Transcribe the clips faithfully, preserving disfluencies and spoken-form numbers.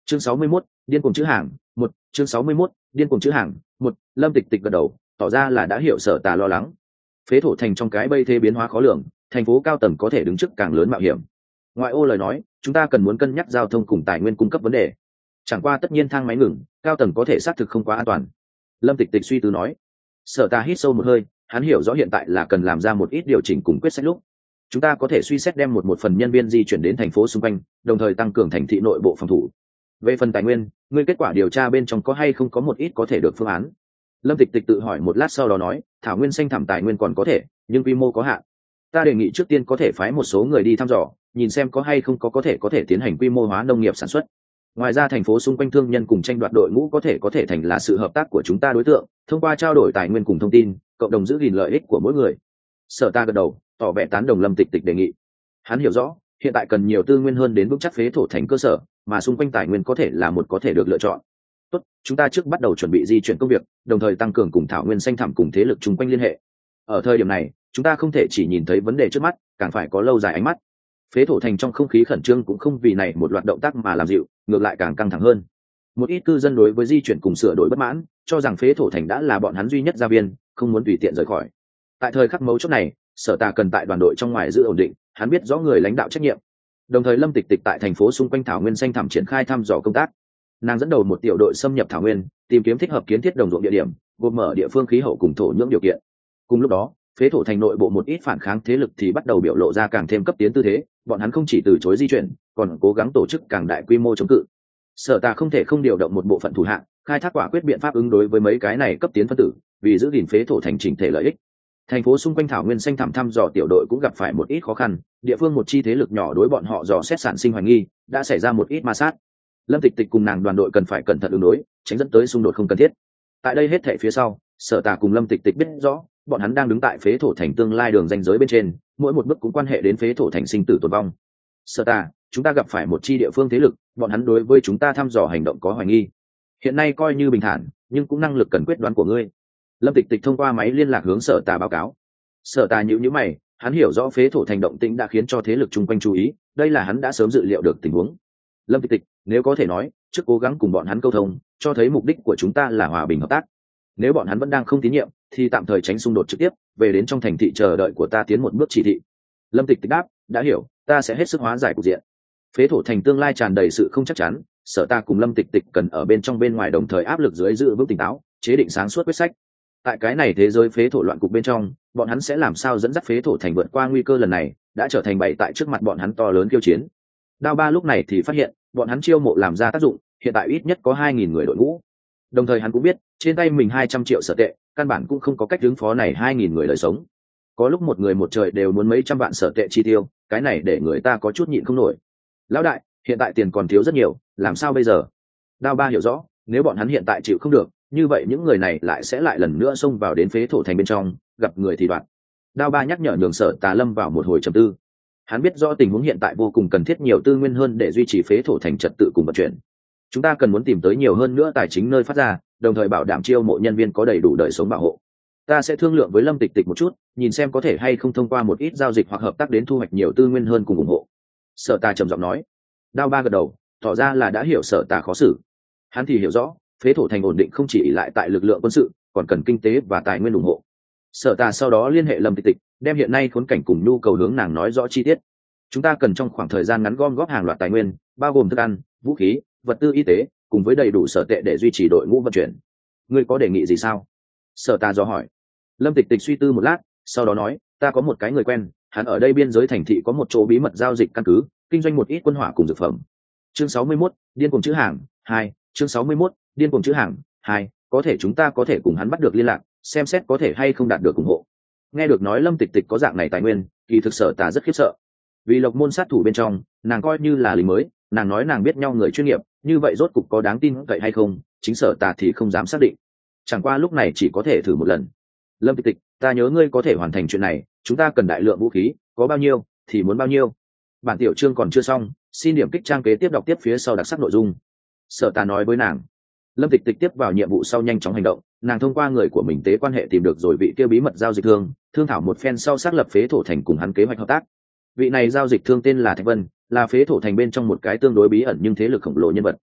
chương sáu mươi mốt, điên cuồng chữ hàng một chương sáu mươi mốt, điên cuồng chữ hàng một Lâm Tịch Tịch gật đầu, tỏ ra là đã hiểu Sở Tà lo lắng. Phế thổ thành trong cái bây thế biến hóa khó lường, thành phố cao tầng có thể đứng trước càng lớn mạo hiểm. Ngoại ô lời nói, chúng ta cần muốn cân nhắc giao thông cùng tài nguyên cung cấp vấn đề. Chẳng qua tất nhiên thang máy ngừng, cao tầng có thể xác thực không quá an toàn. Lâm Tịch Tịch suy tư nói. Sở Tà hít sâu một hơi, hắn hiểu rõ hiện tại là cần làm ra một ít điều chỉnh cùng quyết sách lúc. Chúng ta có thể suy xét đem một một phần nhân viên di chuyển đến thành phố xung quanh, đồng thời tăng cường thành thị nội bộ phòng thủ. Về phần tài nguyên, ngươi kết quả điều tra bên trong có hay không có một ít có thể được phương án? Lâm Tịch Tịch tự hỏi một lát sau đó nói, thảo nguyên xanh thảm tài nguyên còn có thể, nhưng quy mô có hạn. Ta đề nghị trước tiên có thể phái một số người đi thăm dò, nhìn xem có hay không có có thể có thể tiến hành quy mô hóa nông nghiệp sản xuất. Ngoài ra thành phố xung quanh thương nhân cùng tranh đoạt đội ngũ có thể có thể thành là sự hợp tác của chúng ta đối tượng, thông qua trao đổi tài nguyên cùng thông tin, cộng đồng giữ gìn lợi ích của mỗi người. Sở Ta gật đầu, tỏ vẻ tán đồng Lâm Tịch Tịch đề nghị. Hắn hiểu rõ, hiện tại cần nhiều tư nguyên hơn đến vững chắc phế thổ thành cơ sở, mà xung quanh tài nguyên có thể là một có thể được lựa chọn. Tốt, chúng ta trước bắt đầu chuẩn bị di chuyển công việc, đồng thời tăng cường cùng thảo nguyên xanh thẳm cùng thế lực chung quanh liên hệ. Ở thời điểm này, chúng ta không thể chỉ nhìn thấy vấn đề trước mắt, càng phải có lâu dài ánh mắt. Phế thổ thành trong không khí khẩn trương cũng không vì này một loạt động tác mà làm dịu, ngược lại càng căng thẳng hơn. Một ít cư dân đối với di chuyển cùng sửa đổi bất mãn, cho rằng phế thổ thành đã là bọn hắn duy nhất gia viên, không muốn tùy tiện rời khỏi. Tại thời khắc mấu chốt này, Sở Tà cần tại đoàn đội trong ngoài giữ ổn định, hắn biết rõ người lãnh đạo trách nhiệm. Đồng thời Lâm Tịch Tịch tại thành phố xung quanh thảo nguyên xanh thẳm triển khai thăm dò công tác. Nàng dẫn đầu một tiểu đội xâm nhập thảo nguyên, tìm kiếm thích hợp kiến thiết đồng ruộng địa điểm, gồm mở địa phương khí hậu cùng thổ nhưỡng điều kiện. Cùng lúc đó, phế thổ thành nội bộ một ít phản kháng thế lực thì bắt đầu biểu lộ ra càng thêm cấp tiến tư thế, bọn hắn không chỉ từ chối di chuyển, còn cố gắng tổ chức càng đại quy mô chống cự. Sở Tà không thể không điều động một bộ phận thủ hạng, khai thác quả quyết biện pháp ứng đối với mấy cái này cấp tiến phân tử, vì giữ gìn phế thổ thành chỉnh thể lợi ích. Thành phố xung quanh thảo nguyên xanh thẳm thăm dò tiểu đội cũng gặp phải một ít khó khăn, địa phương một chi thế lực nhỏ đối bọn họ dò xét sản sinh hoài nghi, đã xảy ra một ít ma sát. Lâm Tịch Tịch cùng nàng đoàn đội cần phải cẩn thận ứng đối, tránh dẫn tới xung đột không cần thiết. Tại đây hết thảy phía sau, Sở Tà cùng Lâm Tịch Tịch biết rõ, bọn hắn đang đứng tại phế thổ thành tương lai đường ranh giới bên trên, mỗi một bước cũng quan hệ đến phế thổ thành sinh tử tồn vong. Sở Tà, chúng ta gặp phải một chi địa phương thế lực, bọn hắn đối với chúng ta thăm dò hành động có hoài nghi. Hiện nay coi như bình thản, nhưng cũng năng lực cần quyết đoán của ngươi. Lâm Tịch Tịch thông qua máy liên lạc hướng Sở Tà báo cáo. Sở Tà nhíu nhíu mày, hắn hiểu rõ phế thổ thành động tĩnh đã khiến cho thế lực chung quanh chú ý, đây là hắn đã sớm dự liệu được tình huống. Lâm Tịch Tịch, nếu có thể nói, trước cố gắng cùng bọn hắn câu thông, cho thấy mục đích của chúng ta là hòa bình hợp tác. Nếu bọn hắn vẫn đang không tín nhiệm, thì tạm thời tránh xung đột trực tiếp, về đến trong thành thị chờ đợi của ta tiến một bước chỉ thị. Lâm Tịch Tịch đáp, đã hiểu, ta sẽ hết sức hóa giải cục diện. Phế thổ thành tương lai tràn đầy sự không chắc chắn, Sở Ta cùng Lâm Tịch Tịch cần ở bên trong bên ngoài đồng thời áp lực dưới giữ vững tỉnh táo, chế định sáng suốt quyết sách. Tại cái này thế giới phế thổ loạn cục bên trong, bọn hắn sẽ làm sao dẫn dắt phế thổ thành vượt qua nguy cơ lần này, đã trở thành bày tại trước mặt bọn hắn to lớn kiêu chiến. Đao Ba lúc này thì phát hiện, bọn hắn chiêu mộ làm ra tác dụng, hiện tại ít nhất có hai nghìn người đội ngũ. Đồng thời hắn cũng biết, trên tay mình hai trăm triệu sở tệ, căn bản cũng không có cách ứng phó này hai nghìn người đời sống. Có lúc một người một trời đều muốn mấy trăm vạn sở tệ chi tiêu, cái này để người ta có chút nhịn không nổi. Lão đại, hiện tại tiền còn thiếu rất nhiều, làm sao bây giờ? Đao Ba hiểu rõ, nếu bọn hắn hiện tại chịu không được, như vậy những người này lại sẽ lại lần nữa xông vào đến phế thổ thành bên trong, gặp người thì đoạn. Đao Ba nhắc nhở nhường Sở Tà lâm vào một hồi trầm tư. Hắn biết rõ tình huống hiện tại vô cùng cần thiết nhiều tư nguyên hơn để duy trì phế thổ thành trật tự cùng vận chuyển. Chúng ta cần muốn tìm tới nhiều hơn nữa tài chính nơi phát ra, đồng thời bảo đảm chiêu mộ nhân viên có đầy đủ đời sống bảo hộ. Ta sẽ thương lượng với Lâm Tịch Tịch một chút, nhìn xem có thể hay không thông qua một ít giao dịch hoặc hợp tác đến thu hoạch nhiều tư nguyên hơn cùng ủng hộ. Sở Tà trầm giọng nói. Đao Ba gật đầu, tỏ ra là đã hiểu Sở Tà khó xử. Hắn thì hiểu rõ, phế thổ thành ổn định không chỉ lại tại lực lượng quân sự, còn cần kinh tế và tài nguyên ủng hộ. Sở Tà sau đó liên hệ Lâm Tịch Tịch, đem hiện nay khốn cảnh cùng nhu cầu hướng nàng nói rõ chi tiết. Chúng ta cần trong khoảng thời gian ngắn gom góp hàng loạt tài nguyên, bao gồm thức ăn, vũ khí, vật tư y tế, cùng với đầy đủ sở tệ để duy trì đội ngũ vận chuyển. Ngươi có đề nghị gì sao? Sở Tà dò hỏi. Lâm Tịch Tịch suy tư một lát, sau đó nói, ta có một cái người quen, hắn ở đây biên giới thành thị có một chỗ bí mật giao dịch căn cứ, kinh doanh một ít quân hỏa cùng dược phẩm. Chương sáu mươi mốt, điên cuồng chữ hàng hai. Chương sáu mươi mốt, điên cuồng chữ hàng hai. Có thể chúng ta có thể cùng hắn bắt được liên lạc, xem xét có thể hay không đạt được ủng hộ. Nghe được nói Lâm Tịch Tịch có dạng này tài nguyên, kỳ thực Sở Tà rất khiếp sợ. Vì Lộc Môn sát thủ bên trong, nàng coi như là lính mới, nàng nói nàng biết nhau người chuyên nghiệp, như vậy rốt cục có đáng tin vậy hay không, chính Sở Tà thì không dám xác định. Chẳng qua lúc này chỉ có thể thử một lần. Lâm Tịch Tịch, ta nhớ ngươi có thể hoàn thành chuyện này, chúng ta cần đại lượng vũ khí, có bao nhiêu thì muốn bao nhiêu. Bản tiểu chương còn chưa xong, xin điểm kích trang kế tiếp đọc tiếp phía sau đặc sắc nội dung. Sở Tà nói với nàng. Lâm Tịch Tịch tiếp vào nhiệm vụ sau nhanh chóng hành động, nàng thông qua người của mình tế quan hệ tìm được rồi vị kia bí mật giao dịch thương, thương thảo một phen sau xác lập phế thổ thành cùng hắn kế hoạch hợp tác. Vị này giao dịch thương tên là Thạch Vân, là phế thổ thành bên trong một cái tương đối bí ẩn nhưng thế lực khổng lồ nhân vật.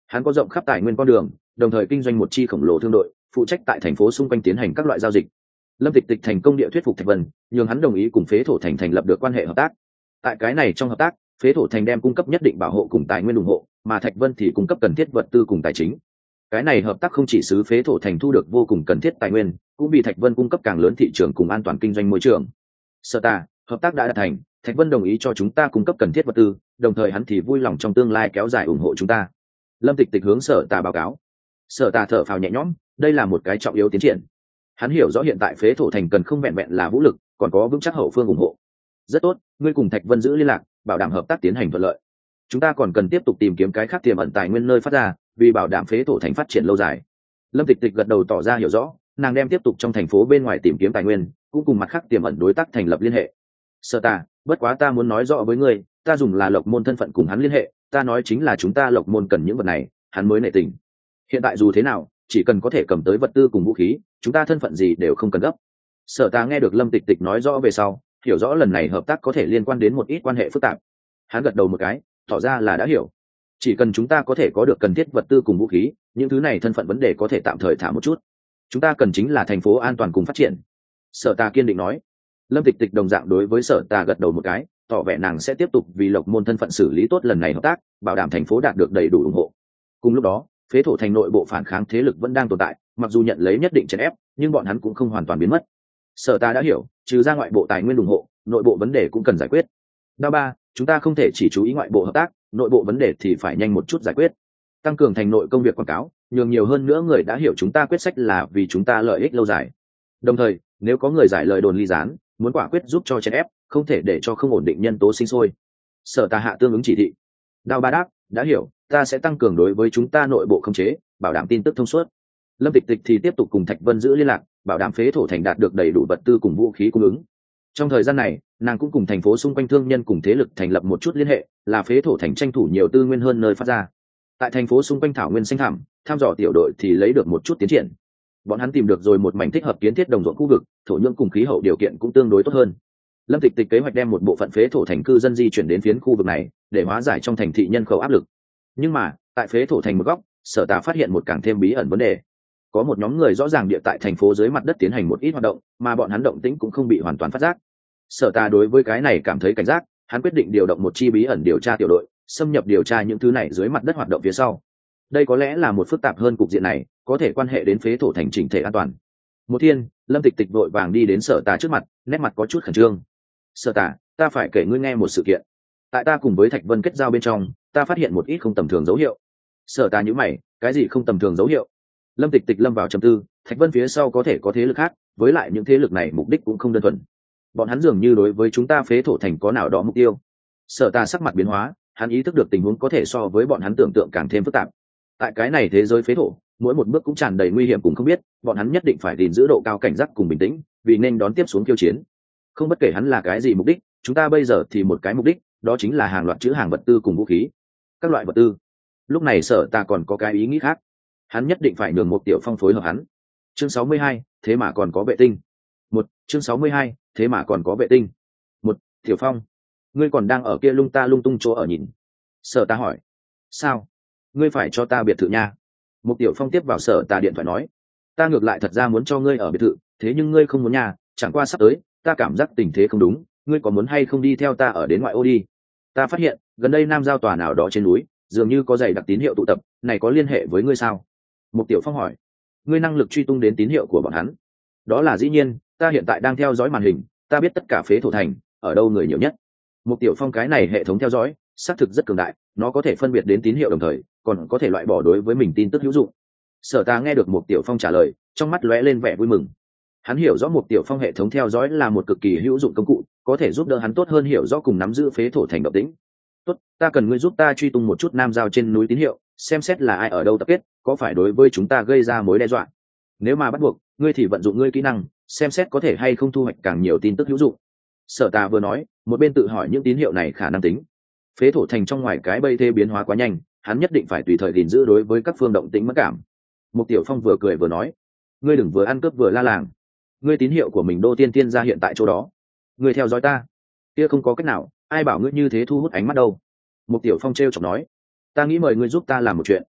Hắn có rộng khắp tài nguyên con đường, đồng thời kinh doanh một chi khổng lồ thương đội, phụ trách tại thành phố xung quanh tiến hành các loại giao dịch. Lâm Tịch Tịch thành công địa thuyết phục Thạch Vân, nhường hắn đồng ý cùng Phế Thổ Thành thành lập được quan hệ hợp tác. Tại cái này trong hợp tác, Phế Thổ Thành đem cung cấp nhất định bảo hộ cùng tài nguyên ủng hộ, mà Thạch Vân thì cung cấp cần thiết vật tư cùng tài chính. Cái này hợp tác không chỉ xứ Phế Thổ Thành thu được vô cùng cần thiết tài nguyên, cũng vì Thạch Vân cung cấp càng lớn thị trường cùng an toàn kinh doanh môi trường. Sở ta, hợp tác đã đạt thành, Thạch Vân đồng ý cho chúng ta cung cấp cần thiết vật tư, đồng thời hắn thì vui lòng trong tương lai kéo dài ủng hộ chúng ta. Lâm Tịch Tịch hướng Sở Tà báo cáo. Sở Tà thở phào nhẹ nhõm, đây là một cái trọng yếu tiến triển. Hắn hiểu rõ hiện tại Phế Thổ Thành cần không vẹn vẹn là vũ lực, còn có vững chắc hậu phương ủng hộ. Rất tốt, ngươi cùng Thạch Vân giữ liên lạc, bảo đảm hợp tác tiến hành thuận lợi. Chúng ta còn cần tiếp tục tìm kiếm cái khác tiềm ẩn tài nguyên nơi phát ra, vì bảo đảm Phế Thổ Thành phát triển lâu dài. Lâm Tịch Tịch gật đầu tỏ ra hiểu rõ, nàng đem tiếp tục trong thành phố bên ngoài tìm kiếm tài nguyên, cũng cùng mặt khác tiềm ẩn đối tác thành lập liên hệ. Sở ta, bất quá ta muốn nói rõ với ngươi, ta dùng là Lộc Môn thân phận cùng hắn liên hệ, ta nói chính là chúng ta Lộc Môn cần những vật này, hắn mới nể tình. Hiện tại dù thế nào, chỉ cần có thể cầm tới vật tư cùng vũ khí, chúng ta thân phận gì đều không cần gấp. Sở ta nghe được Lâm Tịch Tịch nói rõ về sau, hiểu rõ lần này hợp tác có thể liên quan đến một ít quan hệ phức tạp. Hắn gật đầu một cái, tỏ ra là đã hiểu. Chỉ cần chúng ta có thể có được cần thiết vật tư cùng vũ khí, những thứ này thân phận vấn đề có thể tạm thời thả một chút. Chúng ta cần chính là thành phố an toàn cùng phát triển. Sở ta kiên định nói. Lâm Tịch Tịch đồng dạng đối với Sở ta gật đầu một cái, tỏ vẻ nàng sẽ tiếp tục vì Lộc Môn thân phận xử lý tốt lần này hợp tác, bảo đảm thành phố đạt được đầy đủ ủng hộ. Cùng lúc đó, Phế Thổ Thành nội bộ phản kháng thế lực vẫn đang tồn tại, mặc dù nhận lấy nhất định chèn ép, nhưng bọn hắn cũng không hoàn toàn biến mất. Sở ta đã hiểu, trừ ra ngoại bộ tài nguyên ủng hộ, nội bộ vấn đề cũng cần giải quyết. Đao ba, chúng ta không thể chỉ chú ý ngoại bộ hợp tác, nội bộ vấn đề thì phải nhanh một chút giải quyết. Tăng cường thành nội công việc quảng cáo, nhường nhiều hơn nữa người đã hiểu chúng ta quyết sách là vì chúng ta lợi ích lâu dài. Đồng thời, nếu có người giải lời đồn ly gián, muốn quả quyết giúp cho chèn ép, không thể để cho không ổn định nhân tố sinh sôi. Sở ta hạ tương ứng chỉ thị. Đao ba đáp, đã hiểu, ta sẽ tăng cường đối với chúng ta nội bộ khống chế, bảo đảm tin tức thông suốt. Lâm Tịch Tịch thì tiếp tục cùng Thạch Vân giữ liên lạc, bảo đảm Phế Thổ Thành đạt được đầy đủ vật tư cùng vũ khí cung ứng. Trong thời gian này, nàng cũng cùng thành phố xung quanh thương nhân cùng thế lực thành lập một chút liên hệ, là Phế Thổ Thành tranh thủ nhiều tư nguyên hơn nơi phát ra. Tại thành phố xung quanh thảo nguyên xanh thẳm, tham dò tiểu đội thì lấy được một chút tiến triển. Bọn hắn tìm được rồi một mảnh thích hợp kiến thiết đồng ruộng khu vực, thổ nhưỡng cùng khí hậu điều kiện cũng tương đối tốt hơn. Lâm Tịch Tịch kế hoạch đem một bộ phận Phế Thổ Thành cư dân di chuyển đến phiến khu vực này, để hóa giải trong thành thị nhân khẩu áp lực. Nhưng mà, tại Phế Thổ Thành một góc, Sở Tà phát hiện một càng thêm bí ẩn vấn đề. Có một nhóm người rõ ràng địa tại thành phố dưới mặt đất tiến hành một ít hoạt động, mà bọn hắn động tĩnh cũng không bị hoàn toàn phát giác. Sở Tà đối với cái này cảm thấy cảnh giác, hắn quyết định điều động một chi bí ẩn điều tra tiểu đội, xâm nhập điều tra những thứ này dưới mặt đất hoạt động phía sau. Đây có lẽ là một phức tạp hơn cục diện này, có thể quan hệ đến Phế Thổ Thành chỉnh thể an toàn. Một thiên, Lâm Tịch Tịch vội vàng đi đến Sở Tà trước mặt, nét mặt có chút khẩn trương. Sở Tà, ta phải kể ngươi nghe một sự kiện. Tại ta cùng với Thạch Vân kết giao bên trong, ta phát hiện một ít không tầm thường dấu hiệu. Sở Tà nhíu mày, cái gì không tầm thường dấu hiệu? Lâm Tịch Tịch lâm vào trầm tư, Thạch Vân phía sau có thể có thế lực khác, với lại những thế lực này mục đích cũng không đơn thuần. Bọn hắn dường như đối với chúng ta Phế Thổ Thành có nào đó mục tiêu. Sở Tà sắc mặt biến hóa, hắn ý thức được tình huống có thể so với bọn hắn tưởng tượng càng thêm phức tạp. Tại cái này thế giới phế thổ, mỗi một bước cũng tràn đầy nguy hiểm cùng không biết, bọn hắn nhất định phải gìn giữ độ cao cảnh giác cùng bình tĩnh, vì nên đón tiếp xuống khiêu chiến. Không bất kể hắn là cái gì mục đích, chúng ta bây giờ thì một cái mục đích, đó chính là hàng loạt chữ hàng vật tư cùng vũ khí, các loại vật tư. Lúc này Sở Tà còn có cái ý nghĩ khác, hắn nhất định phải nhường một Tiểu Phong phối hợp hắn. Chương sáu mươi hai, thế mà còn có vệ tinh. Một, chương sáu mươi hai, thế mà còn có vệ tinh. Một, Tiểu Phong, ngươi còn đang ở kia lung ta lung tung chỗ ở nhìn. Sở Tà hỏi. Sao? Ngươi phải cho ta biệt thự nha. Một Tiểu Phong tiếp vào Sở Tà điện thoại nói. Ta ngược lại thật ra muốn cho ngươi ở biệt thự, thế nhưng ngươi không muốn nhà, chẳng qua sắp tới, ta cảm giác tình thế không đúng, ngươi có muốn hay không đi theo ta ở đến ngoại ô đi? Ta phát hiện, gần đây Nam Giao tòa nào đó trên núi, dường như có dày đặc tín hiệu tụ tập, này có liên hệ với ngươi sao? Một Tiểu Phong hỏi. Ngươi năng lực truy tung đến tín hiệu của bọn hắn? Đó là dĩ nhiên, ta hiện tại đang theo dõi màn hình, ta biết tất cả Phế Thổ Thành, ở đâu người nhiều nhất. Một Tiểu Phong cái này hệ thống theo dõi, xác thực rất cường đại, nó có thể phân biệt đến tín hiệu đồng thời, còn có thể loại bỏ đối với mình tin tức hữu dụng. Sở Tà nghe được Một Tiểu Phong trả lời, trong mắt lóe lên vẻ vui mừng. Hắn hiểu rõ Một Tiểu Phong hệ thống theo dõi là một cực kỳ hữu dụng công cụ, có thể giúp đỡ hắn tốt hơn hiểu rõ cùng nắm giữ Phế Thổ Thành động tĩnh. Tốt, ta cần ngươi giúp ta truy tung một chút Nam Giao trên núi tín hiệu, xem xét là ai ở đâu tập kết, có phải đối với chúng ta gây ra mối đe dọa. Nếu mà bắt buộc, ngươi thì vận dụng ngươi kỹ năng, xem xét có thể hay không thu hoạch càng nhiều tin tức hữu dụng. Sở Tà vừa nói, một bên tự hỏi những tín hiệu này khả năng tính. Phế Thổ Thành trong ngoài cái bây thê biến hóa quá nhanh, hắn nhất định phải tùy thời gìn giữ đối với các phương động tĩnh mất cảm. Một Tiểu Phong vừa cười vừa nói, ngươi đừng vừa ăn cướp vừa la làng, ngươi tín hiệu của mình đô tiên tiên ra hiện tại chỗ đó, ngươi theo dõi ta, kia không có cách nào, ai bảo ngươi như thế thu hút ánh mắt đâu. Một Tiểu Phong trêu chọc nói, ta nghĩ mời ngươi giúp ta làm một chuyện.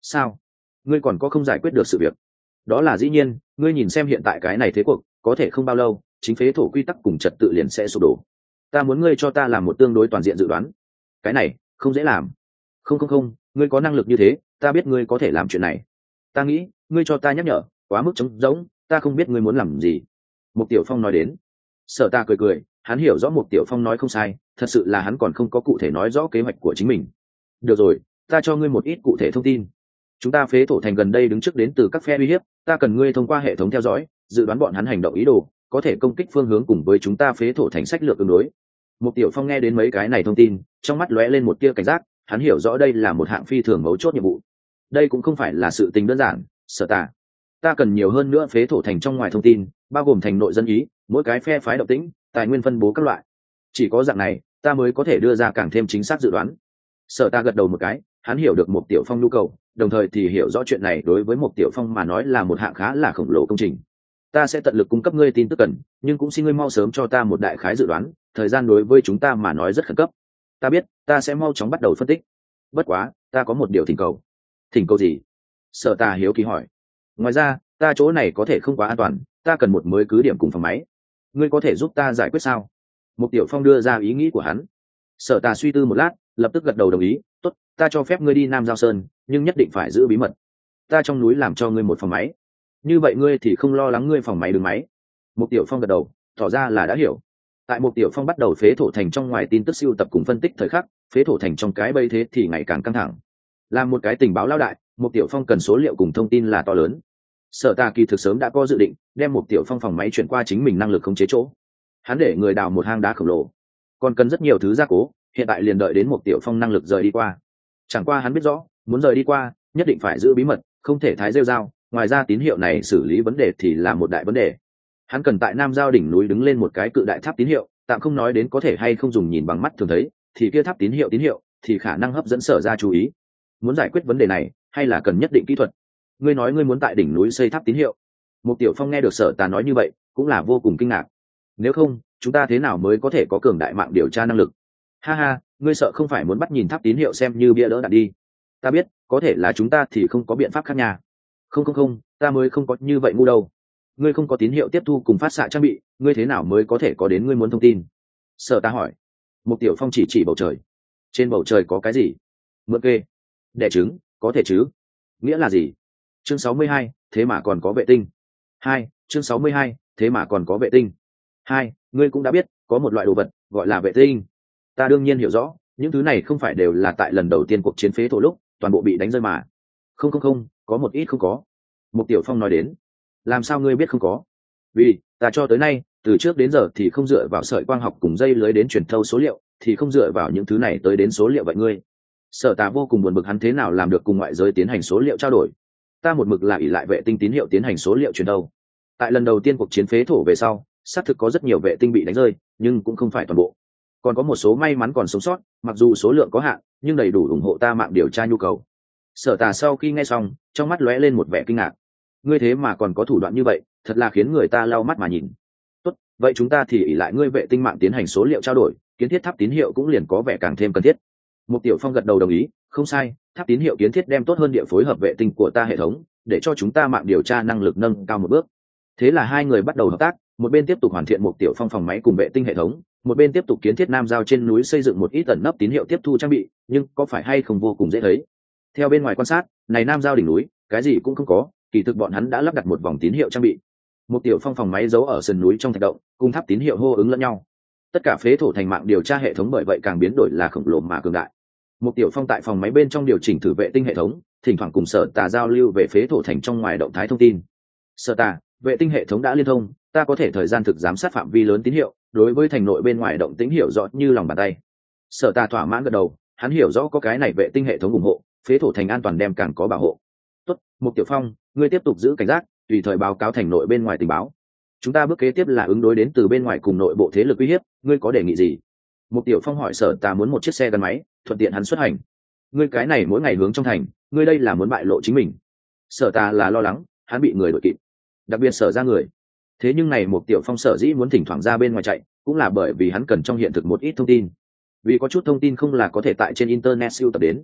Sao? Ngươi còn có không giải quyết được sự việc? Đó là dĩ nhiên, ngươi nhìn xem hiện tại cái này thế cuộc, có thể không bao lâu chính phế thổ quy tắc cùng trật tự liền sẽ sụp đổ. Ta muốn ngươi cho ta làm một tương đối toàn diện dự đoán. Cái này không dễ làm. Không không không, ngươi có năng lực như thế, ta biết ngươi có thể làm chuyện này. Ta nghĩ ngươi cho ta nhắc nhở quá mức trống rỗng, ta không biết ngươi muốn làm gì. Mục Tiểu Phong nói đến. Sở Ta cười cười, hắn hiểu rõ Mục Tiểu Phong nói không sai, thật sự là hắn còn không có cụ thể nói rõ kế hoạch của chính mình. Được rồi, ta cho ngươi một ít cụ thể thông tin. Chúng ta phế thổ thành gần đây đứng trước đến từ các phe uy hiếp, ta cần ngươi thông qua hệ thống theo dõi dự đoán bọn hắn hành động ý đồ, có thể công kích phương hướng cùng với chúng ta phế thổ thành sách lược ứng đối. Mục Tiểu Phong nghe đến mấy cái này thông tin, trong mắt lóe lên một tia cảnh giác, hắn hiểu rõ đây là một hạng phi thường mấu chốt nhiệm vụ. Đây cũng không phải là sự tình đơn giản, Sở Ta. Ta cần nhiều hơn nữa phế thổ thành trong ngoài thông tin, bao gồm thành nội dân ý, mỗi cái phe phái động tĩnh, tài nguyên phân bố các loại. Chỉ có dạng này, ta mới có thể đưa ra càng thêm chính xác dự đoán. Sở Ta gật đầu một cái, hắn hiểu được Mục Tiểu Phong nhu cầu, đồng thời thì hiểu rõ chuyện này đối với Mục Tiểu Phong mà nói là một hạng khá là khổng lồ công trình. Ta sẽ tận lực cung cấp ngươi tin tức cần, nhưng cũng xin ngươi mau sớm cho ta một đại khái dự đoán, thời gian đối với chúng ta mà nói rất khẩn cấp. Ta biết, ta sẽ mau chóng bắt đầu phân tích. Bất quá, ta có một điều thỉnh cầu. Thỉnh cầu gì? Sở Ta hiếu kỳ hỏi. Ngoài ra, ta chỗ này có thể không quá an toàn, ta cần một mới cứ điểm cùng phòng máy. Ngươi có thể giúp ta giải quyết sao? Mục Tiểu Phong đưa ra ý nghĩ của hắn. Sở Ta suy tư một lát, lập tức gật đầu đồng ý. Tốt, ta cho phép ngươi đi Nam Giao Sơn, nhưng nhất định phải giữ bí mật. Ta trong núi làm cho ngươi một phòng máy, như vậy ngươi thì không lo lắng ngươi phòng máy đường máy. Mục Tiểu Phong gật đầu, tỏ ra là đã hiểu. Tại Mục Tiểu Phong bắt đầu phế thổ thành trong ngoài tin tức siêu tập cùng phân tích thời khắc, phế thổ thành trong cái bây thế thì ngày càng căng thẳng. Làm một cái tình báo lao đại, Mục Tiểu Phong cần số liệu cùng thông tin là to lớn. Sở Ta kỳ thực sớm đã có dự định, đem Mục Tiểu Phong phòng máy chuyển qua chính mình năng lực khống chế chỗ. Hắn để người đào một hang đá khổng lồ, còn cần rất nhiều thứ gia cố, hiện tại liền đợi đến Mục Tiểu Phong năng lực rời đi qua. Chẳng qua hắn biết rõ, muốn rời đi qua, nhất định phải giữ bí mật, không thể thái rêu rao. Ngoài ra tín hiệu này xử lý vấn đề thì là một đại vấn đề. Hắn cần tại Nam Giao đỉnh núi đứng lên một cái cự đại tháp tín hiệu, tạm không nói đến có thể hay không dùng nhìn bằng mắt thường thấy, thì kia tháp tín hiệu tín hiệu thì khả năng hấp dẫn Sở ra chú ý. Muốn giải quyết vấn đề này, hay là cần nhất định kỹ thuật. Ngươi nói ngươi muốn tại đỉnh núi xây tháp tín hiệu. Mục Tiểu Phong nghe được Sở Ta nói như vậy, cũng là vô cùng kinh ngạc. Nếu không, chúng ta thế nào mới có thể có cường đại mạng điều tra năng lực? Ha ha, ngươi sợ không phải muốn bắt nhìn tháp tín hiệu xem như bia đỡ đạn đi. Ta biết, có thể là chúng ta thì không có biện pháp khác nha. Không không không, ta mới không có như vậy ngu đâu. Ngươi không có tín hiệu tiếp thu cùng phát xạ trang bị, ngươi thế nào mới có thể có đến ngươi muốn thông tin? Sở Ta hỏi. Mục Tiểu Phong chỉ chỉ bầu trời. Trên bầu trời có cái gì? Mượn kê. Đẻ trứng, có thể chứ? Nghĩa là gì? Chương sáu mươi hai, thế mà còn có vệ tinh. Hai, chương sáu mươi hai, thế mà còn có vệ tinh. Hai, ngươi cũng đã biết, có một loại đồ vật gọi là vệ tinh. Ta đương nhiên hiểu rõ, những thứ này không phải đều là tại lần đầu tiên cuộc chiến phế thổ lúc toàn bộ bị đánh rơi mà. Không không không, có một ít không có. Mục Tiểu Phong nói đến. Làm sao ngươi biết không có? Vì ta cho tới nay từ trước đến giờ thì không dựa vào sợi quang học cùng dây lưới đến truyền thâu số liệu, thì không dựa vào những thứ này tới đến số liệu vậy ngươi. Sở Ta vô cùng buồn bực hắn thế nào làm được cùng ngoại giới tiến hành số liệu trao đổi. Ta một mực là ỷ lại vệ tinh tín hiệu tiến hành số liệu truyền thâu. Tại lần đầu tiên cuộc chiến phế thổ về sau, xác thực có rất nhiều vệ tinh bị đánh rơi, nhưng cũng không phải toàn bộ. Còn có một số may mắn còn sống sót, mặc dù số lượng có hạn, nhưng đầy đủ ủng hộ ta mạng điều tra nhu cầu. Sở Ta sau khi nghe xong, trong mắt lóe lên một vẻ kinh ngạc. Ngươi thế mà còn có thủ đoạn như vậy, thật là khiến người ta lau mắt mà nhìn. Tốt, vậy chúng ta thì ỷ lại ngươi vệ tinh mạng tiến hành số liệu trao đổi, kiến thiết tháp tín hiệu cũng liền có vẻ càng thêm cần thiết. Mục Tiểu Phong gật đầu đồng ý, không sai, tháp tín hiệu kiến thiết đem tốt hơn địa phối hợp vệ tinh của ta hệ thống, để cho chúng ta mạng điều tra năng lực nâng cao một bước. Thế là hai người bắt đầu hợp tác, một bên tiếp tục hoàn thiện Mục Tiểu Phong phòng máy cùng vệ tinh hệ thống, một bên tiếp tục kiến thiết Nam Giao trên núi xây dựng một ít ẩn nấp tín hiệu tiếp thu trang bị, nhưng có phải hay không vô cùng dễ thấy. Theo bên ngoài quan sát, này Nam Giao đỉnh núi, cái gì cũng không có, kỳ thực bọn hắn đã lắp đặt một vòng tín hiệu trang bị. Mục Tiểu Phong phòng máy giấu ở sườn núi trong thạch động, cùng tháp tín hiệu hô ứng lẫn nhau. Tất cả phế thổ thành mạng điều tra hệ thống bởi vậy càng biến đổi là khổng lồ mà cường đại. Mục Tiểu Phong tại phòng máy bên trong điều chỉnh thử vệ tinh hệ thống, thỉnh thoảng cùng Sở Ta giao lưu về phế thổ thành trong ngoài động thái thông tin. Sở Ta, vệ tinh hệ thống đã liên thông, ta có thể thời gian thực giám sát phạm vi lớn tín hiệu, đối với thành nội bên ngoài động tĩnh hiểu rõ như lòng bàn tay. Sở Ta thỏa mãn gật đầu, hắn hiểu rõ có cái này vệ tinh hệ thống ủng hộ, phế thổ thành an toàn đem càng có bảo hộ. Tốt, Mục Tiểu Phong, ngươi tiếp tục giữ cảnh giác, tùy thời báo cáo thành nội bên ngoài tình báo. Chúng ta bước kế tiếp là ứng đối đến từ bên ngoài cùng nội bộ thế lực uy hiếp, ngươi có đề nghị gì? Mục Tiểu Phong hỏi Sở Ta muốn một chiếc xe gắn máy, thuận tiện hắn xuất hành. Ngươi cái này mỗi ngày hướng trong thành, ngươi đây là muốn bại lộ chính mình. Sở Ta là lo lắng, hắn bị người đuổi kịp, đặc biệt Sở ra người. Thế nhưng này Mục Tiểu Phong sở dĩ muốn thỉnh thoảng ra bên ngoài chạy, cũng là bởi vì hắn cần trong hiện thực một ít thông tin. Vì có chút thông tin không là có thể tại trên internet siêu tập đến.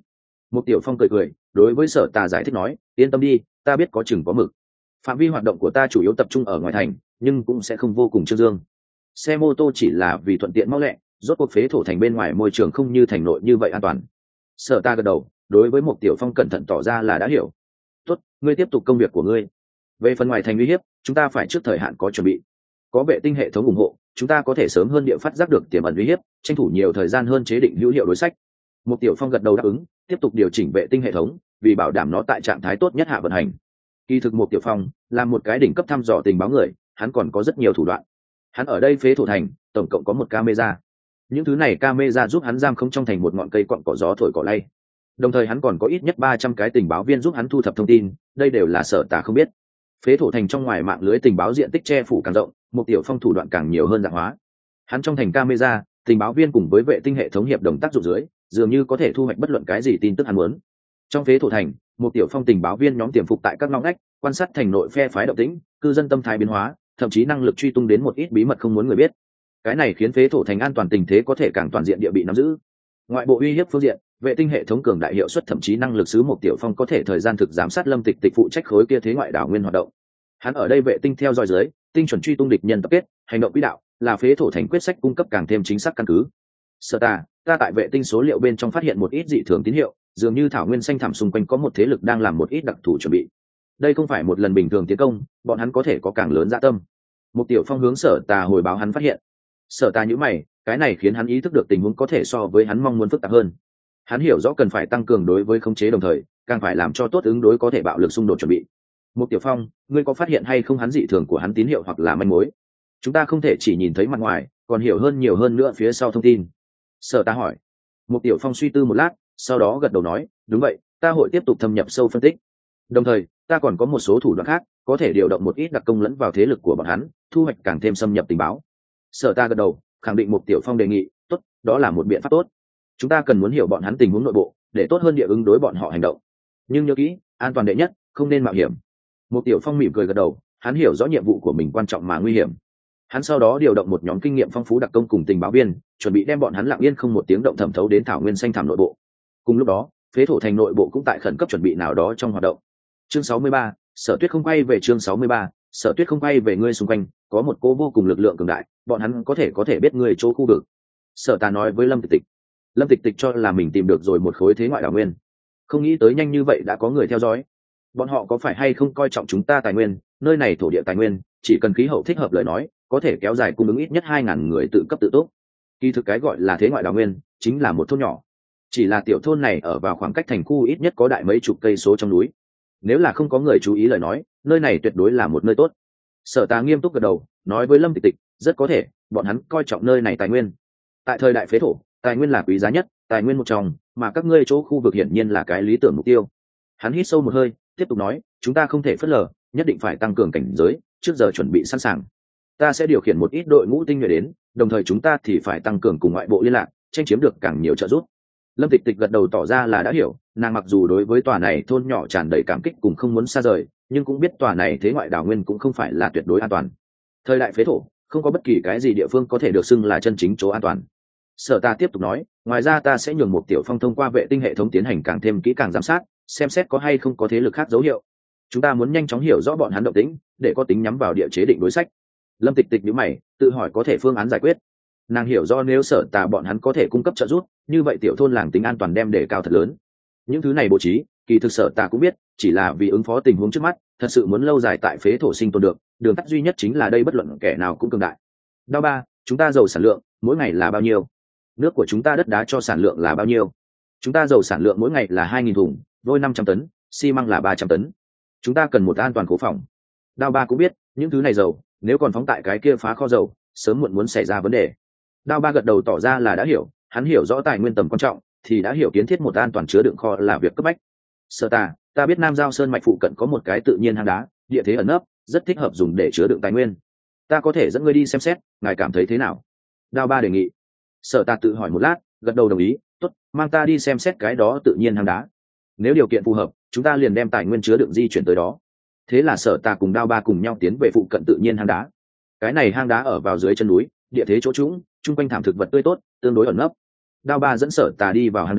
Một Tiểu Phong cười cười đối với Sở Tà giải thích nói, yên tâm đi, ta biết có chừng có mực. Phạm vi hoạt động của ta chủ yếu tập trung ở ngoài thành, nhưng cũng sẽ không vô cùng trương dương. Xe mô tô chỉ là vì thuận tiện mau lẹ, rốt cuộc phế thổ thành bên ngoài môi trường không như thành nội như vậy an toàn. Sở Ta gật đầu đối với Một Tiểu Phong cẩn thận tỏ ra là đã hiểu. Tốt, ngươi tiếp tục công việc của ngươi. Về phần ngoài thành uy hiếp, chúng ta phải trước thời hạn có chuẩn bị. Có vệ tinh hệ thống ủng hộ, chúng ta có thể sớm hơn địa phát giác được tiềm ẩn uy hiếp, tranh thủ nhiều thời gian hơn chế định hữu hiệu đối sách. Một Tiểu Phong gật đầu đáp ứng, tiếp tục điều chỉnh vệ tinh hệ thống, vì bảo đảm nó tại trạng thái tốt nhất hạ vận hành. Kỳ thực Một Tiểu Phong là một cái đỉnh cấp thăm dò tình báo người, hắn còn có rất nhiều thủ đoạn. Hắn ở đây phế thổ thành, tổng cộng có một camera. Những thứ này camera giúp hắn giam không trong thành một ngọn cây cọn cỏ gió thổi cỏ lay. Đồng thời hắn còn có ít nhất ba trăm cái tình báo viên giúp hắn thu thập thông tin, đây đều là Sở Tà không biết. Phế thổ thành trong ngoài mạng lưới tình báo diện tích che phủ càng rộng, Một Tiểu Phong thủ đoạn càng nhiều hơn dạng hóa. Hắn trong thành camera, tình báo viên cùng với vệ tinh hệ thống hiệp đồng tác dụng dưới, dường như có thể thu hoạch bất luận cái gì tin tức hắn muốn. Trong phế thổ thành, Một Tiểu Phong tình báo viên nhóm tiềm phục tại các ngõ ngách, quan sát thành nội phe phái động tĩnh, cư dân tâm thái biến hóa, thậm chí năng lực truy tung đến một ít bí mật không muốn người biết. Cái này khiến phế thổ thành an toàn tình thế có thể càng toàn diện địa bị nắm giữ. Ngoại bộ uy hiếp phương diện, vệ tinh hệ thống cường đại hiệu suất thậm chí năng lực sứ Một Tiểu Phong có thể thời gian thực giám sát Lâm Tịch Tịch phụ trách khối kia thế ngoại đảo nguyên hoạt động. Hắn ở đây vệ tinh theo dõi dưới, tinh chuẩn truy tung địch nhân tập kết, hành động quỹ đạo, là phế thổ thành quyết sách cung cấp càng thêm chính xác căn cứ. Sở Ta, ta tại vệ tinh số liệu bên trong phát hiện một ít dị thường tín hiệu, dường như thảo nguyên xanh thẳm xung quanh có một thế lực đang làm một ít đặc thù chuẩn bị. Đây không phải một lần bình thường tiến công, bọn hắn có thể có càng lớn dạ tâm. Một Tiểu Phong hướng Sở Tà hồi báo hắn phát hiện. Sở Tà nhíu mày, cái này khiến hắn ý thức được tình huống có thể so với hắn mong muốn phức tạp hơn. Hắn hiểu rõ cần phải tăng cường đối với khống chế đồng thời, càng phải làm cho tốt ứng đối có thể bạo lực xung đột chuẩn bị. Một Tiểu Phong, ngươi có phát hiện hay không hắn dị thường của hắn tín hiệu hoặc là manh mối? Chúng ta không thể chỉ nhìn thấy mặt ngoài, còn hiểu hơn nhiều hơn nữa phía sau thông tin. Sở Ta hỏi. Một Tiểu Phong suy tư một lát, sau đó gật đầu nói, đúng vậy, ta hội tiếp tục thâm nhập sâu phân tích. Đồng thời, ta còn có một số thủ đoạn khác, có thể điều động một ít đặc công lẫn vào thế lực của bọn hắn, thu hoạch càng thêm xâm nhập tình báo. Sở Ta gật đầu, khẳng định Một Tiểu Phong đề nghị, tốt, đó là một biện pháp tốt. Chúng ta cần muốn hiểu bọn hắn tình huống nội bộ, để tốt hơn địa ứng đối bọn họ hành động. Nhưng nhớ kỹ, an toàn đệ nhất, không nên mạo hiểm. Một Tiểu Phong mỉm cười gật đầu, hắn hiểu rõ nhiệm vụ của mình quan trọng mà nguy hiểm. Hắn sau đó điều động một nhóm kinh nghiệm phong phú đặc công cùng tình báo viên, chuẩn bị đem bọn hắn lặng yên không một tiếng động thẩm thấu đến thảo nguyên xanh thẳm nội bộ. Cùng lúc đó, phế thổ thành nội bộ cũng tại khẩn cấp chuẩn bị nào đó trong hoạt động. Chương sáu mươi ba, Sở Tuyết không quay về chương sáu mươi ba, Sở Tuyết không quay về ngươi xung quanh, có một cô vô cùng lực lượng cường đại, bọn hắn có thể có thể biết ngươi chỗ khu vực. Sở Ta nói với Lâm Tịch Tịch. Lâm Tịch Tịch cho là mình tìm được rồi một khối thế ngoại đảo nguyên, không nghĩ tới nhanh như vậy đã có người theo dõi. Bọn họ có phải hay không coi trọng chúng ta tài nguyên, nơi này thổ địa tài nguyên, chỉ cần khí hậu thích hợp lời nói, có thể kéo dài cung ứng ít nhất hai ngàn người tự cấp tự túc. Kỳ thực cái gọi là thế ngoại đảo nguyên, chính là một thôn nhỏ. Chỉ là tiểu thôn này ở vào khoảng cách thành khu ít nhất có đại mấy chục cây số trong núi. Nếu là không có người chú ý lời nói, nơi này tuyệt đối là một nơi tốt. Sở Ta nghiêm túc gật đầu, nói với Lâm Tịch Tịch, rất có thể, bọn hắn coi trọng nơi này tài nguyên. Tại thời đại phế thổ, tài nguyên là quý giá nhất, tài nguyên một trong, mà các ngươi chỗ khu vực hiển nhiên là cái lý tưởng mục tiêu. Hắn hít sâu một hơi, tiếp tục nói, chúng ta không thể phớt lờ, nhất định phải tăng cường cảnh giới, trước giờ chuẩn bị sẵn sàng. Ta sẽ điều khiển một ít đội ngũ tinh nhuệ đến, đồng thời chúng ta thì phải tăng cường cùng ngoại bộ liên lạc, tranh chiếm được càng nhiều trợ giúp. Lâm Tịch Tịch gật đầu tỏ ra là đã hiểu, nàng mặc dù đối với tòa này thôn nhỏ tràn đầy cảm kích cùng không muốn xa rời, nhưng cũng biết tòa này thế ngoại đảo nguyên cũng không phải là tuyệt đối an toàn. Thời đại phế thổ, không có bất kỳ cái gì địa phương có thể được xưng là chân chính chỗ an toàn. Sở Ta tiếp tục nói, ngoài ra ta sẽ nhường Một Tiểu Phong thông qua vệ tinh hệ thống tiến hành càng thêm kỹ càng giám sát, xem xét có hay không có thế lực khác dấu hiệu. Chúng ta muốn nhanh chóng hiểu rõ bọn hắn động tĩnh, để có tính nhắm vào địa chế định đối sách. Lâm Tịch Tịch nhíu mày, tự hỏi có thể phương án giải quyết. Nàng hiểu do nếu Sở Tà bọn hắn có thể cung cấp trợ giúp, như vậy tiểu thôn làng tính an toàn đem đề cao thật lớn. Những thứ này bố trí, kỳ thực Sở Tà cũng biết, chỉ là vì ứng phó tình huống trước mắt, thật sự muốn lâu dài tại phế thổ sinh tồn được, đường tắt duy nhất chính là đây bất luận kẻ nào cũng cường đại. Đao ba, chúng ta dầu sản lượng mỗi ngày là bao nhiêu? Nước của chúng ta đất đá cho sản lượng là bao nhiêu? Chúng ta dầu sản lượng mỗi ngày là hai nghìn thùng, vôi năm trăm tấn, xi măng là ba trăm tấn. Chúng ta cần một an toàn cố phòng. Đao ba cũng biết, những thứ này dầu, nếu còn phóng tại cái kia phá kho dầu, sớm muộn muốn xảy ra vấn đề. Đao ba gật đầu tỏ ra là đã hiểu, hắn hiểu rõ tài nguyên tầm quan trọng, thì đã hiểu kiến thiết một an toàn chứa đựng kho là việc cấp bách. Sở Ta, ta biết Nam Giao Sơn mạch phụ cận có một cái tự nhiên hang đá, địa thế ẩn nấp, rất thích hợp dùng để chứa đựng tài nguyên. Ta có thể dẫn ngươi đi xem xét, ngài cảm thấy thế nào? Đao ba đề nghị. Sở Ta tự hỏi một lát, gật đầu đồng ý, tốt, mang ta đi xem xét cái đó tự nhiên hang đá. Nếu điều kiện phù hợp, chúng ta liền đem tài nguyên chứa đựng di chuyển tới đó. Thế là Sở Ta cùng Đao ba cùng nhau tiến về phụ cận tự nhiên hang đá. Cái này hang đá ở vào dưới chân núi, địa thế chỗ trũng, chung quanh thảm thực vật tươi tốt, tương đối ẩn nấp. Đao ba dẫn Sở Ta đi vào hang đá,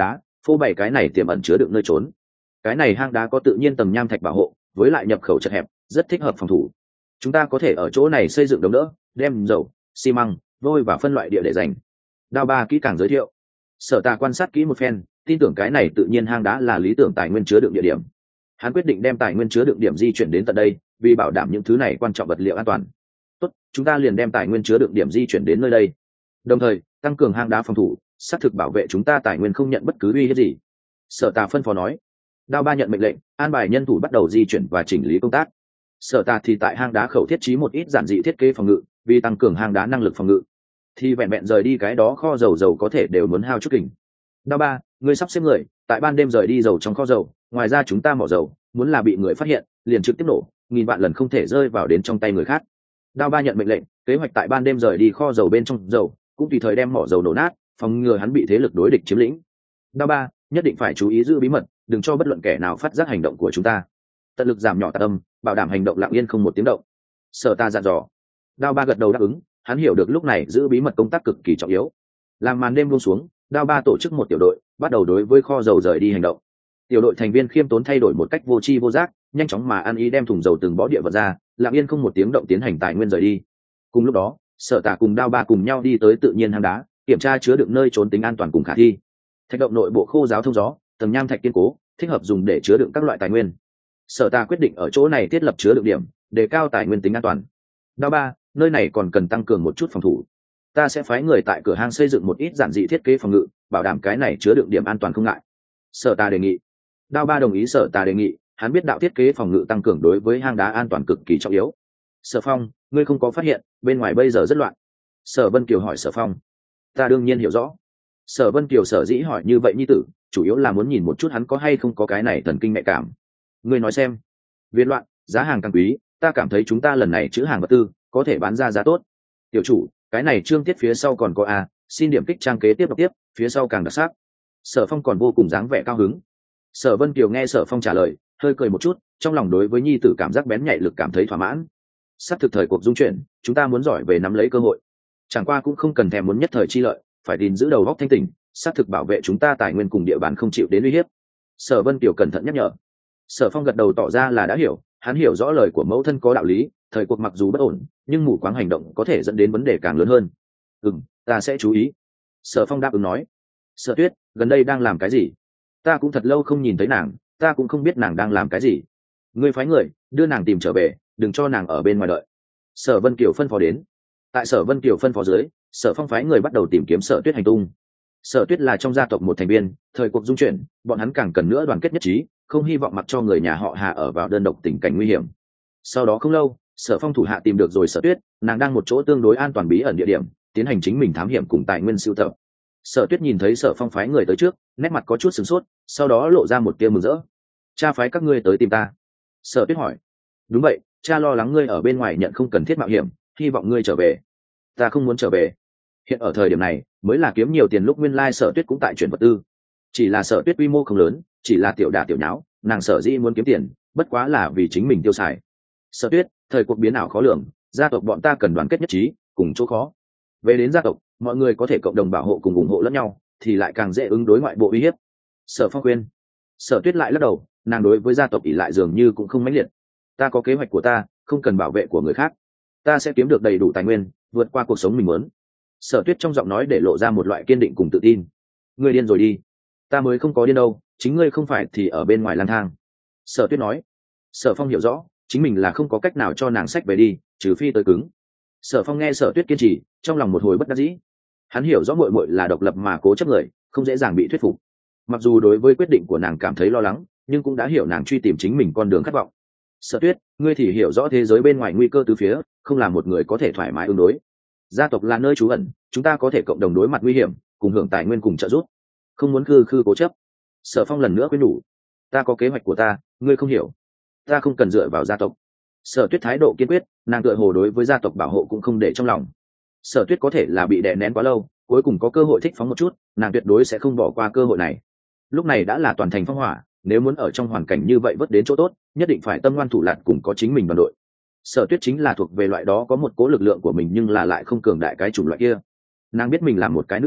phô bày cái này tiềm ẩn chứa đựng nơi trốn. Cái này hang đá có tự nhiên tầng nham thạch bảo hộ, với lại nhập khẩu chật hẹp, rất thích hợp phòng thủ. Chúng ta có thể ở chỗ này xây dựng đống đỡ, đem dầu, xi măng, vôi và phân loại địa để dành. Đao ba kỹ càng giới thiệu. Sở Tà quan sát kỹ một phen, tin tưởng cái này tự nhiên hang đá là lý tưởng tài nguyên chứa đựng địa điểm. Hắn quyết định đem tài nguyên chứa đựng điểm di chuyển đến tận đây, vì bảo đảm những thứ này quan trọng vật liệu an toàn. Tốt, chúng ta liền đem tài nguyên chứa đựng điểm di chuyển đến nơi đây. Đồng thời, tăng cường hang đá phòng thủ, xác thực bảo vệ chúng ta tài nguyên không nhận bất cứ uy hiếp gì. Sở Tà phân phó nói. Đao ba nhận mệnh lệnh, an bài nhân thủ bắt đầu di chuyển và chỉnh lý công tác. Sở Tà thì tại hang đá khẩu thiết trí một ít giản dị thiết kế phòng ngự, vì tăng cường hang đá năng lực phòng ngự. Thì vẹn vẹn rời đi cái đó kho dầu dầu có thể đều muốn hao chút kình. Đao ba, ngươi sắp xếp người, tại ban đêm rời đi dầu trong kho dầu, ngoài ra chúng ta mỏ dầu, muốn là bị người phát hiện, liền trực tiếp nổ, nghìn vạn lần không thể rơi vào đến trong tay người khác. Đao ba nhận mệnh lệnh, kế hoạch tại ban đêm rời đi kho dầu bên trong dầu, cũng tùy thời đem mỏ dầu nổ nát, phòng ngừa hắn bị thế lực đối địch chiếm lĩnh. Đao ba, nhất định phải chú ý giữ bí mật, đừng cho bất luận kẻ nào phát giác hành động của chúng ta. Tận lực giảm nhỏ tạc âm, bảo đảm hành động lặng yên không một tiếng động. Sở Ta dặn dò. Đao ba gật đầu đáp ứng, hắn hiểu được lúc này giữ bí mật công tác cực kỳ trọng yếu. Làm màn đêm buông xuống, Đao ba tổ chức một tiểu đội, bắt đầu đối với kho dầu rời đi hành động. Tiểu đội thành viên khiêm tốn thay đổi một cách vô tri vô giác, nhanh chóng mà ăn ý đem thùng dầu từng bó địa vật ra, lặng yên không một tiếng động tiến hành tài nguyên rời đi. Cùng lúc đó, Sở Tà cùng Đao ba cùng nhau đi tới tự nhiên hang đá, kiểm tra chứa đựng nơi trốn tính an toàn cùng khả thi. Thạch động nội bộ khô ráo thông gió, tầng nham thạch kiên cố, thích hợp dùng để chứa đựng các loại tài nguyên. Sở Ta quyết định ở chỗ này thiết lập chứa đựng điểm, đề cao tài nguyên tính an toàn. Đao ba, nơi này còn cần tăng cường một chút phòng thủ. Ta sẽ phái người tại cửa hang xây dựng một ít giản dị thiết kế phòng ngự, bảo đảm cái này chứa đựng điểm an toàn không ngại. Sở Ta đề nghị. Đao ba đồng ý Sở Ta đề nghị, hắn biết đạo thiết kế phòng ngự tăng cường đối với hang đá an toàn cực kỳ trọng yếu. Sở Phong, ngươi không có phát hiện bên ngoài bây giờ rất loạn? Sở Vân Kiều hỏi Sở Phong. Ta đương nhiên hiểu rõ. Sở Vân Kiều sở dĩ hỏi như vậy nhi tử, chủ yếu là muốn nhìn một chút hắn có hay không có cái này thần kinh nhạy cảm. Ngươi nói xem. Viên loạn, giá hàng càng quý, ta cảm thấy chúng ta lần này chữ hàng vật tư có thể bán ra giá tốt. Tiểu chủ, cái này chương tiết phía sau còn có a, xin điểm kích trang kế tiếp đọc tiếp, phía sau càng đặc sắc. Sở Phong còn vô cùng dáng vẻ cao hứng. Sở Vân Kiều nghe Sở Phong trả lời, hơi cười một chút, trong lòng đối với nhi tử cảm giác bén nhạy lực cảm thấy thỏa mãn. Sắp thực thời cuộc dung chuyển, chúng ta muốn giỏi về nắm lấy cơ hội. Chẳng qua cũng không cần thèm muốn nhất thời chi lợi, phải tin giữ đầu góc thanh tỉnh, xác thực bảo vệ chúng ta tài nguyên cùng địa bàn không chịu đến uy hiếp. Sở Vân Kiều cẩn thận nhắc nhở. Sở Phong gật đầu tỏ ra là đã hiểu, hắn hiểu rõ lời của mẫu thân có đạo lý, thời cuộc mặc dù bất ổn, nhưng mù quáng hành động có thể dẫn đến vấn đề càng lớn hơn. Ừm, ta sẽ chú ý. Sở Phong đáp ứng nói. Sở Tuyết, gần đây đang làm cái gì? Ta cũng thật lâu không nhìn thấy nàng, ta cũng không biết nàng đang làm cái gì. Ngươi phái người đưa nàng tìm trở về, đừng cho nàng ở bên ngoài đợi. Sở Vân Kiều phân phó đến. Tại Sở Vân Kiều phân phó dưới, Sở Phong phái người bắt đầu tìm kiếm Sở Tuyết hành tung. Sở Tuyết là trong gia tộc một thành viên, thời cuộc dung chuyển, bọn hắn càng cần nữa đoàn kết nhất trí, không hy vọng mặc cho người nhà họ Hà ở vào đơn độc tình cảnh nguy hiểm. Sau đó không lâu, Sở Phong thủ hạ tìm được rồi Sở Tuyết, nàng đang một chỗ tương đối an toàn bí ẩn địa điểm, tiến hành chính mình thám hiểm cùng tài nguyên sưu tập. Sở Tuyết nhìn thấy Sở Phong phái người tới trước, nét mặt có chút sửng sốt, sau đó lộ ra một tia mừng rỡ. Cha phái các ngươi tới tìm ta? Sở Tuyết hỏi. Đúng vậy, cha lo lắng ngươi ở bên ngoài nhận không cần thiết mạo hiểm, hy vọng ngươi trở về. Ta không muốn trở về. Hiện ở thời điểm này mới là kiếm nhiều tiền lúc nguyên lai Sở Tuyết cũng tại chuyển vật tư. Chỉ là Sở Tuyết quy mô không lớn, chỉ là tiểu đả tiểu nháo, nàng sở dĩ muốn kiếm tiền, bất quá là vì chính mình tiêu xài. Sở Tuyết, thời cuộc biến ảo khó lường, gia tộc bọn ta cần đoàn kết nhất trí, cùng chỗ khó. Về đến gia tộc, mọi người có thể cộng đồng bảo hộ cùng ủng hộ lẫn nhau, thì lại càng dễ ứng đối ngoại bộ uy hiếp. Sở Phong khuyên. Sở Tuyết lại lắc đầu, nàng đối với gia tộc ỷ lại dường như cũng không mãnh liệt. Ta có kế hoạch của ta, không cần bảo vệ của người khác. Ta sẽ kiếm được đầy đủ tài nguyên, vượt qua cuộc sống mình muốn. Sở Tuyết trong giọng nói để lộ ra một loại kiên định cùng tự tin. Ngươi điên rồi đi. Ta mới không có điên đâu, chính ngươi không phải thì ở bên ngoài lang thang. Sở Tuyết nói. Sở Phong hiểu rõ, chính mình là không có cách nào cho nàng sách về đi, trừ phi tới cứng. Sở Phong nghe Sở Tuyết kiên trì, trong lòng một hồi bất đắc dĩ. Hắn hiểu rõ muội muội là độc lập mà cố chấp người, không dễ dàng bị thuyết phục. Mặc dù đối với quyết định của nàng cảm thấy lo lắng, nhưng cũng đã hiểu nàng truy tìm chính mình con đường khát vọng. Sở Tuyết, ngươi thì hiểu rõ thế giới bên ngoài nguy cơ từ phía, không là một người có thể thoải mái ứng đối. Gia tộc là nơi trú ẩn, chúng ta có thể cộng đồng đối mặt nguy hiểm, cùng hưởng tài nguyên cùng trợ giúp, không muốn khư khư cố chấp. Sở Phong lần nữa khuyên nhủ. Ta có kế hoạch của ta, ngươi không hiểu. Ta không cần dựa vào gia tộc. Sở Tuyết thái độ kiên quyết, nàng tựa hồ đối với gia tộc bảo hộ cũng không để trong lòng. Sở Tuyết có thể là bị đè nén quá lâu, cuối cùng có cơ hội thích phóng một chút, nàng tuyệt đối sẽ không bỏ qua cơ hội này. Lúc này đã là toàn thành phong hỏa, nếu muốn ở trong hoàn cảnh như vậy vớt đến chỗ tốt, nhất định phải tâm ngoan thủ lạn cùng có chính mình đoàn đội. Sở Tuyết chính là thuộc về loại đó có một cố lực lượng của mình nhưng là lại không cường đại cái chủng loại kia. Nàng biết mình là một cái nữ tính,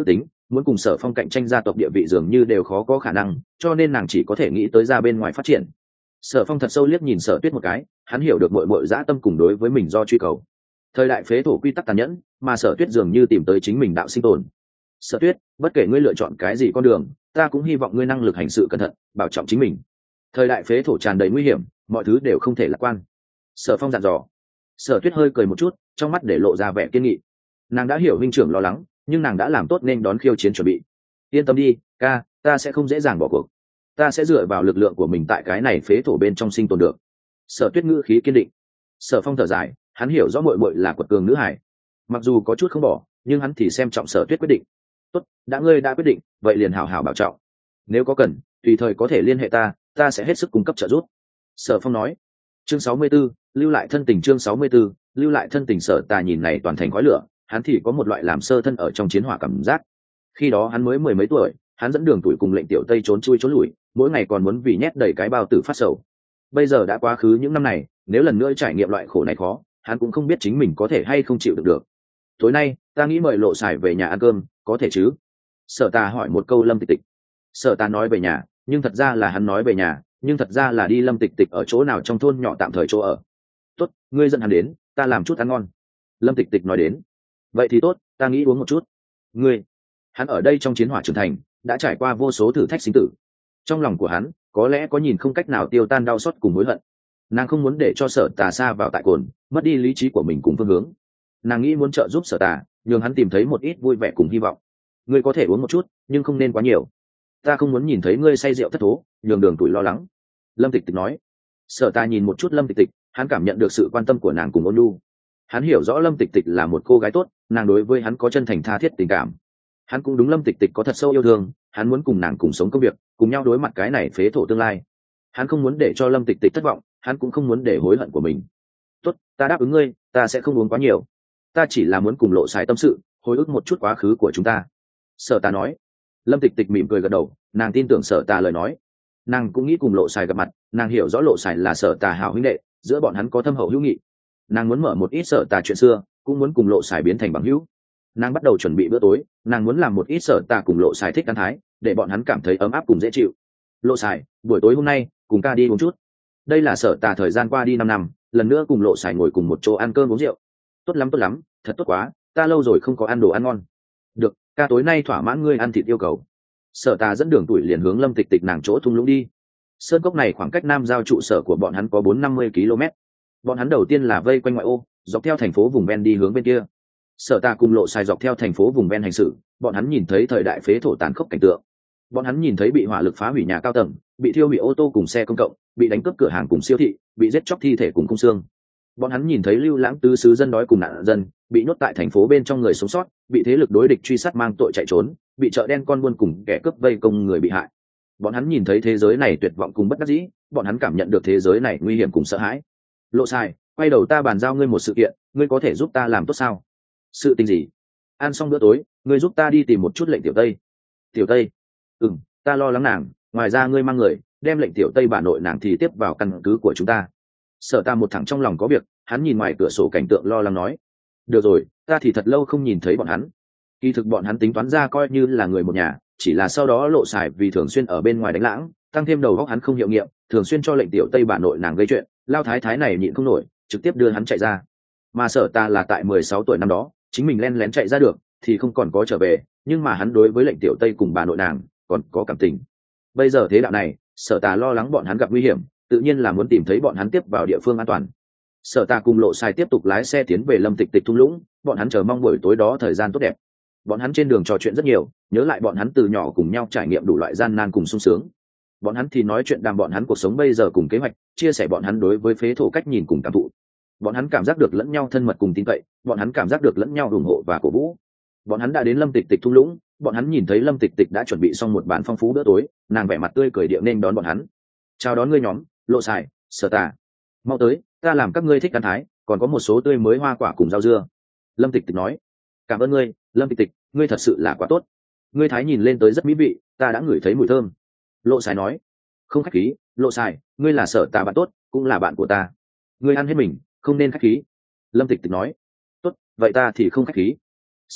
muốn cùng Sở Phong cạnh tranh gia tộc địa vị dường như đều khó có khả năng, cho nên nàng chỉ có thể nghĩ tới ra bên ngoài phát triển. Sở Phong thật sâu liếc nhìn Sở Tuyết một cái, hắn hiểu được muội muội dã tâm cùng đối với mình do truy cầu. Thời đại phế thổ quy tắc tàn nhẫn, mà Sở Tuyết dường như tìm tới chính mình đạo sinh tồn. Sở Tuyết, bất kể ngươi lựa chọn cái gì con đường, ta cũng hy vọng ngươi năng lực hành sự cẩn thận, bảo trọng chính mình. Thời đại phế thổ tràn đầy nguy hiểm, mọi thứ đều không thể lạc quan. Sở Phong dặn dò. Sở Tuyết hơi cười một chút, trong mắt để lộ ra vẻ kiên nghị. Nàng đã hiểu huynh trưởng lo lắng, nhưng nàng đã làm tốt nên đón khiêu chiến chuẩn bị. Yên tâm đi, ca, ta sẽ không dễ dàng bỏ cuộc. Ta sẽ dựa vào lực lượng của mình tại cái này phế thổ bên trong sinh tồn được. Sở Tuyết ngữ khí kiên định. Sở Phong thở dài, hắn hiểu rõ muội muội là quật cường nữ hải, mặc dù có chút không bỏ, nhưng hắn thì xem trọng Sở Tuyết quyết định. Tốt, đã ngươi đã quyết định, vậy liền hảo hảo bảo trọng. Nếu có cần, tùy thời có thể liên hệ ta, ta sẽ hết sức cung cấp trợ giúp. Sở Phong nói. Chương sáu mươi 64, lưu lại thân tình. Chương sáu mươi 64, lưu lại thân tình. Sở Tà nhìn này toàn thành khói lửa, hắn thì có một loại làm sơ thân ở trong chiến hỏa cảm giác. Khi đó hắn mới mười mấy tuổi, hắn dẫn đường tuổi cùng lệnh tiểu Tây trốn chui trốn lủi, mỗi ngày còn muốn vì nhét đầy cái bao tử phát sầu. Bây giờ đã quá khứ những năm này, nếu lần nữa trải nghiệm loại khổ này khó, hắn cũng không biết chính mình có thể hay không chịu được được. Tối nay, ta nghĩ mời Lộ Sải về nhà ăn cơm, có thể chứ? Sở Tà hỏi một câu Lâm Tịch Tịch. Sở Tà nói về nhà, nhưng thật ra là hắn nói về nhà, nhưng thật ra là đi Lâm Tịch Tịch ở chỗ nào trong thôn nhỏ tạm thời chỗ ở. Tốt, ngươi dẫn hắn đến, ta làm chút ăn ngon. Lâm Tịch Tịch nói đến. Vậy thì tốt, ta nghĩ uống một chút. Ngươi, hắn ở đây trong chiến hỏa trưởng thành, đã trải qua vô số thử thách sinh tử. Trong lòng của hắn, có lẽ có nhìn không cách nào tiêu tan đau xót cùng hối hận. Nàng không muốn để cho Sở Tà sa vào tại cồn, mất đi lý trí của mình cùng phương hướng. Nàng nghĩ muốn trợ giúp Sở Tà, nhường hắn tìm thấy một ít vui vẻ cùng hy vọng. Ngươi có thể uống một chút, nhưng không nên quá nhiều. Ta không muốn nhìn thấy ngươi say rượu thất thố, nhường đường tuổi lo lắng. Lâm Tịch Tịch nói. Sở Tà nhìn một chút Lâm Tịch Tịch, hắn cảm nhận được sự quan tâm của nàng cùng ôn nhu. Hắn hiểu rõ Lâm Tịch Tịch là một cô gái tốt, nàng đối với hắn có chân thành tha thiết tình cảm. Hắn cũng đúng Lâm Tịch Tịch có thật sâu yêu thương, hắn muốn cùng nàng cùng sống công việc, cùng nhau đối mặt cái này phế thổ tương lai. Hắn không muốn để cho Lâm Tịch Tịch thất vọng, hắn cũng không muốn để hối hận của mình. Tốt, ta đáp ứng ngươi, ta sẽ không uống quá nhiều. Ta chỉ là muốn cùng Lộ Sải tâm sự, hồi ức một chút quá khứ của chúng ta. Sở Tà nói. Lâm Tịch Tịch mỉm cười gật đầu, nàng tin tưởng Sở Tà lời nói. Nàng cũng nghĩ cùng Lộ Sải gặp mặt, nàng hiểu rõ Lộ Sải là Sở Tà hảo huynh đệ, giữa bọn hắn có thâm hậu hữu nghị. Nàng muốn mở một ít Sở Tà chuyện xưa, cũng muốn cùng Lộ Sải biến thành bằng hữu. Nàng bắt đầu chuẩn bị bữa tối, nàng muốn làm một ít Sở Tà cùng Lộ Sải thích ăn thái, để bọn hắn cảm thấy ấm áp cùng dễ chịu. Lộ Sải, buổi tối hôm nay cùng ca đi uống chút. Đây là Sở Tà thời gian qua đi năm năm, lần nữa cùng Lộ Sải ngồi cùng một chỗ ăn cơm uống rượu. Tốt lắm tốt lắm, thật tốt quá, ta lâu rồi không có ăn đồ ăn ngon. Được, ca tối nay thỏa mãn ngươi ăn thịt yêu cầu. Sở Tà dẫn đường tuổi liền hướng Lâm Tịch Tịch nàng chỗ thung lũng đi. Sơn cốc này khoảng cách nam giao trụ sở của bọn hắn có bốn năm mươi ki lô mét. Bọn hắn đầu tiên là vây quanh ngoại ô, dọc theo thành phố vùng ven đi hướng bên kia. Sở Tà cùng Lộ Sải dọc theo thành phố vùng ven hành xử, bọn hắn nhìn thấy thời đại phế thổ tàn khốc cảnh tượng. Bọn hắn nhìn thấy bị hỏa lực phá hủy nhà cao tầng, bị thiêu hủy ô tô cùng xe công cộng, bị đánh cướp cửa hàng cùng siêu thị, bị giết chóc thi thể cùng cung xương. Bọn hắn nhìn thấy lưu lãng tứ xứ dân đói cùng nạn dân, bị nhốt tại thành phố bên trong người sống sót, bị thế lực đối địch truy sát mang tội chạy trốn, bị chợ đen con buôn cùng kẻ cướp vây công người bị hại. Bọn hắn nhìn thấy thế giới này tuyệt vọng cùng bất đắc dĩ, bọn hắn cảm nhận được thế giới này nguy hiểm cùng sợ hãi. Lộ Sải, quay đầu ta bàn giao ngươi một sự kiện, ngươi có thể giúp ta làm tốt sao? Sự tình gì? Ăn xong bữa tối, ngươi giúp ta đi tìm một chút lệnh tiểu Tây. Tiểu Tây? Ừm, ta lo lắng nàng, ngoài ra ngươi mang người, đem lệnh tiểu Tây bà nội nàng thì tiếp vào căn cứ của chúng ta. Sở Ta một thằng trong lòng có việc, hắn nhìn ngoài cửa sổ cảnh tượng lo lắng nói. Được rồi, ta thì thật lâu không nhìn thấy bọn hắn. Kỳ thực bọn hắn tính toán ra coi như là người một nhà, chỉ là sau đó Lộ Sải vì thường xuyên ở bên ngoài đánh lãng, tăng thêm đầu óc hắn không hiệu nghiệm, thường xuyên cho lệnh tiểu Tây bà nội nàng gây chuyện, lao thái thái này nhịn không nổi, trực tiếp đưa hắn chạy ra. Mà Sở Ta là tại mười sáu tuổi năm đó, chính mình len lén chạy ra được, thì không còn có trở về, nhưng mà hắn đối với lệnh tiểu Tây cùng bà nội nàng còn có cảm tình. Bây giờ thế đạo này, Sở Ta lo lắng bọn hắn gặp nguy hiểm, tự nhiên là muốn tìm thấy bọn hắn tiếp vào địa phương an toàn. Sở Ta cùng Lộ Sải tiếp tục lái xe tiến về Lâm Tịch Tịch thung lũng, bọn hắn chờ mong buổi tối đó thời gian tốt đẹp. Bọn hắn trên đường trò chuyện rất nhiều, nhớ lại bọn hắn từ nhỏ cùng nhau trải nghiệm đủ loại gian nan cùng sung sướng. Bọn hắn thì nói chuyện đàm bọn hắn cuộc sống bây giờ cùng kế hoạch, chia sẻ bọn hắn đối với phế thổ cách nhìn cùng cảm thụ. Bọn hắn cảm giác được lẫn nhau thân mật cùng tin cậy, bọn hắn cảm giác được lẫn nhau ủng hộ và cổ vũ. Bọn hắn đã đến Lâm Tịch Tịch thung lũng, bọn hắn nhìn thấy Lâm Tịch Tịch đã chuẩn bị xong một bàn phong phú bữa tối, nàng vẻ mặt tươi cười điệu nên đón bọn hắn. Chào đón ngươi nhóm, Lộ Sải, Sở Ta. Mau tới, ta làm các ngươi thích ăn thái, còn có một số tươi mới hoa quả cùng rau dưa. Lâm Tịch Tịch nói. Cảm ơn ngươi, Lâm Tịch Tịch, ngươi thật sự là quá tốt. Ngươi thái nhìn lên tới rất mỹ vị, ta đã ngửi thấy mùi thơm. Lộ Sải nói. Không khách khí, Lộ Sải, ngươi là Sở Ta bạn tốt, cũng là bạn của ta. Ngươi ăn hết mình, không nên khách khí. Lâm Tịch Tịch nói. Tốt, vậy ta thì không khách khí. Sở Ta,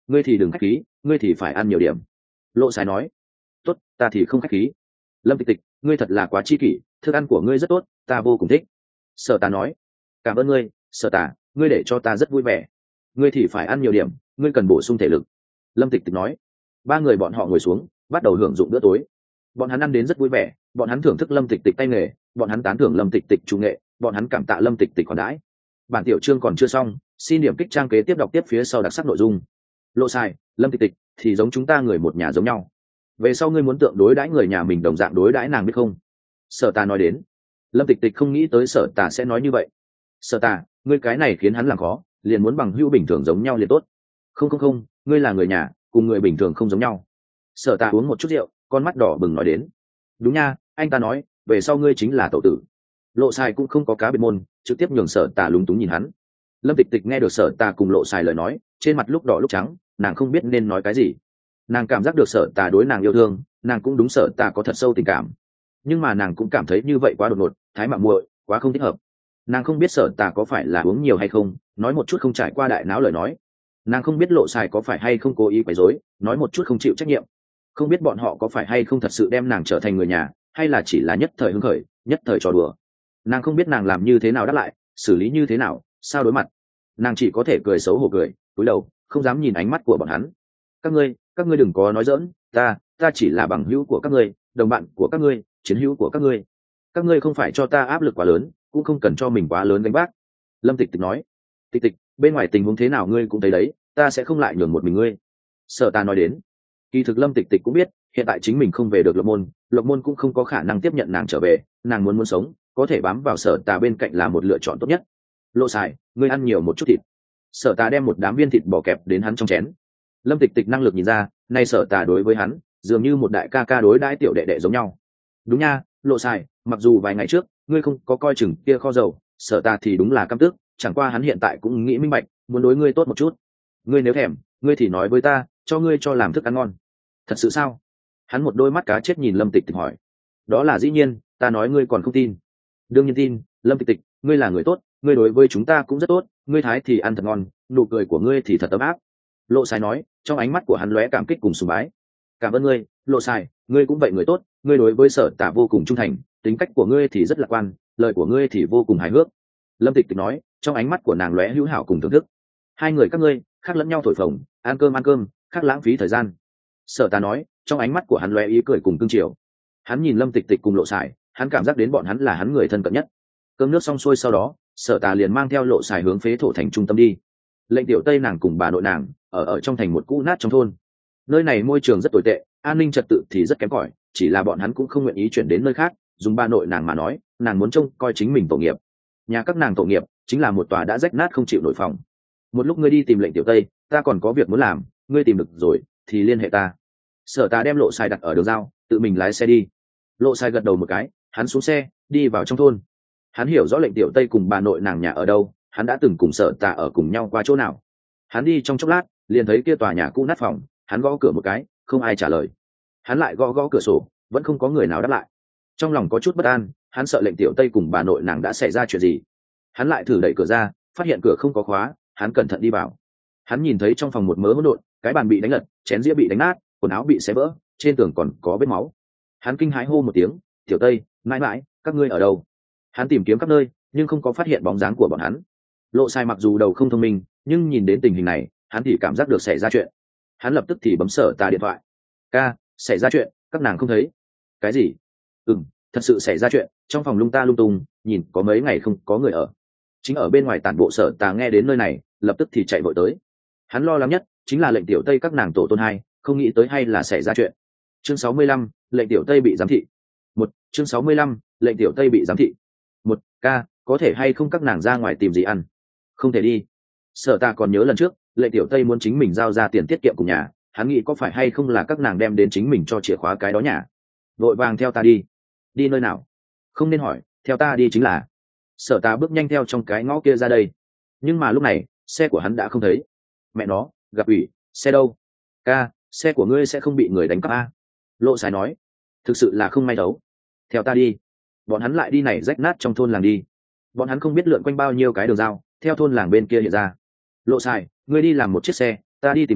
ngươi thì đừng khách khí, ngươi thì phải ăn nhiều điểm. Lộ Sài nói. Tốt, ta thì không khách khí. Lâm Tịch Tịch, ngươi thật là quá chi kỷ, thức ăn của ngươi rất tốt, ta vô cùng thích. Sở Tà nói. Cảm ơn ngươi, Sở Tà, ngươi để cho ta rất vui vẻ. Ngươi thì phải ăn nhiều điểm, ngươi cần bổ sung thể lực. Lâm Tịch Tịch nói. Ba người bọn họ ngồi xuống, bắt đầu hưởng dụng bữa tối. Bọn hắn ăn đến rất vui vẻ, bọn hắn thưởng thức Lâm Tịch Tịch tay nghề, bọn hắn tán thưởng Lâm Tịch Tịch chủ nghệ, bọn hắn cảm tạ Lâm Tịch Tịch còn đãi. Bản tiểu chương còn chưa xong, xin điểm kích trang kế tiếp đọc tiếp phía sau đặc sắc nội dung. Lộ Sài, Lâm Tịch Tịch thì giống chúng ta người một nhà giống nhau. Về sau ngươi muốn tượng đối đãi người nhà mình đồng dạng đối đãi nàng biết không? Sở Tà nói đến. Lâm Tịch Tịch không nghĩ tới Sở Tà sẽ nói như vậy. Sở Tà, ngươi cái này khiến hắn làm khó, liền muốn bằng hữu bình thường giống nhau liền tốt. Không không không, ngươi là người nhà, cùng người bình thường không giống nhau. Sở Tà uống một chút rượu, con mắt đỏ bừng nói đến. Đúng nha, anh ta nói, về sau ngươi chính là tổ tử. Lộ Sài cũng không có cá biệt môn, trực tiếp nhường Sở Tà lúng túng nhìn hắn. Lâm Tịch Tịch nghe được Sở Tà cùng Lộ Sài lời nói, trên mặt lúc đỏ lúc trắng, nàng không biết nên nói cái gì. Nàng cảm giác được Sở Tà đối nàng yêu thương, nàng cũng đúng Sở Tà có thật sâu tình cảm, nhưng mà nàng cũng cảm thấy như vậy quá đột ngột, thái mạo muội, quá không thích hợp. Nàng không biết Sở Tà có phải là uống nhiều hay không, nói một chút không trải qua đại não lời nói. Nàng không biết Lộ Sài có phải hay không cố ý quấy rối, nói một chút không chịu trách nhiệm. Không biết bọn họ có phải hay không thật sự đem nàng trở thành người nhà, hay là chỉ là nhất thời hứng khởi, nhất thời trò đùa. Nàng không biết nàng làm như thế nào đáp lại, xử lý như thế nào, sao đối mặt. Nàng chỉ có thể cười xấu hổ cười, cúi đầu, không dám nhìn ánh mắt của bọn hắn. Các ngươi, các ngươi đừng có nói giỡn, ta, ta chỉ là bằng hữu của các ngươi, đồng bạn của các ngươi, chiến hữu của các ngươi. Các ngươi không phải cho ta áp lực quá lớn, cũng không cần cho mình quá lớn gánh vác. Lâm Tịch Tịch nói. Tịch Tịch, bên ngoài tình huống thế nào ngươi cũng thấy đấy, ta sẽ không lại nhường một mình ngươi. Sở Tà nói đến. Kỳ thực Lâm Tịch Tịch cũng biết, hiện tại chính mình không về được Lộc Môn, Lộc Môn cũng không có khả năng tiếp nhận nàng trở về, nàng muốn muốn sống, có thể bám vào Sở Tà bên cạnh là một lựa chọn tốt nhất. Lộ Sài, ngươi ăn nhiều một chút thịt. Sở Tà đem một đám viên thịt bò kẹp đến hắn trong chén. Lâm Tịch Tịch năng lực nhìn ra, nay Sở Tà đối với hắn, dường như một đại ca ca đối đãi tiểu đệ đệ giống nhau. Đúng nha, Lộ Sài, mặc dù vài ngày trước ngươi không có coi chừng kia kho dầu, Sở Tà thì đúng là căm tức, chẳng qua hắn hiện tại cũng nghĩ minh bạch, muốn đối ngươi tốt một chút. Ngươi nếu thèm, ngươi thì nói với ta, cho ngươi cho làm thức ăn ngon. Thật sự sao? Hắn một đôi mắt cá chết nhìn Lâm Tịch Tịch hỏi. Đó là dĩ nhiên, ta nói ngươi còn không tin. Đương nhiên tin, Lâm Tịch Tịch, ngươi là người tốt, ngươi đối với chúng ta cũng rất tốt, ngươi thái thì ăn thật ngon, nụ cười của ngươi thì thật ấm áp. Lộ Sài nói, trong ánh mắt của hắn lóe cảm kích cùng sùng bái. Cảm ơn ngươi, Lộ Sài, ngươi cũng vậy người tốt, ngươi đối với Sở Tà vô cùng trung thành, tính cách của ngươi thì rất lạc quan, lời của ngươi thì vô cùng hài hước. Lâm Tịch Tịch nói, trong ánh mắt của nàng lóe hữu hảo cùng thưởng thức. Hai người các ngươi khác lẫn nhau thổi phồng, ăn cơm ăn cơm, khác lãng phí thời gian. Sở Tà nói, trong ánh mắt của hắn lóe ý cười cùng cương triều. Hắn nhìn Lâm Tịch Tịch cùng Lộ Sài, hắn cảm giác đến bọn hắn là hắn người thân cận nhất. Cơm nước xong xuôi sau đó, Sở Tà liền mang theo Lộ Sài hướng phế thổ thành trung tâm đi. Lệnh Tiểu Tây nàng cùng bà nội nàng ở ở trong thành một cũ nát trong thôn. Nơi này môi trường rất tồi tệ, an ninh trật tự thì rất kém cỏi, chỉ là bọn hắn cũng không nguyện ý chuyển đến nơi khác. Dùng bà nội nàng mà nói, nàng muốn trông coi chính mình tổ nghiệp. Nhà các nàng tổ nghiệp chính là một tòa đã rách nát không chịu nổi phòng. Một lúc ngươi đi tìm Lệnh Tiểu Tây, ta còn có việc muốn làm, ngươi tìm được rồi thì liên hệ ta. Sở Tà đem Lộ Sài đặt ở đường giao, tự mình lái xe đi. Lộ Sài gật đầu một cái, hắn xuống xe, đi vào trong thôn. Hắn hiểu rõ Lệnh Tiểu Tây cùng bà nội nàng nhà ở đâu, hắn đã từng cùng Sở Tà ở cùng nhau qua chỗ nào. Hắn đi trong chốc lát, liền thấy kia tòa nhà cũ nát phòng, hắn gõ cửa một cái, không ai trả lời. Hắn lại gõ gõ cửa sổ, vẫn không có người nào đáp lại. Trong lòng có chút bất an, hắn sợ Lệnh Tiểu Tây cùng bà nội nàng đã xảy ra chuyện gì. Hắn lại thử đẩy cửa ra, phát hiện cửa không có khóa, hắn cẩn thận đi vào. Hắn nhìn thấy trong phòng một mớ hỗn độn, cái bàn bị đánh lật, chén dĩa bị đánh nát, quần áo bị xé vỡ, trên tường còn có vết máu. Hắn kinh hãi hô một tiếng, "Tiểu Tây, mãi mãi, các ngươi ở đâu?" Hắn tìm kiếm khắp nơi, nhưng không có phát hiện bóng dáng của bọn hắn. Lộ Sài mặc dù đầu không thông minh, nhưng nhìn đến tình hình này, hắn thì cảm giác được xảy ra chuyện. Hắn lập tức thì bấm Sở Tà điện thoại. "Ca, xảy ra chuyện, các nàng không thấy." "Cái gì?" "Ừm, thật sự xảy ra chuyện, trong phòng lung ta lung tung, nhìn có mấy ngày không có người ở." Chính ở bên ngoài tản bộ Sở Tà nghe đến nơi này, lập tức thì chạy vội tới. Hắn lo lắng nhất chính là Lệnh Tiểu Tây các nàng tổ tôn hai, không nghĩ tới hay là xảy ra chuyện. Chương sáu mươi lăm, Lệnh Tiểu Tây bị giám thị. Một, chương sáu mươi lăm, Lệnh Tiểu Tây bị giám thị. Một, ca, có thể hay không các nàng ra ngoài tìm gì ăn? Không thể đi. Sở Tà còn nhớ lần trước, Lệnh Tiểu Tây muốn chính mình giao ra tiền tiết kiệm của nhà, hắn nghĩ có phải hay không là các nàng đem đến chính mình cho chìa khóa cái đó nhà. Vội vàng theo ta đi. Đi nơi nào? Không nên hỏi, theo ta đi chính là. Sở Tà bước nhanh theo trong cái ngõ kia ra đây. Nhưng mà lúc này, xe của hắn đã không thấy. Mẹ nó, gặp ủy, xe đâu? Ca, xe của ngươi sẽ không bị người đánh cắp a? Lộ Sài nói. Thực sự là không may đấu. Theo ta đi. Bọn hắn lại đi này rách nát trong thôn làng đi. Bọn hắn không biết lượn quanh bao nhiêu cái đường giao, theo thôn làng bên kia hiện ra. Lộ Sài, ngươi đi làm một chiếc xe, ta đi tìm người,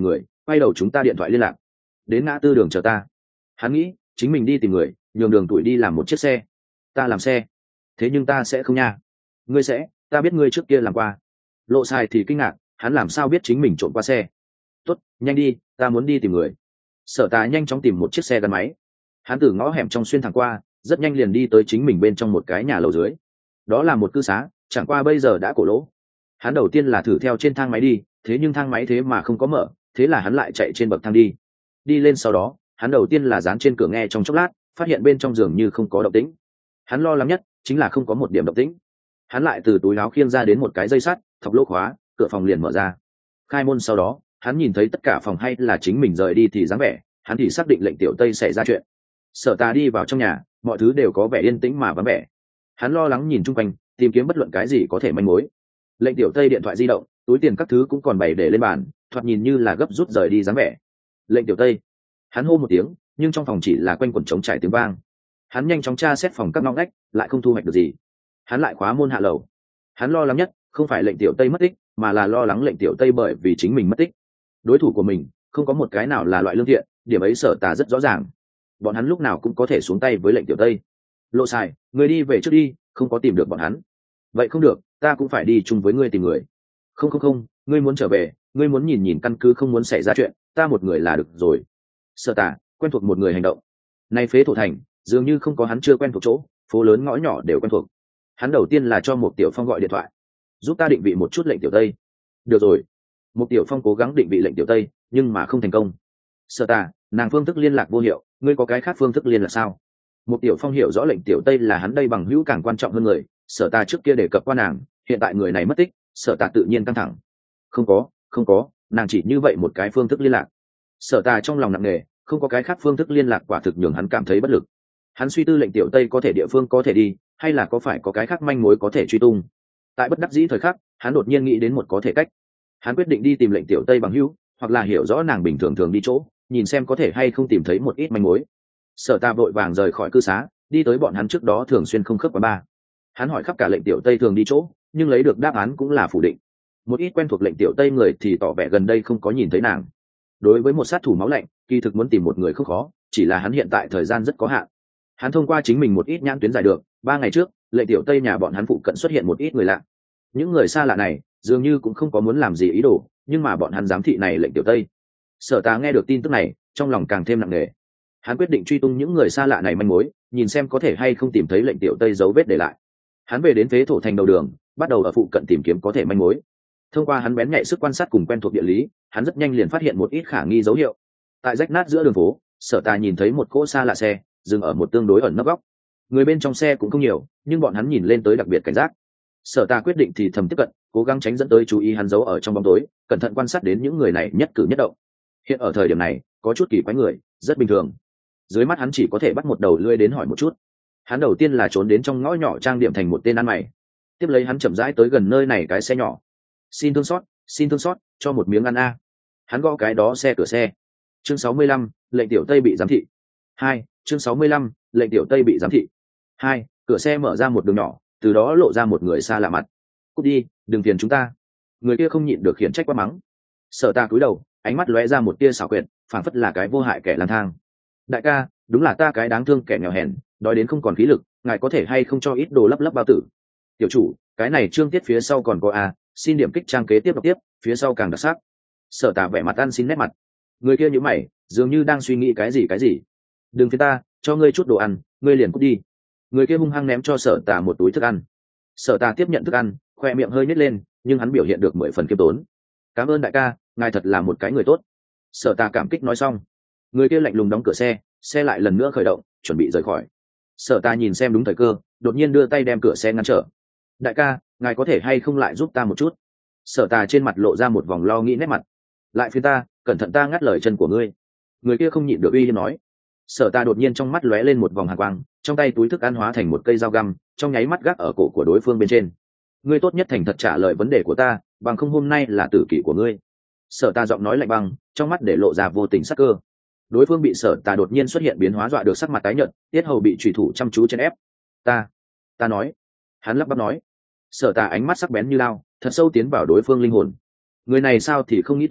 quay đầu chúng ta điện thoại liên lạc, đến ngã tư đường chờ ta. Hắn nghĩ chính mình đi tìm người, nhường đường tuổi đi làm một chiếc xe. Ta làm xe? Thế nhưng ta sẽ không nha. Ngươi sẽ, ta biết ngươi trước kia làm qua. Lộ Sai thì kinh ngạc, hắn làm sao biết chính mình trộm qua xe. Tốt, nhanh đi, ta muốn đi tìm người. Sở Tà nhanh chóng tìm một chiếc xe gắn máy. Hắn từ ngõ hẻm trong xuyên thẳng qua, rất nhanh liền đi tới chính mình bên trong một cái nhà lầu dưới. Đó là một cư xá, chẳng qua bây giờ đã cổ lỗ. Hắn đầu tiên là thử theo trên thang máy đi, thế nhưng thang máy thế mà không có mở, thế là hắn lại chạy trên bậc thang đi. Đi lên sau đó, hắn đầu tiên là dán trên cửa nghe trong chốc lát, phát hiện bên trong giường như không có động tĩnh. Hắn lo lắng nhất chính là không có một điểm động tĩnh. Hắn lại từ túi áo khiêng ra đến một cái dây sắt, thọc lỗ khóa, cửa phòng liền mở ra. Khai môn sau đó, hắn nhìn thấy tất cả phòng hay là chính mình rời đi thì dáng vẻ, hắn thì xác định lệnh Tiểu Tây xảy ra chuyện. Sở Tà đi vào trong nhà, mọi thứ đều có vẻ yên tĩnh mà vắng vẻ. Hắn lo lắng nhìn chung quanh, tìm kiếm bất luận cái gì có thể manh mối. Lệnh Tiểu Tây điện thoại di động, túi tiền các thứ cũng còn bày để lên bàn, thoạt nhìn như là gấp rút rời đi dáng vẻ. Lệnh Tiểu Tây, hắn hô một tiếng, nhưng trong phòng chỉ là quanh quẩn trống trải tiếng vang. Hắn nhanh chóng tra xét phòng các ngõ ngách, lại không thu hoạch được gì. Hắn lại khóa môn hạ lầu. Hắn lo lắng nhất không phải lệnh Tiểu Tây mất tích, mà là lo lắng lệnh Tiểu Tây bởi vì chính mình mất tích. Đối thủ của mình không có một cái nào là loại lương thiện, điểm ấy Sở Tà rất rõ ràng. Bọn hắn lúc nào cũng có thể xuống tay với lệnh Tiểu Tây. Lộ Sai, người đi về trước đi, không có tìm được bọn hắn. Vậy không được, ta cũng phải đi chung với ngươi tìm người. Không không không, ngươi muốn trở về, ngươi muốn nhìn nhìn căn cứ không muốn xảy ra chuyện, ta một người là được rồi. Sở Tà quen thuộc một người hành động. Nay phế thổ thành dường như không có hắn chưa quen thuộc chỗ, phố lớn ngõ nhỏ đều quen thuộc. Hắn đầu tiên là cho một Tiểu Phong gọi điện thoại, giúp ta định vị một chút lệnh Tiểu Tây. Được rồi. Một Tiểu Phong cố gắng định vị lệnh Tiểu Tây, nhưng mà không thành công. Sở Tà, nàng phương thức liên lạc vô hiệu, ngươi có cái khác phương thức liên lạc sao? Một Tiểu Phong hiểu rõ lệnh Tiểu Tây là hắn đây bằng hữu càng quan trọng hơn người. Sở Tà trước kia đề cập qua nàng, hiện tại người này mất tích, Sở Tà tự nhiên căng thẳng. Không có, không có, nàng chỉ như vậy một cái phương thức liên lạc. Sở Tà trong lòng nặng nề, không có cái khác phương thức liên lạc quả thực nhường hắn cảm thấy bất lực. Hắn suy tư lệnh Tiểu Tây có thể địa phương có thể đi, hay là có phải có cái khác manh mối có thể truy tung. Tại bất đắc dĩ thời khắc, hắn đột nhiên nghĩ đến một có thể cách. Hắn quyết định đi tìm lệnh Tiểu Tây bằng hữu, hoặc là hiểu rõ nàng bình thường thường đi chỗ, nhìn xem có thể hay không tìm thấy một ít manh mối. Sở Tà vội vàng rời khỏi cư xá, đi tới bọn hắn trước đó thường xuyên không khớp quán bar. Hắn hỏi khắp cả lệnh Tiểu Tây thường đi chỗ, nhưng lấy được đáp án cũng là phủ định. Một ít quen thuộc lệnh Tiểu Tây người thì tỏ vẻ gần đây không có nhìn thấy nàng. Đối với một sát thủ máu lạnh, kỳ thực muốn tìm một người không khó, chỉ là hắn hiện tại thời gian rất có hạn. Hắn thông qua chính mình một ít nhãn tuyến giải được, ba ngày trước, lệnh Tiểu Tây nhà bọn hắn phụ cận xuất hiện một ít người lạ. Những người xa lạ này dường như cũng không có muốn làm gì ý đồ, nhưng mà bọn hắn giám thị này lệnh Tiểu Tây. Sở Tà nghe được tin tức này, trong lòng càng thêm nặng nề. Hắn quyết định truy tung những người xa lạ này manh mối, nhìn xem có thể hay không tìm thấy lệnh Tiểu Tây dấu vết để lại. Hắn về đến phế thổ thành đầu đường, bắt đầu ở phụ cận tìm kiếm có thể manh mối. Thông qua hắn bén nhạy sức quan sát cùng quen thuộc địa lý, hắn rất nhanh liền phát hiện một ít khả nghi dấu hiệu. Tại rách nát giữa đường phố, Sở Tà nhìn thấy một cỗ xa lạ xe dừng ở một tương đối ẩn nấp góc. Người bên trong xe cũng không nhiều, nhưng bọn hắn nhìn lên tới đặc biệt cảnh giác. Sở Tà quyết định thì thầm tiếp cận, cố gắng tránh dẫn tới chú ý hắn giấu ở trong bóng tối, cẩn thận quan sát đến những người này nhất cử nhất động. Hiện ở thời điểm này, có chút kỳ quái người, rất bình thường. Dưới mắt hắn chỉ có thể bắt một đầu lưỡi đến hỏi một chút. Hắn đầu tiên là trốn đến trong ngõ nhỏ trang điểm thành một tên ăn mày. Tiếp lấy hắn chậm rãi tới gần nơi này cái xe nhỏ. Xin thương xót, xin thương xót, cho một miếng ăn a. Hắn gõ cái đó xe cửa xe. Chương sáu mươi lăm, lệnh Tiểu Tây bị giám thị. Hai, chương sáu mươi lăm, lệnh Tiểu Tây bị giám thị. Hai, cửa xe mở ra một đường nhỏ, từ đó lộ ra một người xa lạ mặt. Cút đi, đừng phiền chúng ta. Người kia không nhịn được khiển trách quát mắng. Sở Tà cúi đầu, ánh mắt lóe ra một tia xảo quyệt, phảng phất là cái vô hại kẻ lang thang. Đại ca, đúng là ta cái đáng thương kẻ nghèo hèn, đói đến không còn khí lực, ngài có thể hay không cho ít đồ lấp lấp bao tử. Tiểu chủ, cái này chương tiết phía sau còn có a, xin điểm kích trang kế tiếp đọc tiếp, phía sau càng đặc sắc. Sở Tà vẻ mặt ăn xin nét mặt. Người kia nhíu mày, dường như đang suy nghĩ cái gì cái gì. Đừng phiền ta, cho ngươi chút đồ ăn, ngươi liền cút đi. Người kia hung hăng ném cho Sở Tà một túi thức ăn. Sở Tà tiếp nhận thức ăn, khoe miệng hơi nhếch lên, nhưng hắn biểu hiện được mười phần kiêm tốn. Cảm ơn đại ca, ngài thật là một cái người tốt. Sở Tà cảm kích nói xong, người kia lạnh lùng đóng cửa xe, xe lại lần nữa khởi động, chuẩn bị rời khỏi. Sở Tà nhìn xem đúng thời cơ, đột nhiên đưa tay đem cửa xe ngăn trở. Đại ca, ngài có thể hay không lại giúp ta một chút? Sở Tà trên mặt lộ ra một vòng lo nghĩ nét mặt. Lại phía ta, cẩn thận ta ngắt lời chân của ngươi. Người kia không nhịn được uy hiếp nói. Sở Tà đột nhiên trong mắt lóe lên một vòng hàn quang, trong tay túi thức ăn hóa thành một cây dao găm, trong nháy mắt gác ở cổ của đối phương bên trên. Ngươi tốt nhất thành thật trả lời vấn đề của ta, bằng không hôm nay là tử kỷ của ngươi. Sở Tà giọng nói lạnh băng, trong mắt để lộ ra vô tình sắc cơ. Đối phương bị Sở Tà đột nhiên xuất hiện biến hóa dọa được sắc mặt tái nhợt, tiết hầu bị chủy thủ chăm chú chèn ép. Ta, ta nói. Hắn lắp bắp nói. Sở Tà ánh mắt sắc bén như lao, thật sâu tiến vào đối phương linh hồn. Người này sao thì không nghĩ tới,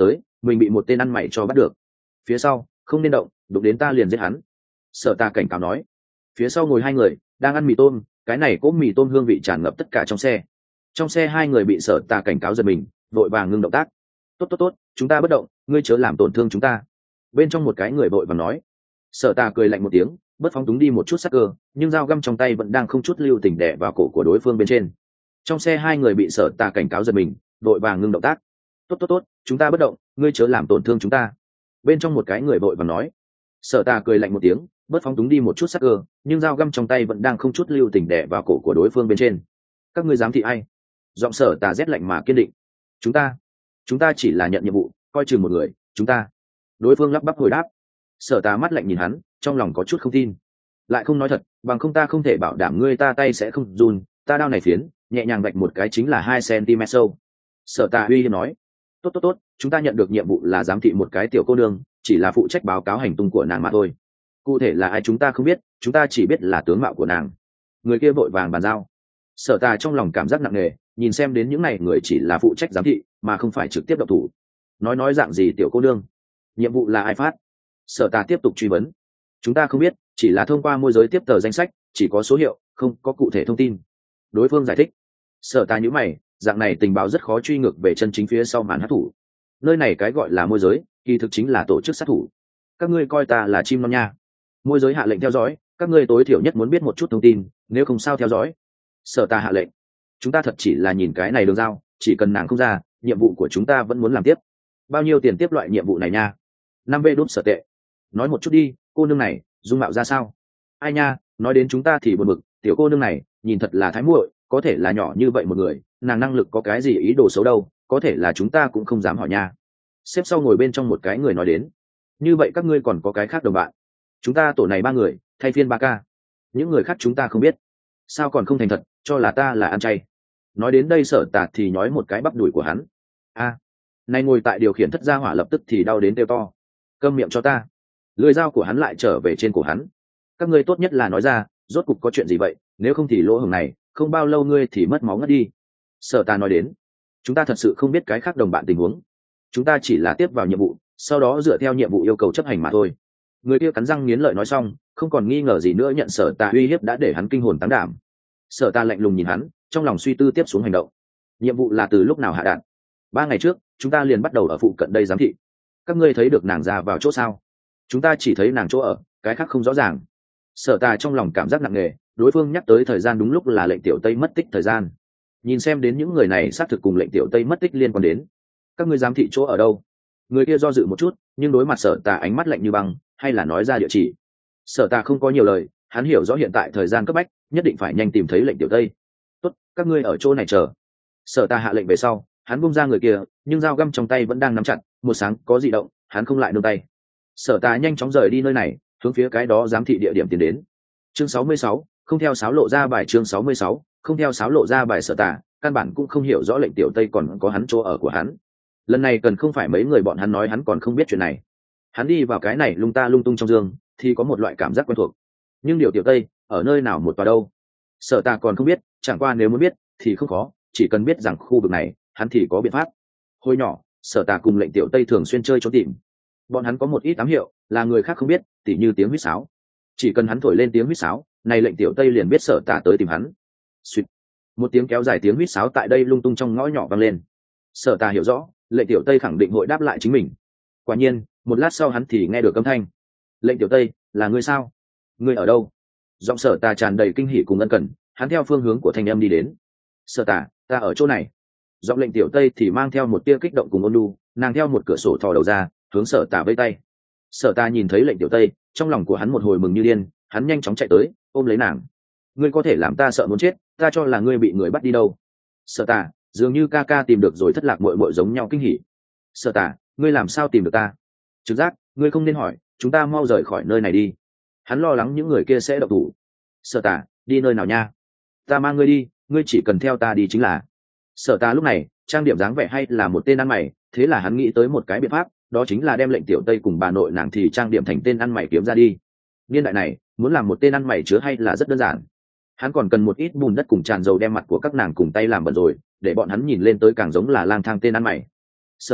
mình bị một tên ăn mày cho bắt được. Phía sau không nên động, đụng đến ta liền giết hắn. Sở Tà cảnh cáo nói. Phía sau ngồi hai người đang ăn mì tôm, cái này cỗ mì tôm hương vị tràn ngập tất cả trong xe. Trong xe hai người bị Sở Tà cảnh cáo giật mình, vội vàng ngưng động tác. Tốt tốt tốt, chúng ta bất động, ngươi chớ làm tổn thương chúng ta. Bên trong một cái người vội vàng nói. Sở Tà cười lạnh một tiếng, bất phóng túng đi một chút sắc cơ, nhưng dao găm trong tay vẫn đang không chút lưu tình đè vào cổ của đối phương bên trên. Trong xe hai người bị Sở Tà cảnh cáo giật mình, vội vàng ngưng động tác. Tốt tốt tốt, chúng ta bất động, ngươi chớ làm tổn thương chúng ta. Bên trong một cái người vội vàng nói. Sở Tà cười lạnh một tiếng, bất phóng túng đi một chút sắc cơ, nhưng dao găm trong tay vẫn đang không chút lưu tình đè vào cổ của đối phương bên trên. Các ngươi dám thị ai? Giọng Sở Tà rét lạnh mà kiên định. Chúng ta, chúng ta chỉ là nhận nhiệm vụ, coi chừng một người, chúng ta. Đối phương lắp bắp hồi đáp. Sở Tà mắt lạnh nhìn hắn, trong lòng có chút không tin. Lại không nói thật, bằng không ta không thể bảo đảm ngươi ta tay sẽ không run, ta đao này phiến, nhẹ nhàng vạch một cái chính là hai centimet sâu. Sở Tà uy hiếp nói. Tốt tốt tốt, chúng ta nhận được nhiệm vụ là giám thị một cái tiểu cô nương, chỉ là phụ trách báo cáo hành tung của nàng mà thôi. Cụ thể là ai chúng ta không biết, chúng ta chỉ biết là tướng mạo của nàng. Người kia vội vàng bàn giao. Sở Tà trong lòng cảm giác nặng nề, nhìn xem đến những này người chỉ là phụ trách giám thị, mà không phải trực tiếp động thủ. Nói nói dạng gì tiểu cô nương? Nhiệm vụ là ai phát? Sở Tà tiếp tục truy vấn. Chúng ta không biết, chỉ là thông qua môi giới tiếp tờ danh sách, chỉ có số hiệu, không có cụ thể thông tin. Đối phương giải thích. Sở Tà nhíu mày, dạng này tình báo rất khó truy ngược về chân chính phía sau màn hát thủ. Nơi này cái gọi là môi giới, kỳ thực chính là tổ chức sát thủ. Các ngươi coi ta là chim non nha. Môi giới hạ lệnh theo dõi, các ngươi tối thiểu nhất muốn biết một chút thông tin, nếu không sao theo dõi. Sở Tà hạ lệnh. Chúng ta thật chỉ là nhìn cái này đường dao, chỉ cần nàng không ra, nhiệm vụ của chúng ta vẫn muốn làm tiếp. Bao nhiêu tiền tiếp loại nhiệm vụ này nha? Năm vê đốt sở tệ. Nói một chút đi, cô nương này dung mạo ra sao? Ai nha, nói đến chúng ta thì buồn bực, tiểu cô nương này nhìn thật là thái muội, có thể là nhỏ như vậy một người, nàng năng lực có cái gì ý đồ xấu đâu, có thể là chúng ta cũng không dám hỏi nha. Xếp sau ngồi bên trong một cái người nói đến. Như vậy các ngươi còn có cái khác đồng bạn? Chúng ta tổ này ba người, thay phiên ba ca. Những người khác chúng ta không biết. Sao còn không thành thật, cho là ta là ăn chay. Nói đến đây Sở Tà thì nhói một cái bắp đùi của hắn. A, à, này ngồi tại điều khiển thất gia hỏa lập tức thì đau đến kêu to. Câm miệng cho ta. Lưỡi dao của hắn lại trở về trên cổ hắn. Các ngươi tốt nhất là nói ra, rốt cục có chuyện gì vậy, nếu không thì lỗ hổng này, không bao lâu ngươi thì mất máu ngất đi. Sở Tà nói đến. Chúng ta thật sự không biết cái khác đồng bạn tình huống. Chúng ta chỉ là tiếp vào nhiệm vụ, sau đó dựa theo nhiệm vụ yêu cầu chấp hành mà thôi. Người kia cắn răng nghiến lợi nói xong, không còn nghi ngờ gì nữa, nhận Sở Tà uy hiếp đã để hắn kinh hồn táng đảm. Sở Tà lạnh lùng nhìn hắn, trong lòng suy tư tiếp xuống hành động. Nhiệm vụ là từ lúc nào hạ đạn? Ba ngày trước, chúng ta liền bắt đầu ở phụ cận đây giám thị. Các ngươi thấy được nàng ra vào chỗ sao? Chúng ta chỉ thấy nàng chỗ ở, cái khác không rõ ràng. Sở Tà trong lòng cảm giác nặng nề, đối phương nhắc tới thời gian đúng lúc là lệnh tiểu Tây mất tích thời gian. Nhìn xem đến những người này xác thực cùng lệnh tiểu Tây mất tích liên quan đến. Các ngươi giám thị chỗ ở đâu? Người kia do dự một chút, nhưng đối mặt Sở Tà ánh mắt lạnh như băng, hay là nói ra địa chỉ. Sở Tà không có nhiều lời, hắn hiểu rõ hiện tại thời gian cấp bách, nhất định phải nhanh tìm thấy lệnh tiểu Tây. Tốt, các ngươi ở chỗ này chờ. Sở Tà hạ lệnh về sau, hắn buông ra người kia, nhưng dao găm trong tay vẫn đang nắm chặt, một sáng có dị động, hắn không lại nương tay. Sở Tà nhanh chóng rời đi nơi này, hướng phía cái đó giám thị địa điểm tiến đến. Chương sáu mươi sáu, không theo sáo lộ ra bài. Chương sáu mươi sáu, không theo sáo lộ ra bài. Sở Tà căn bản cũng không hiểu rõ lệnh tiểu Tây còn có hắn chỗ ở của hắn. Lần này cần không phải mấy người bọn hắn nói hắn còn không biết chuyện này. Hắn đi vào cái này lung ta lung tung trong giường, thì có một loại cảm giác quen thuộc. Nhưng điều tiểu Tây ở nơi nào một tòa đâu? Sở Tà còn không biết, chẳng qua nếu muốn biết thì không khó, chỉ cần biết rằng khu vực này, hắn thì có biện pháp. Hồi nhỏ, Sở Tà cùng lệnh tiểu Tây thường xuyên chơi trốn tìm. Bọn hắn có một ít ám hiệu, là người khác không biết, tỉ như tiếng huýt sáo. Chỉ cần hắn thổi lên tiếng huýt sáo, này lệnh tiểu Tây liền biết Sở Tà tới tìm hắn. Xuyệt. Một tiếng kéo dài tiếng huýt sáo tại đây lung tung trong ngõ nhỏ vang lên. Sở Tà hiểu rõ, lệnh tiểu Tây khẳng định hội đáp lại chính mình. Quả nhiên, một lát sau hắn thì nghe được âm thanh. Lệnh tiểu Tây, là ngươi sao? Ngươi ở đâu? Giọng Sở Tà tràn đầy kinh hỉ cùng ân cần, hắn theo phương hướng của thanh âm đi đến. Sở Tà, ta ở chỗ này. Giọng lệnh tiểu Tây thì mang theo một tia kích động cùng ôn nhu, nàng theo một cửa sổ thò đầu ra, hướng Sở Tà vẫy tay. Sở Tà nhìn thấy lệnh tiểu Tây, trong lòng của hắn một hồi mừng như điên, hắn nhanh chóng chạy tới, ôm lấy nàng. Ngươi có thể làm ta sợ muốn chết, ta cho là ngươi bị người bắt đi đâu. Sở Tà, dường như ca ca tìm được rồi thất lạc muội muội giống nhau kinh hỉ. Sở Tà, ngươi làm sao tìm được ta? Trực giác, ngươi không nên hỏi, chúng ta mau rời khỏi nơi này đi. Hắn lo lắng những người kia sẽ động thủ. Sở Tà, đi nơi nào nha? Ta mang ngươi đi, ngươi chỉ cần theo ta đi chính là. Sở Tà lúc này trang điểm dáng vẻ hay là một tên ăn mày, thế là hắn nghĩ tới một cái biện pháp, đó chính là đem lệnh tiểu Tây cùng bà nội nàng thì trang điểm thành tên ăn mày kiếm ra đi. Niên đại này muốn làm một tên ăn mày chứa hay là rất đơn giản. Hắn còn cần một ít bùn đất cùng tràn dầu đem mặt của các nàng cùng tay làm bẩn rồi, để bọn hắn nhìn lên tới càng giống là lang thang tên ăn mày. Sở Tà,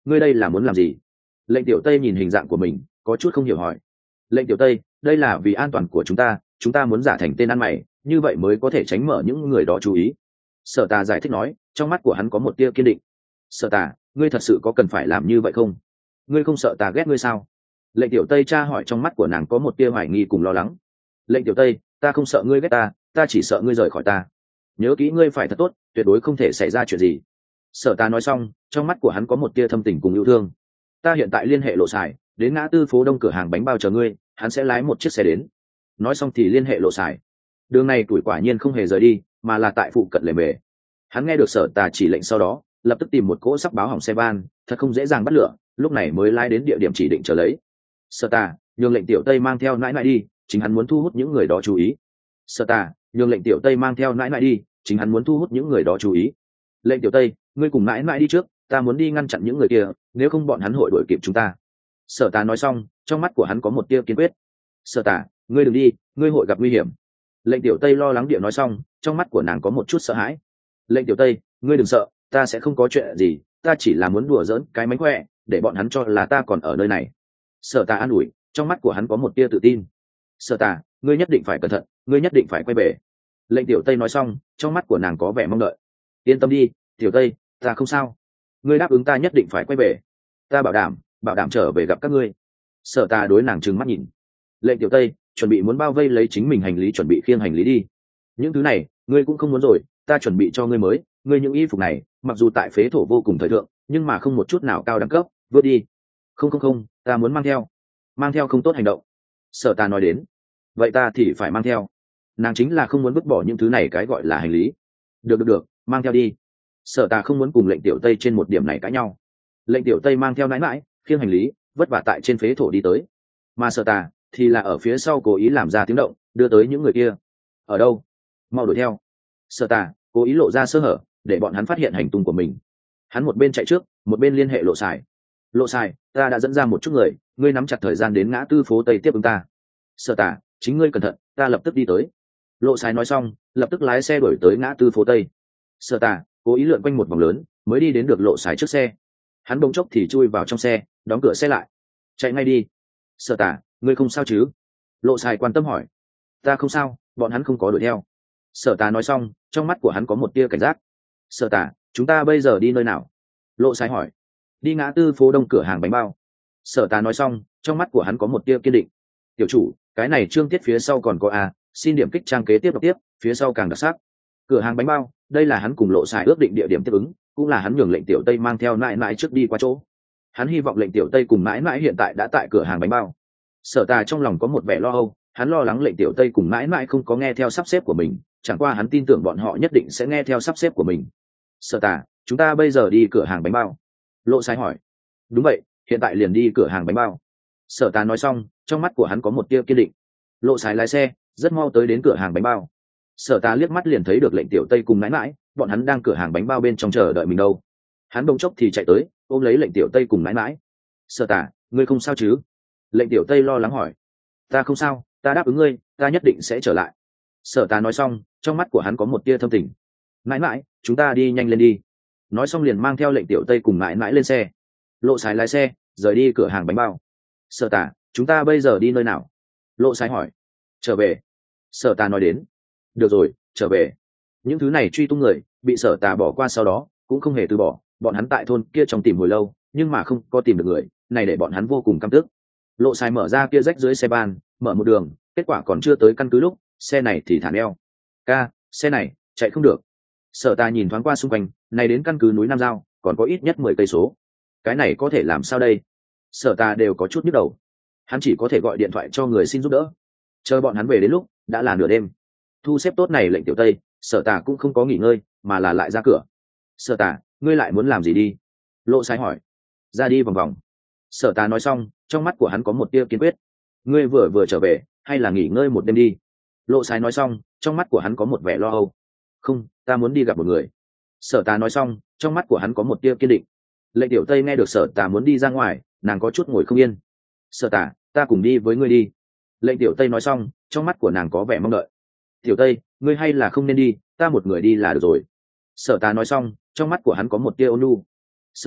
ngươi đây là muốn làm gì? Lệnh tiểu tây nhìn hình dạng của mình có chút không hiểu hỏi. Lệnh tiểu tây, đây là vì an toàn của chúng ta, chúng ta muốn giả thành tên ăn mày, như vậy mới có thể tránh mở những người đó chú ý. Sở Tà giải thích nói, trong mắt của hắn có một tia kiên định. Sở Tà, ngươi thật sự có cần phải làm như vậy không? Ngươi không sợ ta ghét ngươi sao? Lệnh tiểu tây tra hỏi, trong mắt của nàng có một tia hoài nghi cùng lo lắng. Lệnh tiểu tây, ta không sợ ngươi ghét ta, ta chỉ sợ ngươi rời khỏi ta. Nhớ kỹ ngươi phải thật tốt, tuyệt đối không thể xảy ra chuyện gì. Sở Tà nói xong, trong mắt của hắn có một tia thâm tình cùng yêu thương. Ta hiện tại liên hệ Lộ Sải, đến ngã tư phố đông cửa hàng bánh bao chờ ngươi, hắn sẽ lái một chiếc xe đến. Nói xong thì liên hệ Lộ Sải. Đường này tuổi quả nhiên không hề rời đi, mà là tại phụ cận lề mề. Hắn nghe được Sở Tà chỉ lệnh sau đó, lập tức tìm một cỗ sắp báo hỏng xe van, thật không dễ dàng bắt lửa, lúc này mới lái đến địa điểm chỉ định chờ lấy. Sở Tà, nhường lệnh tiểu tây mang theo nãi nãi đi, chính hắn muốn thu hút những người đó chú ý. Sở Tà, nhường lệnh tiểu tây mang theo nãi nãi đi, chính hắn muốn thu hút những người đó chú ý. Lệnh tiểu tây, ngươi cùng nãi nãi đi trước, ta muốn đi ngăn chặn những người kia, nếu không bọn hắn hội đuổi kịp chúng ta. Sở Tà nói xong, trong mắt của hắn có một tia kiên quyết. Sở Tà, ngươi đừng đi, ngươi hội gặp nguy hiểm. Lệnh tiểu tây lo lắng địa nói xong, trong mắt của nàng có một chút sợ hãi. Lệnh tiểu tây, ngươi đừng sợ, ta sẽ không có chuyện gì, ta chỉ là muốn đùa giỡn cái mánh khỏe, để bọn hắn cho là ta còn ở nơi này. Sở Tà an ủi, trong mắt của hắn có một tia tự tin. Sở Tà, ngươi nhất định phải cẩn thận, ngươi nhất định phải quay về. Lệnh tiểu tây nói xong, trong mắt của nàng có vẻ mong đợi. Yên tâm đi, tiểu tây, ta không sao. Ngươi đáp ứng ta nhất định phải quay về, ta bảo đảm, bảo đảm trở về gặp các ngươi. Sở Tà đối nàng trừng mắt nhìn. Lệnh tiểu tây, chuẩn bị muốn bao vây lấy chính mình hành lý, chuẩn bị khiêng hành lý đi. Những thứ này ngươi cũng không muốn rồi, ta chuẩn bị cho ngươi mới, ngươi những y phục này mặc dù tại phế thổ vô cùng thời thượng, nhưng mà không một chút nào cao đẳng cấp, vớt đi. Không không không, ta muốn mang theo. Mang theo không tốt hành động. Sở Tà nói đến. Vậy ta thì phải mang theo. Nàng chính là không muốn vứt bỏ những thứ này, cái gọi là hành lý. Được được được, mang theo đi. Sở Tà không muốn cùng lệnh tiểu tây trên một điểm này cãi nhau. Lệnh tiểu tây mang theo nãi mãi khiêng hành lý, vất vả tại trên phế thổ đi tới, mà Sở Tà thì là ở phía sau cố ý làm ra tiếng động, đưa tới những người kia. Ở đâu? Mau đuổi theo. Sở Tà cố ý lộ ra sơ hở, để bọn hắn phát hiện hành tung của mình. Hắn một bên chạy trước, một bên liên hệ Lộ Sải. Lộ Sải, ta đã dẫn ra một chút người, ngươi nắm chặt thời gian đến ngã tư phố tây tiếp ứng ta. Sở Tà, chính ngươi cẩn thận, ta lập tức đi tới. Lộ Sải nói xong, lập tức lái xe đuổi tới ngã tư phố tây. Sở Tà cố ý lượn quanh một vòng lớn, mới đi đến được Lộ Sải trước xe. Hắn bỗng chốc thì chui vào trong xe, đóng cửa xe lại. Chạy ngay đi. Sở Tà, ngươi không sao chứ? Lộ Sải quan tâm hỏi. Ta không sao, bọn hắn không có đuổi theo. Sở Tà nói xong, trong mắt của hắn có một tia cảnh giác. Sở Tà, chúng ta bây giờ đi nơi nào? Lộ Sải hỏi. Đi ngã tư phố đông cửa hàng bánh bao. Sở Tà nói xong, trong mắt của hắn có một tia kiên định. Tiểu chủ, cái này chương tiết phía sau còn có a, xin điểm kích trang kế tiếp đọc tiếp, phía sau càng đặc sắc. Cửa hàng bánh bao, đây là hắn cùng Lộ Sải ước định địa điểm tiếp ứng, cũng là hắn nhường lệnh tiểu tây mang theo mãi mãi trước đi qua chỗ. Hắn hy vọng lệnh tiểu tây cùng mãi mãi hiện tại đã tại cửa hàng bánh bao. Sở Tà trong lòng có một vẻ lo âu, hắn lo lắng lệnh tiểu tây cùng mãi mãi không có nghe theo sắp xếp của mình, chẳng qua hắn tin tưởng bọn họ nhất định sẽ nghe theo sắp xếp của mình. Sở Tà, chúng ta bây giờ đi cửa hàng bánh bao. Lộ Sải hỏi. Đúng vậy, hiện tại liền đi cửa hàng bánh bao. Sở Tà nói xong, trong mắt của hắn có một tia kiên định. Lộ Sải lái xe rất mau tới đến cửa hàng bánh bao. Sở Tà liếc mắt liền thấy được lệnh tiểu tây cùng mãi mãi, bọn hắn đang cửa hàng bánh bao bên trong chờ đợi mình đâu. Hắn bỗng chốc thì chạy tới, ôm lấy lệnh tiểu tây cùng mãi mãi. Sở Tà, ngươi không sao chứ? Lệnh tiểu tây lo lắng hỏi. Ta không sao, ta đáp ứng ngươi, ta nhất định sẽ trở lại. Sở Tà nói xong, trong mắt của hắn có một tia thâm tình. Mãi mãi, chúng ta đi nhanh lên đi. Nói xong liền mang theo lệnh tiểu tây cùng mãi mãi lên xe. Lộ Sải lái xe rời đi cửa hàng bánh bao. Sở Tà, chúng ta bây giờ đi nơi nào? Lộ Sải hỏi. Trở về. Sở Tà nói đến. Được rồi, trở về. Những thứ này truy tung người bị Sở Tà bỏ qua sau đó cũng không hề từ bỏ, bọn hắn tại thôn kia trong tìm hồi lâu nhưng mà không có tìm được người này, để bọn hắn vô cùng căm tức. Lộ Sải mở ra kia rách dưới xe ban, mở một đường, kết quả còn chưa tới căn cứ lúc xe này thì thả neo. Ca, xe này chạy không được. Sở Tà nhìn thoáng qua xung quanh, này đến căn cứ núi Nam Giao còn có ít nhất mười cây số, cái này có thể làm sao đây? Sở Tà đều có chút nhức đầu, hắn chỉ có thể gọi điện thoại cho người xin giúp đỡ. Chờ bọn hắn về đến lúc đã là nửa đêm. Thu xếp tốt này lệnh tiểu tây, Sở Tà cũng không có nghỉ ngơi mà là lại ra cửa. Sở Tà, ngươi lại muốn làm gì đi? Lộ Sải hỏi. Ra đi vòng vòng. Sở Tà nói xong, trong mắt của hắn có một tia kiên quyết. Ngươi vừa vừa trở về hay là nghỉ ngơi một đêm đi? Lộ Sải nói xong, trong mắt của hắn có một vẻ lo âu. Không, ta muốn đi gặp một người. Sở Tà nói xong, trong mắt của hắn có một tia kiên định. Lệnh tiểu tây nghe được Sở Tà muốn đi ra ngoài, nàng có chút ngồi không yên. Sở Tà, ta cùng đi với ngươi đi. Lệnh tiểu tây nói xong, trong mắt của nàng có vẻ mong đợi. Tiểu tây, ngươi hay là không nên đi, ta một người đi là được rồi. Sở Tà nói xong, trong mắt của hắn có một tia ôn nhu. Sở Tà,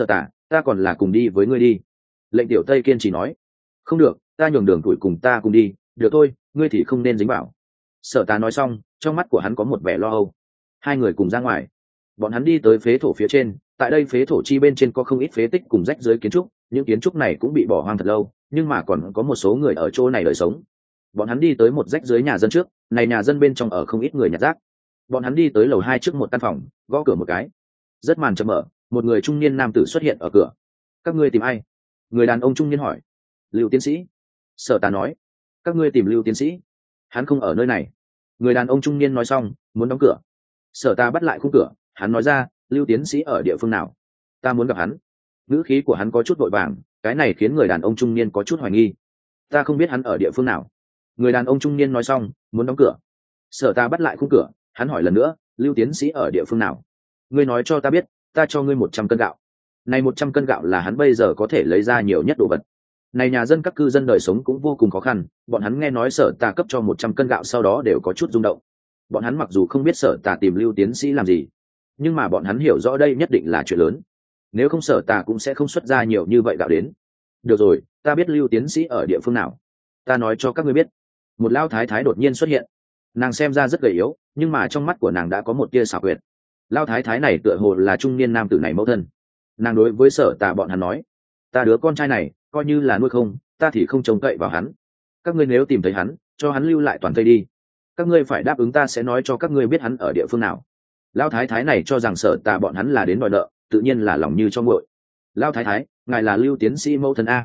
ta còn là cùng đi với ngươi đi. Lệnh tiểu tây kiên trì nói. Không được, ta nhường đường tuổi cùng ta cùng đi, được thôi, ngươi thì không nên dính vào. Sở Tà nói xong, trong mắt của hắn có một vẻ lo âu. Hai người cùng ra ngoài, bọn hắn đi tới phế thổ phía trên. Tại đây phế thổ chi bên trên có không ít phế tích cùng rách dưới kiến trúc, những kiến trúc này cũng bị bỏ hoang thật lâu, nhưng mà còn có một số người ở chỗ này đời sống. Bọn hắn đi tới một rách dưới nhà dân trước, này nhà dân bên trong ở không ít người nhặt rác. Bọn hắn đi tới lầu hai trước một căn phòng, gõ cửa một cái. Rất màn chậm mở, một người trung niên nam tử xuất hiện ở cửa. Các ngươi tìm ai? Người đàn ông trung niên hỏi. Lưu tiến sĩ. Sở Tà nói. Các ngươi tìm Lưu tiến sĩ? Hắn không ở nơi này. Người đàn ông trung niên nói xong, muốn đóng cửa. Sở Tà bắt lại khung cửa, hắn nói ra, Lưu tiến sĩ ở địa phương nào? Ta muốn gặp hắn. Ngữ khí của hắn có chút vội vàng, cái này khiến người đàn ông trung niên có chút hoài nghi. Ta không biết hắn ở địa phương nào. Người đàn ông trung niên nói xong, muốn đóng cửa. Sở Tà bắt lại khung cửa, hắn hỏi lần nữa, Lưu tiến sĩ ở địa phương nào? Ngươi nói cho ta biết, ta cho ngươi một trăm cân gạo. Này một trăm cân gạo là hắn bây giờ có thể lấy ra nhiều nhất đồ vật. Này nhà dân các cư dân đời sống cũng vô cùng khó khăn, bọn hắn nghe nói Sở Tà cấp cho một trăm cân gạo sau đó đều có chút rung động. Bọn hắn mặc dù không biết Sở Tà tìm Lưu tiến sĩ làm gì, nhưng mà bọn hắn hiểu rõ đây nhất định là chuyện lớn. Nếu không Sở Tà cũng sẽ không xuất ra nhiều như vậy gạo đến. Được rồi, ta biết Lưu tiến sĩ ở địa phương nào. Ta nói cho các ngươi biết. Một lão thái thái đột nhiên xuất hiện. Nàng xem ra rất gầy yếu, nhưng mà trong mắt của nàng đã có một tia xảo quyệt. Lão thái thái này tựa hồ là trung niên nam tử này mẫu thân. Nàng đối với Sở Tà bọn hắn nói, ta đứa con trai này coi như là nuôi không, ta thì không trông cậy vào hắn. Các ngươi nếu tìm thấy hắn, cho hắn lưu lại toàn tây đi. Các ngươi phải đáp ứng ta sẽ nói cho các ngươi biết hắn ở địa phương nào. Lão thái thái này cho rằng Sở Tà bọn hắn là đến đòi nợ, tự nhiên là lòng như cho nguội. Lão thái thái, ngài là Lưu tiến sĩ mẫu thân a?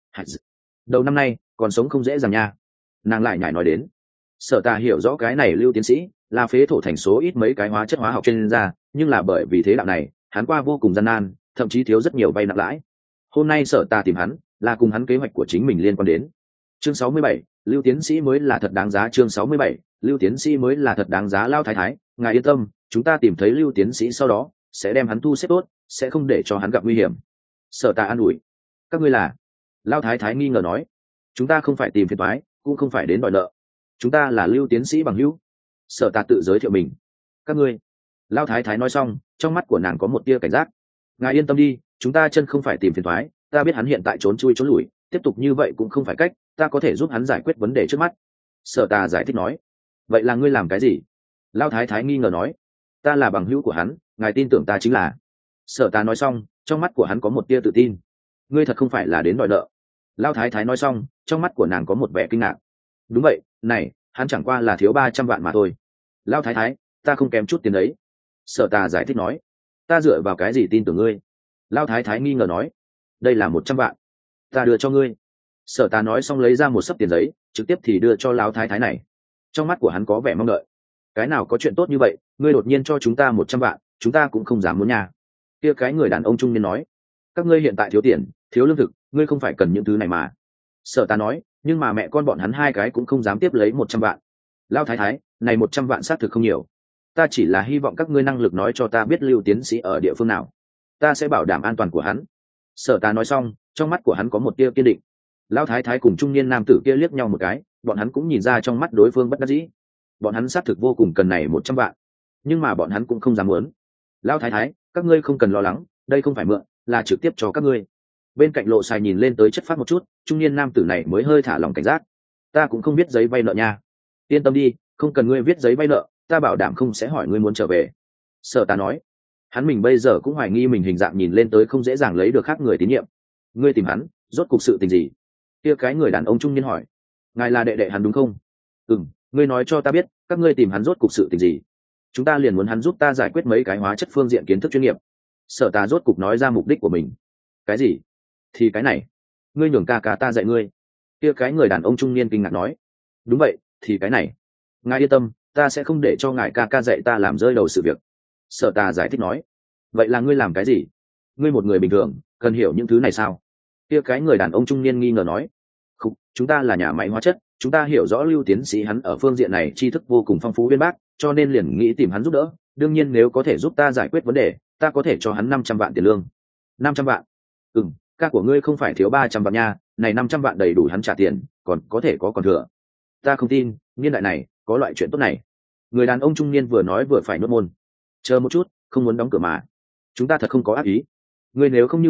Đầu năm nay còn sống không dễ dàng nha. Nàng lại nhảy nói đến. Sở Tà hiểu rõ cái này Lưu tiến sĩ là phế thổ thành số ít mấy cái hóa chất hóa học chuyên gia, nhưng là bởi vì thế đạo này hắn qua vô cùng gian nan, thậm chí thiếu rất nhiều vay nặng lãi. Hôm nay Sở Tà tìm hắn là cùng hắn kế hoạch của chính mình liên quan đến. Chương sáu mươi bảy, Lưu tiến sĩ mới là thật đáng giá. Chương sáu mươi bảy, Lưu tiến sĩ mới là thật đáng giá. Lão thái thái, ngài yên tâm, chúng ta tìm thấy Lưu tiến sĩ sau đó sẽ đem hắn thu xếp tốt, sẽ không để cho hắn gặp nguy hiểm. Sở Tà an ủi. Các ngươi là? Lão thái thái nghi ngờ nói. Chúng ta không phải tìm phiền toái, cũng không phải đến đòi nợ. Chúng ta là Lưu tiến sĩ bằng hữu. Sở Tà tự giới thiệu mình. Các ngươi? Lão thái thái nói xong, trong mắt của nàng có một tia cảnh giác. Ngài yên tâm đi, chúng ta chân không phải tìm phiền toái, ta biết hắn hiện tại trốn chui trốn lủi, tiếp tục như vậy cũng không phải cách, ta có thể giúp hắn giải quyết vấn đề trước mắt. Sở Tà giải thích nói. Vậy là ngươi làm cái gì? Lão thái thái nghi ngờ nói. Ta là bằng hữu của hắn, ngài tin tưởng ta chính là. Sở Tà nói xong, trong mắt của hắn có một tia tự tin. Ngươi thật không phải là đến đòi nợ. Lão thái thái nói xong, trong mắt của nàng có một vẻ kinh ngạc. Đúng vậy, này, hắn chẳng qua là thiếu ba trăm vạn mà thôi. Lão thái thái, ta không kém chút tiền đấy. Sở Tà giải thích nói. Ta dựa vào cái gì tin tưởng ngươi? Lão thái thái nghi ngờ nói. Đây là một trăm vạn, ta đưa cho ngươi. Sở Tà nói xong lấy ra một xấp tiền giấy, trực tiếp thì đưa cho lão thái thái này. Trong mắt của hắn có vẻ mong đợi. Cái nào có chuyện tốt như vậy, ngươi đột nhiên cho chúng ta một trăm vạn, chúng ta cũng không dám muốn nhà. Kia cái người đàn ông trung niên nói. Các ngươi hiện tại thiếu tiền, thiếu lương thực, ngươi không phải cần những thứ này mà. Sở Tà nói, nhưng mà mẹ con bọn hắn hai cái cũng không dám tiếp lấy một trăm vạn. Lão thái thái, này một trăm vạn xác thực không nhiều. Ta chỉ là hy vọng các ngươi năng lực nói cho ta biết Lưu tiến sĩ ở địa phương nào, ta sẽ bảo đảm an toàn của hắn. Sở Tà nói xong, trong mắt của hắn có một tia kiên định. Lão thái thái cùng trung niên nam tử kia liếc nhau một cái, bọn hắn cũng nhìn ra trong mắt đối phương bất đắc dĩ. Bọn hắn xác thực vô cùng cần này một trăm vạn, nhưng mà bọn hắn cũng không dám muốn. Lão thái thái, các ngươi không cần lo lắng, đây không phải mượn, là trực tiếp cho các ngươi. Bên cạnh Lộ Sài nhìn lên tới chất phát một chút, trung niên nam tử này mới hơi thả lòng cảnh giác. Ta cũng không biết giấy vay nợ nha. Yên tâm đi, không cần ngươi viết giấy vay nợ, ta bảo đảm không sẽ hỏi ngươi muốn trở về. Sở Tà nói. Hắn mình bây giờ cũng hoài nghi mình hình dạng nhìn lên tới không dễ dàng lấy được khác người tín nhiệm. Ngươi tìm hắn, rốt cuộc sự tình gì? Kia cái người đàn ông trung niên hỏi. Ngài là đệ đệ hắn đúng không? Ừm, ngươi nói cho ta biết, các ngươi tìm hắn rốt cuộc sự tình gì? Chúng ta liền muốn hắn giúp ta giải quyết mấy cái hóa chất phương diện kiến thức chuyên nghiệp. Sở Tà rốt cục nói ra mục đích của mình. Cái gì? Thì cái này. Ngươi nhường ca ca ta dạy ngươi. Kia cái người đàn ông trung niên kinh ngạc nói. Đúng vậy, thì cái này. Ngài yên tâm, ta sẽ không để cho ngài ca ca dạy ta làm rơi đầu sự việc. Sở Tà giải thích nói. Vậy là ngươi làm cái gì? Ngươi một người bình thường cần hiểu những thứ này sao? Kia cái người đàn ông trung niên nghi ngờ nói. Không, chúng ta là nhà máy hóa chất, chúng ta hiểu rõ Lưu tiến sĩ hắn ở phương diện này tri thức vô cùng phong phú uyên bác, cho nên liền nghĩ tìm hắn giúp đỡ. Đương nhiên nếu có thể giúp ta giải quyết vấn đề, ta có thể cho hắn năm trăm vạn tiền lương. Năm trăm vạn? Ừm, ca của ngươi không phải thiếu ba trăm vạn nha, này năm trăm vạn đầy đủ hắn trả tiền, còn có thể có còn thừa. Ta không tin, niên đại này có loại chuyện tốt này. Người đàn ông trung niên vừa nói vừa phải nuốt môn. Chờ một chút, không muốn đóng cửa mà. Chúng ta thật không có ác ý. Ngươi nếu không như vậy,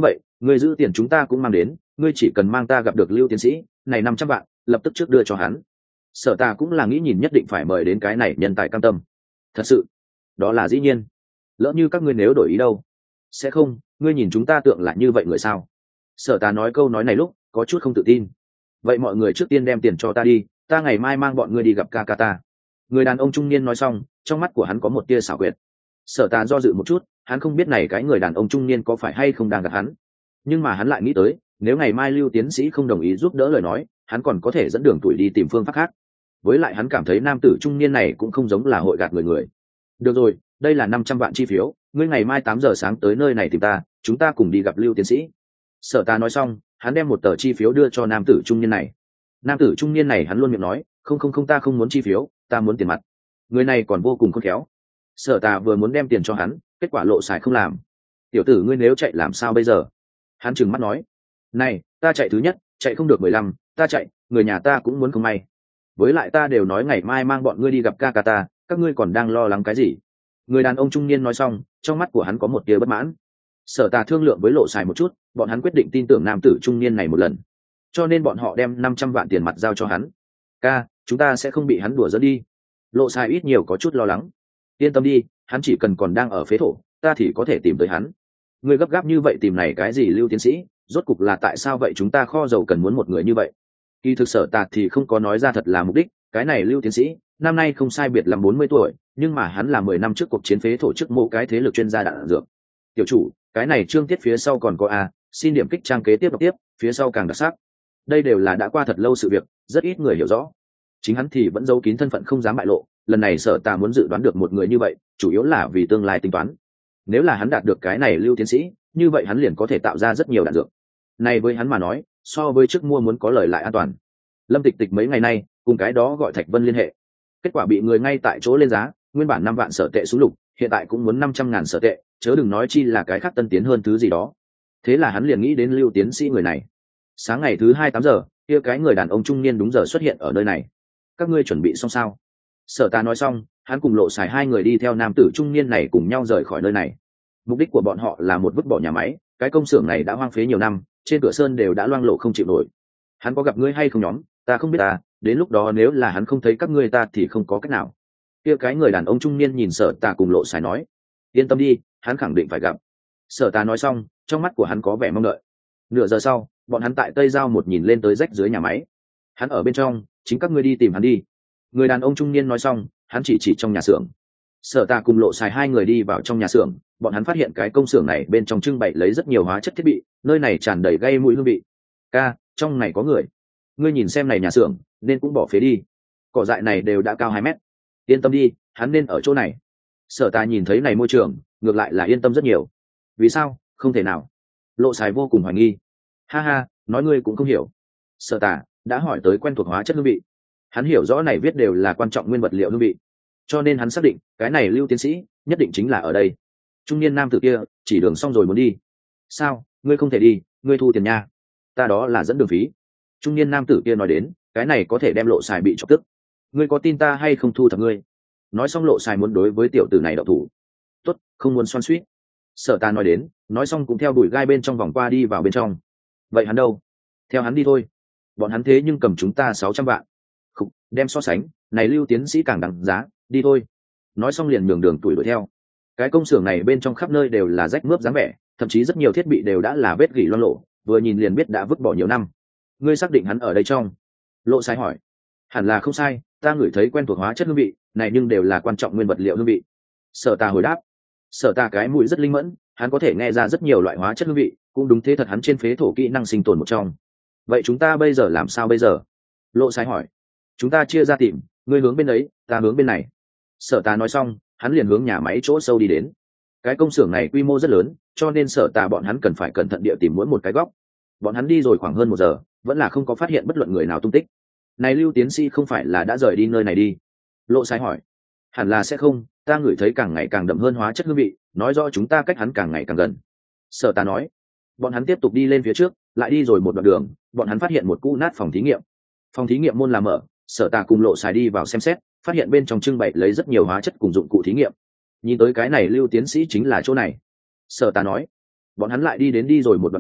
ngươi giữ tiền chúng ta cũng mang đến, ngươi chỉ cần mang ta gặp được Lưu tiến sĩ này năm trăm vạn lập tức trước đưa cho hắn. Sở ta cũng là nghĩ nhìn nhất định phải mời đến cái này nhân tài cam tâm. Thật sự? Đó là dĩ nhiên. Lỡ như các ngươi nếu đổi ý đâu? Sẽ không, ngươi nhìn chúng ta tượng là như vậy người sao? Sở ta nói câu nói này lúc có chút không tự tin. Vậy mọi người trước tiên đem tiền cho ta đi, ta ngày mai mang bọn ngươi đi gặp ca ca ta. Người đàn ông trung niên nói xong, trong mắt của hắn có một tia xảo quyệt. Sở ta do dự một chút, hắn không biết này cái người đàn ông trung niên có phải hay không đang gạt hắn, nhưng mà hắn lại nghĩ tới, nếu ngày mai Lưu tiến sĩ không đồng ý giúp đỡ lời nói, hắn còn có thể dẫn đường tuổi đi tìm phương pháp khác. Với lại hắn cảm thấy nam tử trung niên này cũng không giống là hội gạt người người. Được rồi, đây là năm trăm vạn chi phiếu, ngươi ngày mai tám giờ sáng tới nơi này tìm ta, chúng ta cùng đi gặp Lưu tiến sĩ. Sở ta nói xong, hắn đem một tờ chi phiếu đưa cho nam tử trung niên này. Nam tử trung niên này hắn luôn miệng nói, không không không ta không muốn chi phiếu, ta muốn tiền mặt. Người này còn vô cùng khôn khéo. Sở ta vừa muốn đem tiền cho hắn, kết quả lộ xài không làm. Tiểu tử ngươi nếu chạy làm sao bây giờ? Hắn trừng mắt nói, này ta chạy thứ nhất, chạy không được mười lăm, ta chạy người nhà ta cũng muốn không may. Với lại ta đều nói ngày mai mang bọn ngươi đi gặp ca ca ta, các ngươi còn đang lo lắng cái gì? Người đàn ông trung niên nói xong, trong mắt của hắn có một tia bất mãn. Sở Tà thương lượng với lộ xài một chút, bọn hắn quyết định tin tưởng nam tử trung niên này một lần, cho nên bọn họ đem năm trăm vạn tiền mặt giao cho hắn. Ca, chúng ta sẽ không bị hắn đùa dẫn đi. Lộ xài ít nhiều có chút lo lắng. Yên tâm đi, hắn chỉ cần còn đang ở phế thổ, ta thì có thể tìm tới hắn. Ngươi gấp gáp như vậy tìm này cái gì Lưu tiến sĩ, rốt cục là tại sao vậy? Chúng ta kho dầu cần muốn một người như vậy. Kỳ thực Sở Tà thì không có nói ra thật là mục đích. Cái này Lưu tiến sĩ năm nay không sai biệt làm bốn mươi tuổi, nhưng mà hắn là mười năm trước cuộc chiến phế thổ chức mộ cái thế lực chuyên gia đạn dược. Tiểu chủ, cái này chương tiết phía sau còn có a, xin điểm kích trang kế tiếp đọc tiếp, phía sau càng đặc sắc. Đây đều là đã qua thật lâu sự việc, rất ít người hiểu rõ. Chính hắn thì vẫn giấu kín thân phận không dám bại lộ, lần này Sở Tà muốn dự đoán được một người như vậy, chủ yếu là vì tương lai tính toán. Nếu là hắn đạt được cái này Lưu tiến sĩ, như vậy hắn liền có thể tạo ra rất nhiều đạn dược. Này với hắn mà nói, so với trước mua muốn có lời lại an toàn. Lâm Tịch Tịch mấy ngày nay cùng cái đó gọi Thạch Vân liên hệ, kết quả bị người ngay tại chỗ lên giá, nguyên bản năm vạn sở tệ xuống lục, hiện tại cũng muốn năm trăm ngàn sở tệ, chớ đừng nói chi là cái khác tân tiến hơn thứ gì đó. Thế là hắn liền nghĩ đến Lưu tiến sĩ người này. Sáng ngày thứ hai tám giờ, kia cái người đàn ông trung niên đúng giờ xuất hiện ở nơi này. Các ngươi chuẩn bị xong sao? Sở Tà nói xong, hắn cùng Lộ Sài hai người đi theo nam tử trung niên này cùng nhau rời khỏi nơi này. Mục đích của bọn họ là một vứt bỏ nhà máy, cái công xưởng này đã hoang phế nhiều năm, trên cửa sơn đều đã loang lộ không chịu nổi. Hắn có gặp ngươi hay không nhóm? Ta không biết ta, đến lúc đó nếu là hắn không thấy các ngươi ta thì không có cách nào. Kia cái người đàn ông trung niên nhìn Sở Tà cùng Lộ Sài nói, yên tâm đi, hắn khẳng định phải gặp. Sở Tà nói xong, trong mắt của hắn có vẻ mong đợi. Nửa giờ sau, bọn hắn tại Tây Giao một nhìn lên tới rách dưới nhà máy. Hắn ở bên trong, chính các ngươi đi tìm hắn đi. Người đàn ông trung niên nói xong, hắn chỉ chỉ trong nhà xưởng. Sở Tà cùng Lộ Sài hai người đi vào trong nhà xưởng, bọn hắn phát hiện cái công xưởng này bên trong trưng bày lấy rất nhiều hóa chất thiết bị, nơi này tràn đầy gây mũi hương vị. Ca, trong này có người. Ngươi nhìn xem này nhà xưởng, nên cũng bỏ phế đi. Cỏ dại này đều đã cao hai mét. Yên tâm đi, hắn nên ở chỗ này. Sở Tà nhìn thấy này môi trường, ngược lại là yên tâm rất nhiều. Vì sao? Không thể nào. Lộ Sài vô cùng hoài nghi. Ha ha, nói ngươi cũng không hiểu. Sở Tà đã hỏi tới quen thuộc hóa chất hương vị. Hắn hiểu rõ này viết đều là quan trọng nguyên vật liệu hương vị, cho nên hắn xác định cái này Lưu tiến sĩ nhất định chính là ở đây. Trung niên nam tử kia chỉ đường xong rồi muốn đi. Sao, ngươi không thể đi, ngươi thu tiền nha. Ta đó là dẫn đường phí. Trung niên nam tử kia nói đến, cái này có thể đem Lộ Sài bị chọc tức. Ngươi có tin ta hay không thu thập ngươi? Nói xong Lộ Sài muốn đối với tiểu tử này đậu thủ. Tốt, không muốn xoan xuýt. Sở Tà nói đến, nói xong cũng theo đuổi gai bên trong vòng qua đi vào bên trong. Vậy hắn đâu? Theo hắn đi thôi. Bọn hắn thế nhưng cầm chúng ta sáu trăm vạn. Không, đem so sánh, này Lưu tiến sĩ càng đáng giá, đi thôi. Nói xong liền nhường đường tuổi đuổi theo. Cái công xưởng này bên trong khắp nơi đều là rách mướp dáng vẻ, thậm chí rất nhiều thiết bị đều đã là vết gỉ loang lộ, vừa nhìn liền biết đã vứt bỏ nhiều năm. Ngươi xác định hắn ở đây trong? Lộ Sai hỏi. Hẳn là không sai, ta ngửi thấy quen thuộc hóa chất hương vị này, nhưng đều là quan trọng nguyên vật liệu hương vị. Sở Tà hồi đáp. Sở Tà cái mũi rất linh mẫn, hắn có thể nghe ra rất nhiều loại hóa chất hương vị, cũng đúng thế thật hắn trên phế thổ kỹ năng sinh tồn một trong. Vậy chúng ta bây giờ làm sao bây giờ? Lộ Sai hỏi. Chúng ta chia ra tìm, ngươi hướng bên ấy, ta hướng bên này. Sở Tà nói xong, hắn liền hướng nhà máy chỗ sâu đi đến. Cái công xưởng này quy mô rất lớn, cho nên Sở Tà bọn hắn cần phải cẩn thận địa tìm mỗi một cái góc. Bọn hắn đi rồi khoảng hơn một giờ, vẫn là không có phát hiện bất luận người nào tung tích. Này Lưu tiến sĩ không phải là đã rời đi nơi này đi? Lộ Sai hỏi. Hẳn là sẽ không, ta ngửi thấy càng ngày càng đậm hơn hóa chất hương vị, nói rõ chúng ta cách hắn càng ngày càng gần. Sở Tà nói. Bọn hắn tiếp tục đi lên phía trước, lại đi rồi một đoạn đường, bọn hắn phát hiện một cũ nát phòng thí nghiệm. Phòng thí nghiệm môn là mở, Sở Tà cùng Lộ Sài đi vào xem xét, phát hiện bên trong trưng bày lấy rất nhiều hóa chất cùng dụng cụ thí nghiệm. Nhìn tới cái này Lưu tiến sĩ chính là chỗ này. Sở Tà nói. Bọn hắn lại đi đến đi rồi một đoạn đường,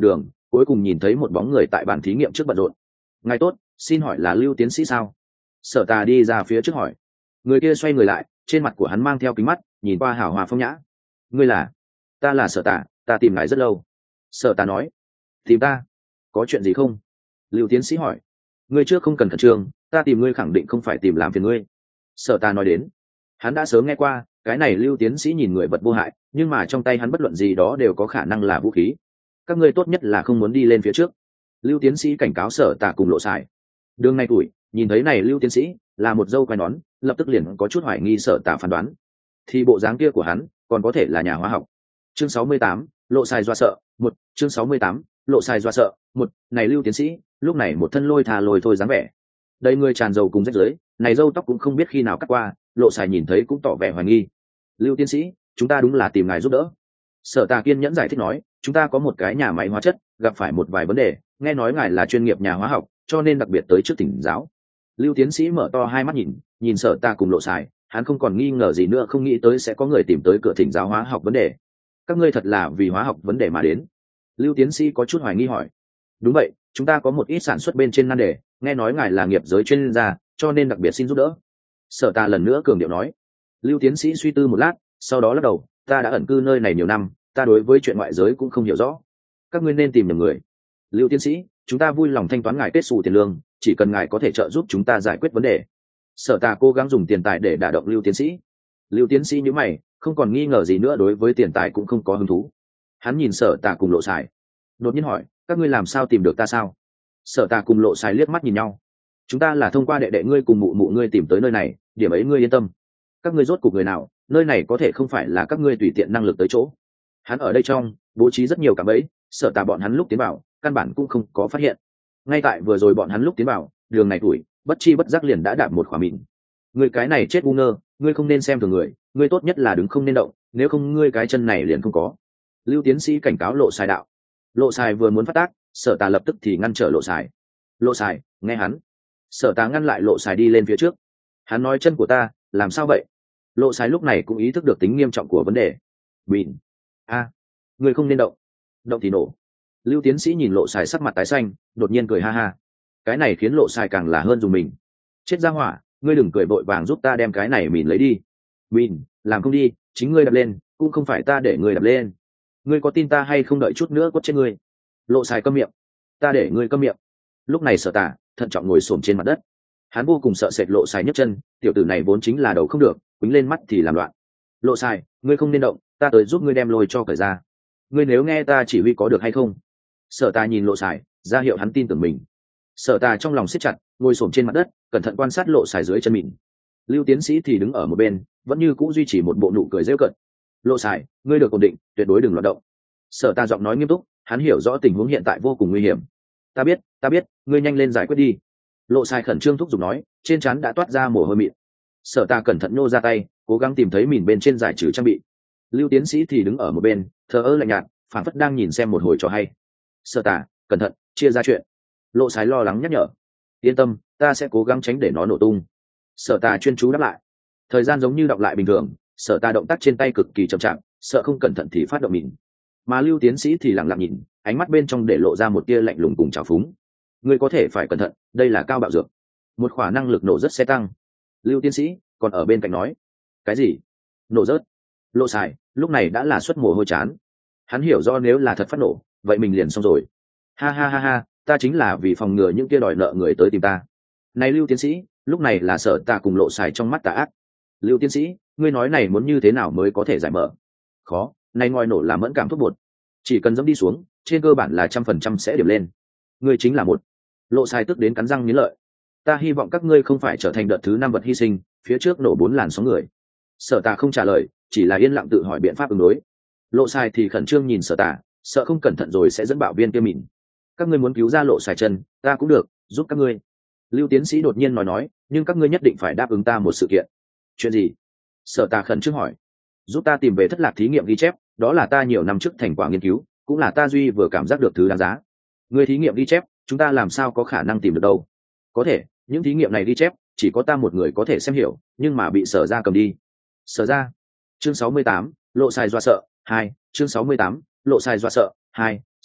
cuối cùng nhìn thấy một bóng người tại bàn thí nghiệm trước bận rộn. Ngài tốt, xin hỏi là Lưu tiến sĩ sao? Sở Tà đi ra phía trước hỏi. Người kia xoay người lại, trên mặt của hắn mang theo kính mắt, nhìn qua hào hòa phong nhã. Ngươi là? Ta là Sở Tà, ta tìm ngài rất lâu. Sở Tà nói. Tìm ta? Có chuyện gì không? Lưu tiến sĩ hỏi. Ngươi trước không cần khẩn trương, ta tìm ngươi khẳng định không phải tìm làm phiền ngươi. Sở Tà nói đến. Hắn đã sớm nghe qua, cái này Lưu tiến sĩ nhìn người vật vô hại, nhưng mà trong tay hắn bất luận gì đó đều có khả năng là vũ khí. Các ngươi tốt nhất là không muốn đi lên phía trước. Lưu tiến sĩ cảnh cáo Sở Tà cùng Lộ Sài. Đường này tuổi, nhìn thấy này Lưu tiến sĩ là một dâu quai nón, lập tức liền có chút hoài nghi Sở Tà phán đoán. Thì bộ dáng kia của hắn còn có thể là nhà hóa học. Chương sáu mươi tám, Lộ Sài doa sợ. Một. Chương sáu mươi tám, Lộ Sài doa sợ. Một. Này Lưu tiến sĩ, lúc này một thân lôi thà lôi thôi dáng vẻ. Đây người tràn dầu cùng rách rưới, này râu tóc cũng không biết khi nào cắt qua, Lộ Sài nhìn thấy cũng tỏ vẻ hoài nghi. Lưu tiến sĩ, chúng ta đúng là tìm ngài giúp đỡ. Sở Tà kiên nhẫn giải thích nói, chúng ta có một cái nhà máy hóa chất, gặp phải một vài vấn đề, nghe nói ngài là chuyên nghiệp nhà hóa học, cho nên đặc biệt tới trước thỉnh giáo. Lưu tiến sĩ mở to hai mắt nhìn, nhìn Sở Tà cùng Lộ Sài, hắn không còn nghi ngờ gì nữa, không nghĩ tới sẽ có người tìm tới cửa thỉnh giáo hóa học vấn đề. Các ngươi thật là vì hóa học vấn đề mà đến? Lưu tiến sĩ có chút hoài nghi hỏi. Đúng vậy, chúng ta có một ít sản xuất bên trên nan đề, nghe nói ngài là nghiệp giới chuyên gia, cho nên đặc biệt xin giúp đỡ. Sở Tà lần nữa cường điệu nói. Lưu tiến sĩ suy tư một lát, sau đó lắc đầu, ta đã ẩn cư nơi này nhiều năm, ta đối với chuyện ngoại giới cũng không hiểu rõ. Các ngươi nên tìm nhầm người. Lưu tiến sĩ, chúng ta vui lòng thanh toán ngài kết xù tiền lương, chỉ cần ngài có thể trợ giúp chúng ta giải quyết vấn đề. Sở Tà cố gắng dùng tiền tài để đả động Lưu tiến sĩ. Lưu tiến sĩ nhíu mày, không còn nghi ngờ gì nữa, đối với tiền tài cũng không có hứng thú. Hắn nhìn Sở Tà cùng Lộ Sài, đột nhiên hỏi, các ngươi làm sao tìm được ta sao? Sở Tà cùng Lộ Sài liếc mắt nhìn nhau. Chúng ta là thông qua đệ đệ ngươi cùng mụ mụ ngươi tìm tới nơi này, điểm ấy ngươi yên tâm. Các ngươi rốt cuộc người nào, nơi này có thể không phải là các ngươi tùy tiện năng lực tới chỗ. Hắn ở đây trong bố trí rất nhiều cạm bẫy, Sở Tà bọn hắn lúc tiến vào căn bản cũng không có phát hiện. Ngay tại vừa rồi bọn hắn lúc tiến vào, đường này tuổi bất chi bất giác liền đã đạp một khỏa mịn. Ngươi cái này chết ngu ngơ, ngươi không nên xem thường người, ngươi tốt nhất là đứng không nên động, nếu không ngươi cái chân này liền không có. Lưu tiến sĩ cảnh cáo Lộ Sài đạo. Lộ Sài vừa muốn phát tác, Sở Tà lập tức thì ngăn trở Lộ Sài. Lộ Sài, nghe hắn. Sở Tà ngăn lại Lộ Sài đi lên phía trước. Hắn nói chân của ta, làm sao vậy? Lộ Sài lúc này cũng ý thức được tính nghiêm trọng của vấn đề. Bịn. A, à, người không nên động. Động thì nổ. Lưu tiến sĩ nhìn Lộ Sài sắc mặt tái xanh, đột nhiên cười ha ha. Cái này khiến Lộ Sài càng là hơn dùng mình. Chết ra hỏa, ngươi đừng cười vội vàng, giúp ta đem cái này mìn lấy đi. Mìn, làm không đi, chính ngươi đập lên, cũng không phải ta để ngươi đập lên. Ngươi có tin ta hay không, đợi chút nữa quất chết ngươi. Lộ Sài câm miệng. Ta để ngươi câm miệng. Lúc này Sở Tà thận trọng ngồi xổm trên mặt đất. Hắn vô cùng sợ sệt Lộ Sài nhấc chân, tiểu tử này vốn chính là đầu không được, quýnh lên mắt thì làm loạn. Lộ Sài, ngươi không nên động, ta tới giúp ngươi đem lôi cho cởi ra. Ngươi nếu nghe ta chỉ huy có được hay không? Sở Tà nhìn Lộ Sài, ra hiệu hắn tin tưởng mình. Sở Tà trong lòng siết chặt, ngồi xổm trên mặt đất, cẩn thận quan sát Lộ Sài dưới chân mịn. Lưu tiến sĩ thì đứng ở một bên, vẫn như cũ duy trì một bộ nụ cười rêu cợt. Lộ Sài, ngươi được ổn định, tuyệt đối đừng loạn động. Sở Tà giọng nói nghiêm túc, hắn hiểu rõ tình huống hiện tại vô cùng nguy hiểm. Ta biết, ta biết, ngươi nhanh lên giải quyết đi. Lộ Sài khẩn trương thúc giục nói, trên trán đã toát ra mồ hôi mịn. Sở Tà cẩn thận nhô ra tay, cố gắng tìm thấy mìn bên trên giải trừ trang bị. Lưu tiến sĩ thì đứng ở một bên, thờ ơ lạnh nhạt, phản phất đang nhìn xem một hồi trò hay. Sở Tà, cẩn thận, chia ra chuyện. Lộ Sài lo lắng nhắc nhở. Yên tâm, ta sẽ cố gắng tránh để nó nổ tung. Sở Tà chuyên chú đáp lại. Thời gian giống như đọng lại bình thường, Sở Tà động tác trên tay cực kỳ chậm chạp, sợ không cẩn thận thì phát động mìn. Mà Lưu tiến sĩ thì lặng lặng nhìn, ánh mắt bên trong để lộ ra một tia lạnh lùng cùng trào phúng. Ngươi có thể phải cẩn thận, đây là cao bạo dược, một khỏa năng lực nổ rất sẽ tăng. Lưu tiến sĩ còn ở bên cạnh nói. Cái gì? Nổ rớt? Lộ Sài lúc này đã là suất mồ hôi chán. Hắn hiểu do nếu là thật phát nổ, vậy mình liền xong rồi. Ha ha ha ha, ta chính là vì phòng ngừa những kia đòi nợ người tới tìm ta. Này Lưu tiến sĩ, lúc này là Sở Tà cùng Lộ Sài trong mắt tà ác. Lưu tiến sĩ, ngươi nói này muốn như thế nào mới có thể giải mở? Khó, này ngòi nổ là mẫn cảm thuốc bột, chỉ cần dẫm đi xuống, trên cơ bản là trăm phần trăm sẽ điểm lên. Ngươi chính là một. Lộ Sài tức đến cắn răng nghiến lợi. Ta hy vọng các ngươi không phải trở thành đợt thứ năm vật hy sinh, phía trước nổ bốn làn sóng người. Sở Tà không trả lời, chỉ là yên lặng tự hỏi biện pháp ứng đối. Lộ Sài thì khẩn trương nhìn Sở Tà, sợ không cẩn thận rồi sẽ dẫn bạo viên kia mịn. Các ngươi muốn cứu ra Lộ Sài chân, ta cũng được, giúp các ngươi. Lưu tiến sĩ đột nhiên nói nói, nhưng các ngươi nhất định phải đáp ứng ta một sự kiện. Chuyện gì? Sở Tà khẩn trương hỏi. Giúp ta tìm về thất lạc thí nghiệm ghi chép, đó là ta nhiều năm trước thành quả nghiên cứu, cũng là ta duy vừa cảm giác được thứ đáng giá. Người thí nghiệm ghi chép, chúng ta làm sao có khả năng tìm được đâu? Có thể, những thí nghiệm này ghi chép chỉ có ta một người có thể xem hiểu, nhưng mà bị Sở ra cầm đi. Sở ra. Chương sáu mươi tám, Lộ Sài dọa sợ hai. Chương sáu mươi tám, Lộ Sài dọa sợ hai.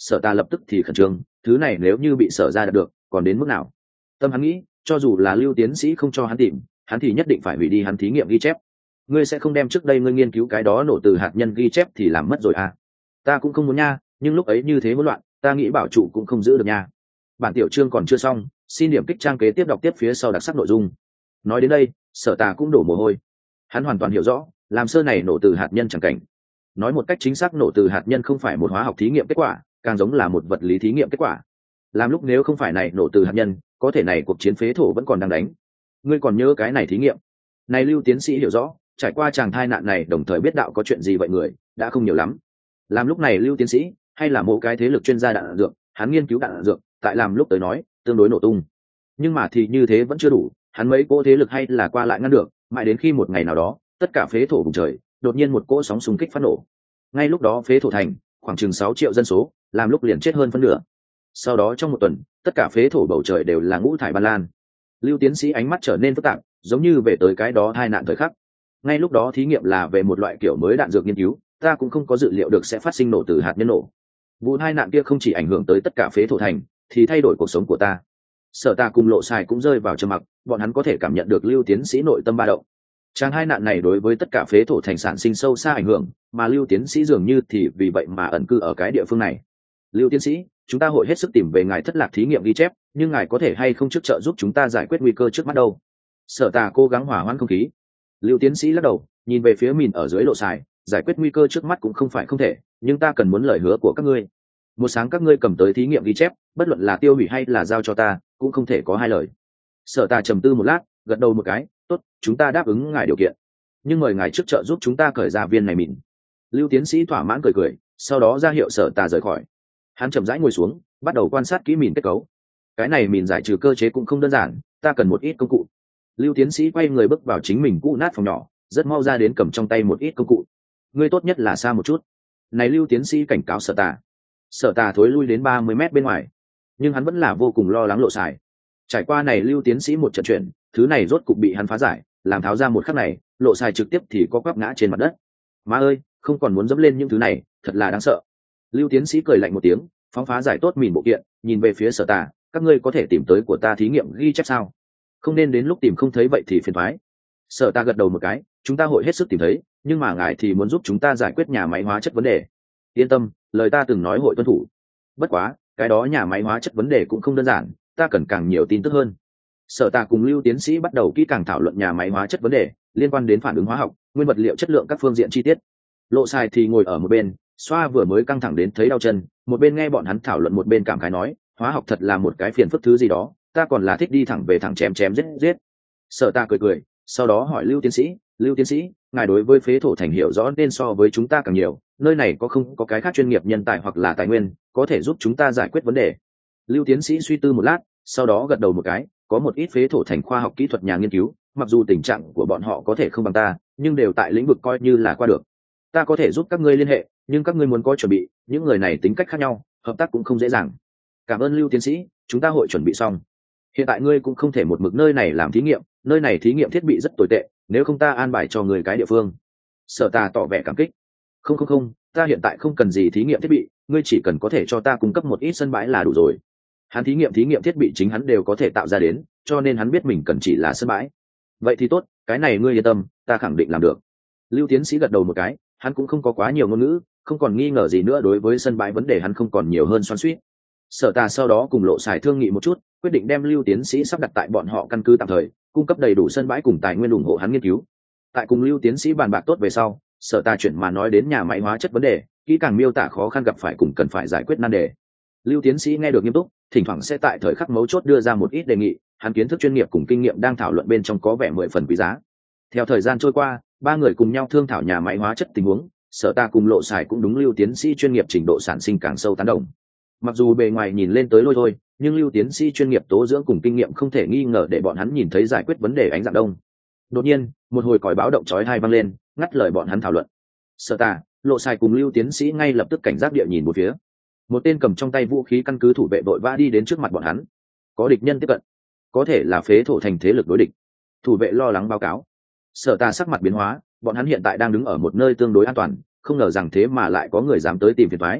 Sở ta lập tức thì khẩn trương, thứ này nếu như bị sở ra đạt được còn đến mức nào. Tâm hắn nghĩ, cho dù là Lưu tiến sĩ không cho hắn tìm, hắn thì nhất định phải hủy đi hắn thí nghiệm ghi chép. Ngươi sẽ không đem trước đây ngươi nghiên cứu cái đó nổ từ hạt nhân ghi chép thì làm mất rồi à? Ta cũng không muốn nha, nhưng lúc ấy như thế hỗn loạn, ta nghĩ bảo trụ cũng không giữ được nha. Bản tiểu chương còn chưa xong, xin điểm kích trang kế tiếp đọc tiếp phía sau đặc sắc nội dung. Nói đến đây, Sở Tà cũng đổ mồ hôi. Hắn hoàn toàn hiểu rõ, làm sơ này nổ từ hạt nhân chẳng cảnh. Nói một cách chính xác, nổ từ hạt nhân không phải một hóa học thí nghiệm kết quả, càng giống là một vật lý thí nghiệm kết quả. Làm lúc nếu không phải này nổ từ hạt nhân, có thể này cuộc chiến phế thổ vẫn còn đang đánh. Ngươi còn nhớ cái này thí nghiệm? Này Lưu tiến sĩ hiểu rõ, trải qua chàng thai nạn này đồng thời biết đạo có chuyện gì vậy người đã không nhiều lắm. Làm lúc này Lưu tiến sĩ hay là một cái thế lực chuyên gia đạn dược, hắn nghiên cứu đạn dược, tại làm lúc tới nói tương đối nổ tung. Nhưng mà thì như thế vẫn chưa đủ, hắn mấy cỗ thế lực hay là qua lại ngăn được, mãi đến khi một ngày nào đó, tất cả phế thổ vùng trời đột nhiên một cỗ sóng xung kích phát nổ. Ngay lúc đó phế thổ thành khoảng chừng sáu triệu dân số, làm lúc liền chết hơn phân nửa. Sau đó trong một tuần, tất cả phế thổ bầu trời đều là ngũ thải ban lan. Lưu tiến sĩ ánh mắt trở nên phức tạp, giống như về tới cái đó hai nạn thời khắc. Ngay lúc đó thí nghiệm là về một loại kiểu mới đạn dược nghiên cứu, ta cũng không có dự liệu được sẽ phát sinh nổ từ hạt nhân nổ. Vụ hai nạn kia không chỉ ảnh hưởng tới tất cả phế thổ thành, thì thay đổi cuộc sống của ta. Sở Ta cùng Lộ Sài cũng rơi vào trầm mặc, bọn hắn có thể cảm nhận được Lưu tiến sĩ nội tâm ba động. Tràng hai nạn này đối với tất cả phế thổ thành sản sinh sâu xa ảnh hưởng, mà Lưu tiến sĩ dường như thì vì vậy mà ẩn cư ở cái địa phương này. Lưu tiến sĩ, chúng ta hội hết sức tìm về ngài thất lạc thí nghiệm ghi chép, nhưng ngài có thể hay không trước trợ giúp chúng ta giải quyết nguy cơ trước mắt đâu? Sở Ta cố gắng hòa hoãn không khí. Lưu tiến sĩ lắc đầu, nhìn về phía mìn ở dưới Lộ Sài, giải quyết nguy cơ trước mắt cũng không phải không thể, nhưng ta cần muốn lời hứa của các ngươi. Một sáng các ngươi cầm tới thí nghiệm ghi chép, bất luận là tiêu hủy hay là giao cho ta, cũng không thể có hai lời. Sở Ta trầm tư một lát, gật đầu một cái, tốt, chúng ta đáp ứng ngài điều kiện, nhưng mời ngài trước trợ giúp chúng ta cởi ra viên này mìn. Lưu tiến sĩ thỏa mãn cười cười, sau đó ra hiệu Sở Ta rời khỏi. Hắn chậm rãi ngồi xuống, bắt đầu quan sát kỹ mìn kết cấu. Cái này mìn giải trừ cơ chế cũng không đơn giản, ta cần một ít công cụ. Lưu tiến sĩ quay người bước vào chính mình cũ nát phòng nhỏ, rất mau ra đến cầm trong tay một ít công cụ. Ngươi tốt nhất là xa một chút. Này Lưu tiến sĩ cảnh cáo Sở Ta. Sở Ta thối lui đến ba mươi mét bên ngoài, nhưng hắn vẫn là vô cùng lo lắng Lộ Sài. Trải qua này Lưu tiến sĩ một trận chuyện, thứ này rốt cục bị hắn phá giải, làm tháo ra một khắc này, Lộ Sài trực tiếp thì có quắp ngã trên mặt đất. Má ơi, không còn muốn dẫm lên những thứ này, thật là đáng sợ. Lưu tiến sĩ cười lạnh một tiếng, phóng phá giải tốt mìn bộ kiện, nhìn về phía Sở Ta, các ngươi có thể tìm tới của ta thí nghiệm ghi chép sao? Không nên đến lúc tìm không thấy vậy thì phiền toái. Sở Ta gật đầu một cái, chúng ta hội hết sức tìm thấy, nhưng mà ngài thì muốn giúp chúng ta giải quyết nhà máy hóa chất vấn đề. Yên tâm, lời ta từng nói hội tuân thủ. Bất quá, cái đó nhà máy hóa chất vấn đề cũng không đơn giản, ta cần càng nhiều tin tức hơn. Sở Ta cùng Lưu tiến sĩ bắt đầu kỹ càng thảo luận nhà máy hóa chất vấn đề, liên quan đến phản ứng hóa học, nguyên vật liệu chất lượng các phương diện chi tiết. Lộ Sài thì ngồi ở một bên, xoa vừa mới căng thẳng đến thấy đau chân, một bên nghe bọn hắn thảo luận một bên cảm khái nói, hóa học thật là một cái phiền phức thứ gì đó, ta còn là thích đi thẳng về thẳng chém chém giết giết. Sở Ta cười cười, sau đó hỏi Lưu tiến sĩ, Lưu tiến sĩ, ngài đối với phế thổ thành hiểu rõ nên so với chúng ta càng nhiều, nơi này có không có cái khác chuyên nghiệp nhân tài hoặc là tài nguyên có thể giúp chúng ta giải quyết vấn đề? Lưu tiến sĩ suy tư một lát, sau đó gật đầu một cái, có một ít phế thổ thành khoa học kỹ thuật nhà nghiên cứu, mặc dù tình trạng của bọn họ có thể không bằng ta, nhưng đều tại lĩnh vực coi như là qua được. Ta có thể giúp các ngươi liên hệ, nhưng các ngươi muốn có chuẩn bị, những người này tính cách khác nhau, hợp tác cũng không dễ dàng. Cảm ơn Lưu tiến sĩ, chúng ta hội chuẩn bị xong. Hiện tại ngươi cũng không thể một mực nơi này làm thí nghiệm, nơi này thí nghiệm thiết bị rất tồi tệ, nếu không ta an bài cho người cái địa phương. Sở Ta tỏ vẻ cảm kích. Không không không, ta hiện tại không cần gì thí nghiệm thiết bị, ngươi chỉ cần có thể cho ta cung cấp một ít sân bãi là đủ rồi. Hắn thí nghiệm thí nghiệm thiết bị chính hắn đều có thể tạo ra đến, cho nên hắn biết mình cần chỉ là sân bãi. Vậy thì tốt, cái này ngươi yên tâm, ta khẳng định làm được. Lưu tiến sĩ gật đầu một cái, hắn cũng không có quá nhiều ngôn ngữ, không còn nghi ngờ gì nữa đối với sân bãi vấn đề hắn không còn nhiều hơn xoắn xuýt. Sở Ta sau đó cùng Lộ Sài thương nghị một chút, quyết định đem Lưu tiến sĩ sắp đặt tại bọn họ căn cứ tạm thời, cung cấp đầy đủ sân bãi cùng tài nguyên ủng hộ hắn nghiên cứu. Tại cùng Lưu tiến sĩ bàn bạc tốt về sau, Sở Ta chuyển mà nói đến nhà máy hóa chất vấn đề, kỹ càng miêu tả khó khăn gặp phải cùng cần phải giải quyết nan đề. Lưu tiến sĩ nghe được nghiêm túc, thỉnh thoảng sẽ tại thời khắc mấu chốt đưa ra một ít đề nghị, hắn kiến thức chuyên nghiệp cùng kinh nghiệm đang thảo luận bên trong có vẻ mười phần quý giá. Theo thời gian trôi qua, ba người cùng nhau thương thảo nhà máy hóa chất tình huống, Sở Ta cùng Lộ Sài cũng đúng Lưu tiến sĩ chuyên nghiệp trình độ sản sinh càng sâu tán đồng. Mặc dù bề ngoài nhìn lên tới lôi thôi, nhưng Lưu tiến sĩ chuyên nghiệp tố dưỡng cùng kinh nghiệm không thể nghi ngờ để bọn hắn nhìn thấy giải quyết vấn đề ánh dạng đông. Đột nhiên, một hồi còi báo động chói tai vang lên, ngắt lời bọn hắn thảo luận. Sở Ta, Lộ Sài cùng Lưu tiến sĩ ngay lập tức cảnh giác địa nhìn một phía. Một tên cầm trong tay vũ khí căn cứ thủ vệ vội vã đi đến trước mặt bọn hắn. Có địch nhân tiếp cận, có thể là phế thổ thành thế lực đối địch. Thủ vệ lo lắng báo cáo. Sở Ta sắc mặt biến hóa, bọn hắn hiện tại đang đứng ở một nơi tương đối an toàn, không ngờ rằng thế mà lại có người dám tới tìm phiền toái.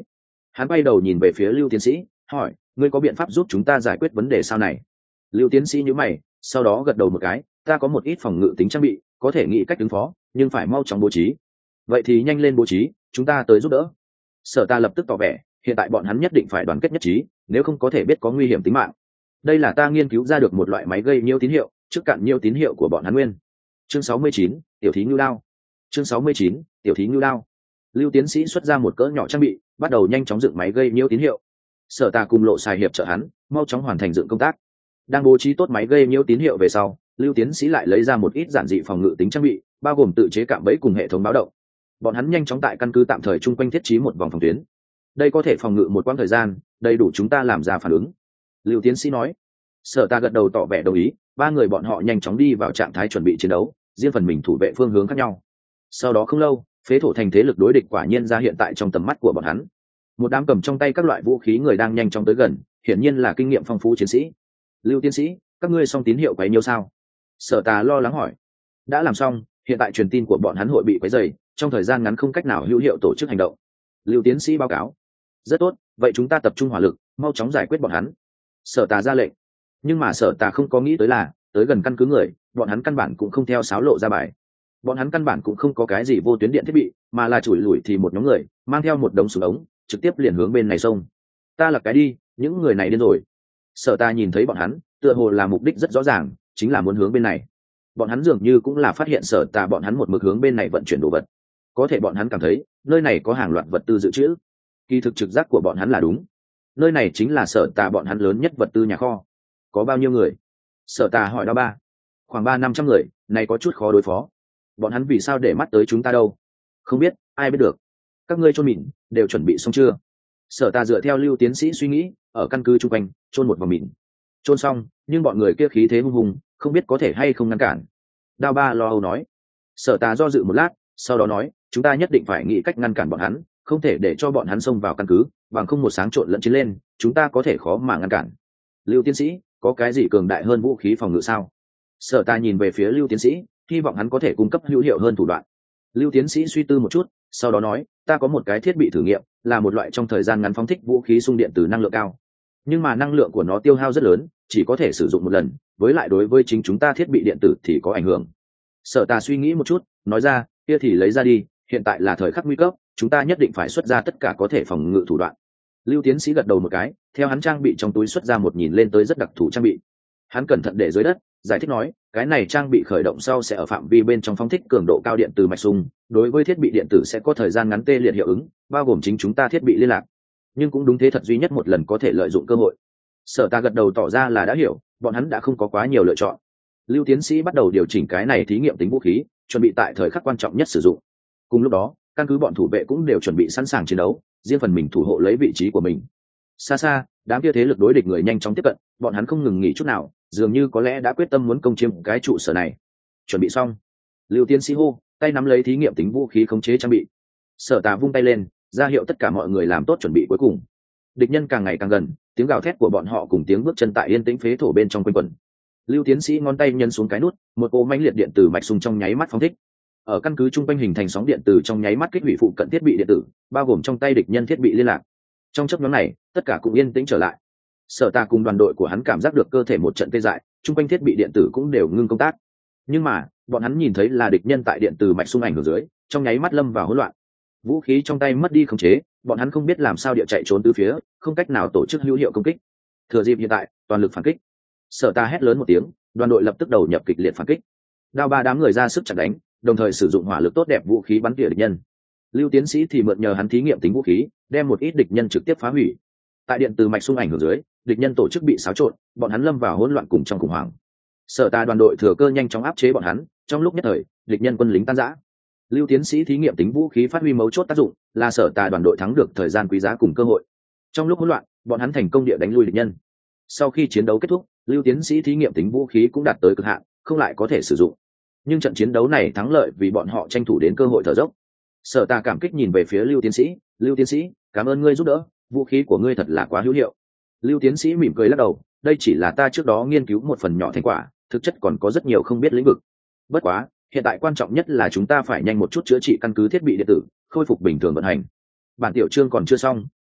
Hắn quay đầu nhìn về phía Lưu tiến sĩ, hỏi, ngươi có biện pháp giúp chúng ta giải quyết vấn đề sao này? Lưu tiến sĩ nhíu mày, sau đó gật đầu một cái, ta có một ít phòng ngự tính trang bị, có thể nghĩ cách ứng phó, nhưng phải mau chóng bố trí. Vậy thì nhanh lên bố trí, chúng ta tới giúp đỡ. Sở Ta lập tức tỏ vẻ, hiện tại bọn hắn nhất định phải đoàn kết nhất trí, nếu không có thể biết có nguy hiểm tính mạng. Đây là ta nghiên cứu ra được một loại máy gây nhiễu tín hiệu, trước cạn nhiễu tín hiệu của bọn hắn nguyên. Chương sáu mươi chín, tiểu thí ngưu đao. Chương sáu mươi chín, tiểu thí ngưu đao. Lưu tiến sĩ xuất ra một cỡ nhỏ trang bị, bắt đầu nhanh chóng dựng máy gây nhiễu tín hiệu. Sở Ta cùng Lộ Xài hiệp trợ hắn, mau chóng hoàn thành dựng công tác. Đang bố trí tốt máy gây nhiễu tín hiệu về sau, Lưu tiến sĩ lại lấy ra một ít giản dị phòng ngự tính trang bị, bao gồm tự chế cạm bẫy cùng hệ thống báo động. Bọn hắn nhanh chóng tại căn cứ tạm thời chung quanh thiết trí một vòng phòng tuyến. Đây có thể phòng ngự một quãng thời gian, đầy đủ chúng ta làm ra phản ứng. Lưu tiến sĩ nói. Sở Ta gật đầu tỏ vẻ đồng ý, ba người bọn họ nhanh chóng đi vào trạng thái chuẩn bị chiến đấu, riêng phần mình thủ vệ phương hướng khác nhau. Sau đó không lâu, phế thổ thành thế lực đối địch quả nhiên ra hiện tại trong tầm mắt của bọn hắn. Một đám cầm trong tay các loại vũ khí người đang nhanh chóng tới gần, hiển nhiên là kinh nghiệm phong phú chiến sĩ. Lưu tiến sĩ, các ngươi xong tín hiệu quấy nhiêu sao? Sở Ta lo lắng hỏi. Đã làm xong, hiện tại truyền tin của bọn hắn hội bị quấy rầy, trong thời gian ngắn không cách nào hữu hiệu tổ chức hành động. Lưu tiến sĩ báo cáo. Rất tốt, vậy chúng ta tập trung hỏa lực, mau chóng giải quyết bọn hắn. Sở Ta ra lệnh. Nhưng mà Sở Ta không có nghĩ tới là, tới gần căn cứ người, bọn hắn căn bản cũng không theo sáo lộ ra bài. Bọn hắn căn bản cũng không có cái gì vô tuyến điện thiết bị, mà là chủi lủi thì một nhóm người mang theo một đống súng ống, trực tiếp liền hướng bên này xông. Ta là cái đi, những người này điên rồi. Sở Ta nhìn thấy bọn hắn, tựa hồ là mục đích rất rõ ràng, chính là muốn hướng bên này. Bọn hắn dường như cũng là phát hiện Sở Ta bọn hắn một mực hướng bên này vận chuyển đồ vật. Có thể bọn hắn cảm thấy nơi này có hàng loạt vật tư dự trữ. Kỳ thực trực giác của bọn hắn là đúng, nơi này chính là Sở Ta bọn hắn lớn nhất vật tư nhà kho. Có bao nhiêu người? Sở Ta hỏi. Đó ba khoảng ba năm trăm người, này có chút khó đối phó. Bọn hắn vì sao để mắt tới chúng ta đâu? Không biết, ai biết được. Các ngươi chôn mìn đều chuẩn bị xong chưa? Sở Ta dựa theo Lưu tiến sĩ suy nghĩ, ở căn cứ chung quanh chôn một vòng mìn. Chôn xong, nhưng bọn người kia khí thế hung hùng, không biết có thể hay không ngăn cản. Đao Ba lo âu nói. Sở Ta do dự một lát, sau đó nói, chúng ta nhất định phải nghĩ cách ngăn cản bọn hắn, không thể để cho bọn hắn xông vào căn cứ, bằng không một sáng trộn lẫn chiến lên, chúng ta có thể khó mà ngăn cản. Lưu tiến sĩ, có cái gì cường đại hơn vũ khí phòng ngự sao? Sở Ta nhìn về phía Lưu tiến sĩ, hy vọng hắn có thể cung cấp hữu hiệu hơn thủ đoạn. Lưu tiến sĩ suy tư một chút, sau đó nói, ta có một cái thiết bị thử nghiệm, là một loại trong thời gian ngắn phóng thích vũ khí xung điện từ năng lượng cao, nhưng mà năng lượng của nó tiêu hao rất lớn, chỉ có thể sử dụng một lần, với lại đối với chính chúng ta thiết bị điện tử thì có ảnh hưởng. Sở Ta suy nghĩ một chút, nói ra, kia thì lấy ra đi, hiện tại là thời khắc nguy cấp, chúng ta nhất định phải xuất ra tất cả có thể phòng ngự thủ đoạn. Lưu tiến sĩ gật đầu một cái, theo hắn trang bị trong túi xuất ra một nhìn lên tới rất đặc thù trang bị. Hắn cẩn thận để dưới đất, giải thích nói, cái này trang bị khởi động sau sẽ ở phạm vi bên trong phóng thích cường độ cao điện từ mạch sung, đối với thiết bị điện tử sẽ có thời gian ngắn tê liệt hiệu ứng, bao gồm chính chúng ta thiết bị liên lạc. Nhưng cũng đúng thế thật duy nhất một lần có thể lợi dụng cơ hội. Sở Ta gật đầu tỏ ra là đã hiểu, bọn hắn đã không có quá nhiều lựa chọn. Lưu tiến sĩ bắt đầu điều chỉnh cái này thí nghiệm tính vũ khí, chuẩn bị tại thời khắc quan trọng nhất sử dụng. Cùng lúc đó, căn cứ bọn thủ vệ cũng đều chuẩn bị sẵn sàng chiến đấu, riêng phần mình thủ hộ lấy vị trí của mình. Xa xa, đám kia thế lực đối địch người nhanh chóng tiếp cận, bọn hắn không ngừng nghỉ chút nào, dường như có lẽ đã quyết tâm muốn công chiếm cái trụ sở này. Chuẩn bị xong. Lưu tiến sĩ hô, tay nắm lấy thí nghiệm tính vũ khí khống chế trang bị. Sở Ta vung tay lên, ra hiệu tất cả mọi người làm tốt chuẩn bị cuối cùng. Địch nhân càng ngày càng gần, tiếng gào thét của bọn họ cùng tiếng bước chân tại yên tĩnh phế thổ bên trong quanh quẩn. Lưu tiến sĩ ngón tay nhấn xuống cái nút, một cỗ mãnh liệt điện từ mạch sung trong nháy mắt phóng thích. Ở căn cứ trung quanh hình thành sóng điện từ trong nháy mắt kích hủy phụ cận thiết bị điện tử, bao gồm trong tay địch nhân thiết bị liên lạc. Trong chốc ngắn này, tất cả cũng yên tĩnh trở lại. Sở Ta cùng đoàn đội của hắn cảm giác được cơ thể một trận tê dại, trung quanh thiết bị điện tử cũng đều ngưng công tác. Nhưng mà, bọn hắn nhìn thấy là địch nhân tại điện từ mạch sung ảnh ở dưới, trong nháy mắt lâm vào hỗn loạn. Vũ khí trong tay mất đi khống chế, bọn hắn không biết làm sao địa chạy trốn tứ phía, không cách nào tổ chức hữu hiệu công kích. Thừa dịp hiện tại, toàn lực phản kích. Sở Ta hét lớn một tiếng, đoàn đội lập tức đầu nhập kịch liệt phản kích. Đao Ba đám người ra sức chặn đánh, đồng thời sử dụng hỏa lực tốt đẹp vũ khí bắn tỉa địch nhân. Lưu tiến sĩ thì mượn nhờ hắn thí nghiệm tính vũ khí, đem một ít địch nhân trực tiếp phá hủy. Tại điện từ mạch sung ảnh hưởng dưới, địch nhân tổ chức bị xáo trộn, bọn hắn lâm vào hỗn loạn cùng trong khủng hoảng. Sở Ta đoàn đội thừa cơ nhanh chóng áp chế bọn hắn, trong lúc nhất thời, địch nhân quân lính tan rã. Lưu tiến sĩ thí nghiệm tính vũ khí phát huy mấu chốt tác dụng, là Sở Ta đoàn đội thắng được thời gian quý giá cùng cơ hội. Trong lúc hỗn loạn, bọn hắn thành công địa đánh lui địch nhân. Sau khi chiến đấu kết thúc, Lưu tiến sĩ thí nghiệm tính vũ khí cũng đạt tới cực hạn, không lại có thể sử dụng. Nhưng trận chiến đấu này thắng lợi vì bọn họ tranh thủ đến cơ hội thở dốc. Sở Ta cảm kích nhìn về phía Lưu tiến sĩ, Lưu tiến sĩ, cảm ơn ngươi giúp đỡ, vũ khí của ngươi thật là quá hữu hiệu. Lưu tiến sĩ mỉm cười lắc đầu, đây chỉ là ta trước đó nghiên cứu một phần nhỏ thành quả, thực chất còn có rất nhiều không biết lĩnh vực. Bất quá, hiện tại quan trọng nhất là chúng ta phải nhanh một chút chữa trị căn cứ thiết bị điện tử, khôi phục bình thường vận hành. Bản tiểu chương còn chưa xong,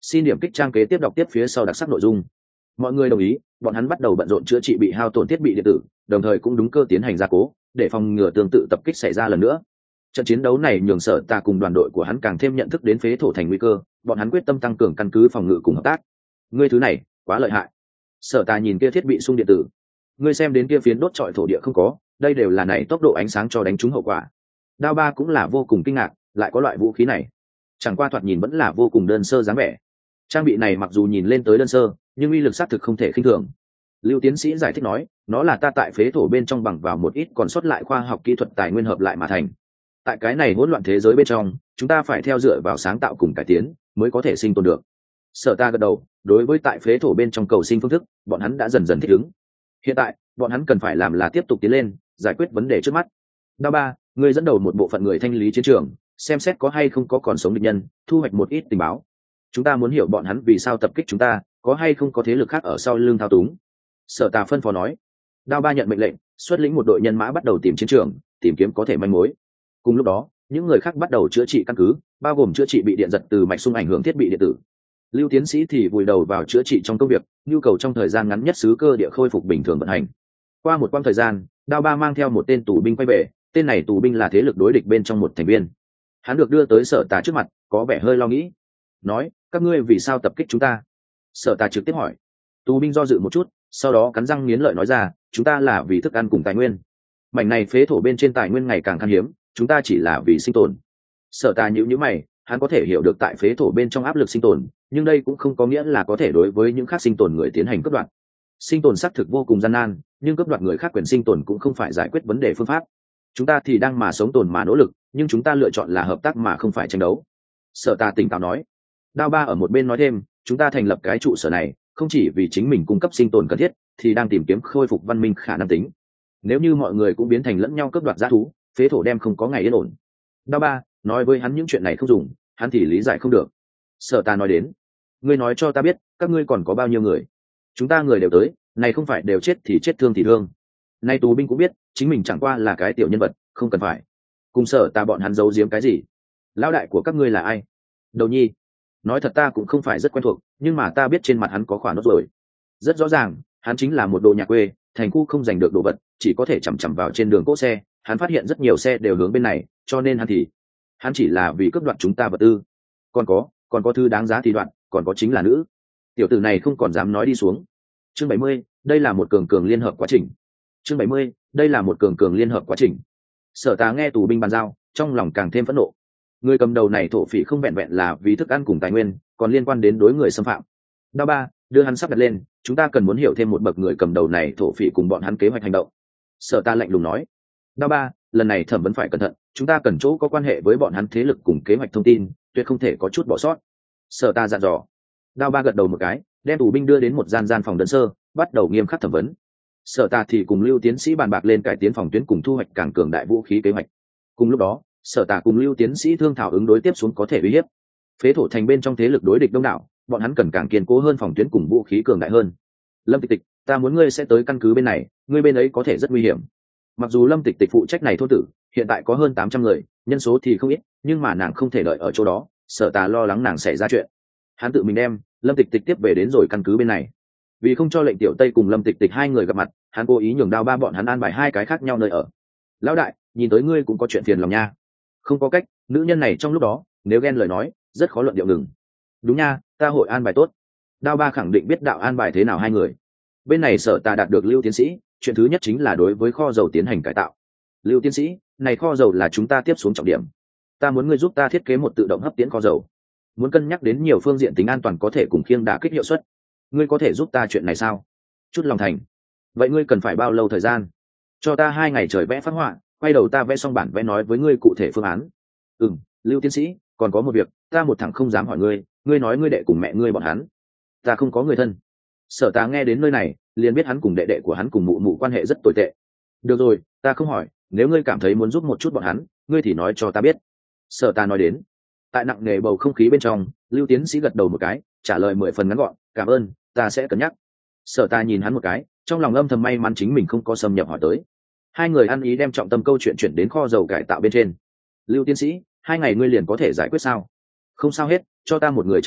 Xin điểm kích trang kế tiếp đọc tiếp phía sau đặc sắc nội dung. Mọi người đồng ý, bọn hắn bắt đầu bận rộn chữa trị bị hao tổn thiết bị điện tử, đồng thời cũng đúng cơ tiến hành gia cố, để phòng ngừa tương tự tập kích xảy ra lần nữa. Trận chiến đấu này nhường Sở Tà cùng đoàn đội của hắn càng thêm nhận thức đến phế thổ thành nguy cơ, bọn hắn quyết tâm tăng cường căn cứ phòng ngự cùng hợp tác. Ngươi thứ này, quá lợi hại. Sở Tà nhìn kia thiết bị xung điện tử. Ngươi xem đến kia phiến đốt trọi thổ địa không có, đây đều là này tốc độ ánh sáng cho đánh trúng hậu quả. Đao Ba cũng là vô cùng kinh ngạc, lại có loại vũ khí này. Chẳng qua thoạt nhìn vẫn là vô cùng đơn sơ dáng vẻ. Trang bị này mặc dù nhìn lên tới đơn sơ, nhưng uy lực xác thực không thể khinh thường. Lưu tiến sĩ giải thích nói, nó là ta tại phế thổ bên trong bằng vào một ít còn sót lại khoa học kỹ thuật tài nguyên hợp lại mà thành. Tại cái này hỗn loạn thế giới bên trong, chúng ta phải theo dựa vào sáng tạo cùng cải tiến, mới có thể sinh tồn được. Sở Ta gật đầu, đối với tại phế thổ bên trong cầu sinh phương thức, bọn hắn đã dần dần thích ứng. Hiện tại, bọn hắn cần phải làm là tiếp tục tiến lên, giải quyết vấn đề trước mắt. Đao Ba, ngươi dẫn đầu một bộ phận người thanh lý chiến trường, xem xét có hay không có còn sống địch nhân, thu hoạch một ít tình báo. Chúng ta muốn hiểu bọn hắn vì sao tập kích chúng ta, có hay không có thế lực khác ở sau lưng thao túng. Sở Tà phân phó nói. Đao Ba nhận mệnh lệnh, xuất lĩnh một đội nhân mã bắt đầu tìm chiến trường, tìm kiếm có thể manh mối. Cùng lúc đó, những người khác bắt đầu chữa trị căn cứ, bao gồm chữa trị bị điện giật từ mạch xung ảnh hưởng thiết bị điện tử. Lưu tiến sĩ thì vùi đầu vào chữa trị trong công việc, nhu cầu trong thời gian ngắn nhất xứ cơ địa khôi phục bình thường vận hành. Qua một quãng thời gian, Đao Ba mang theo một tên tù binh quay về, tên này tù binh là thế lực đối địch bên trong một thành viên. Hắn được đưa tới Sở Tà trước mặt, có vẻ hơi lo nghĩ. Nói, các ngươi vì sao tập kích chúng ta? Sở Tà trực tiếp hỏi. Tù binh do dự một chút, sau đó cắn răng nghiến lợi nói ra, chúng ta là vì thức ăn cùng tài nguyên. Mảnh này phế thổ bên trên tài nguyên ngày càng khan hiếm, chúng ta chỉ là vì sinh tồn. Sở Tà nhíu nhíu mày, hắn có thể hiểu được tại phế thổ bên trong áp lực sinh tồn, nhưng đây cũng không có nghĩa là có thể đối với những khác sinh tồn người tiến hành cướp đoạt. Sinh tồn xác thực vô cùng gian nan, nhưng cướp đoạt người khác quyền sinh tồn cũng không phải giải quyết vấn đề phương pháp. Chúng ta thì đang mà sống tồn mà nỗ lực, nhưng chúng ta lựa chọn là hợp tác mà không phải tranh đấu. Sở Ta tỉnh táo nói. Đao Ba ở một bên nói thêm, chúng ta thành lập cái trụ sở này không chỉ vì chính mình cung cấp sinh tồn cần thiết, thì đang tìm kiếm khôi phục văn minh khả năng tính. Nếu như mọi người cũng biến thành lẫn nhau cướp đoạt dã thú, phế thổ đem không có ngày yên ổn. Đao Ba nói với hắn những chuyện này không dùng, hắn thì lý giải không được. Sở Ta nói đến, ngươi nói cho ta biết, các ngươi còn có bao nhiêu người? Chúng ta người đều tới, này không phải đều chết thì chết, thương thì thương. Nay tù binh cũng biết, chính mình chẳng qua là cái tiểu nhân vật, không cần phải. Cùng Sở Ta bọn hắn giấu giếm cái gì? Lão đại của các ngươi là ai? Đầu Nhi. Nói thật ta cũng không phải rất quen thuộc, nhưng mà ta biết trên mặt hắn có khỏa nốt rồi. Rất rõ ràng, hắn chính là một đồ nhà quê, thành khu không giành được đồ vật, chỉ có thể chằm chằm vào trên đường cỗ xe. Hắn phát hiện rất nhiều xe đều hướng bên này, cho nên hắn thì hắn chỉ là vì cướp đoạt chúng ta vật tư. Còn có, còn có thứ đáng giá thì đoạn, còn có chính là nữ. Tiểu tử này không còn dám nói đi xuống. Chương bảy mươi, đây là một cường cường liên hợp quá trình. Chương bảy mươi, đây là một cường cường liên hợp quá trình. Sở Tá nghe tù binh bàn giao, trong lòng càng thêm phẫn nộ. Người cầm đầu này thổ phỉ không vẹn vẹn là vì thức ăn cùng tài nguyên, còn liên quan đến đối người xâm phạm. Đao Ba, đưa hắn sắp đặt lên, chúng ta cần muốn hiểu thêm một bậc người cầm đầu này thổ phỉ cùng bọn hắn kế hoạch hành động. Sở Ta lạnh lùng nói. Đao Ba, lần này thẩm vấn phải cẩn thận, chúng ta cần chỗ có quan hệ với bọn hắn thế lực cùng kế hoạch thông tin, tuyệt không thể có chút bỏ sót. Sở Ta dặn dò. Đao Ba gật đầu một cái, đem tù binh đưa đến một gian gian phòng đơn sơ, bắt đầu nghiêm khắc thẩm vấn. Sở Ta thì cùng Lưu tiến sĩ bàn bạc lên cải tiến phòng tuyến cùng thu hoạch càng cường đại vũ khí kế hoạch. Cùng lúc đó, Sở Ta cùng Lưu tiến sĩ thương thảo ứng đối tiếp xuống có thể uy hiếp. Phế thổ thành bên trong thế lực đối địch đông đảo, bọn hắn cần càng kiên cố hơn phòng tuyến cùng vũ khí cường đại hơn. Lâm Tịch Tịch, ta muốn ngươi sẽ tới căn cứ bên này, ngươi bên ấy có thể rất nguy hiểm. Mặc dù Lâm Tịch Tịch phụ trách này thôn tử, hiện tại có hơn tám trăm người, nhân số thì không ít, nhưng mà nàng không thể đợi ở chỗ đó, Sở Ta lo lắng nàng xảy ra chuyện. Hắn tự mình đem Lâm Tịch Tịch tiếp về đến rồi căn cứ bên này. Vì không cho lệnh tiểu Tây cùng Lâm Tịch Tịch hai người gặp mặt, hắn cố ý nhường Đao Ba bọn hắn an bài hai cái khác nhau nơi ở. Lão đại, nhìn tới ngươi cũng có chuyện phiền lòng nha. Không có cách, nữ nhân này trong lúc đó, nếu ghen lời nói, rất khó luận điệu ngừng. Đúng nha, ta hội an bài tốt. Đao Ba khẳng định biết đạo an bài thế nào hai người. Bên này Sở Ta đạt được Lưu tiến sĩ, chuyện thứ nhất chính là đối với kho dầu tiến hành cải tạo. Lưu tiến sĩ, này kho dầu là chúng ta tiếp xuống trọng điểm. Ta muốn ngươi giúp ta thiết kế một tự động hấp tiễn kho dầu. Muốn cân nhắc đến nhiều phương diện tính an toàn có thể cùng khiêng đả kích hiệu suất. Ngươi có thể giúp ta chuyện này sao? Chút lòng thành. Vậy ngươi cần phải bao lâu thời gian? Cho ta hai ngày trời vẽ phác họa, quay đầu ta vẽ xong bản vẽ nói với ngươi cụ thể phương án. Ừm, Lưu tiến sĩ, còn có một việc, ta một thằng không dám hỏi ngươi, ngươi nói ngươi đệ cùng mẹ ngươi bọn hắn. Ta không có người thân. Sở Ta nghe đến nơi này, liền biết hắn cùng đệ đệ của hắn cùng mụ mụ quan hệ rất tồi tệ. Được rồi, ta không hỏi, nếu ngươi cảm thấy muốn giúp một chút bọn hắn, ngươi thì nói cho ta biết. Sở Ta nói đến. Tại nặng nề bầu không khí bên trong, Lưu tiến sĩ gật đầu một cái, trả lời mười phần ngắn gọn, cảm ơn, ta sẽ cân nhắc. Sở Ta nhìn hắn một cái, trong lòng âm thầm may mắn chính mình không có xâm nhập hỏi tới. Hai người ăn ý đem trọng tâm câu chuyện chuyển đến kho dầu cải tạo bên trên. Lưu tiến sĩ, hai ngày ngươi liền có thể giải quyết sao? Không sao hết, cho ta một người trợ thủ,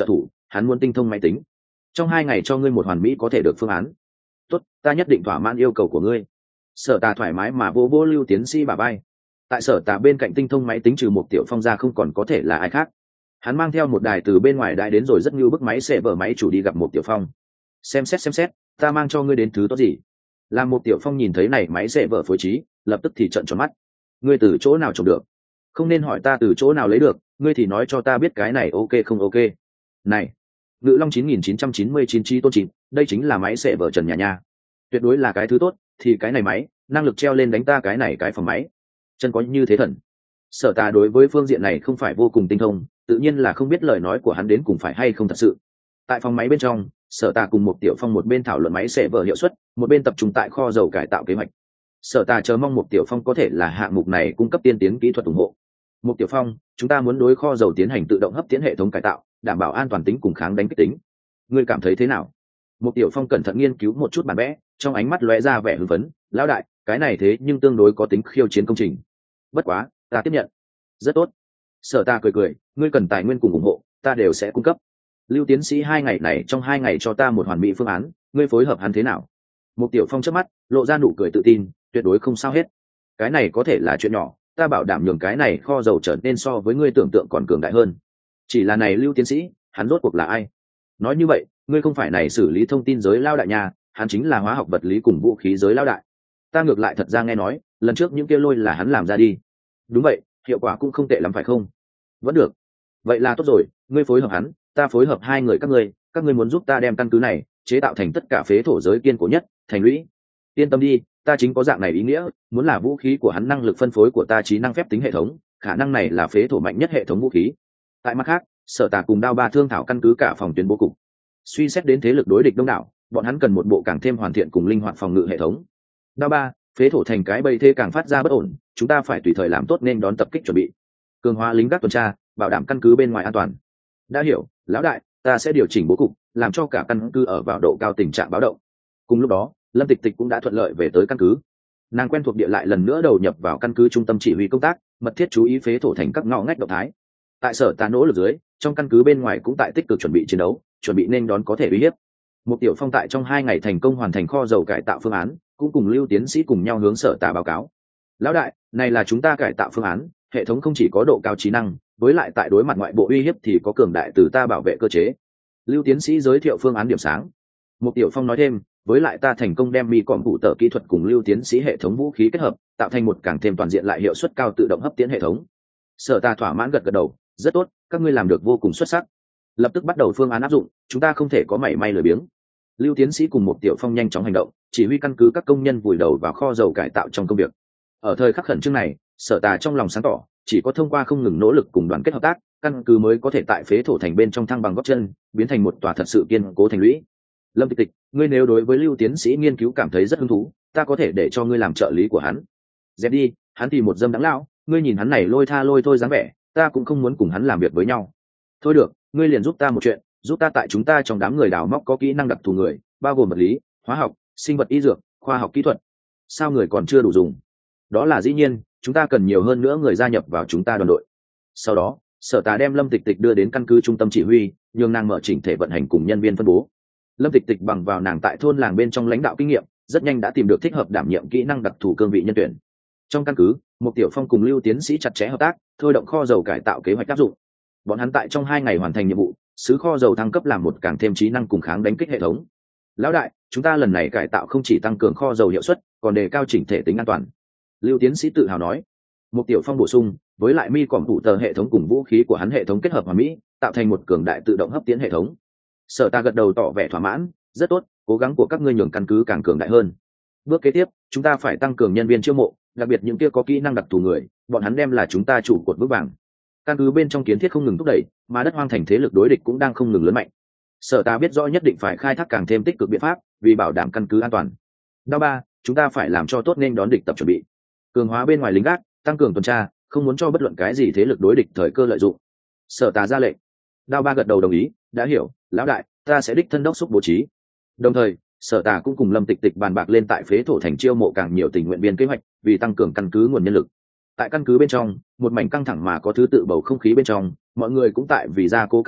hắn muốn tinh thông máy tính. Trong hai ngày cho ngươi một hoàn mỹ có thể được phương án. Tốt, ta nhất định thỏa mãn yêu cầu của ngươi. Sở Tà thoải mái mà vô vô Lưu tiến sĩ bả vai. Tại Sở Tà bên cạnh tinh thông máy tính trừ một Tiểu Phong ra không còn có thể là ai khác. Hắn mang theo một đài từ bên ngoài đại đến rồi rất như bức máy xệ vở máy chủ đi gặp một Tiểu Phong. Xem xét xem xét, ta mang cho ngươi đến thứ tốt gì? Làm một Tiểu Phong nhìn thấy này máy xệ vở phối trí, lập tức thì trợn tròn mắt. Ngươi từ chỗ nào trồng được? Không nên hỏi ta từ chỗ nào lấy được, ngươi thì nói cho ta biết cái này ok không ok. Này, Ngự Long chín nghìn chín trăm chín mươi chín chi tôn chín, đây chính là máy xệ vở trần nhà nha. Tuyệt đối là cái thứ tốt, thì cái này máy, năng lực treo lên đánh ta cái này cái phòng máy. Chân có như thế thần. Sở Tà đối với phương diện này không phải vô cùng tinh thông, tự nhiên là không biết lời nói của hắn đến cùng phải hay không thật sự. Tại phòng máy bên trong, Sở Tà cùng một Tiểu Phong một bên thảo luận máy xệ vở hiệu suất, một bên tập trung tại kho dầu cải tạo kế hoạch. Sở Tà chờ mong một Tiểu Phong có thể là hạng mục này cung cấp tiên tiến kỹ thuật ủng hộ. Một Tiểu Phong, chúng ta muốn đối kho dầu tiến hành tự động hấp tiến hệ thống cải tạo, đảm bảo an toàn tính cùng kháng đánh kích tính. Ngươi cảm thấy thế nào? Một Tiểu Phong cẩn thận nghiên cứu một chút bản vẽ, trong ánh mắt lóe ra vẻ hưng phấn. Lão đại, cái này thế nhưng tương đối có tính khiêu chiến công trình. Bất quá, ta tiếp nhận. Rất tốt. Sở Tà cười cười, ngươi cần tài nguyên cùng ủng hộ, ta đều sẽ cung cấp. Lưu tiến sĩ hai ngày này trong hai ngày cho ta một hoàn mỹ phương án, ngươi phối hợp hắn thế nào? Một Tiểu Phong chớp mắt, lộ ra nụ cười tự tin, tuyệt đối không sao hết. Cái này có thể là chuyện nhỏ, ta bảo đảm nhường cái này kho dầu trở nên so với ngươi tưởng tượng còn cường đại hơn. Chỉ là này Lưu tiến sĩ, hắn rốt cuộc là ai? Nói như vậy, ngươi không phải này xử lý thông tin giới lao đại nhà, hắn chính là hóa học vật lý cùng vũ khí giới lao đại. Ta ngược lại thật ra nghe nói, lần trước những kia lôi là hắn làm ra đi. Đúng vậy, hiệu quả cũng không tệ lắm phải không? Vẫn được. Vậy là tốt rồi, ngươi phối hợp hắn, ta phối hợp hai người các ngươi, các ngươi muốn giúp ta đem căn cứ này chế tạo thành tất cả phế thổ giới kiên cố nhất, thành lũy. Yên tâm đi, ta chính có dạng này ý nghĩa, muốn là vũ khí của hắn năng lực phân phối của ta trí năng phép tính hệ thống, khả năng này là phế thổ mạnh nhất hệ thống vũ khí. Tại mặt khác, Sở Tà cùng Đao Ba thương thảo căn cứ cả phòng tuyến bố cục. Suy xét đến thế lực đối địch đông đảo, bọn hắn cần một bộ càng thêm hoàn thiện cùng linh hoạt phòng ngự hệ thống. Đao Ba, phế thổ thành cái bầy thê càng phát ra bất ổn, chúng ta phải tùy thời làm tốt nên đón tập kích chuẩn bị. Cường hóa lính gác tuần tra, bảo đảm căn cứ bên ngoài an toàn. Đã hiểu, lão đại, ta sẽ điều chỉnh bố cục, làm cho cả căn cứ ở vào độ cao tình trạng báo động. Cùng lúc đó, Lâm Tịch Tịch cũng đã thuận lợi về tới căn cứ. Nàng quen thuộc địa lại lần nữa đầu nhập vào căn cứ trung tâm chỉ huy công tác, mật thiết chú ý phế thổ thành các ngõ ngách động thái. Tại Sở Tà nỗ lực dưới, trong căn cứ bên ngoài cũng tại tích cực chuẩn bị chiến đấu, chuẩn bị nên đón có thể uy hiếp. Một Tiểu Phong tại trong hai ngày thành công hoàn thành kho dầu cải tạo phương án, cũng cùng Lưu tiến sĩ cùng nhau hướng Sở Tà báo cáo. Lão đại, này là chúng ta cải tạo phương án, hệ thống không chỉ có độ cao trí năng, với lại tại đối mặt ngoại bộ uy hiếp thì có cường đại từ ta bảo vệ cơ chế. Lưu tiến sĩ giới thiệu phương án điểm sáng. Một Tiểu Phong nói thêm, với lại ta thành công đem mi còm phụ tờ kỹ thuật cùng Lưu tiến sĩ hệ thống vũ khí kết hợp, tạo thành một càng thêm toàn diện lại hiệu suất cao tự động hấp tiến hệ thống. Sở Tà thỏa mãn gật gật đầu, rất tốt, các ngươi làm được vô cùng xuất sắc. Lập tức bắt đầu phương án áp dụng, chúng ta không thể có mảy may lười biếng. Lưu tiến sĩ cùng một Tiểu Phong nhanh chóng hành động, chỉ huy căn cứ các công nhân vùi đầu vào kho dầu cải tạo trong công việc. Ở thời khắc khẩn trương này, Sở Tà trong lòng sáng tỏ, chỉ có thông qua không ngừng nỗ lực cùng đoàn kết hợp tác, căn cứ mới có thể tại phế thổ thành bên trong thăng bằng gót chân, biến thành một tòa thật sự kiên cố thành lũy. Lâm Tịch Tịch, ngươi nếu đối với Lưu tiến sĩ nghiên cứu cảm thấy rất hứng thú, ta có thể để cho ngươi làm trợ lý của hắn. Dẹp đi, hắn thì một dâm đắng lão, ngươi nhìn hắn này lôi tha lôi thôi dáng vẻ, ta cũng không muốn cùng hắn làm việc với nhau. Thôi được, ngươi liền giúp ta một chuyện, giúp ta tại chúng ta trong đám người đào móc có kỹ năng đặc thù người, bao gồm vật lý, hóa học, sinh vật y dược, khoa học kỹ thuật. Sao người còn chưa đủ dùng? Đó là dĩ nhiên, chúng ta cần nhiều hơn nữa người gia nhập vào chúng ta đoàn đội. Sau đó, Sở Tà đem Lâm Tịch Tịch đưa đến căn cứ trung tâm chỉ huy, nhường nàng mở chỉnh thể vận hành cùng nhân viên phân bố. Lâm Tịch Tịch bằng vào nàng tại thôn làng bên trong lãnh đạo kinh nghiệm, rất nhanh đã tìm được thích hợp đảm nhiệm kỹ năng đặc thù cương vị nhân tuyển. Trong căn cứ, một Tiểu Phong cùng Lưu tiến sĩ chặt chẽ hợp tác, thôi động kho dầu cải tạo kế hoạch áp dụng. Bọn hắn tại trong hai ngày hoàn thành nhiệm vụ, sứ kho dầu thăng cấp làm một càng thêm trí năng cùng kháng đánh kích hệ thống. Lão đại, chúng ta lần này cải tạo không chỉ tăng cường kho dầu hiệu suất, còn đề cao chỉnh thể tính an toàn. Lưu tiến sĩ tự hào nói. Một Tiểu Phong bổ sung, với lại mi còm phụ tờ hệ thống cùng vũ khí của hắn hệ thống kết hợp hoàn mỹ, tạo thành một cường đại tự động hấp tiến hệ thống. Sở Ta gật đầu tỏ vẻ thỏa mãn, rất tốt, cố gắng của các ngươi nhường căn cứ càng cường đại hơn. Bước kế tiếp, chúng ta phải tăng cường nhân viên chiêu mộ, đặc biệt những kia có kỹ năng đặc thù người, bọn hắn đem là chúng ta chủ cột vững vàng. Căn cứ bên trong kiến thiết không ngừng thúc đẩy, mà đất hoang thành thế lực đối địch cũng đang không ngừng lớn mạnh. Sở Ta biết rõ nhất định phải khai thác càng thêm tích cực biện pháp, vì bảo đảm căn cứ an toàn. Đao ba, chúng ta phải làm cho tốt nên đón địch tập chuẩn bị. Cường hóa bên ngoài lính gác, tăng cường tuần tra, không muốn cho bất luận cái gì thế lực đối địch thời cơ lợi dụng. Sở Ta ra lệnh. Đao ba gật đầu đồng ý, đã hiểu, lão đại, ta sẽ đích thân đốc xúc bố trí. Đồng thời, Sở Ta cũng cùng Lâm Tịch Tịch bàn bạc lên tại phế thổ thành chiêu mộ càng nhiều tình nguyện viên kế hoạch, vì tăng cường căn cứ nguồn nhân lực. Tại căn cứ bên trong, một mảnh căng thẳng mà có thứ tự bầu không khí bên trong, mọi người cũng tại vì gia cố căn cứ,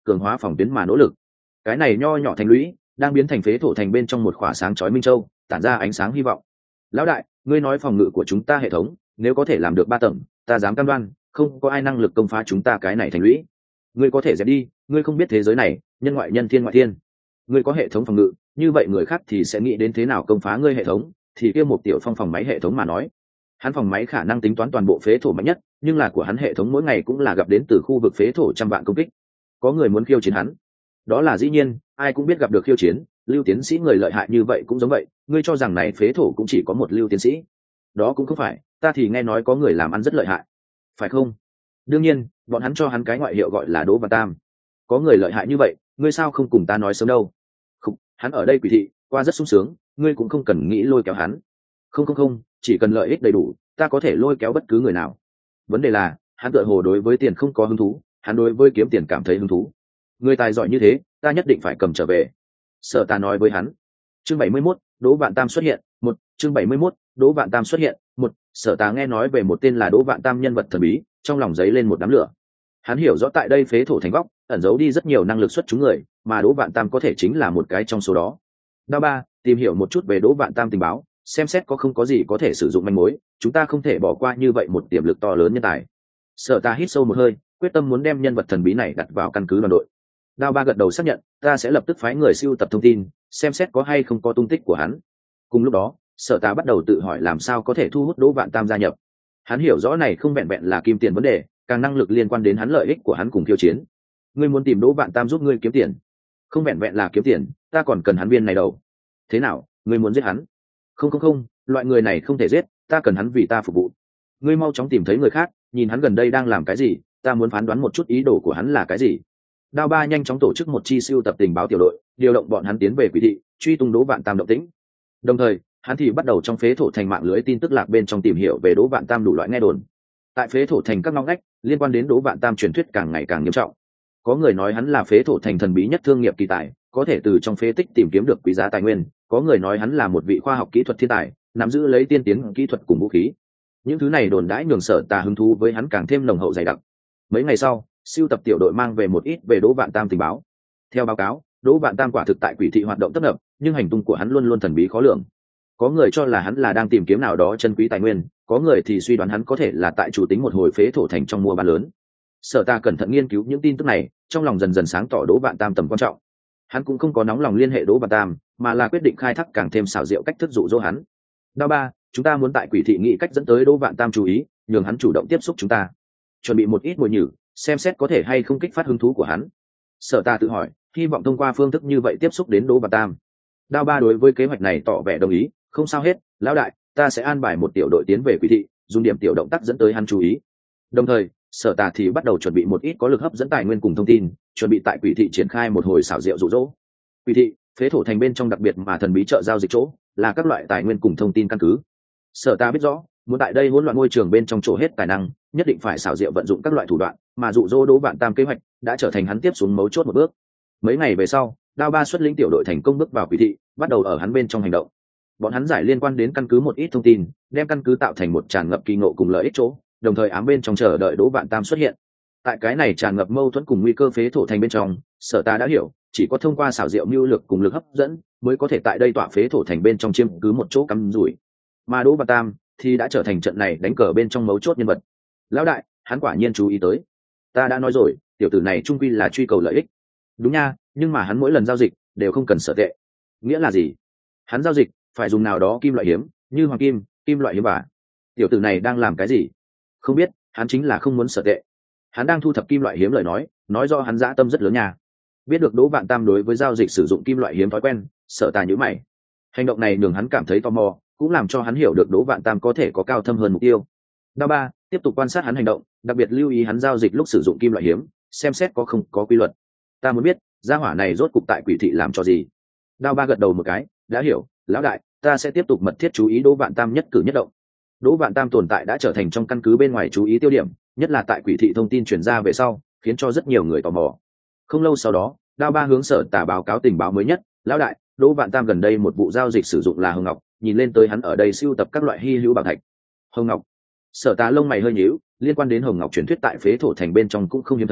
cường hóa phòng tuyến mà nỗ lực. Cái này nho nhỏ thành lũy đang biến thành phế thổ thành bên trong một khỏa sáng chói minh châu, tản ra ánh sáng hy vọng. Lão đại, ngươi nói phòng ngự của chúng ta hệ thống nếu có thể làm được ba tầng, ta dám cam đoan không có ai năng lực công phá chúng ta cái này thành lũy. Ngươi có thể dẹp đi, ngươi không biết thế giới này nhân ngoại nhân thiên ngoại thiên. Ngươi có hệ thống phòng ngự, như vậy người khác thì sẽ nghĩ đến thế nào công phá ngươi hệ thống. Thì kia một tiểu phong phòng máy hệ thống mà nói, hắn phòng máy khả năng tính toán toàn bộ phế thổ mạnh nhất, nhưng là của hắn hệ thống mỗi ngày cũng là gặp đến từ khu vực phế thổ trăm vạn công kích. Có người muốn khiêu chiến hắn, đó là dĩ nhiên, ai cũng biết gặp được khiêu chiến. Lưu tiến sĩ người lợi hại như vậy cũng giống vậy, ngươi cho rằng này phế thổ cũng chỉ có một Lưu tiến sĩ? Đó cũng không phải, ta thì nghe nói có người làm ăn rất lợi hại, phải không? Đương nhiên, bọn hắn cho hắn cái ngoại hiệu gọi là Đỗ Vạn Tam. Có người lợi hại như vậy, ngươi sao không cùng ta nói sớm đâu? Không, hắn ở đây quỷ thị qua rất sung sướng, ngươi cũng không cần nghĩ lôi kéo hắn. Không không không, chỉ cần lợi ích đầy đủ, ta có thể lôi kéo bất cứ người nào. Vấn đề là, hắn tựa hồ đối với tiền không có hứng thú, hắn đối với kiếm tiền cảm thấy hứng thú. Người tài giỏi như thế, ta nhất định phải cầm trở về. Sở Ta nói với hắn. Chương bảy mươi mốt, Đỗ Vạn Tam xuất hiện. Một, chương bảy mươi mốt, Đỗ Vạn Tam xuất hiện. Một, Sở Ta nghe nói về một tên là Đỗ Vạn Tam nhân vật thần bí, trong lòng dấy lên một đám lửa. Hắn hiểu rõ tại đây phế thổ thành góc ẩn giấu đi rất nhiều năng lực xuất chúng người, mà Đỗ Vạn Tam có thể chính là một cái trong số đó. Đao ba, tìm hiểu một chút về Đỗ Vạn Tam tình báo, xem xét có không có gì có thể sử dụng manh mối, chúng ta không thể bỏ qua như vậy một tiềm lực to lớn nhân tài. Sở Ta hít sâu một hơi, quyết tâm muốn đem nhân vật thần bí này đặt vào căn cứ đoàn đội. Đao ba gật đầu xác nhận, ta sẽ lập tức phái người siêu tập thông tin, xem xét có hay không có tung tích của hắn. Cùng lúc đó, Sở Ta bắt đầu tự hỏi làm sao có thể thu hút Đỗ Vạn Tam gia nhập. Hắn hiểu rõ này không vẹn vẹn là kim tiền vấn đề, càng năng lực liên quan đến hắn lợi ích của hắn cùng khiêu chiến. Ngươi muốn tìm Đỗ Vạn Tam giúp ngươi kiếm tiền, không vẹn vẹn là kiếm tiền, ta còn cần hắn viên này đầu. Thế nào, ngươi muốn giết hắn? Không không không, loại người này không thể giết, ta cần hắn vì ta phục vụ. Ngươi mau chóng tìm thấy người khác, nhìn hắn gần đây đang làm cái gì, ta muốn phán đoán một chút ý đồ của hắn là cái gì. Đao ba nhanh chóng tổ chức một chi siêu tập tình báo tiểu đội, điều động bọn hắn tiến về quỷ thị, truy tung Đỗ Vạn Tam động tĩnh. Đồng thời, hắn thì bắt đầu trong phế thổ thành mạng lưới tin tức lạc bên trong tìm hiểu về Đỗ Vạn Tam đủ loại nghe đồn. Tại phế thổ thành các ngóc ngách, liên quan đến Đỗ Vạn Tam truyền thuyết càng ngày càng nghiêm trọng. Có người nói hắn là phế thổ thành thần bí nhất thương nghiệp kỳ tài, có thể từ trong phế tích tìm kiếm được quý giá tài nguyên, có người nói hắn là một vị khoa học kỹ thuật thiên tài, nắm giữ lấy tiên tiến kỹ thuật cùng vũ khí. Những thứ này đồn đãi nhường Sở Ta hứng thú với hắn càng thêm nồng hậu dày đặc. Mấy ngày sau, siêu tập tiểu đội mang về một ít về Đỗ Vạn Tam tình báo. Theo báo cáo, Đỗ Vạn Tam quả thực tại quỷ thị hoạt động tấp nập, nhưng hành tung của hắn luôn luôn thần bí khó lường. Có người cho là hắn là đang tìm kiếm nào đó chân quý tài nguyên, có người thì suy đoán hắn có thể là tại chủ tính một hồi phế thổ thành trong mua bán lớn. Sở Ta cẩn thận nghiên cứu những tin tức này, trong lòng dần dần sáng tỏ Đỗ Vạn Tam tầm quan trọng. Hắn cũng không có nóng lòng liên hệ Đỗ Vạn Tam, mà là quyết định khai thác càng thêm xảo diệu cách thức dụ dỗ hắn. Đao ba, chúng ta muốn tại quỷ thị nghĩ cách dẫn tới Đỗ Vạn Tam chú ý, nhường hắn chủ động tiếp xúc chúng ta, chuẩn bị một ít mồi nhử, xem xét có thể hay không kích phát hứng thú của hắn. Sở Ta tự hỏi, hy vọng thông qua phương thức như vậy tiếp xúc đến Đỗ Vạn Tam. Đao ba đối với kế hoạch này tỏ vẻ đồng ý, không sao hết, lão đại, ta sẽ an bài một tiểu đội tiến về quỷ thị, dùng điểm tiểu động tác dẫn tới hắn chú ý. Đồng thời, Sở Ta thì bắt đầu chuẩn bị một ít có lực hấp dẫn tài nguyên cùng thông tin, chuẩn bị tại quỷ thị triển khai một hồi xảo diệu dụ dỗ. Quỷ thị, phế thổ thành bên trong đặc biệt mà thần bí chợ giao dịch chỗ, là các loại tài nguyên cùng thông tin căn cứ. Sở Ta biết rõ, muốn tại đây hỗn loạn môi trường bên trong chỗ hết tài năng, nhất định phải xảo diệu vận dụng các loại thủ đoạn, mà dụ dỗ Đỗ Vạn Tam kế hoạch đã trở thành hắn tiếp xuống mấu chốt một bước. Mấy ngày về sau, Đao ba xuất lĩnh tiểu đội thành công bước vào quỷ thị, bắt đầu ở hắn bên trong hành động. Bọn hắn giải liên quan đến căn cứ một ít thông tin, đem căn cứ tạo thành một tràn ngập kỳ ngộ cùng lợi ích chỗ, đồng thời ám bên trong chờ đợi Đỗ Vạn Tam xuất hiện. Tại cái này tràn ngập mâu thuẫn cùng nguy cơ phế thổ thành bên trong, Sở Ta đã hiểu, chỉ có thông qua xảo diệu mưu lược cùng lực hấp dẫn, mới có thể tại đây tọa phế thổ thành bên trong chiếm cứ một chỗ cắm rủi. Mà Đỗ Vạn Tam thì đã trở thành trận này đánh cờ bên trong mấu chốt nhân vật. Lão đại, hắn quả nhiên chú ý tới. Ta đã nói rồi, tiểu tử này trung quy là truy cầu lợi ích. Đúng nha, nhưng mà hắn mỗi lần giao dịch đều không cần sở tệ. Nghĩa là gì? Hắn giao dịch phải dùng nào đó kim loại hiếm, như hoàng kim, kim loại hiếm bả. Tiểu tử này đang làm cái gì? Không biết, hắn chính là không muốn sở tệ. Hắn đang thu thập kim loại hiếm lời nói, nói do hắn dã tâm rất lớn nha. Biết được Đỗ Vạn Tam đối với giao dịch sử dụng kim loại hiếm thói quen, Sở Ta nhíu mày. Hành động này nhường hắn cảm thấy tò mò, cũng làm cho hắn hiểu được Đỗ Vạn Tam có thể có cao thâm hơn mục tiêu. Đao ba, tiếp tục quan sát hắn hành động, đặc biệt lưu ý hắn giao dịch lúc sử dụng kim loại hiếm, xem xét có không có quy luật. Ta muốn biết, gia hỏa này rốt cục tại quỷ thị làm cho gì. Đao ba gật đầu một cái, đã hiểu, lão đại, ta sẽ tiếp tục mật thiết chú ý Đỗ Vạn Tam nhất cử nhất động. Đỗ Vạn Tam tồn tại đã trở thành trong căn cứ bên ngoài chú ý tiêu điểm, nhất là tại quỷ thị thông tin truyền ra về sau, khiến cho rất nhiều người tò mò. Không lâu sau đó, Đao ba hướng Sở Ta báo cáo tình báo mới nhất. Lão đại, Đỗ Vạn Tam gần đây một vụ giao dịch sử dụng là hồng ngọc, nhìn lên tới hắn ở đây sưu tập các loại hy hữu bảo thạch. Hồng ngọc? Sở Ta lông mày hơi nhíu, liên quan đến hồng ngọc truyền thuyết tại phế thổ thành bên trong cũng không hiếm thấy,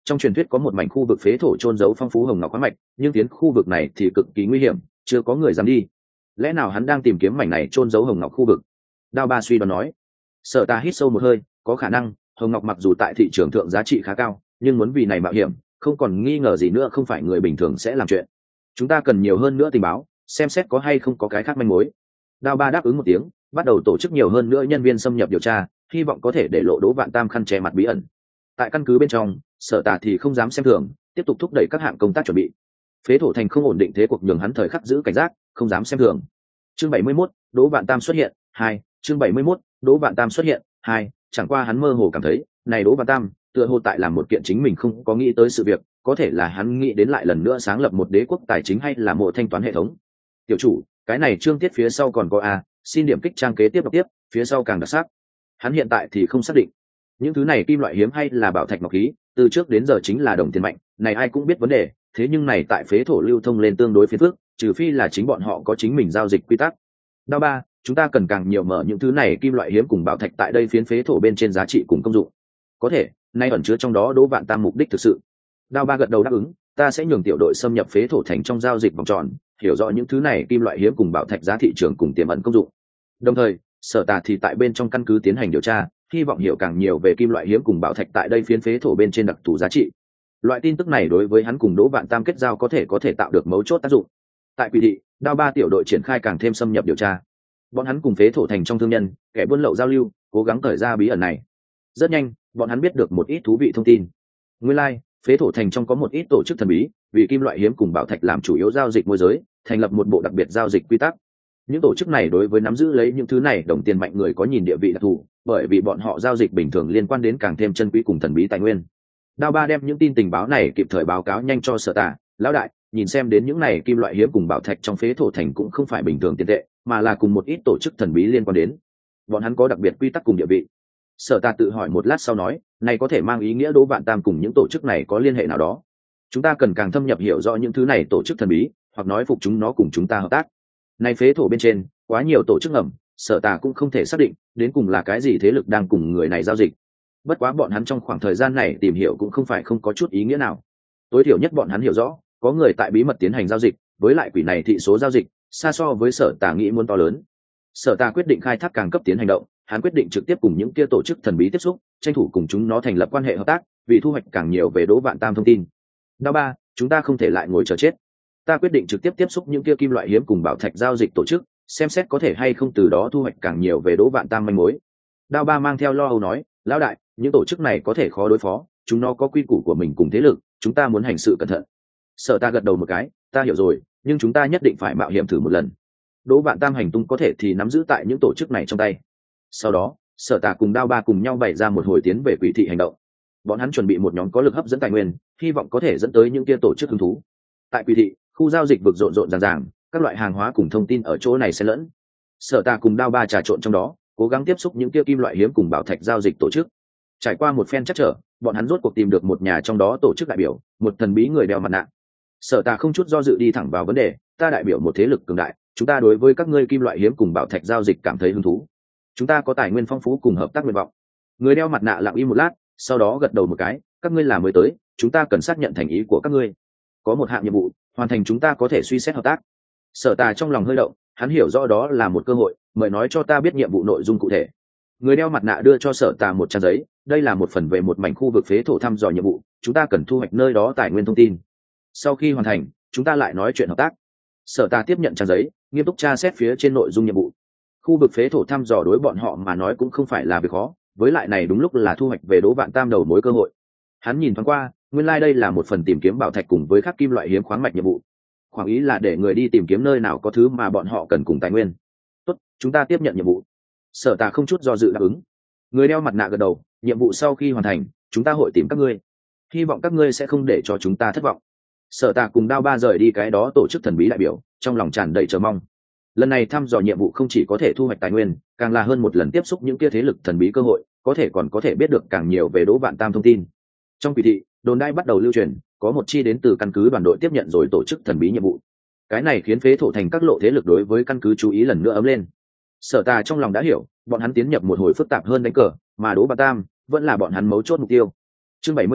trong truyền thuyết có một mảnh khu vực phế thổ trôn giấu phong phú hồng ngọc khoáng mạch, nhưng tiến khu vực này thì cực kỳ nguy hiểm, chưa có người dám đi. Lẽ nào hắn đang tìm kiếm mảnh này trôn giấu hồng ngọc khu vực? Đao Ba suy đoán nói. Sở Tà hít sâu một hơi, có khả năng hồng ngọc mặc dù tại thị trường thượng giá trị khá cao, nhưng muốn vì này mạo hiểm, không còn nghi ngờ gì nữa không phải người bình thường sẽ làm chuyện. Chúng ta cần nhiều hơn nữa tình báo, xem xét có hay không có cái khác manh mối. Đao Ba đáp ứng một tiếng, bắt đầu tổ chức nhiều hơn nữa nhân viên xâm nhập điều tra, hy vọng có thể để lộ Đỗ Vạn Tam khăn che mặt bí ẩn. Tại căn cứ bên trong, Sở Tà thì không dám xem thường, tiếp tục thúc đẩy các hạng công tác chuẩn bị. Phế thổ thành không ổn định thế cuộc nhường hắn thời khắc giữ cảnh giác, không dám xem thường. Chương bảy mươi mốt, Đỗ Vạn Tam xuất hiện, hai. Chương bảy mươi mốt, Đỗ Vạn Tam xuất hiện, hai. Chẳng qua hắn mơ hồ cảm thấy, này Đỗ Vạn Tam, tựa hồ tại làm một kiện chính mình không có nghĩ tới sự việc, có thể là hắn nghĩ đến lại lần nữa sáng lập một đế quốc tài chính hay là một thanh toán hệ thống. Tiểu chủ, cái này chương tiết phía sau còn có a, xin điểm kích trang kế tiếp đọc tiếp, phía sau càng đặc sắc. Hắn hiện tại thì không xác định. Những thứ này kim loại hiếm hay là bảo thạch ngọc khí, từ trước đến giờ chính là đồng tiền mạnh, này ai cũng biết vấn đề, thế nhưng này tại phế thổ lưu thông lên tương đối phiền phức, trừ phi là chính bọn họ có chính mình giao dịch quy tắc. Đao Ba, chúng ta cần càng nhiều mở những thứ này kim loại hiếm cùng bảo thạch tại đây phiến phế thổ bên trên giá trị cùng công dụng. Có thể, nay ẩn chứa trong đó Đỗ Vạn Tam mục đích thực sự. Đao Ba gật đầu đáp ứng, ta sẽ nhường tiểu đội xâm nhập phế thổ thành trong giao dịch vòng tròn, hiểu rõ những thứ này kim loại hiếm cùng bảo thạch giá thị trường cùng tiềm ẩn công dụng. Đồng thời, Sở Tà thì tại bên trong căn cứ tiến hành điều tra, hy vọng hiểu càng nhiều về kim loại hiếm cùng bảo thạch tại đây phiến phế thổ bên trên đặc thù giá trị. Loại tin tức này đối với hắn cùng Đỗ Vạn Tam kết giao có thể có thể tạo được mấu chốt tác dụng. Tại Quỷ thị, Đao Ba tiểu đội triển khai càng thêm xâm nhập điều tra. Bọn hắn cùng phế thổ thành trong thương nhân, kẻ buôn lậu giao lưu, cố gắng cởi ra bí ẩn này. Rất nhanh, bọn hắn biết được một ít thú vị thông tin. Nguyên lai, like, phế thổ thành trong có một ít tổ chức thần bí, vì kim loại hiếm cùng bảo thạch làm chủ yếu giao dịch môi giới, thành lập một bộ đặc biệt giao dịch quy tắc. Những tổ chức này đối với nắm giữ lấy những thứ này đồng tiền mạnh người có nhìn địa vị đặc thù, bởi vì bọn họ giao dịch bình thường liên quan đến càng thêm chân quý cùng thần bí tài nguyên. Đao Ba đem những tin tình báo này kịp thời báo cáo nhanh cho Sở Tà, lão đại, nhìn xem đến những này kim loại hiếm cùng bảo thạch trong phế thổ thành cũng không phải bình thường tiền tệ, mà là cùng một ít tổ chức thần bí liên quan đến. Bọn hắn có đặc biệt quy tắc cùng địa vị. Sở Tà tự hỏi một lát sau nói, này có thể mang ý nghĩa Đỗ Vạn Tam cùng những tổ chức này có liên hệ nào đó. Chúng ta cần càng thâm nhập hiểu rõ những thứ này tổ chức thần bí, hoặc nói phục chúng nó cùng chúng ta hợp tác. Này phế thổ bên trên, quá nhiều tổ chức ngầm, Sở Tà cũng không thể xác định đến cùng là cái gì thế lực đang cùng người này giao dịch. Bất quá bọn hắn trong khoảng thời gian này tìm hiểu cũng không phải không có chút ý nghĩa nào. Tối thiểu nhất bọn hắn hiểu rõ, có người tại bí mật tiến hành giao dịch, với lại quỷ này thị số giao dịch xa so với Sở Tà nghĩ muốn to lớn. Sở Tà quyết định khai thác càng cấp tiến hành động, hắn quyết định trực tiếp cùng những kia tổ chức thần bí tiếp xúc, tranh thủ cùng chúng nó thành lập quan hệ hợp tác, vì thu hoạch càng nhiều về Đỗ Vạn Tam thông tin. Đao Ba, chúng ta không thể lại ngồi chờ chết. Ta quyết định trực tiếp tiếp xúc những kia kim loại hiếm cùng bảo thạch giao dịch tổ chức, xem xét có thể hay không từ đó thu hoạch càng nhiều về Đỗ Vạn Tam manh mối. Đao Ba mang theo lo âu nói, lão đại, những tổ chức này có thể khó đối phó, chúng nó có quy củ của mình cùng thế lực, chúng ta muốn hành sự cẩn thận. Sở Ta gật đầu một cái, ta hiểu rồi, nhưng chúng ta nhất định phải mạo hiểm thử một lần. Đỗ Vạn Tam hành tung có thể thì nắm giữ tại những tổ chức này trong tay. Sau đó, Sở Tà cùng Đao Ba cùng nhau bày ra một hồi tiến về Quỷ thị hành động. Bọn hắn chuẩn bị một nhóm có lực hấp dẫn tài nguyên, hy vọng có thể dẫn tới những kia tổ chức hứng thú. Tại Quỷ thị, khu giao dịch vực rộn rộn ràng ràng, các loại hàng hóa cùng thông tin ở chỗ này xen lẫn. Sở Tà cùng Đao Ba trà trộn trong đó, cố gắng tiếp xúc những kia kim loại hiếm cùng bảo thạch giao dịch tổ chức. Trải qua một phen chắc trở, bọn hắn rốt cuộc tìm được một nhà trong đó tổ chức đại biểu, một thần bí người đeo mặt nạ. Sở Tà không chút do dự đi thẳng vào vấn đề, ta đại biểu một thế lực cường đại, chúng ta đối với các ngươi kim loại hiếm cùng bảo thạch giao dịch cảm thấy hứng thú. Chúng ta có tài nguyên phong phú cùng hợp tác nguyện vọng. Người đeo mặt nạ lặng im một lát, sau đó gật đầu một cái, các ngươi là mới tới, chúng ta cần xác nhận thành ý của các ngươi. Có một hạng nhiệm vụ, hoàn thành chúng ta có thể suy xét hợp tác. Sở Tà trong lòng hơi động, hắn hiểu rõ đó là một cơ hội, mời nói cho ta biết nhiệm vụ nội dung cụ thể. Người đeo mặt nạ đưa cho Sở Tà một trang giấy, đây là một phần về một mảnh khu vực phế thổ thăm dò nhiệm vụ, chúng ta cần thu hoạch nơi đó tài nguyên thông tin. Sau khi hoàn thành, chúng ta lại nói chuyện hợp tác. Sở Tà tiếp nhận trang giấy, nghiêm túc tra xét phía trên nội dung nhiệm vụ. Khu vực phế thổ thăm dò đối bọn họ mà nói cũng không phải là việc khó, với lại này đúng lúc là thu hoạch về Đỗ Vạn Tam đầu mối cơ hội. Hắn nhìn thoáng qua, nguyên lai like đây là một phần tìm kiếm bảo thạch cùng với các kim loại hiếm khoáng mạch nhiệm vụ. Khoảng ý là để người đi tìm kiếm nơi nào có thứ mà bọn họ cần cùng tài nguyên. Tốt, chúng ta tiếp nhận nhiệm vụ. Sở Tà không chút do dự đáp ứng. Người đeo mặt nạ gật đầu, nhiệm vụ sau khi hoàn thành, chúng ta hội tìm các ngươi. Hy vọng các ngươi sẽ không để cho chúng ta thất vọng. Sở Tà cùng Đao Ba rời đi cái đó tổ chức thần bí đại biểu, trong lòng tràn đầy chờ mong. Lần này thăm dò nhiệm vụ không chỉ có thể thu hoạch tài nguyên, càng là hơn một lần tiếp xúc những kia thế lực thần bí cơ hội, có thể còn có thể biết được càng nhiều về Đỗ Vạn Tam thông tin. Trong Quỷ thị, đồn đai bắt đầu lưu truyền, có một chi đến từ căn cứ đoàn đội tiếp nhận rồi tổ chức thần bí nhiệm vụ. Cái này khiến phế thổ thành các lộ thế lực đối với căn cứ chú ý lần nữa ấm lên. Sở Tà trong lòng đã hiểu, bọn hắn tiến nhập một hồi phức tạp hơn đánh cờ, mà Đỗ Vạn Tam vẫn là bọn hắn mấu chốt mục tiêu. Chương bảy mươi hai,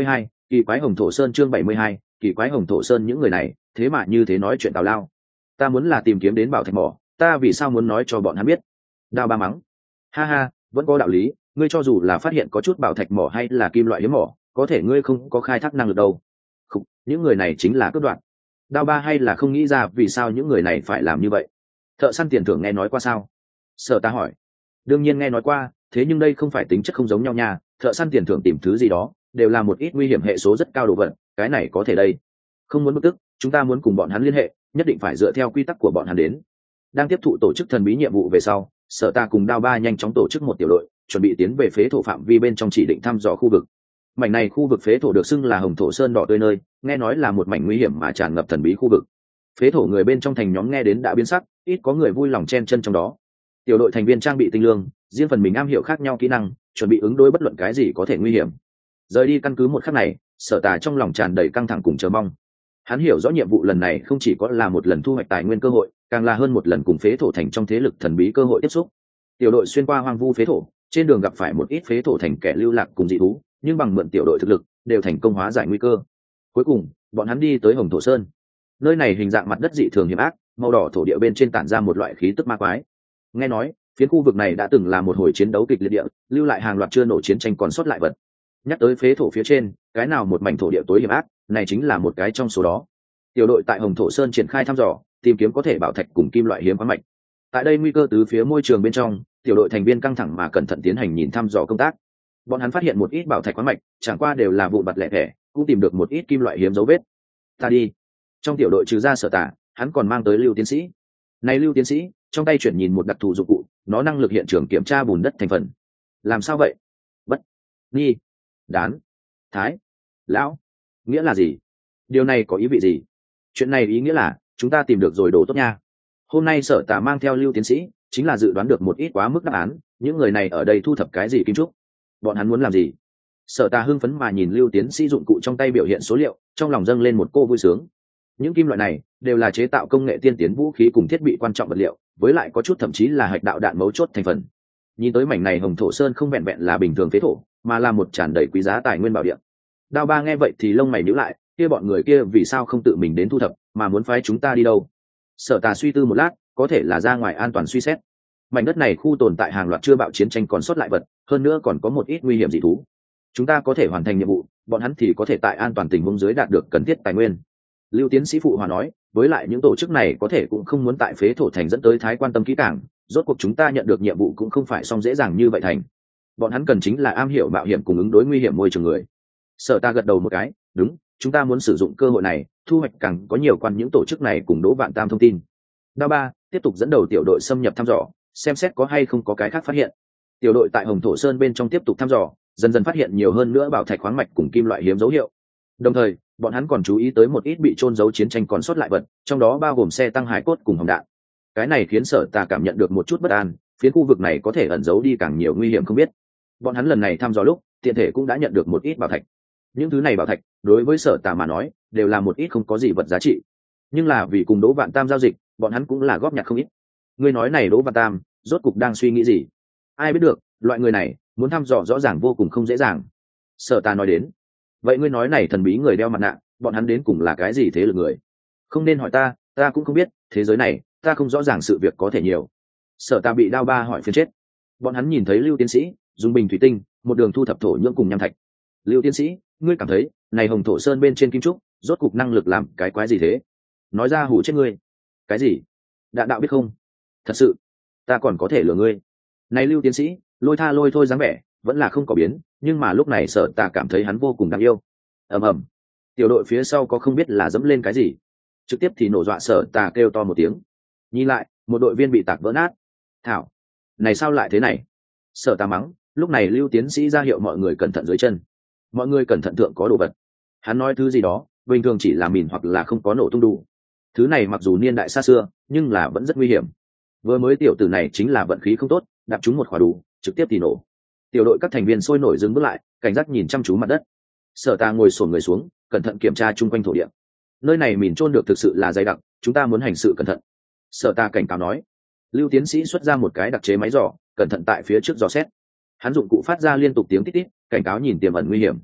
Kỳ quái hồng thổ sơn chương bảy mươi hai, kỳ quái hồng thổ sơn những người này thế mà như thế nói chuyện tào lao. Ta muốn là tìm kiếm đến bảo thạch mỏ, ta vì sao muốn nói cho bọn hắn biết? Đao Ba mắng. Ha ha, vẫn có đạo lý, ngươi cho dù là phát hiện có chút bảo thạch mỏ hay là kim loại hiếm mỏ, có thể ngươi không có khai thác năng lực đâu. Không, những người này chính là cướp đoạt. Đao Ba hay là không nghĩ ra vì sao những người này phải làm như vậy. Thợ săn tiền thưởng nghe nói qua sao? Sở Ta hỏi. Đương nhiên nghe nói qua, thế nhưng đây không phải tính chất không giống nhau nha. Thợ săn tiền thưởng tìm thứ gì đó đều là một ít nguy hiểm hệ số rất cao đồ vật, cái này có thể đây. Không muốn bực tức, chúng ta muốn cùng bọn hắn liên hệ, nhất định phải dựa theo quy tắc của bọn hắn đến. Đang tiếp thụ tổ chức thần bí nhiệm vụ về sau, Sở Ta cùng Đao Ba nhanh chóng tổ chức một tiểu đội, chuẩn bị tiến về phế thổ phạm vi bên trong chỉ định thăm dò khu vực. Mảnh này khu vực phế thổ được xưng là Hồng Thổ Sơn đỏ tươi nơi, nghe nói là một mảnh nguy hiểm mà tràn ngập thần bí khu vực. Phế thổ người bên trong thành nhóm nghe đến đã biến sắc, ít có người vui lòng chen chân trong đó. Tiểu đội thành viên trang bị tinh lương, riêng phần mình am hiểu khác nhau kỹ năng, chuẩn bị ứng đối bất luận cái gì có thể nguy hiểm. Rời đi căn cứ một khắc này, Sở Tà trong lòng tràn đầy căng thẳng cùng chờ mong. Hắn hiểu rõ nhiệm vụ lần này không chỉ có là một lần thu hoạch tài nguyên cơ hội, càng là hơn một lần cùng phế thổ thành trong thế lực thần bí cơ hội tiếp xúc. Tiểu đội xuyên qua hoang vu phế thổ, trên đường gặp phải một ít phế thổ thành kẻ lưu lạc cùng dị thú, nhưng bằng mượn tiểu đội thực lực, đều thành công hóa giải nguy cơ. Cuối cùng, bọn hắn đi tới Hồng Thổ Sơn. Nơi này hình dạng mặt đất dị thường hiểm ác, màu đỏ thổ địa bên trên tản ra một loại khí tức ma quái. Nghe nói, phiến khu vực này đã từng là một hồi chiến đấu kịch liệt địa, lưu lại hàng loạt chưa nổ chiến tranh còn sót lại vật. Nhắc tới phế thổ phía trên, cái nào một mảnh thổ địa tối hiểm ác, này chính là một cái trong số đó. Tiểu đội tại Hồng Thổ Sơn triển khai thăm dò, tìm kiếm có thể bảo thạch cùng kim loại hiếm khoáng mạch. Tại đây nguy cơ từ phía môi trường bên trong, tiểu đội thành viên căng thẳng mà cẩn thận tiến hành nhìn thăm dò công tác. Bọn hắn phát hiện một ít bảo thạch khoáng mạch, chẳng qua đều là vụn vặt lẻ thẻ, cũng tìm được một ít kim loại hiếm dấu vết. Ta đi. Trong tiểu đội trừ ra Sở Tả, hắn còn mang tới Lưu tiến sĩ. Này Lưu tiến sĩ, trong tay chuyển nhìn một đặc thù dụng cụ, nó năng lực hiện trường kiểm tra bùn đất thành phần. Làm sao vậy? Bất, nghi, đán, thái, lão, nghĩa là gì? Điều này có ý vị gì? Chuyện này ý nghĩa là chúng ta tìm được rồi đồ tốt nha. Hôm nay Sở Tả mang theo Lưu tiến sĩ, chính là dự đoán được một ít quá mức đáp án. Những người này ở đây thu thập cái gì kim trúc? Bọn hắn muốn làm gì? Sở Tà hưng phấn mà nhìn Lưu tiến sĩ dụng cụ trong tay biểu hiện số liệu, trong lòng dâng lên một cô vui sướng. Những kim loại này đều là chế tạo công nghệ tiên tiến vũ khí cùng thiết bị quan trọng vật liệu, với lại có chút thậm chí là hạch đạo đạn mấu chốt thành phần. Nhìn tới mảnh này Hồng Thổ Sơn không vẹn vẹn là bình thường phế thổ, mà là một tràn đầy quý giá tài nguyên bảo địa. Đao Ba nghe vậy thì lông mày nhíu lại, kia bọn người kia vì sao không tự mình đến thu thập, mà muốn phái chúng ta đi đâu? Sở Tà suy tư một lát, có thể là ra ngoài an toàn suy xét. Mảnh đất này khu tồn tại hàng loạt chưa bạo chiến tranh còn sót lại vật, hơn nữa còn có một ít nguy hiểm dị thú. Chúng ta có thể hoàn thành nhiệm vụ, bọn hắn thì có thể tại an toàn tình huống dưới đạt được cần thiết tài nguyên. Lưu tiến sĩ phụ hòa nói, với lại những tổ chức này có thể cũng không muốn tại phế thổ thành dẫn tới thái quan tâm kỹ càng, rốt cuộc chúng ta nhận được nhiệm vụ cũng không phải xong dễ dàng như vậy thành. Bọn hắn cần chính là am hiểu mạo hiểm cùng ứng đối nguy hiểm môi trường người. Sở Ta gật đầu một cái, đúng, chúng ta muốn sử dụng cơ hội này, thu hoạch càng có nhiều quan những tổ chức này cùng Đỗ Vạn Tam thông tin. Đao Ba tiếp tục dẫn đầu tiểu đội xâm nhập thăm dò, xem xét có hay không có cái khác phát hiện. Tiểu đội tại Hồng Thổ Sơn bên trong tiếp tục thăm dò, dần dần phát hiện nhiều hơn nữa bảo thạch khoáng mạch cùng kim loại hiếm dấu hiệu. Đồng thời, bọn hắn còn chú ý tới một ít bị trôn giấu chiến tranh còn sót lại vật, trong đó bao gồm xe tăng hải cốt cùng hồng đạn. Cái này khiến Sở Tà cảm nhận được một chút bất an, phía khu vực này có thể ẩn giấu đi càng nhiều nguy hiểm không biết. Bọn hắn lần này thăm dò lúc, tiện thể cũng đã nhận được một ít bảo thạch. Những thứ này bảo thạch, đối với Sở Tà mà nói, đều là một ít không có gì vật giá trị. Nhưng là vì cùng Đỗ Vạn Tam giao dịch, bọn hắn cũng là góp nhặt không ít. Ngươi nói này Đỗ Vạn Tam, rốt cục đang suy nghĩ gì? Ai biết được, loại người này, muốn thăm dò rõ ràng vô cùng không dễ dàng. Sở Ta nói đến. Vậy ngươi nói này thần bí người đeo mặt nạ, bọn hắn đến cùng là cái gì thế lực người? Không nên hỏi ta, ta cũng không biết, thế giới này, ta không rõ ràng sự việc có thể nhiều. Sở Ta bị Đao Ba hỏi phiền chết. Bọn hắn nhìn thấy Lưu tiến sĩ, dùng bình thủy tinh, một đường thu thập thổ nhưỡng cùng nham thạch. Lưu tiến sĩ, ngươi cảm thấy, này Hồng Thổ Sơn bên trên kim trúc, rốt cục năng lực làm cái quái gì thế? Nói ra hù chết ngươi. Cái gì? Đạn đạo biết không? Thật sự, ta còn có thể lừa ngươi. Này Lưu tiến sĩ, lôi tha lôi thôi dáng vẻ, vẫn là không có biến, nhưng mà lúc này Sở Ta cảm thấy hắn vô cùng đáng yêu. Ầm ầm, tiểu đội phía sau có không biết là dẫm lên cái gì, trực tiếp thì nổ dọa Sở Ta kêu to một tiếng. Nhìn lại, một đội viên bị tạc vỡ nát. Thảo, này sao lại thế này? Sở Ta mắng. Lúc này Lưu tiến sĩ ra hiệu mọi người cẩn thận dưới chân. Mọi người cẩn thận thượng có đồ vật. Hắn nói thứ gì đó, bình thường chỉ là mìn hoặc là không có nổ tung đủ. Thứ này mặc dù niên đại xa xưa, nhưng là vẫn rất nguy hiểm. Vừa mới tiểu tử này chính là vận khí không tốt, đạp trúng một quả đủ, trực tiếp thì nổ. Tiểu đội các thành viên sôi nổi dừng bước lại, cảnh giác nhìn chăm chú mặt đất. Sở Ta ngồi xổm người xuống, cẩn thận kiểm tra chung quanh thổ địa. Nơi này mìn chôn được thực sự là dày đặc, chúng ta muốn hành sự cẩn thận. Sở Ta cảnh cáo nói. Lưu tiến sĩ xuất ra một cái đặc chế máy dò, cẩn thận tại phía trước dò xét. Hắn dụng cụ phát ra liên tục tiếng tít tít, cảnh cáo nhìn tiềm ẩn nguy hiểm.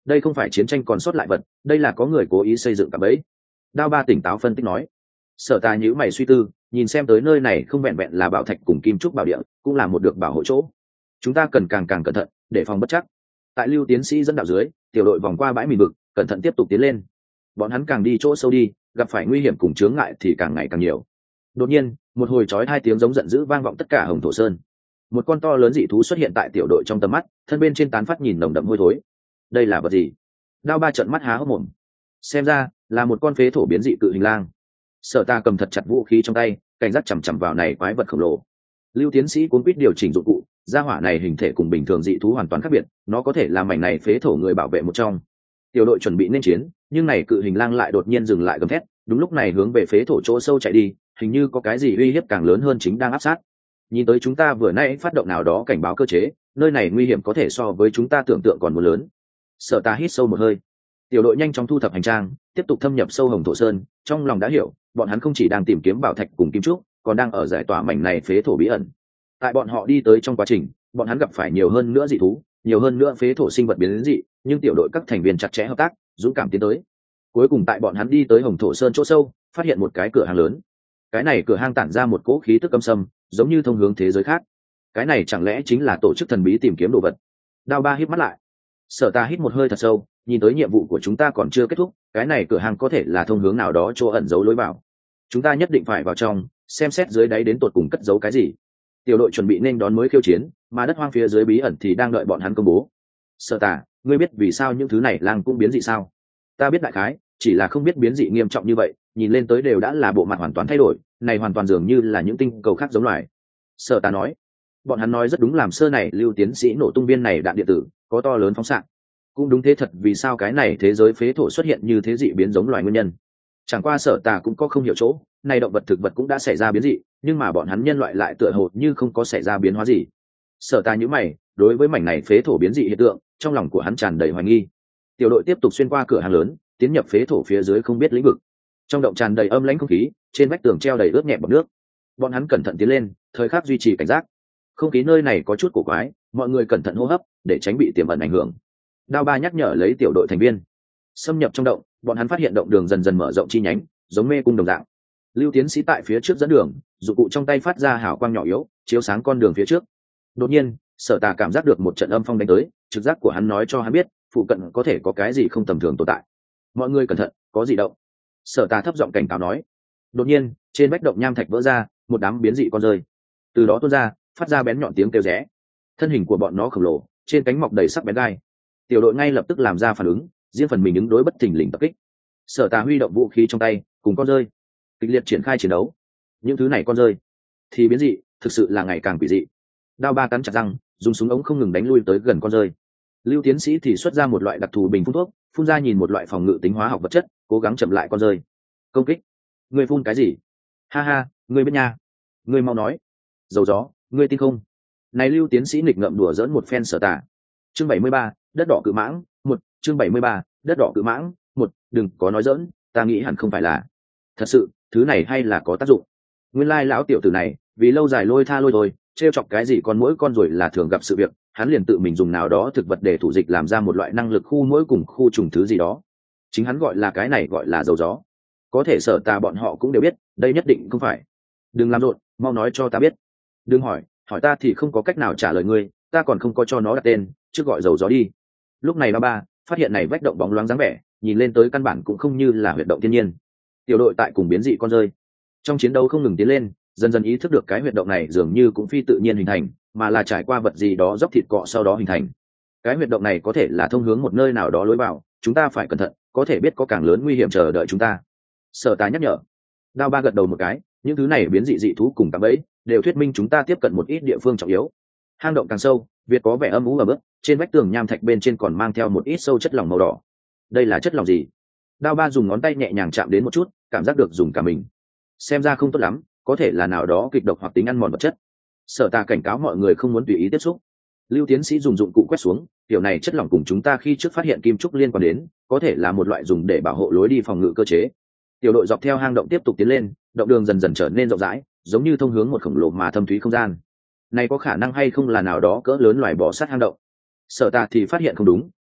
đây không phải chiến tranh còn sót lại vật, đây là có người cố ý xây dựng cả bẫy. Đao Ba tỉnh táo phân tích nói. Sở Tà nhíu mày suy tư, nhìn xem tới nơi này không vẹn vẹn là bảo thạch cùng kim trúc bảo địa, cũng là một được bảo hộ chỗ. Chúng ta cần càng càng cẩn thận, để phòng bất chắc. Tại Lưu tiến sĩ dẫn đạo dưới, tiểu đội vòng qua bãi mìn vực, cẩn thận tiếp tục tiến lên. Bọn hắn càng đi chỗ sâu đi, gặp phải nguy hiểm cùng chướng ngại thì càng ngày càng nhiều. Đột nhiên, một hồi chói hai tiếng giống giận dữ vang vọng tất cả Hồng Thổ Sơn. Một con to lớn dị thú xuất hiện tại tiểu đội trong tầm mắt, thân bên trên tán phát nhìn nồng đậm hôi thối. Đây là vật gì? Đao Ba trợn mắt há hốc mồm. Xem ra là một con phế thổ biến dị cự hình lang. Sở Ta cầm thật chặt vũ khí trong tay, cảnh giác chằm chằm vào này quái vật khổng lồ. Lưu tiến sĩ cuốn quýt điều chỉnh dụng cụ, gia hỏa này hình thể cùng bình thường dị thú hoàn toàn khác biệt, nó có thể là mảnh này phế thổ người bảo vệ một trong. Tiểu đội chuẩn bị nên chiến, nhưng này cự hình lang lại đột nhiên dừng lại gầm thét, đúng lúc này hướng về phế thổ chỗ sâu chạy đi, hình như có cái gì uy hiếp càng lớn hơn chính đang áp sát. Nhìn tới chúng ta vừa nãy phát động nào đó cảnh báo cơ chế, nơi này nguy hiểm có thể so với chúng ta tưởng tượng còn muốn lớn. Sở Ta hít sâu một hơi. Tiểu đội nhanh chóng thu thập hành trang, tiếp tục thâm nhập sâu Hồng Thổ Sơn, trong lòng đã hiểu, bọn hắn không chỉ đang tìm kiếm bảo thạch cùng kim trúc, còn đang ở giải tỏa mảnh này phế thổ bí ẩn. Tại bọn họ đi tới trong quá trình, bọn hắn gặp phải nhiều hơn nữa dị thú, nhiều hơn nữa phế thổ sinh vật biến dị, nhưng tiểu đội các thành viên chặt chẽ hợp tác, dũng cảm tiến tới. Cuối cùng tại bọn hắn đi tới Hồng Thổ Sơn chỗ sâu, phát hiện một cái cửa hàng lớn. Cái này cửa hàng tản ra một cỗ khí tức âm sâm, giống như thông hướng thế giới khác. Cái này chẳng lẽ chính là tổ chức thần bí tìm kiếm đồ vật? Đao Ba hít mắt lại. Sở Ta hít một hơi thật sâu, nhìn tới nhiệm vụ của chúng ta còn chưa kết thúc, cái này cửa hàng có thể là thông hướng nào đó chỗ ẩn giấu lối vào. Chúng ta nhất định phải vào trong, xem xét dưới đáy đến tột cùng cất giấu cái gì. Tiểu đội chuẩn bị nên đón mới khiêu chiến, mà đất hoang phía dưới bí ẩn thì đang đợi bọn hắn công bố. Sở Ta, ngươi biết vì sao những thứ này lang cũng biến dị sao? Ta biết đại khái, chỉ là không biết biến dị nghiêm trọng như vậy, nhìn lên tới đều đã là bộ mặt hoàn toàn thay đổi, này hoàn toàn dường như là những tinh cầu khác giống loài. Sở Ta nói. Bọn hắn nói rất đúng, làm sơ này Lưu tiến sĩ nổ tung viên này đạn điện tử có to lớn phóng xạ. Cũng đúng thế thật, vì sao cái này thế giới phế thổ xuất hiện như thế dị biến giống loài nguyên nhân. Chẳng qua Sở Ta cũng có không hiểu chỗ, này động vật thực vật cũng đã xảy ra biến dị, nhưng mà bọn hắn nhân loại lại tựa hồ như không có xảy ra biến hóa gì. Sở Ta nhíu mày, đối với mảnh này phế thổ biến dị hiện tượng, trong lòng của hắn tràn đầy hoài nghi. Tiểu đội tiếp tục xuyên qua cửa hàng lớn, tiến nhập phế thổ phía dưới không biết lĩnh vực. Trong động tràn đầy âm lãnh không khí, trên vách tường treo đầy ướt nhẹ bọt nước. Bọn hắn cẩn thận tiến lên, thời khắc duy trì cảnh giác. Không khí nơi này có chút cổ quái, mọi người cẩn thận hô hấp để tránh bị tiềm ẩn ảnh hưởng. Đao Ba nhắc nhở lấy tiểu đội thành viên. Xâm nhập trong động, bọn hắn phát hiện động đường dần dần mở rộng chi nhánh, giống mê cung đồng dạng. Lưu tiến sĩ tại phía trước dẫn đường, dụng cụ trong tay phát ra hào quang nhỏ yếu, chiếu sáng con đường phía trước. Đột nhiên, Sở Ta cảm giác được một trận âm phong đánh tới, trực giác của hắn nói cho hắn biết, phụ cận có thể có cái gì không tầm thường tồn tại. Mọi người cẩn thận, có gì động. Sở Ta thấp giọng cảnh cáo nói. Đột nhiên, trên vách động nham thạch vỡ ra, một đám biến dị con rơi. Từ đó tuôn ra, phát ra bén nhọn tiếng kêu rẽ. Thân hình của bọn nó khổng lồ, trên cánh mọc đầy sắc bén gai. Tiểu đội ngay lập tức làm ra phản ứng, riêng phần mình ứng đối bất thình lình tập kích. Sở Ta huy động vũ khí trong tay, cùng con rơi kịch liệt triển khai chiến đấu. Những thứ này con rơi thì biến dị, thực sự là ngày càng quỷ dị. Đao Ba cắn chặt răng, dùng súng ống không ngừng đánh lui tới gần con rơi. Lưu tiến sĩ thì xuất ra một loại đặc thù bình phun thuốc, phun ra nhìn một loại phòng ngự tính hóa học vật chất, cố gắng chậm lại con rơi công kích. Ngươi phun cái gì? Ha ha, ngươi biết nha. Ngươi mau nói. Dầu gió, ngươi tin không? Này Lưu tiến sĩ nghịch ngợm đùa dỡn một phen Sở Ta. Chương bảy mươi ba, đất đỏ cự mãng, một, chương bảy mươi ba, đất đỏ cự mãng, một, đừng có nói dỡn, ta nghĩ hẳn không phải là. Thật sự, thứ này hay là có tác dụng. Nguyên lai lão tiểu tử này, vì lâu dài lôi tha lôi thôi, trêu chọc cái gì con muỗi con ruồi là thường gặp sự việc, hắn liền tự mình dùng nào đó thực vật để thủ dịch làm ra một loại năng lực khu muỗi cùng khu trùng thứ gì đó. Chính hắn gọi là cái này gọi là dầu gió. Có thể Sở Ta bọn họ cũng đều biết, đây nhất định không phải. Đừng làm rộn, mau nói cho ta biết. Đừng hỏi, hỏi ta thì không có cách nào trả lời ngươi, ta còn không có cho nó đặt tên, trước gọi dầu gió đi. Lúc này Ba Ba phát hiện này vách động bóng loáng dáng vẻ, nhìn lên tới căn bản cũng không như là huyệt động thiên nhiên. Tiểu đội tại cùng biến dị con rơi trong chiến đấu không ngừng tiến lên, dần dần ý thức được cái huyệt động này dường như cũng phi tự nhiên hình thành, mà là trải qua vật gì đó dốc thịt cọ sau đó hình thành. Cái huyệt động này có thể là thông hướng một nơi nào đó lối vào, chúng ta phải cẩn thận, có thể biết có càng lớn nguy hiểm chờ đợi chúng ta. Sở Ta nhắc nhở. Đao Ba gật đầu một cái, những thứ này biến dị dị thú cùng cạm bẫy đều thuyết minh chúng ta tiếp cận một ít địa phương trọng yếu. Hang động càng sâu, việt có vẻ âm u ẩm ướt, trên vách tường nham thạch bên trên còn mang theo một ít sâu chất lỏng màu đỏ. Đây là chất lỏng gì? Đao Ba dùng ngón tay nhẹ nhàng chạm đến một chút, cảm giác được dùng cả mình. Xem ra không tốt lắm, có thể là nào đó kịch độc hoặc tính ăn mòn vật chất. Sở Ta cảnh cáo mọi người không muốn tùy ý tiếp xúc. Lưu tiến sĩ dùng dụng cụ quét xuống, kiểu này chất lỏng cùng chúng ta khi trước phát hiện kim trúc liên quan đến, có thể là một loại dùng để bảo hộ lối đi phòng ngự cơ chế. Tiểu đội dọc theo hang động tiếp tục tiến lên, động đường dần dần trở nên rộng rãi, giống như thông hướng một khổng lồ mà thâm thúy không gian. Này có khả năng hay không là nào đó cỡ lớn loài bò sát hang động? Sở Ta thì phát hiện không đúng,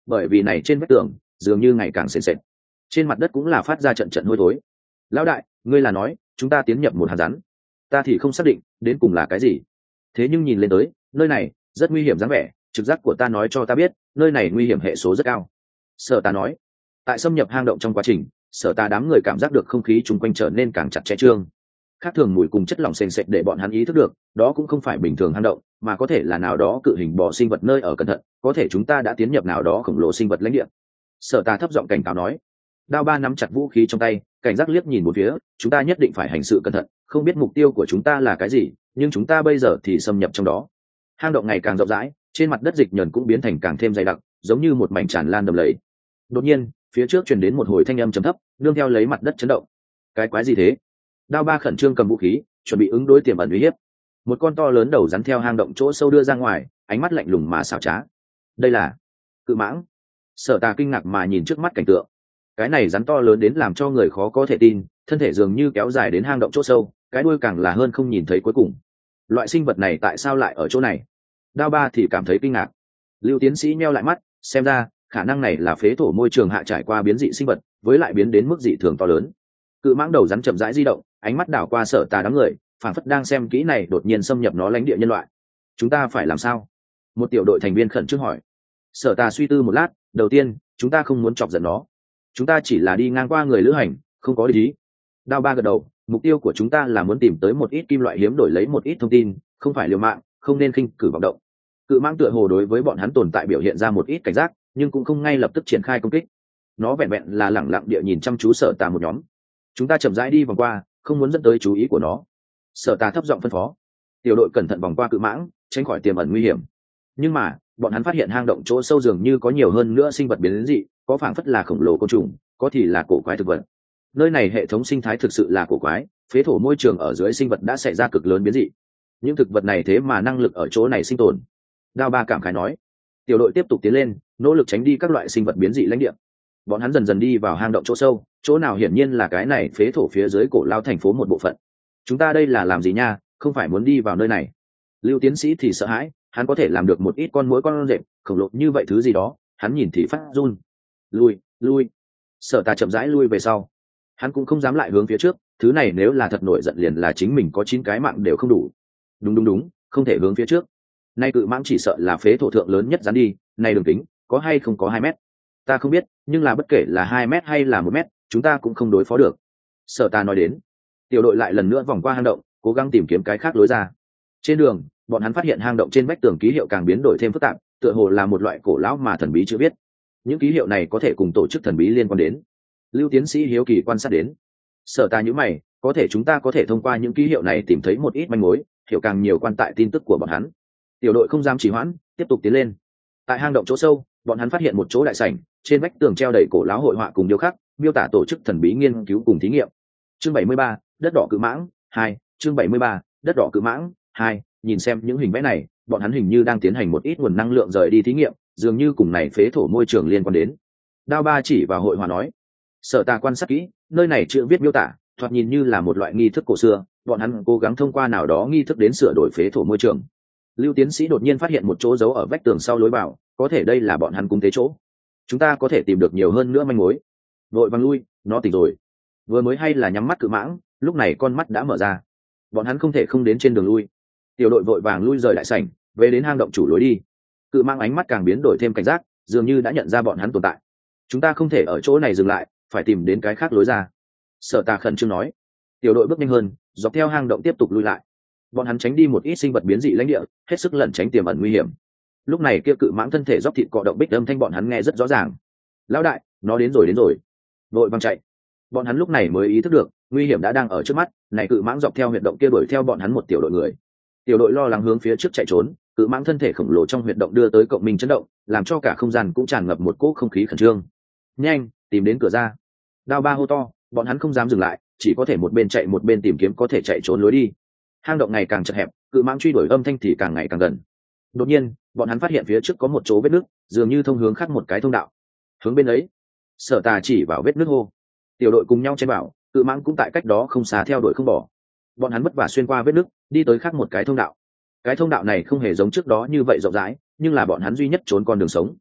bởi vì này trên vách tường dường như ngày càng sền sệt, trên mặt đất cũng là phát ra trận trận hôi thối. Lão đại, ngươi là nói chúng ta tiến nhập một hạt rắn? Ta thì không xác định đến cùng là cái gì, thế nhưng nhìn lên tới nơi này rất nguy hiểm dáng vẻ, trực giác của ta nói cho ta biết nơi này nguy hiểm hệ số rất cao. Sở ta nói, tại xâm nhập hang động trong quá trình, sở ta đám người cảm giác được không khí chung quanh trở nên càng chặt chẽ trương, khác thường mùi cùng chất lỏng sền sệt để bọn hắn ý thức được đó cũng không phải bình thường hang động, mà có thể là nào đó cự hình bò sinh vật nơi ở cẩn thận, có thể chúng ta đã tiến nhập nào đó khổng lồ sinh vật lãnh địa. Sở ta thấp giọng cảnh cáo nói. Đao ba nắm chặt vũ khí trong tay, cảnh giác liếc nhìn một phía, chúng ta nhất định phải hành sự cẩn thận, không biết mục tiêu của chúng ta là cái gì, nhưng chúng ta bây giờ thì xâm nhập trong đó. Hang động ngày càng rộng rãi, trên mặt đất dịch nhờn cũng biến thành càng thêm dày đặc, giống như một mảnh tràn lan đầm lầy. Đột nhiên phía trước truyền đến một hồi thanh âm trầm thấp, nương theo lấy mặt đất chấn động. Cái quái gì thế? Đao ba khẩn trương cầm vũ khí, chuẩn bị ứng đối tiềm ẩn uy hiếp. Một con to lớn đầu rắn theo hang động chỗ sâu đưa ra ngoài, ánh mắt lạnh lùng mà xảo trá. Đây là cự mãng. Sở Tà kinh ngạc mà nhìn trước mắt cảnh tượng. Cái này rắn to lớn đến làm cho người khó có thể tin, thân thể dường như kéo dài đến hang động chỗ sâu, cái đuôi càng là hơn không nhìn thấy cuối cùng. Loại sinh vật này tại sao lại ở chỗ này? Đao ba thì cảm thấy kinh ngạc. Lưu tiến sĩ nheo lại mắt, xem ra khả năng này là phế thổ môi trường hạ trải qua biến dị sinh vật, với lại biến đến mức dị thường to lớn. Cự mãng đầu rắn chậm rãi di động, ánh mắt đảo qua Sở Tà đám người, phảng phất đang xem kỹ này đột nhiên xâm nhập nó lãnh địa nhân loại. Chúng ta phải làm sao? Một tiểu đội thành viên khẩn trương hỏi. Sở Tà suy tư một lát, đầu tiên chúng ta không muốn chọc giận nó, chúng ta chỉ là đi ngang qua người lữ hành, không có ý. Đao ba gật đầu, mục tiêu của chúng ta là muốn tìm tới một ít kim loại hiếm đổi lấy một ít thông tin, không phải liều mạng, không nên khinh cử vọng động. Cự mãng tựa hồ đối với bọn hắn tồn tại biểu hiện ra một ít cảnh giác, nhưng cũng không ngay lập tức triển khai công kích. Nó vẹn vẹn là lẳng lặng địa nhìn chăm chú Sở Tà một nhóm. Chúng ta chậm rãi đi vòng qua, không muốn dẫn tới chú ý của nó. Sở Tà thấp giọng phân phó. Tiểu đội cẩn thận vòng qua cự mãng, tránh khỏi tiềm ẩn nguy hiểm. Nhưng mà bọn hắn phát hiện hang động chỗ sâu dường như có nhiều hơn nữa sinh vật biến đến dị, có phảng phất là khổng lồ côn trùng, có thì là cổ quái thực vật. Nơi này hệ thống sinh thái thực sự là cổ quái, phế thổ môi trường ở dưới sinh vật đã xảy ra cực lớn biến dị. Những thực vật này thế mà năng lực ở chỗ này sinh tồn. Đao ba cảm khái nói. Tiểu đội tiếp tục tiến lên, nỗ lực tránh đi các loại sinh vật biến dị lãnh địa. Bọn hắn dần dần đi vào hang động chỗ sâu, chỗ nào hiển nhiên là cái này phế thổ phía dưới cổ lao thành phố một bộ phận. Chúng ta đây là làm gì nha, không phải muốn đi vào nơi này. Lưu tiến sĩ thì sợ hãi, hắn có thể làm được một ít con muỗi con rệp khổng lồ như vậy thứ gì đó, hắn nhìn thì phát run. Lui, lui. Sở Tà chậm rãi lui về sau. Hắn cũng không dám lại hướng phía trước, thứ này nếu là thật nổi giận liền là chính mình có chín cái mạng đều không đủ. Đúng đúng đúng, không thể hướng phía trước. Nay cự mãng chỉ sợ là phế thổ thượng lớn nhất dán đi, này đường kính có hay không có hai mét? Ta không biết, nhưng là bất kể là hai mét hay là một mét, chúng ta cũng không đối phó được. Sở Tà nói đến. Tiểu đội lại lần nữa vòng qua hang động, cố gắng tìm kiếm cái khác lối ra. Trên đường, bọn hắn phát hiện hang động trên vách tường ký hiệu càng biến đổi thêm phức tạp, tựa hồ là một loại cổ lão mà thần bí chưa biết. Những ký hiệu này có thể cùng tổ chức thần bí liên quan đến. Lưu tiến sĩ hiếu kỳ quan sát đến. Sở Tà nhíu mày, có thể chúng ta có thể thông qua những ký hiệu này tìm thấy một ít manh mối, hiểu càng nhiều quan tại tin tức của bọn hắn. Tiểu đội không dám trì hoãn, tiếp tục tiến lên. Tại hang động chỗ sâu, bọn hắn phát hiện một chỗ đại sảnh, trên vách tường treo đầy cổ lão hội họa cùng điêu khắc, miêu tả tổ chức thần bí nghiên cứu cùng thí nghiệm. Chương bảy mươi ba, đất đỏ cự mãng hai. Chương bảy mươi ba, đất đỏ cự mãng hai. Nhìn xem những hình vẽ này, bọn hắn hình như đang tiến hành một ít nguồn năng lượng rời đi thí nghiệm, dường như cùng này phế thổ môi trường liên quan đến. Đao ba chỉ vào hội họa nói. Sở Tà quan sát kỹ, nơi này chữ viết miêu tả, thoạt nhìn như là một loại nghi thức cổ xưa, bọn hắn cố gắng thông qua nào đó nghi thức đến sửa đổi phế thổ môi trường. Lưu tiến sĩ đột nhiên phát hiện một chỗ giấu ở vách tường sau lối vào, có thể đây là bọn hắn cung tế chỗ. Chúng ta có thể tìm được nhiều hơn nữa manh mối. Vội vàng lui, nó tỉnh rồi. Vừa mới hay là nhắm mắt cự mãng, lúc này con mắt đã mở ra. Bọn hắn không thể không đến trên đường lui. Tiểu đội vội vàng lui rời đại sảnh, về đến hang động chủ lối đi. Cự mãng ánh mắt càng biến đổi thêm cảnh giác, dường như đã nhận ra bọn hắn tồn tại. Chúng ta không thể ở chỗ này dừng lại, phải tìm đến cái khác lối ra. Sở Tà khẩn trương nói. Tiểu đội bước nhanh hơn, dọc theo hang động tiếp tục lui lại. Bọn hắn tránh đi một ít sinh vật biến dị lãnh địa, hết sức lẩn tránh tiềm ẩn nguy hiểm. Lúc này kia cự mãng thân thể dốc thịt cọ động bích âm thanh bọn hắn nghe rất rõ ràng. Lão đại, nó đến rồi đến rồi. Vội vàng chạy. Bọn hắn lúc này mới ý thức được, nguy hiểm đã đang ở trước mắt, này cự mãng dọc theo huyệt động kia đuổi theo bọn hắn một tiểu đội người. Tiểu đội lo lắng hướng phía trước chạy trốn, cự mãng thân thể khổng lồ trong huyệt động đưa tới cộng minh chấn động, làm cho cả không gian cũng tràn ngập một cỗ không khí khẩn trương. Nhanh, tìm đến cửa ra. Đao ba hô to, bọn hắn không dám dừng lại, chỉ có thể một bên chạy một bên tìm kiếm có thể chạy trốn lối đi. Hang động ngày càng chật hẹp, cự mãng truy đuổi âm thanh thì càng ngày càng gần. Đột nhiên, bọn hắn phát hiện phía trước có một chỗ vết nứt, dường như thông hướng khác một cái thông đạo. Hướng bên ấy. Sở Tà chỉ vào vết nứt hô. Tiểu đội cùng nhau chen vào, cự mãng cũng tại cách đó không xa theo đuổi không bỏ. Bọn hắn vất vả xuyên qua vết nứt, đi tới khác một cái thông đạo. Cái thông đạo này không hề giống trước đó như vậy rộng rãi, nhưng là bọn hắn duy nhất trốn con đường sống.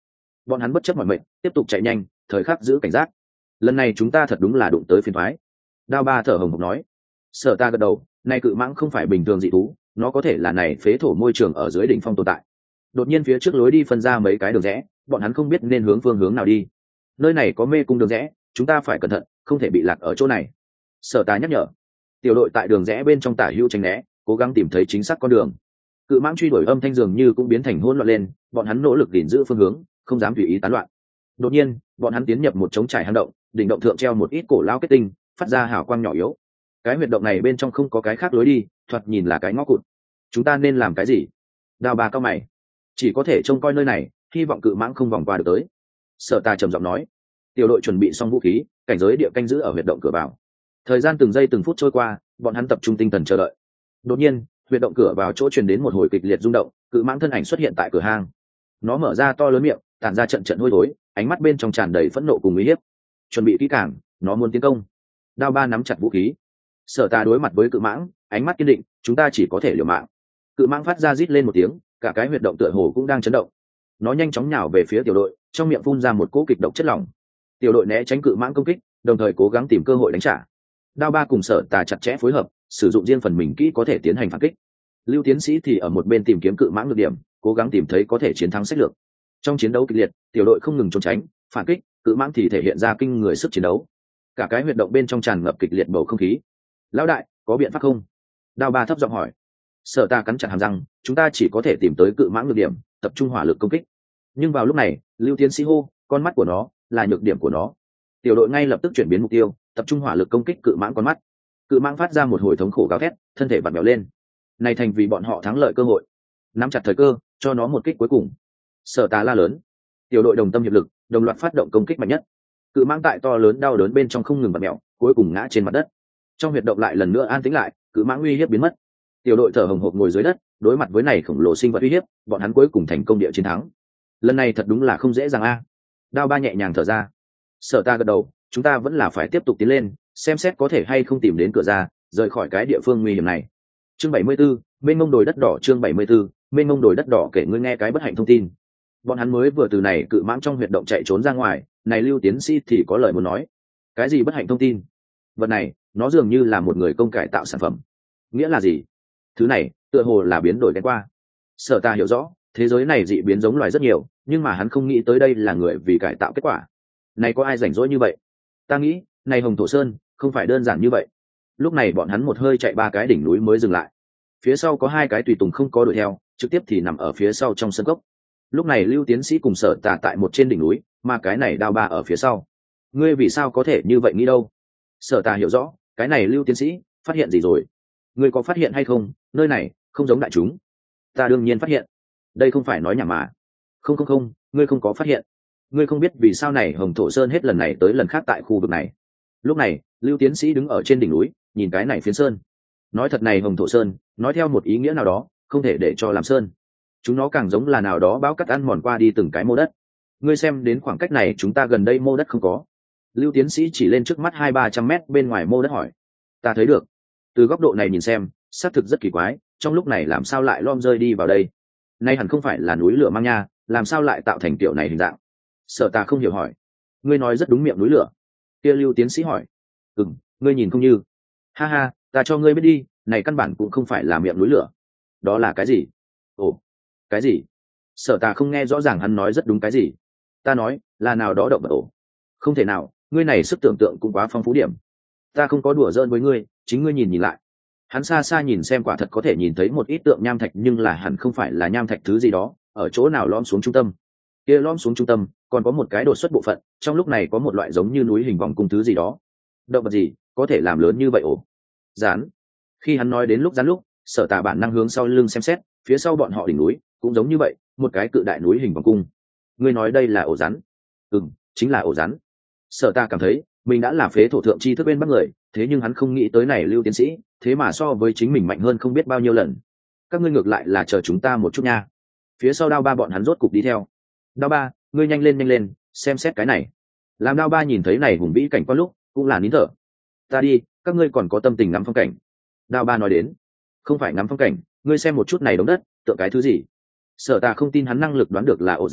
bọn hắn bất chấp mọi mệnh tiếp tục chạy nhanh, thời khắc giữ cảnh giác. Lần này chúng ta thật đúng là đụng tới phiền thoái. Đao ba thở hồng hộc nói. Sở ta gật đầu, này cự mãng không phải bình thường dị thú, nó có thể là này phế thổ môi trường ở dưới đỉnh phong tồn tại. Đột nhiên phía trước lối đi phân ra mấy cái đường rẽ, bọn hắn không biết nên hướng phương hướng nào đi. Nơi này có mê cung đường rẽ, chúng ta phải cẩn thận, không thể bị lạc ở chỗ này. Sở ta nhắc nhở. Tiểu đội tại đường rẽ bên trong tả hữu tránh né, cố gắng tìm thấy chính xác con đường. Cự mãng truy đuổi âm thanh dường như cũng biến thành hỗn loạn lên, bọn hắn nỗ lực gìn giữ phương hướng, không dám tùy ý tán loạn. Đột nhiên, bọn hắn tiến nhập một trống trải hang động, đỉnh động thượng treo một ít cổ lao kết tinh, phát ra hào quang nhỏ yếu. Cái huyệt động này bên trong không có cái khác lối đi, thoạt nhìn là cái ngõ cụt. Chúng ta nên làm cái gì? Đào bà cao mày. Chỉ có thể trông coi nơi này, hy vọng cự mãng không vòng qua được tới. Sở ta trầm giọng nói. Tiểu đội chuẩn bị xong vũ khí, cảnh giới địa canh giữ ở huyệt động cửa vào. Thời gian từng giây từng phút trôi qua, bọn hắn tập trung tinh thần chờ đợi. Đột nhiên, huyệt động cửa vào chỗ truyền đến một hồi kịch liệt rung động, cự mãng thân ảnh xuất hiện tại cửa hang. Nó mở ra to lớn miệng, tản ra trận trận hôi thối, ánh mắt bên trong tràn đầy phẫn nộ cùng uy hiếp. Chuẩn bị kỹ càng, nó muốn tiến công. Đao ba nắm chặt vũ khí. Sở ta đối mặt với cự mãng, ánh mắt kiên định, chúng ta chỉ có thể liều mạng. Cự mãng phát ra rít lên một tiếng, cả cái huyệt động tựa hồ cũng đang chấn động. Nó nhanh chóng nhào về phía tiểu đội, trong miệng phun ra một cỗ kịch độc chất lỏng. Tiểu đội né tránh cự mãng công kích, đồng thời cố gắng tìm cơ hội đánh trả. Đao ba cùng Sở Tà chặt chẽ phối hợp, sử dụng riêng phần mình kỹ có thể tiến hành phản kích. Lưu tiến sĩ thì ở một bên tìm kiếm cự mãng nhược điểm, cố gắng tìm thấy có thể chiến thắng sách lược. Trong chiến đấu kịch liệt, tiểu đội không ngừng trốn tránh, phản kích, cự mãng thì thể hiện ra kinh người sức chiến đấu. Cả cái huyệt động bên trong tràn ngập kịch liệt bầu không khí. Lão đại, có biện pháp không? Đao ba thấp giọng hỏi. Sở Ta cắn chặt hàm răng, chúng ta chỉ có thể tìm tới cự mãng nhược điểm, tập trung hỏa lực công kích. Nhưng vào lúc này, Lưu tiến sĩ hô, con mắt của nó là nhược điểm của nó. Tiểu đội ngay lập tức chuyển biến mục tiêu, tập trung hỏa lực công kích cự mãng con mắt. Cự mãng phát ra một hồi thống khổ gào thét, thân thể vặn vẹo lên. Này thành vì bọn họ thắng lợi cơ hội. Nắm chặt thời cơ, cho nó một kích cuối cùng. Sở Tá la lớn. Tiểu đội đồng tâm hiệp lực, đồng loạt phát động công kích mạnh nhất. Cự mãng tại to lớn đau đớn bên trong không ngừng vặn vẹo, cuối cùng ngã trên mặt đất. Trong huyệt động lại lần nữa an tĩnh lại, cự mãng uy hiếp biến mất. Tiểu đội thở hồng hộc ngồi dưới đất, đối mặt với này khổng lồ sinh vật uy hiếp, bọn hắn cuối cùng thành công địa chiến thắng. Lần này thật đúng là không dễ dàng a. Đao ba nhẹ nhàng thở ra. Sở Ta gật đầu, chúng ta vẫn là phải tiếp tục tiến lên, xem xét có thể hay không tìm đến cửa ra, rời khỏi cái địa phương nguy hiểm này. Chương bảy mươi 74, mênh mông đồi đất đỏ. Chương bảy mươi 74, mênh mông đồi đất đỏ. Kể ngươi nghe cái bất hạnh thông tin. Bọn hắn mới vừa từ này cự mãng trong huyệt động chạy trốn ra ngoài, này Lưu tiến sĩ thì có lời muốn nói. Cái gì bất hạnh thông tin? Vật này, nó dường như là một người công cải tạo sản phẩm. Nghĩa là gì? Thứ này, tựa hồ là biến đổi ghé qua. Sở Ta hiểu rõ, thế giới này dị biến giống loài rất nhiều, nhưng mà hắn không nghĩ tới đây là người vì cải tạo kết quả. Này có ai rảnh rỗi như vậy? Ta nghĩ, này Hồng Thổ Sơn, không phải đơn giản như vậy. Lúc này bọn hắn một hơi chạy ba cái đỉnh núi mới dừng lại. Phía sau có hai cái tùy tùng không có đuổi theo, trực tiếp thì nằm ở phía sau trong sân cốc. Lúc này Lưu tiến sĩ cùng Sở Tà tại một trên đỉnh núi, mà cái này Đao Ba ở phía sau. Ngươi vì sao có thể như vậy nghĩ đâu? Sở Tà hiểu rõ, cái này Lưu tiến sĩ phát hiện gì rồi? Ngươi có phát hiện hay không? Nơi này không giống đại chúng. Ta đương nhiên phát hiện. Đây không phải nói nhảm mà. Không không không, ngươi không có phát hiện. Ngươi không biết vì sao này Hồng Thổ Sơn hết lần này tới lần khác tại khu vực này. Lúc này, Lưu tiến sĩ đứng ở trên đỉnh núi, nhìn cái này phiến sơn. Nói thật này Hồng Thổ Sơn, nói theo một ý nghĩa nào đó, không thể để cho làm sơn. Chúng nó càng giống là nào đó báo cắt ăn mòn qua đi từng cái mô đất. Ngươi xem đến khoảng cách này chúng ta gần đây mô đất không có. Lưu tiến sĩ chỉ lên trước mắt hai ba trăm mét bên ngoài mô đất hỏi. Ta thấy được. Từ góc độ này nhìn xem, xác thực rất kỳ quái, trong lúc này làm sao lại lom rơi đi vào đây? Nay hẳn không phải là núi lửa mang nha, làm sao lại tạo thành kiểu này hình dạng? Sở Ta không hiểu hỏi. Ngươi nói rất đúng miệng núi lửa. Kia Lưu tiến sĩ hỏi. Ừm, ngươi nhìn không như. Ha ha, ta cho ngươi biết đi, này căn bản cũng không phải là miệng núi lửa. Đó là cái gì? Ồ, cái gì? Sở Ta không nghe rõ ràng hắn nói rất đúng cái gì. Ta nói, là nào đó động vật ổ. Không thể nào, ngươi này sức tưởng tượng cũng quá phong phú điểm. Ta không có đùa giỡn với ngươi, chính ngươi nhìn nhìn lại. Hắn xa xa nhìn xem quả thật có thể nhìn thấy một ít tượng nham thạch, nhưng là hẳn không phải là nham thạch thứ gì đó, ở chỗ nào lõm xuống trung tâm. Kia lõm xuống trung tâm, còn có một cái đột xuất bộ phận, trong lúc này có một loại giống như núi hình vòng cung thứ gì đó. Động vật gì có thể làm lớn như vậy ổ? Rán. Khi hắn nói đến lúc rán lúc, Sở Tà bản năng hướng sau lưng xem xét, phía sau bọn họ đỉnh núi cũng giống như vậy, một cái cự đại núi hình vòng cung. Ngươi nói đây là ổ rắn? Ừm, chính là ổ rắn. Sở Ta cảm thấy mình đã là phế thổ thượng chi thức bên bắc người, thế nhưng hắn không nghĩ tới này Lưu tiến sĩ, thế mà so với chính mình mạnh hơn không biết bao nhiêu lần. Các ngươi ngược lại là chờ chúng ta một chút nha. Phía sau Đao Ba bọn hắn rốt cục đi theo. Đao Ba, ngươi nhanh lên nhanh lên, xem xét cái này. Làm Đao Ba nhìn thấy này hùng vĩ cảnh quan lúc, cũng là nín thở. Ta đi, các ngươi còn có tâm tình ngắm phong cảnh. Đao Ba nói đến. Không phải ngắm phong cảnh, ngươi xem một chút này đống đất, tượng cái thứ gì? Sở Ta không tin hắn năng lực đoán được là ổ rắn,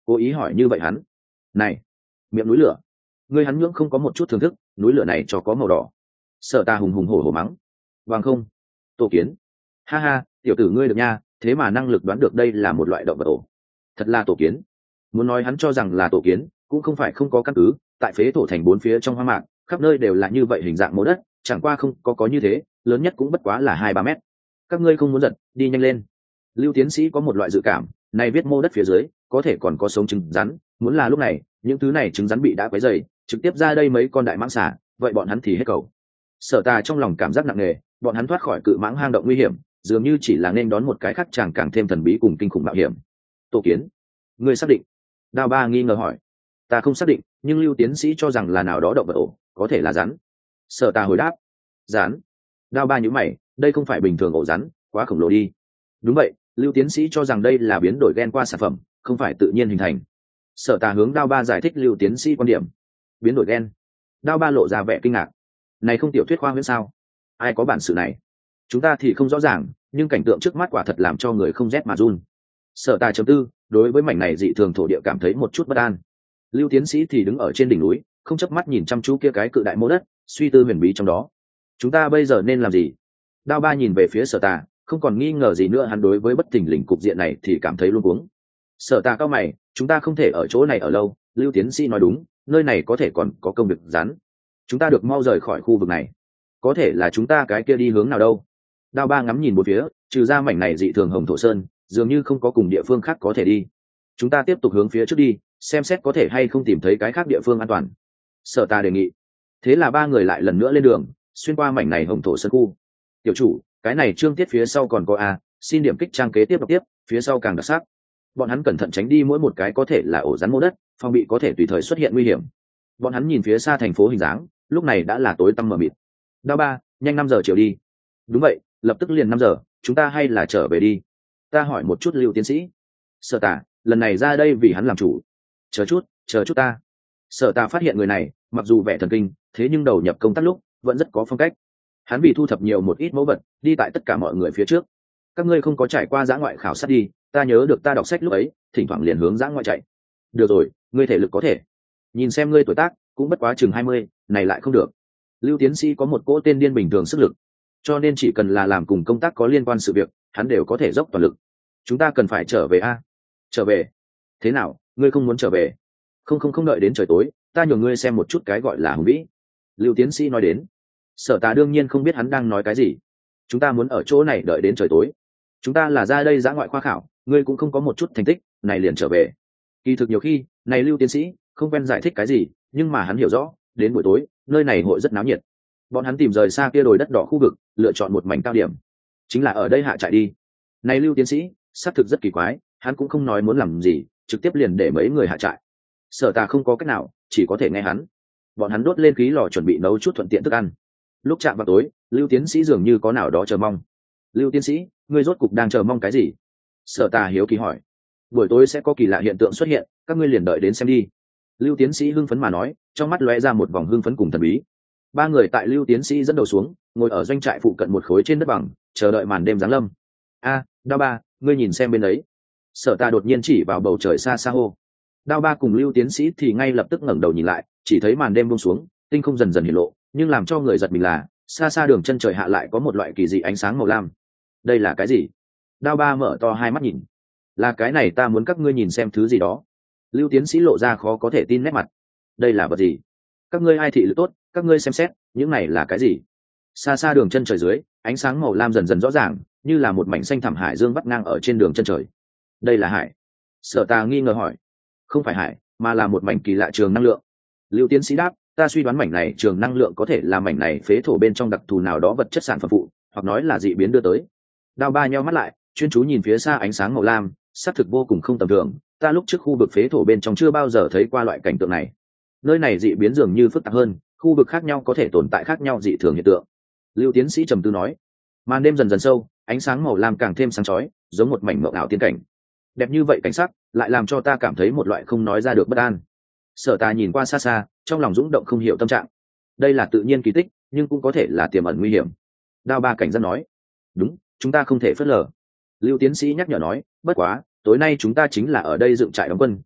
cố ý hỏi như vậy hắn. Này, miệng núi lửa, ngươi hắn nhưỡng không có một chút thưởng thức, núi lửa này cho có màu đỏ. Sở ta hùng hùng hổ hổ mắng. Vâng không? Tổ kiến. Ha ha, tiểu tử ngươi được nha, thế mà năng lực đoán được đây là một loại động vật ổ. Thật là tổ kiến. Muốn nói hắn cho rằng là tổ kiến, cũng không phải không có căn cứ, tại phế thổ thành bốn phía trong hoang mạc, khắp nơi đều là như vậy hình dạng mô đất, chẳng qua không có có như thế, lớn nhất cũng bất quá là hai ba mét. Các ngươi không muốn giật, đi nhanh lên. Lưu tiến sĩ có một loại dự cảm, này viết mô đất phía dưới, có thể còn có sống trứng rắn, muốn là lúc này, những thứ này trứng rắn bị đã quấy dày, trực tiếp ra đây mấy con đại mãng xà, vậy bọn hắn thì hết cầu. Sở Tà trong lòng cảm giác nặng nề, bọn hắn thoát khỏi cự mãng hang động nguy hiểm, dường như chỉ là nên đón một cái khác chàng càng thêm thần bí cùng kinh khủng mạo hiểm. Tổ kiến, ngươi xác định? Đao Ba nghi ngờ hỏi. Ta không xác định, nhưng Lưu tiến sĩ cho rằng là nào đó động vật ổ, có thể là rắn. Sở Tà hồi đáp. Rắn? Đao Ba nhíu mày, đây không phải bình thường ổ rắn, quá khổng lồ đi. Đúng vậy, Lưu tiến sĩ cho rằng đây là biến đổi gen qua sản phẩm, không phải tự nhiên hình thành. Sở Tà hướng Đao Ba giải thích Lưu tiến sĩ quan điểm. Biến đổi gen? Đao Ba lộ ra vẻ kinh ngạc. Này không tiểu thuyết khoa huyễn sao? Ai có bản sự này? Chúng ta thì không rõ ràng, nhưng cảnh tượng trước mắt quả thật làm cho người không rét mà run. Sở Tà chấm tư, đối với mảnh này dị thường thổ địa cảm thấy một chút bất an. Lưu tiến sĩ thì đứng ở trên đỉnh núi, không chớp mắt nhìn chăm chú kia cái cự đại mô đất, suy tư huyền bí trong đó. Chúng ta bây giờ nên làm gì? Đao Ba nhìn về phía Sở Tà, không còn nghi ngờ gì nữa, hắn đối với bất thình lình cục diện này thì cảm thấy luống cuống. Sở Tà cao mày, chúng ta không thể ở chỗ này ở lâu. Lưu tiến sĩ nói đúng, nơi này có thể còn có công việc rắn. Chúng ta được mau rời khỏi khu vực này. Có thể là chúng ta cái kia đi hướng nào đâu? Đao Ba ngắm nhìn một phía, trừ ra mảnh này dị thường hồng thổ sơn, dường như không có cùng địa phương khác có thể đi. Chúng ta tiếp tục hướng phía trước đi, xem xét có thể hay không tìm thấy cái khác địa phương an toàn. Sở Tà đề nghị. Thế là ba người lại lần nữa lên đường, xuyên qua mảnh này hồng thổ sơn khu. Tiểu chủ, cái này chương tiết phía sau còn có a, xin điểm kích trang kế tiếp đọc tiếp, phía sau càng đặc sắc. Bọn hắn cẩn thận tránh đi mỗi một cái có thể là ổ rắn mô đất, phòng bị có thể tùy thời xuất hiện nguy hiểm. Bọn hắn nhìn phía xa thành phố hình dáng, lúc này đã là tối tăm mờ mịt. Đao Ba, nhanh năm giờ chiều đi. Đúng vậy, lập tức liền năm giờ, chúng ta hay là trở về đi. Ta hỏi một chút Lưu tiến sĩ. Sở Tà, lần này ra đây vì hắn làm chủ. Chờ chút, chờ chút ta. Sở Tà phát hiện người này, mặc dù vẻ thần kinh, thế nhưng đầu nhập công tác lúc vẫn rất có phong cách. Hắn vì thu thập nhiều một ít mẫu vật, đi tại tất cả mọi người phía trước. Các ngươi không có trải qua dã ngoại khảo sát đi, ta nhớ được ta đọc sách lúc ấy, thỉnh thoảng liền hướng dã ngoại chạy. Được rồi, ngươi thể lực có thể. Nhìn xem ngươi tuổi tác, cũng bất quá chừng hai mươi, này lại không được. Lưu tiến sĩ có một cỗ tên điên bình thường sức lực, cho nên chỉ cần là làm cùng công tác có liên quan sự việc, hắn đều có thể dốc toàn lực. Chúng ta cần phải trở về a. Trở về? Thế nào, ngươi không muốn trở về? Không không không, đợi đến trời tối, ta nhường ngươi xem một chút cái gọi là hùng vĩ. Lưu tiến sĩ nói đến. Sở Tà đương nhiên không biết hắn đang nói cái gì. Chúng ta muốn ở chỗ này đợi đến trời tối. Chúng ta là ra đây dã ngoại khoa khảo, ngươi cũng không có một chút thành tích, này liền trở về. Kỳ thực nhiều khi, này Lưu tiến sĩ không quen giải thích cái gì, nhưng mà hắn hiểu rõ, đến buổi tối, nơi này hội rất náo nhiệt. Bọn hắn tìm rời xa kia đồi đất đỏ khu vực, lựa chọn một mảnh cao điểm, chính là ở đây hạ trại đi. Này Lưu tiến sĩ xác thực rất kỳ quái, hắn cũng không nói muốn làm gì, trực tiếp liền để mấy người hạ trại. Sở Tà không có cách nào, chỉ có thể nghe hắn. Bọn hắn đốt lên khí lò chuẩn bị nấu chút thuận tiện thức ăn. Lúc chạm vào tối, Lưu tiến sĩ dường như có nào đó chờ mong. Lưu tiến sĩ, ngươi rốt cục đang chờ mong cái gì? Sở Tà hiếu kỳ hỏi. Buổi tối sẽ có kỳ lạ hiện tượng xuất hiện, các ngươi liền đợi đến xem đi. Lưu tiến sĩ hưng phấn mà nói, trong mắt lóe ra một vòng hưng phấn cùng thần bí. Ba người tại Lưu tiến sĩ dẫn đầu xuống, ngồi ở doanh trại phụ cận một khối trên đất bằng, chờ đợi màn đêm giáng lâm. A, Đao Ba, ngươi nhìn xem bên đấy. Sở Tà đột nhiên chỉ vào bầu trời xa xa hô. Đao Ba cùng Lưu tiến sĩ thì ngay lập tức ngẩng đầu nhìn lại, chỉ thấy màn đêm buông xuống, tinh không dần dần hiện lộ, nhưng làm cho người giật mình là, xa xa đường chân trời hạ lại có một loại kỳ dị ánh sáng màu lam. Đây là cái gì? Đao Ba mở to hai mắt nhìn. Là cái này, ta muốn các ngươi nhìn xem thứ gì đó. Lưu tiến sĩ lộ ra khó có thể tin nét mặt. Đây là vật gì? Các ngươi ai thị lực tốt, các ngươi xem xét, những này là cái gì? Xa xa đường chân trời dưới, ánh sáng màu lam dần dần rõ ràng, như là một mảnh xanh thẳm hải dương vắt ngang ở trên đường chân trời. Đây là hải? Sở Tà nghi ngờ hỏi. Không phải hải, mà là một mảnh kỳ lạ trường năng lượng. Lưu tiến sĩ đáp, ta suy đoán mảnh này trường năng lượng có thể là mảnh này phế thổ bên trong đặc thù nào đó vật chất sản phẩm phụ, hoặc nói là dị biến đưa tới. Đao Ba nheo mắt lại, chuyên chú nhìn phía xa ánh sáng màu lam, xác thực vô cùng không tầm thường. Ta lúc trước khu vực phế thổ bên trong chưa bao giờ thấy qua loại cảnh tượng này. Nơi này dị biến dường như phức tạp hơn, khu vực khác nhau có thể tồn tại khác nhau dị thường hiện tượng. Lưu tiến sĩ trầm tư nói. Màn đêm dần dần sâu, ánh sáng màu lam càng thêm sáng chói, giống một mảnh mộng ảo tiên cảnh. Đẹp như vậy cảnh sắc, lại làm cho ta cảm thấy một loại không nói ra được bất an. Sở Tà nhìn qua xa xa, trong lòng rung động không hiểu tâm trạng. Đây là tự nhiên kỳ tích, nhưng cũng có thể là tiềm ẩn nguy hiểm. Đao Ba cảnh giác nói. Đúng, chúng ta không thể phớt lờ. Lưu tiến sĩ nhắc nhở nói, bất quá, tối nay chúng ta chính là ở đây dựng trại đóng quân,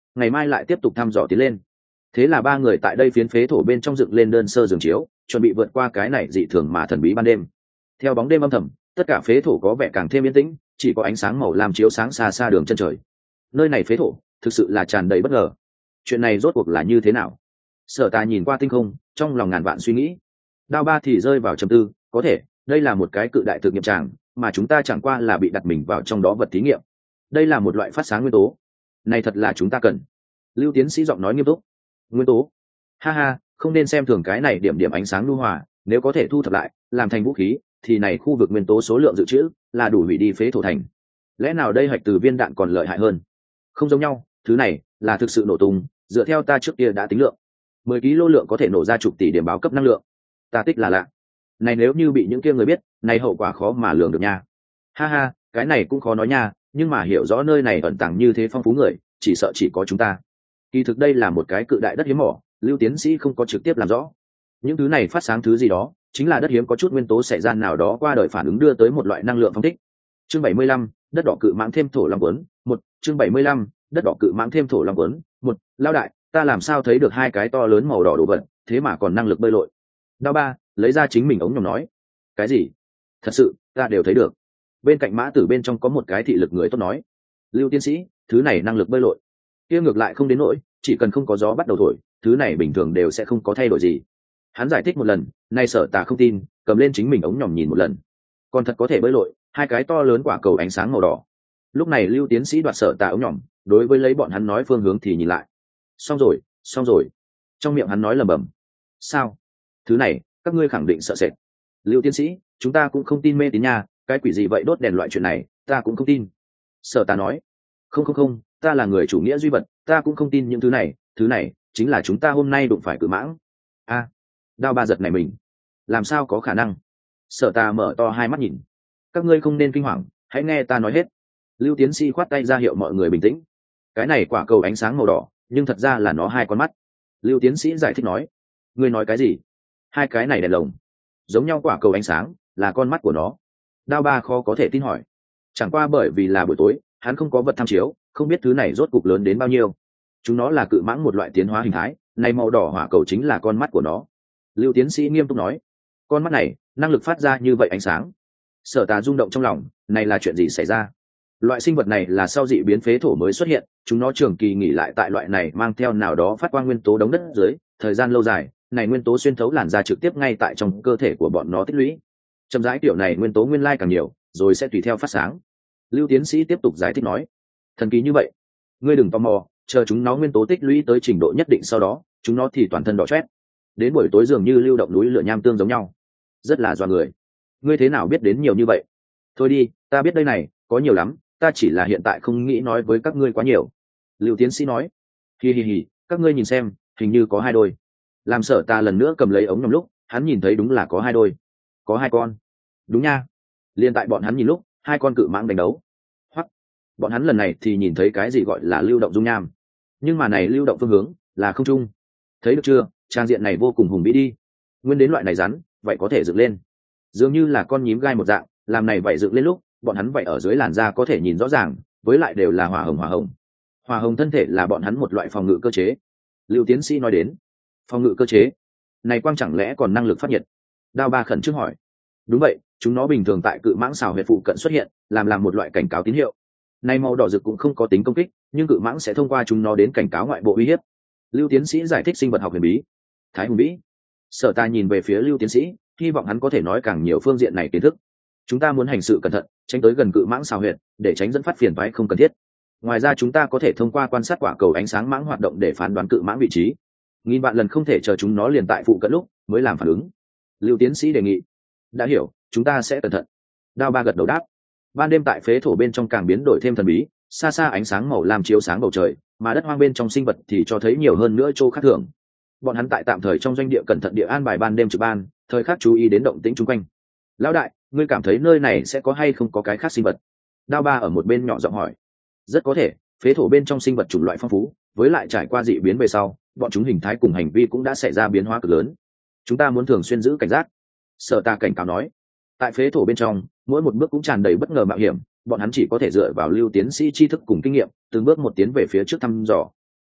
ngày mai lại tiếp tục thăm dò tiến lên. Thế là ba người tại đây phiến phế thổ bên trong dựng lên đơn sơ giường chiếu, chuẩn bị vượt qua cái này dị thường mà thần bí ban đêm. Theo bóng đêm âm thầm, tất cả phế thổ có vẻ càng thêm yên tĩnh, chỉ có ánh sáng màu lam chiếu sáng xa xa đường chân trời. Nơi này phế thổ thực sự là tràn đầy bất ngờ. Chuyện này rốt cuộc là như thế nào? Sở Tà nhìn qua tinh không, trong lòng ngàn vạn suy nghĩ. Đao Ba thì rơi vào trầm tư, có thể đây là một cái cự đại thực nghiệm tràng, mà chúng ta chẳng qua là bị đặt mình vào trong đó vật thí nghiệm. Đây là một loại phát sáng nguyên tố, này thật là chúng ta cần. Lưu tiến sĩ giọng nói nghiêm túc. Nguyên tố? Ha ha, không nên xem thường cái này điểm điểm ánh sáng nhu hòa, nếu có thể thu thập lại, làm thành vũ khí, thì này khu vực nguyên tố số lượng dự trữ là đủ hủy đi phế thổ thành. Lẽ nào đây hạch từ viên đạn còn lợi hại hơn? Không giống nhau, thứ này là thực sự nổ tung, dựa theo ta trước kia đã tính lượng, mười ký lô lượng có thể nổ ra chục tỷ điểm báo cấp năng lượng. Ta tích là lạ. Này nếu như bị những kia người biết, này hậu quả khó mà lường được nha. Ha ha, cái này cũng khó nói nha, nhưng mà hiểu rõ nơi này ẩn tàng như thế phong phú người, chỉ sợ chỉ có chúng ta. Kỳ thực đây là một cái cự đại đất hiếm mỏ, Lưu tiến sĩ không có trực tiếp làm rõ. Những thứ này phát sáng thứ gì đó, chính là đất hiếm có chút nguyên tố xảy ra nào đó qua đời phản ứng đưa tới một loại năng lượng phong thích. Chương bảy mươi lăm, đất đỏ cự mãng thêm thổ long quấn, một, chương bảy mươi lăm, đất đỏ cự mãng thêm thổ long quấn, một, lao đại, ta làm sao thấy được hai cái to lớn màu đỏ đồ vật, thế mà còn năng lực bơi lội. Đao Ba lấy ra chính mình ống nhòm nói. Cái gì? Thật sự, ta đều thấy được. Bên cạnh Mã Tử bên trong có một cái thị lực người tốt nói. Lưu tiến sĩ, thứ này năng lực bơi lội. Kia ngược lại không đến nỗi, chỉ cần không có gió bắt đầu thổi, thứ này bình thường đều sẽ không có thay đổi gì. Hắn giải thích một lần, nay Sở Tà không tin, cầm lên chính mình ống nhòm nhìn một lần. Còn thật có thể bơi lội, hai cái to lớn quả cầu ánh sáng màu đỏ. Lúc này Lưu tiến sĩ đoạt Sở Tà ống nhòm, đối với lấy bọn hắn nói phương hướng thì nhìn lại. Xong rồi, xong rồi. Trong miệng hắn nói lẩm bẩm. Sao? Thứ này, các ngươi khẳng định sợ sệt. Lưu tiến sĩ, chúng ta cũng không tin mê tín nha, cái quỷ gì vậy đốt đèn loại chuyện này, ta cũng không tin. Sở Tà nói. Không không không, ta là người chủ nghĩa duy vật, ta cũng không tin những thứ này, thứ này chính là chúng ta hôm nay đụng phải cự mãng. A, à, Đao Ba giật này mình. Làm sao có khả năng? Sở Tà mở to hai mắt nhìn. Các ngươi không nên kinh hoàng, hãy nghe ta nói hết. Lưu tiến sĩ khoát tay ra hiệu mọi người bình tĩnh. Cái này quả cầu ánh sáng màu đỏ, nhưng thật ra là nó hai con mắt. Lưu tiến sĩ giải thích nói. Ngươi nói cái gì? Hai cái này đèn lồng giống nhau, quả cầu ánh sáng là con mắt của nó. Đao Ba khó có thể tin hỏi. Chẳng qua bởi vì là buổi tối, hắn không có vật tham chiếu, không biết thứ này rốt cục lớn đến bao nhiêu. Chúng nó là cự mãng một loại tiến hóa hình thái, này màu đỏ hỏa cầu chính là con mắt của nó. Lưu tiến sĩ nghiêm túc nói. Con mắt này năng lực phát ra như vậy ánh sáng. Sở Tà rung động trong lòng, này là chuyện gì xảy ra? Loại sinh vật này là sau dị biến phế thổ mới xuất hiện, chúng nó trường kỳ nghỉ lại tại loại này mang theo nào đó phát quang nguyên tố đống đất dưới, thời gian lâu dài, này nguyên tố xuyên thấu làn da trực tiếp ngay tại trong cơ thể của bọn nó tích lũy. Chậm rãi kiểu này nguyên tố nguyên lai càng nhiều, rồi sẽ tùy theo phát sáng. Lưu tiến sĩ tiếp tục giải thích nói. Thần kỳ như vậy, ngươi đừng tò mò, chờ chúng nó nguyên tố tích lũy tới trình độ nhất định, sau đó chúng nó thì toàn thân đỏ chót, đến buổi tối dường như lưu động núi lửa nham tương giống nhau, rất là dọa người. Ngươi thế nào biết đến nhiều như vậy? Thôi đi, ta biết đây này, có nhiều lắm, ta chỉ là hiện tại không nghĩ nói với các ngươi quá nhiều. Lưu tiến sĩ nói. Hi hi hi, các ngươi nhìn xem, hình như có hai đôi. Làm Sở Tà lần nữa cầm lấy ống nhòm lúc, hắn nhìn thấy đúng là có hai đôi, có hai con. Đúng nha. Liên tại bọn hắn nhìn lúc, hai con cự mãng đánh đấu. Hoặc bọn hắn lần này thì nhìn thấy cái gì gọi là lưu động dung nham, nhưng mà này lưu động phương hướng là không trung. Thấy được chưa, trang diện này vô cùng hùng vĩ đi. Nguyên đến loại này rắn vậy có thể dựng lên, dường như là con nhím gai một dạng, làm này vậy dựng lên lúc bọn hắn vậy ở dưới làn da có thể nhìn rõ ràng, với lại đều là hỏa hồng hỏa hồng. Hỏa hồng thân thể là bọn hắn một loại phòng ngự cơ chế. Lưu tiến sĩ nói đến. Phòng ngự cơ chế này quang chẳng lẽ còn năng lực phát nhiệt? Đao Ba khẩn trương hỏi. Đúng vậy, chúng nó bình thường tại cự mãng xào huyệt phụ cận xuất hiện, làm làm một loại cảnh cáo tín hiệu. Này màu đỏ rực cũng không có tính công kích, nhưng cự mãng sẽ thông qua chúng nó đến cảnh cáo ngoại bộ uy hiếp. Lưu tiến sĩ giải thích sinh vật học huyền bí. Thái hùng bí. Sở Tà nhìn về phía Lưu tiến sĩ, hy vọng hắn có thể nói càng nhiều phương diện này kiến thức. Chúng ta muốn hành sự cẩn thận, tránh tới gần cự mãng xào huyệt, để tránh dẫn phát phiền toái không cần thiết. Ngoài ra chúng ta có thể thông qua quan sát quả cầu ánh sáng mãng hoạt động để phán đoán cự mãng vị trí. Nghìn vạn lần không thể chờ chúng nó liền tại phụ cận lúc mới làm phản ứng. Lưu tiến sĩ đề nghị. Đã hiểu, chúng ta sẽ cẩn thận. Đao Ba gật đầu đáp. Ban đêm tại phế thổ bên trong càng biến đổi thêm thần bí, xa xa ánh sáng màu lam chiếu sáng bầu trời, mà đất hoang bên trong sinh vật thì cho thấy nhiều hơn nữa chỗ khác thường. Bọn hắn tại tạm thời trong doanh địa cẩn thận địa an bài ban đêm trực ban, thời khắc chú ý đến động tĩnh chung quanh. Lão đại, ngươi cảm thấy nơi này sẽ có hay không có cái khác sinh vật? Đao Ba ở một bên nhỏ giọng hỏi. Rất có thể, phế thổ bên trong sinh vật chủng loại phong phú, với lại trải qua dị biến về sau, bọn chúng hình thái cùng hành vi cũng đã xảy ra biến hóa cực lớn. Chúng ta muốn thường xuyên giữ cảnh giác. Sở Tà cảnh cáo nói. Tại phế thổ bên trong, mỗi một bước cũng tràn đầy bất ngờ mạo hiểm, bọn hắn chỉ có thể dựa vào Lưu tiến sĩ tri thức cùng kinh nghiệm, từng bước một tiến về phía trước thăm dò.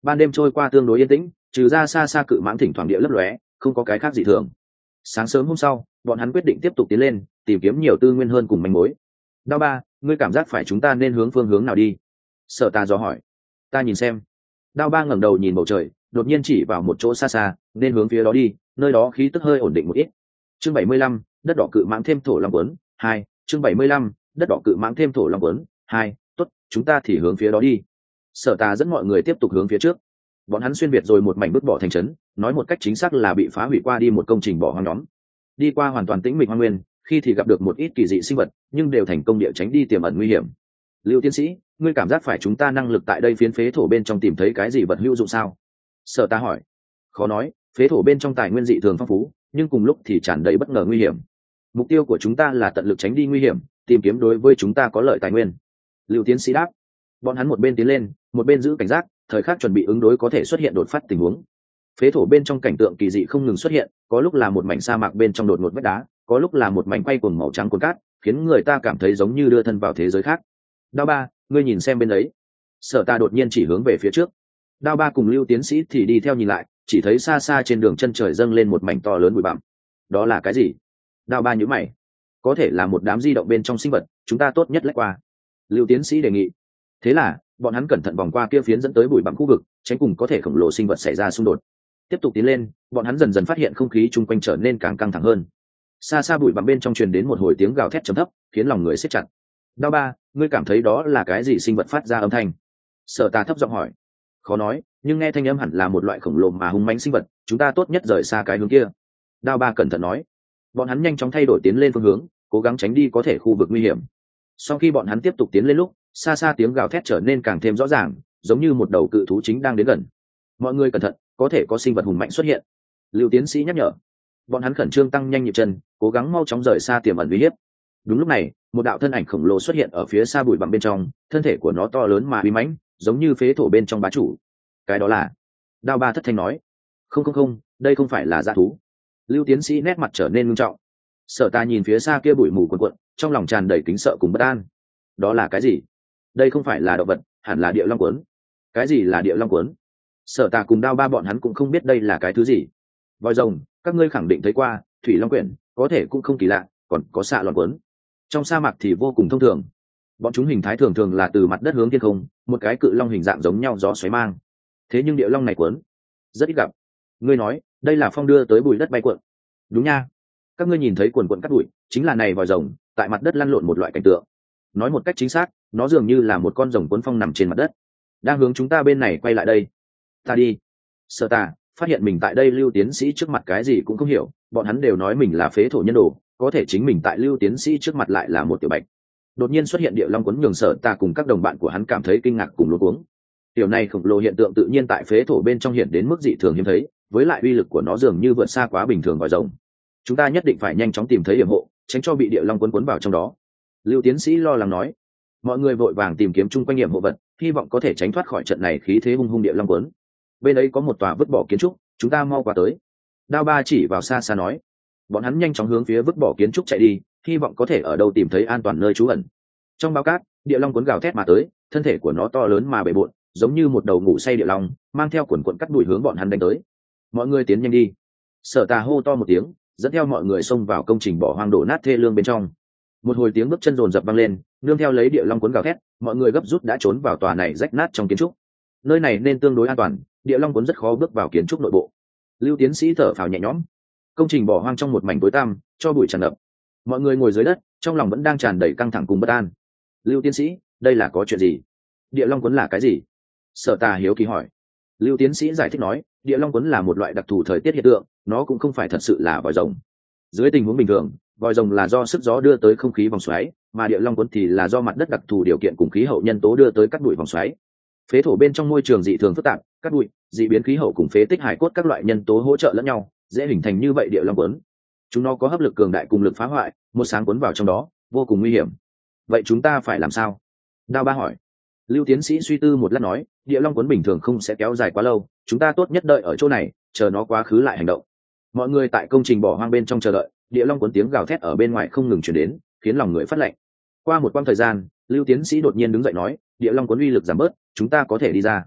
ban đêm trôi qua tương đối yên tĩnh, trừ ra xa xa cự mãng thỉnh thoảng địa lấp lóe, không có cái khác gì thường. Sáng sớm hôm sau, bọn hắn quyết định tiếp tục tiến lên, tìm kiếm nhiều tư nguyên hơn cùng manh mối. Đao ba, ngươi cảm giác phải chúng ta nên hướng phương hướng nào đi? Sở Tà dò hỏi. Ta nhìn xem. Đao ba ngẩng đầu nhìn bầu trời, đột nhiên chỉ vào một chỗ xa xa, nên hướng phía đó đi, nơi đó khí tức hơi ổn định một ít. Chương bảy mươi lăm, đất đỏ cự mãng thêm thổ long quấn hai. Chương bảy mươi lăm, đất đỏ cự mãng thêm thổ long quấn hai. Tốt, chúng ta thì hướng phía đó đi. Sở Tà dẫn mọi người tiếp tục hướng phía trước. Bọn hắn xuyên việt rồi một mảnh vứt bỏ thành trấn, nói một cách chính xác là bị phá hủy qua đi một công trình bỏ hoang nhóm. Đi qua hoàn toàn tĩnh mịch hoang nguyên, khi thì gặp được một ít kỳ dị sinh vật, nhưng đều thành công địa tránh đi tiềm ẩn nguy hiểm. Lưu tiến sĩ, ngươi cảm giác phải chúng ta năng lực tại đây phiến phế thổ bên trong tìm thấy cái gì vật hữu dụng sao? Sở Ta hỏi. Khó nói, phế thổ bên trong tài nguyên dị thường phong phú, nhưng cùng lúc thì tràn đầy bất ngờ nguy hiểm. Mục tiêu của chúng ta là tận lực tránh đi nguy hiểm, tìm kiếm đối với chúng ta có lợi tài nguyên. Lưu tiến sĩ đáp. Bọn hắn một bên tiến lên, một bên giữ cảnh giác, thời khắc chuẩn bị ứng đối có thể xuất hiện đột phát tình huống. Phế thổ bên trong cảnh tượng kỳ dị không ngừng xuất hiện, có lúc là một mảnh sa mạc bên trong đột ngột vách đá, có lúc là một mảnh quay cuồng màu trắng cuồn cát, khiến người ta cảm thấy giống như đưa thân vào thế giới khác. Đao ba, ngươi nhìn xem bên đấy. Sở Ta đột nhiên chỉ hướng về phía trước. Đao ba cùng Lưu tiến sĩ thì đi theo nhìn lại, chỉ thấy xa xa trên đường chân trời dâng lên một mảnh to lớn bụi bặm. Đó là cái gì? Đao ba nhíu mày. Có thể là một đám di động bên trong sinh vật, chúng ta tốt nhất lách qua. Lưu tiến sĩ đề nghị. Thế là bọn hắn cẩn thận vòng qua kia phiến dẫn tới bụi bặm khu vực, tránh cùng có thể khổng lồ sinh vật xảy ra xung đột. Tiếp tục tiến lên, bọn hắn dần dần phát hiện không khí chung quanh trở nên càng căng thẳng hơn. Xa xa bụi bặm bên trong truyền đến một hồi tiếng gào thét trầm thấp, khiến lòng người siết chặt. Đao ba, ngươi cảm thấy đó là cái gì sinh vật phát ra âm thanh? Sở Ta thấp giọng hỏi. Khó nói, nhưng nghe thanh âm hẳn là một loại khổng lồ mà hung mãnh sinh vật, chúng ta tốt nhất rời xa cái hướng kia. Đao ba cẩn thận nói. Bọn hắn nhanh chóng thay đổi tiến lên phương hướng, cố gắng tránh đi có thể khu vực nguy hiểm. Sau khi bọn hắn tiếp tục tiến lên lúc, xa xa tiếng gào thét trở nên càng thêm rõ ràng, giống như một đầu cự thú chính đang đến gần. Mọi người cẩn thận, có thể có sinh vật hùng mạnh xuất hiện. Lưu tiến sĩ nhắc nhở. Bọn hắn khẩn trương tăng nhanh nhịp chân, cố gắng mau chóng rời xa tiềm ẩn uy hiếp. Đúng lúc này, một đạo thân ảnh khổng lồ xuất hiện ở phía xa bụi bặm bên trong, thân thể của nó to lớn mà uy mãnh, giống như phế thổ bên trong bá chủ. Cái đó là? Đao ba thất thanh nói. Không không không, đây không phải là dã thú. Lưu tiến sĩ nét mặt trở nên nghiêm trọng. Sở Ta nhìn phía xa kia bụi mù cuồn cuộn, trong lòng tràn đầy kính sợ cùng bất an. Đó là cái gì? Đây không phải là động vật, hẳn là địa long cuốn. Cái gì là địa long cuốn? Sở Ta cùng Đao ba bọn hắn cũng không biết đây là cái thứ gì. Voi rồng, các ngươi khẳng định thấy qua, thủy long quyển, có thể cũng không kỳ lạ, còn có xạ loạn cuốn. Trong sa mạc thì vô cùng thông thường. Bọn chúng hình thái thường thường là từ mặt đất hướng thiên không, một cái cự long hình dạng giống nhau gió xoáy mang. Thế nhưng địa long này cuốn rất ít gặp. Ngươi nói, đây là phong đưa tới bụi đất bay cuộn. Đúng nha. Các ngươi nhìn thấy cuộn cuộn cắt bụi, chính là này vòi rồng, tại mặt đất lăn lộn một loại cảnh tượng. Nói một cách chính xác, nó dường như là một con rồng cuốn phong nằm trên mặt đất, đang hướng chúng ta bên này quay lại đây. Ta đi. Sở Ta phát hiện mình tại đây Lưu tiến sĩ trước mặt cái gì cũng không hiểu, bọn hắn đều nói mình là phế thổ nhân đồ, có thể chính mình tại Lưu tiến sĩ trước mặt lại là một tiểu bạch. Đột nhiên xuất hiện địa long cuốn nhường Sở Ta cùng các đồng bạn của hắn cảm thấy kinh ngạc cùng luống cuống. Điều này khổng lồ hiện tượng tự nhiên tại phế thổ bên trong hiện đến mức dị thường hiếm thấy, với lại uy lực của nó dường như vượt xa quá bình thường vòi rồng. Chúng ta nhất định phải nhanh chóng tìm thấy hiểm hộ, tránh cho bị địa long cuốn cuốn vào trong đó. Lưu tiến sĩ lo lắng nói. Mọi người vội vàng tìm kiếm chung quanh hiểm hộ vật, hy vọng có thể tránh thoát khỏi trận này khí thế hung hung địa long cuốn. Bên ấy có một tòa vứt bỏ kiến trúc, chúng ta mau qua tới. Đao ba chỉ vào xa xa nói. Bọn hắn nhanh chóng hướng phía vứt bỏ kiến trúc chạy đi, hy vọng có thể ở đâu tìm thấy an toàn nơi trú ẩn. Trong bao cát, địa long cuốn gào thét mà tới, thân thể của nó to lớn mà bề bộn, giống như một đầu ngủ say địa long, mang theo quần quần cắt đuổi hướng bọn hắn đánh tới. Mọi người tiến nhanh đi. Sở Ta hô to một tiếng, dẫn theo mọi người xông vào công trình bỏ hoang đổ nát thê lương bên trong. Một hồi tiếng bước chân rồn rập vang lên, nương theo lấy địa long cuốn gào thét, mọi người gấp rút đã trốn vào tòa này rách nát trong kiến trúc. Nơi này nên tương đối an toàn, địa long cuốn rất khó bước vào kiến trúc nội bộ. Lưu tiến sĩ thở phào nhẹ nhõm. Công trình bỏ hoang trong một mảnh tối tăm, cho bụi tràn ngập. Mọi người ngồi dưới đất, trong lòng vẫn đang tràn đầy căng thẳng cùng bất an. Lưu tiến sĩ, đây là có chuyện gì? Địa long cuốn là cái gì? Sở Ta hiếu kỳ hỏi. Lưu tiến sĩ giải thích nói, địa long cuốn là một loại đặc thù thời tiết hiện tượng, nó cũng không phải thật sự là vòi rồng. Dưới tình huống bình thường, vòi rồng là do sức gió đưa tới không khí vòng xoáy, mà địa long cuốn thì là do mặt đất đặc thù điều kiện cùng khí hậu nhân tố đưa tới cát bụi vòng xoáy. Phế thổ bên trong môi trường dị thường phức tạp, cát bụi, dị biến khí hậu cùng phế tích hải cốt các loại nhân tố hỗ trợ lẫn nhau, dễ hình thành như vậy địa long cuốn. Chúng nó có hấp lực cường đại cùng lực phá hoại, một sáng cuốn vào trong đó, vô cùng nguy hiểm. Vậy chúng ta phải làm sao? Đao ba hỏi. Lưu tiến sĩ suy tư một lát nói, địa long cuốn bình thường không sẽ kéo dài quá lâu, chúng ta tốt nhất đợi ở chỗ này, chờ nó quá khứ lại hành động. Mọi người tại công trình bỏ hoang bên trong chờ đợi, địa long cuốn tiếng gào thét ở bên ngoài không ngừng truyền đến, khiến lòng người phát lạnh. Qua một quãng thời gian, Lưu tiến sĩ đột nhiên đứng dậy nói, địa long cuốn uy lực giảm bớt, chúng ta có thể đi ra.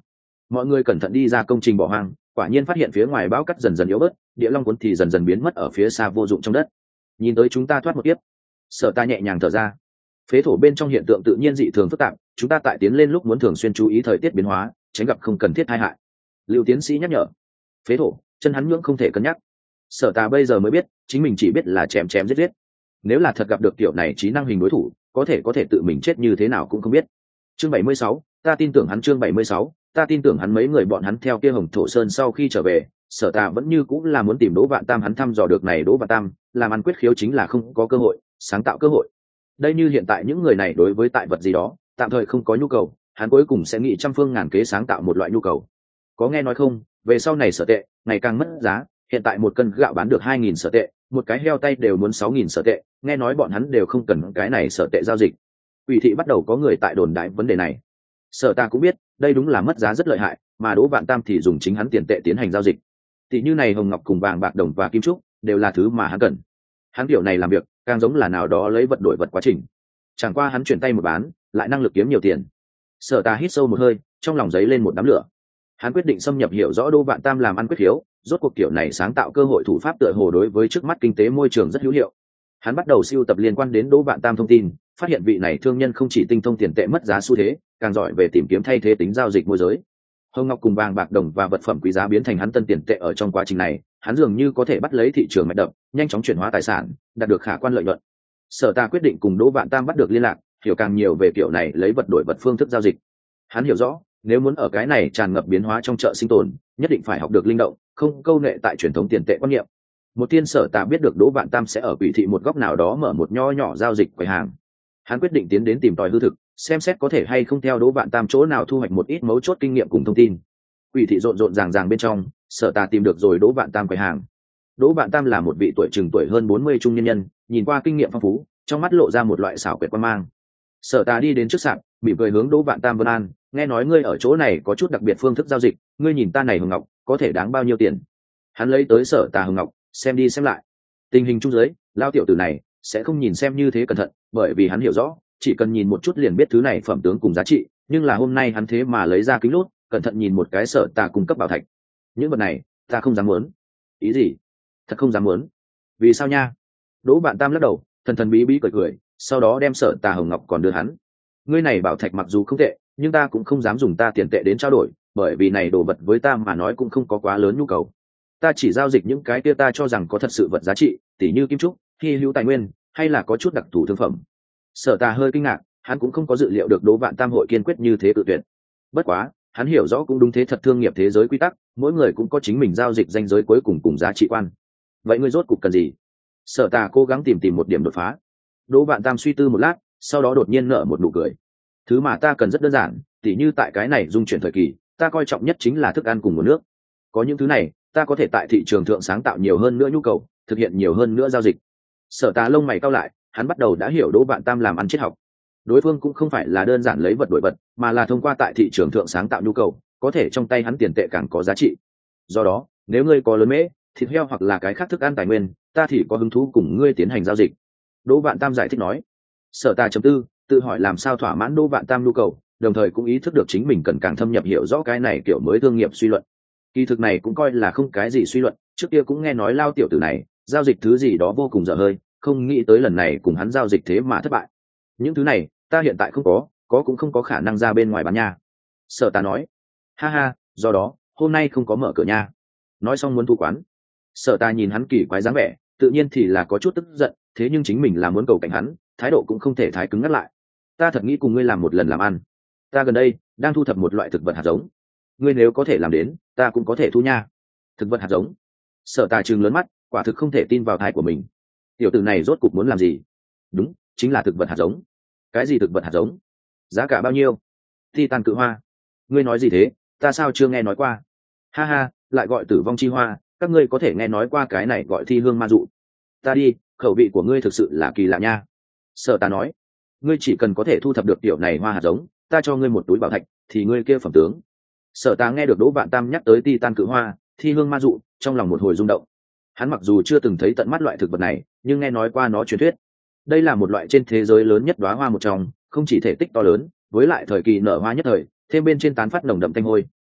mọi người cẩn thận đi ra công trình bỏ hoang, quả nhiên phát hiện phía ngoài bão cắt dần dần yếu bớt, địa long cuốn thì dần dần biến mất ở phía xa vô dụng trong đất. Nhìn tới chúng ta thoát một kiếp. Sở Ta nhẹ nhàng thở ra. Phế thổ bên trong hiện tượng tự nhiên dị thường phức tạp, chúng ta tại tiến lên lúc muốn thường xuyên chú ý thời tiết biến hóa, tránh gặp không cần thiết tai hại. Lưu tiến sĩ nhắc nhở. Phế thổ, chân hắn nhưỡng không thể cân nhắc. Sở Ta bây giờ mới biết, chính mình chỉ biết là chém chém giết giết. Nếu là thật gặp được tiểu này trí năng hình đối thủ, có thể có thể tự mình chết như thế nào cũng không biết. Chương bảy mươi sáu, ta tin tưởng hắn. Chương bảy mươi sáu, ta tin tưởng hắn. Mấy người bọn hắn theo kia Hồng Thổ Sơn sau khi trở về, Sở Ta vẫn như cũng là muốn tìm Đỗ Vạn Tam. Hắn thăm dò được này Đỗ Vạn Tam, làm ăn quyết khiếu chính là không có cơ hội, sáng tạo cơ hội. Đây như hiện tại những người này đối với tại vật gì đó, tạm thời không có nhu cầu, hắn cuối cùng sẽ nghĩ trăm phương ngàn kế sáng tạo một loại nhu cầu. Có nghe nói không, về sau này sở tệ ngày càng mất giá, hiện tại một cân gạo bán được hai nghìn sở tệ, một cái heo tay đều muốn sáu nghìn sở tệ, nghe nói bọn hắn đều không cần cái này sở tệ giao dịch. Ủy thị bắt đầu có người tại đồn đại vấn đề này. Sở Ta cũng biết, đây đúng là mất giá rất lợi hại, mà Đỗ Vạn Tam thì dùng chính hắn tiền tệ tiến hành giao dịch. Tỷ như này hồng ngọc cùng vàng bạc đồng và kim trúc, đều là thứ mà hắn cần. Hắn kiểu này làm việc, càng giống là nào đó lấy vật đổi vật quá trình. Chẳng qua hắn chuyển tay một bán, lại năng lực kiếm nhiều tiền. Sở Ta hít sâu một hơi, trong lòng giấy lên một đám lửa. Hắn quyết định xâm nhập hiểu rõ Đỗ Vạn Tam làm ăn quyết khiếu, rốt cuộc kiểu này sáng tạo cơ hội thủ pháp tựa hồ đối với trước mắt kinh tế môi trường rất hữu hiệu. Hắn bắt đầu siêu tập liên quan đến Đỗ Vạn Tam thông tin, phát hiện vị này thương nhân không chỉ tinh thông tiền tệ mất giá xu thế, càng giỏi về tìm kiếm thay thế tính giao dịch môi giới. Hồng ngọc cùng vàng bạc đồng và vật phẩm quý giá biến thành hắn tân tiền tệ. Ở trong quá trình này, hắn dường như có thể bắt lấy thị trường mạch đập, nhanh chóng chuyển hóa tài sản, đạt được khả quan lợi nhuận. Sở Ta quyết định cùng Đỗ Vạn Tam bắt được liên lạc, hiểu càng nhiều về kiểu này lấy vật đổi vật phương thức giao dịch. Hắn hiểu rõ, nếu muốn ở cái này tràn ngập biến hóa trong chợ sinh tồn, nhất định phải học được linh động, không câu nệ tại truyền thống tiền tệ quan niệm. Một tiên Sở Ta biết được Đỗ Vạn Tam sẽ ở Quỷ thị một góc nào đó mở một nho nhỏ giao dịch quầy hàng. Hắn quyết định tiến đến tìm tòi hư thực, xem xét có thể hay không theo Đỗ Vạn Tam chỗ nào thu hoạch một ít mấu chốt kinh nghiệm cùng thông tin. Quỷ thị rộn rộn ràng ràng bên trong, Sở Ta tìm được rồi Đỗ Vạn Tam quầy hàng. Đỗ Vạn Tam là một vị tuổi chừng tuổi hơn bốn mươi trung nhân nhân, nhìn qua kinh nghiệm phong phú, trong mắt lộ ra một loại xảo quyệt quan mang. Sở Ta đi đến trước sạp, mỉm cười hướng Đỗ Vạn Tam vân an, nghe nói ngươi ở chỗ này có chút đặc biệt phương thức giao dịch, ngươi nhìn ta này hồng ngọc, có thể đáng bao nhiêu tiền? Hắn lấy tới Sở Ta hồng ngọc, xem đi xem lại. Tình hình chung dưới, lao tiểu tử này sẽ không nhìn xem như thế cẩn thận, bởi vì hắn hiểu rõ, chỉ cần nhìn một chút liền biết thứ này phẩm tướng cùng giá trị, nhưng là hôm nay hắn thế mà lấy ra kính lút, cẩn thận nhìn một cái Sở Ta cung cấp bảo thạch. Những vật này, ta không dám muốn. Ý gì? Thật không dám muốn. Vì sao nha? Đỗ Vạn Tam lắc đầu, thần thần bí bí cười cười, sau đó đem Sở Ta hồng ngọc còn đưa hắn. Ngươi này bảo thạch mặc dù không tệ, nhưng ta cũng không dám dùng ta tiền tệ đến trao đổi, bởi vì này đồ vật với ta mà nói cũng không có quá lớn nhu cầu. Ta chỉ giao dịch những cái kia ta cho rằng có thật sự vật giá trị, tỉ như kim trúc, hy hữu tài nguyên, hay là có chút đặc thù thương phẩm. Sở Ta hơi kinh ngạc, hắn cũng không có dự liệu được Đỗ Vạn Tam hội kiên quyết như thế tự tuyệt. Bất quá, hắn hiểu rõ cũng đúng thế thật thương nghiệp thế giới quy tắc, mỗi người cũng có chính mình giao dịch danh giới cuối cùng cùng giá trị quan. Vậy ngươi rốt cục cần gì? Sở Ta cố gắng tìm tìm một điểm đột phá. Đỗ Vạn Tam suy tư một lát, sau đó đột nhiên nở một nụ cười. Thứ mà ta cần rất đơn giản, tỉ như tại cái này dung chuyển thời kỳ, ta coi trọng nhất chính là thức ăn cùng nguồn nước. Có những thứ này, ta có thể tại thị trường thượng sáng tạo nhiều hơn nữa nhu cầu, thực hiện nhiều hơn nữa giao dịch. Sở Ta lông mày cau lại, hắn bắt đầu đã hiểu Đỗ Vạn Tam làm ăn triết học. Đối phương cũng không phải là đơn giản lấy vật đổi vật, mà là thông qua tại thị trường thượng sáng tạo nhu cầu, có thể trong tay hắn tiền tệ càng có giá trị. Do đó, nếu ngươi có lớn mễ, thịt heo hoặc là cái khác thức ăn tài nguyên, ta thì có hứng thú cùng ngươi tiến hành giao dịch. Đỗ Vạn Tam giải thích nói. Sở Ta chấm tư, tự hỏi làm sao thỏa mãn Đỗ Vạn Tam nhu cầu, đồng thời cũng ý thức được chính mình cần càng thâm nhập hiểu rõ cái này kiểu mới thương nghiệp suy luận. Kỳ thực này cũng coi là không cái gì suy luận, trước kia cũng nghe nói lao tiểu tử này giao dịch thứ gì đó vô cùng dở hơi, không nghĩ tới lần này cùng hắn giao dịch thế mà thất bại. Những thứ này ta hiện tại không có, có cũng không có khả năng ra bên ngoài bán nha. Sở Ta nói. Ha ha, do đó hôm nay không có mở cửa nha. Nói xong muốn thu quán. Sở Ta nhìn hắn kỳ quái dáng vẻ, tự nhiên thì là có chút tức giận, thế nhưng chính mình là muốn cầu cảnh hắn, thái độ cũng không thể thái cứng ngắt lại. Ta thật nghĩ cùng ngươi làm một lần làm ăn. Ta gần đây đang thu thập một loại thực vật hạt giống, ngươi nếu có thể làm đến, ta cũng có thể thu nha. Thực vật hạt giống? Sở Ta trừng lớn mắt, quả thực không thể tin vào tai của mình. Tiểu tử này rốt cục muốn làm gì? Đúng, chính là thực vật hạt giống. Cái gì thực vật hạt giống? Giá cả bao nhiêu? Titan cự hoa. Ngươi nói gì thế, ta sao chưa nghe nói qua? Ha ha, lại gọi tử vong chi hoa, các ngươi có thể nghe nói qua cái này gọi thi hương ma dụ. Ta đi, khẩu vị của ngươi thực sự là kỳ lạ nha. Sở Ta nói. Ngươi chỉ cần có thể thu thập được tiểu này hoa hạt giống, ta cho ngươi một túi bảo thạch, thì ngươi kia phẩm tướng. Sở Ta nghe được Đỗ Vạn Tam nhắc tới Titan cự hoa, thi hương ma dụ, trong lòng một hồi rung động. Hắn mặc dù chưa từng thấy tận mắt loại thực vật này, nhưng nghe nói qua nó truyền thuyết. Đây là một loại trên thế giới lớn nhất đóa hoa một trong, không chỉ thể tích to lớn, với lại thời kỳ nở hoa nhất thời, thêm bên trên tán phát nồng đậm thanh hôi,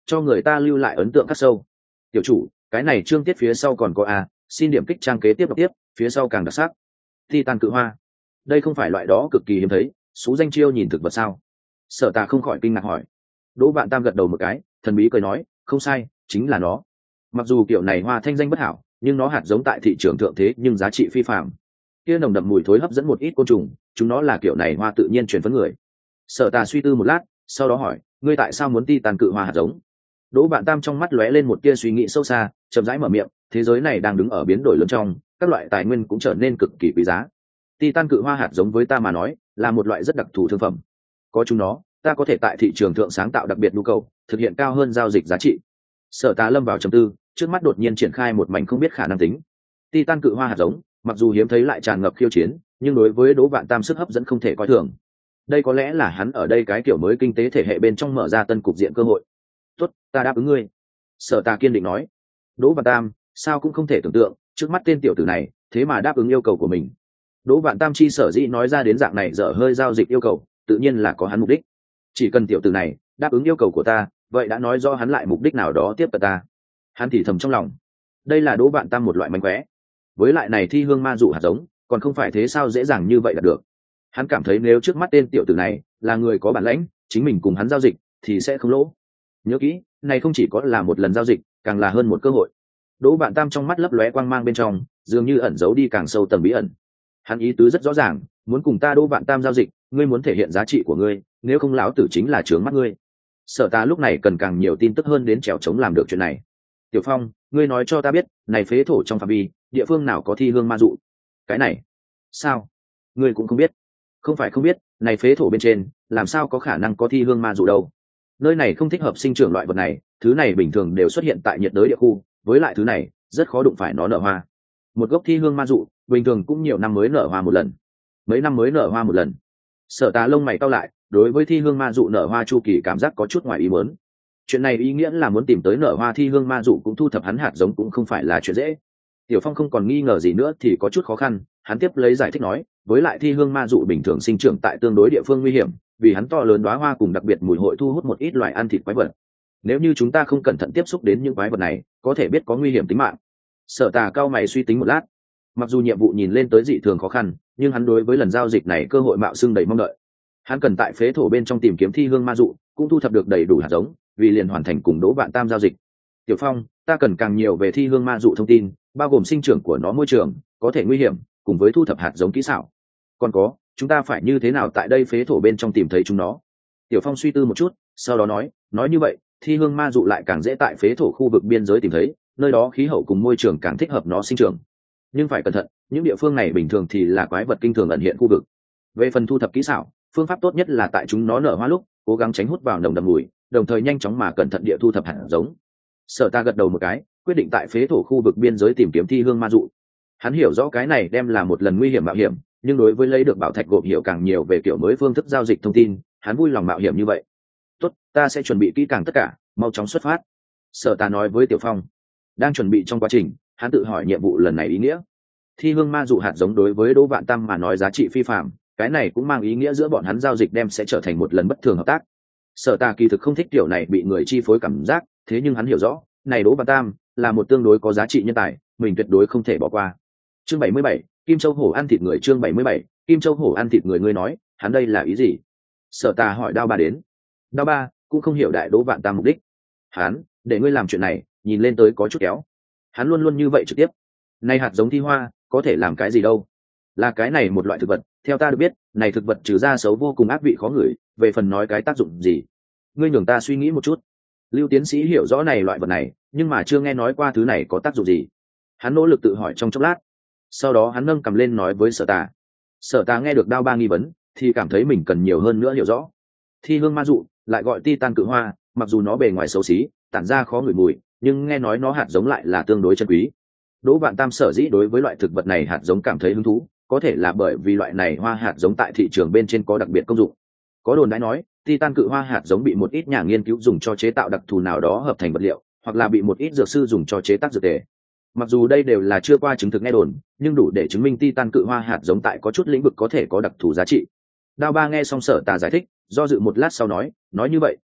cho người ta lưu lại ấn tượng khắc sâu. Tiểu chủ, cái này chương tiết phía sau còn có a, xin điểm kích trang kế tiếp đọc tiếp, phía sau càng đặc sắc. Titan cự hoa, đây không phải loại đó cực kỳ hiếm thấy, số danh chiêu nhìn thực vật sao? Sở Tà không khỏi kinh ngạc hỏi. Đỗ Vạn Tam gật đầu một cái, thần bí cười nói, không sai, chính là nó. Mặc dù kiểu này hoa thanh danh bất hảo, nhưng nó hạt giống tại thị trường thượng thế nhưng giá trị phi phàm. Kia nồng đậm mùi thối hấp dẫn một ít côn trùng, chúng nó là kiểu này hoa tự nhiên truyền phấn người. Sở Tà suy tư một lát, sau đó hỏi, ngươi tại sao muốn Titan cự hoa hạt giống? Đỗ Vạn Tam trong mắt lóe lên một tia suy nghĩ sâu xa, chậm rãi mở miệng, thế giới này đang đứng ở biến đổi lớn trong, các loại tài nguyên cũng trở nên cực kỳ quý giá. Titan cự hoa hạt giống với ta mà nói, là một loại rất đặc thù thương phẩm. Có chúng nó, ta có thể tại thị trường thượng sáng tạo đặc biệt nhu cầu, thực hiện cao hơn giao dịch giá trị. Sở Tà lâm vào trầm tư, trước mắt đột nhiên triển khai một mảnh không biết khả năng tính. Titan cự hoa hạt giống, mặc dù hiếm thấy lại tràn ngập khiêu chiến, nhưng đối với Đỗ Vạn Tam sức hấp dẫn không thể coi thường. Đây có lẽ là hắn ở đây cái kiểu mới kinh tế thể hệ bên trong mở ra tân cục diện cơ hội. Tốt, ta đáp ứng ngươi. Sở Tà kiên định nói. Đỗ Vạn Tam, sao cũng không thể tưởng tượng, trước mắt tên tiểu tử này, thế mà đáp ứng yêu cầu của mình. Đỗ Vạn Tam chi sở dĩ nói ra đến dạng này dở hơi giao dịch yêu cầu, tự nhiên là có hắn mục đích. Chỉ cần tiểu tử này đáp ứng yêu cầu của ta, vậy đã nói do hắn lại mục đích nào đó tiếp cận ta. Hắn thì thầm trong lòng, đây là Đỗ Vạn Tam một loại mánh khóe. Với lại này thi hương ma dụ hạt giống, còn không phải thế sao dễ dàng như vậy đạt được. Hắn cảm thấy nếu trước mắt tên tiểu tử này là người có bản lãnh, chính mình cùng hắn giao dịch thì sẽ không lỗ. Nhớ kỹ, này không chỉ có là một lần giao dịch, càng là hơn một cơ hội. Đỗ Vạn Tam trong mắt lấp lóe quang mang bên trong, dường như ẩn giấu đi càng sâu tầng bí ẩn. Hắn ý tứ rất rõ ràng, muốn cùng ta Đỗ Vạn Tam giao dịch, ngươi muốn thể hiện giá trị của ngươi, nếu không lão tử chính là trướng mắt ngươi. Sở Ta lúc này cần càng nhiều tin tức hơn đến trèo chống làm được chuyện này. Tiểu Phong, ngươi nói cho ta biết, này phế thổ trong phạm vi, địa phương nào có thi hương ma dụ? Cái này, sao? Ngươi cũng không biết? Không phải không biết, này phế thổ bên trên, làm sao có khả năng có thi hương ma dụ đâu? Nơi này không thích hợp sinh trưởng loại vật này, thứ này bình thường đều xuất hiện tại nhiệt đới địa khu, với lại thứ này rất khó đụng phải nó nở hoa. Một gốc thi hương ma dụ, bình thường cũng nhiều năm mới nở hoa một lần, mấy năm mới nở hoa một lần. Sở Tà lông mày cau lại, đối với thi hương ma dụ nở hoa chu kỳ cảm giác có chút ngoài ý muốn. Chuyện này ý nghĩa là muốn tìm tới nở hoa thi hương ma dụ cũng thu thập hắn hạt giống cũng không phải là chuyện dễ. Tiểu Phong không còn nghi ngờ gì nữa thì có chút khó khăn, hắn tiếp lấy giải thích nói, với lại thi hương ma dụ bình thường sinh trưởng tại tương đối địa phương nguy hiểm, vì hắn to lớn đóa hoa cùng đặc biệt mùi hội thu hút một ít loài ăn thịt quái vật. Nếu như chúng ta không cẩn thận tiếp xúc đến những quái vật này, có thể biết có nguy hiểm tính mạng. Sở Tà cao mày suy tính một lát, mặc dù nhiệm vụ nhìn lên tới dị thường khó khăn, nhưng hắn đối với lần giao dịch này cơ hội mạo xưng đầy mong đợi. Hắn cần tại phế thổ bên trong tìm kiếm thi hương ma dụ, cũng thu thập được đầy đủ hạt giống, vì liền hoàn thành cùng Đỗ Vạn Tam giao dịch. Tiểu Phong, ta cần càng nhiều về thi hương ma dụ thông tin, bao gồm sinh trưởng của nó, môi trường có thể nguy hiểm, cùng với thu thập hạt giống kỹ xảo. Còn có, chúng ta phải như thế nào tại đây phế thổ bên trong tìm thấy chúng nó? Tiểu Phong suy tư một chút, sau đó nói, nói như vậy, thi hương ma dụ lại càng dễ tại phế thổ khu vực biên giới tìm thấy, nơi đó khí hậu cùng môi trường càng thích hợp nó sinh trưởng. Nhưng phải cẩn thận, những địa phương này bình thường thì là quái vật kinh thường ẩn hiện khu vực. Về phần thu thập kỹ xảo, phương pháp tốt nhất là tại chúng nó nở hoa lúc, cố gắng tránh hút vào nồng đậm mùi, đồng thời nhanh chóng mà cẩn thận địa thu thập hạt giống. Sở Ta gật đầu một cái, quyết định tại phế thổ khu vực biên giới tìm kiếm thi hương ma dụ. Hắn hiểu rõ cái này đem là một lần nguy hiểm mạo hiểm, nhưng đối với lấy được bảo thạch gộp hiểu càng nhiều về kiểu mới phương thức giao dịch thông tin, hắn vui lòng mạo hiểm như vậy. Tốt, ta sẽ chuẩn bị kỹ càng tất cả, mau chóng xuất phát. Sở Ta nói với Tiểu Phong. Đang chuẩn bị trong quá trình, hắn tự hỏi nhiệm vụ lần này ý nghĩa. Thi hương ma dụ hạt giống đối với Đỗ Vạn Tam mà nói giá trị phi phàm, cái này cũng mang ý nghĩa giữa bọn hắn giao dịch đem sẽ trở thành một lần bất thường hợp tác. Sở Ta kỳ thực không thích kiểu này bị người chi phối cảm giác, thế nhưng hắn hiểu rõ, này Đỗ Vạn Tam là một tương đối có giá trị nhân tài, mình tuyệt đối không thể bỏ qua. Chương bảy mươi bảy, Kim Châu Hổ ăn thịt người. Chương bảy mươi bảy, Kim Châu Hổ ăn thịt người. Ngươi nói, hắn đây là ý gì? Sở Ta hỏi Đao Ba đến. Đao Ba cũng không hiểu đại Đỗ Vạn Tam mục đích. Hắn, để ngươi làm chuyện này, nhìn lên tới có chút kéo. Hắn luôn luôn như vậy trực tiếp. Này hạt giống thi hoa, có thể làm cái gì đâu? Là cái này một loại thực vật, theo ta được biết, này thực vật trừ ra xấu vô cùng ác vị khó ngửi, về phần nói cái tác dụng gì, ngươi nhường ta suy nghĩ một chút. Lưu tiến sĩ hiểu rõ này loại vật này, nhưng mà chưa nghe nói qua thứ này có tác dụng gì. Hắn nỗ lực tự hỏi trong chốc lát, sau đó hắn nâng cầm lên nói với Sở Ta. Sở Ta nghe được Đao Ba nghi vấn, thì cảm thấy mình cần nhiều hơn nữa hiểu rõ. Thi hương ma dụ, lại gọi titan cự hoa, mặc dù nó bề ngoài xấu xí, tản ra khó ngửi mùi, nhưng nghe nói nó hạt giống lại là tương đối chân quý. Đỗ Vạn Tam sở dĩ đối với loại thực vật này hạt giống cảm thấy hứng thú, có thể là bởi vì loại này hoa hạt giống tại thị trường bên trên có đặc biệt công dụng. Có đồn đãi nói, titan cự hoa hạt giống bị một ít nhà nghiên cứu dùng cho chế tạo đặc thù nào đó hợp thành vật liệu, hoặc là bị một ít dược sư dùng cho chế tác dược tề. Mặc dù đây đều là chưa qua chứng thực nghe đồn, nhưng đủ để chứng minh titan cự hoa hạt giống tại có chút lĩnh vực có thể có đặc thù giá trị. Đao Ba nghe xong Sở Ta giải thích, do dự một lát sau nói, nói như vậy,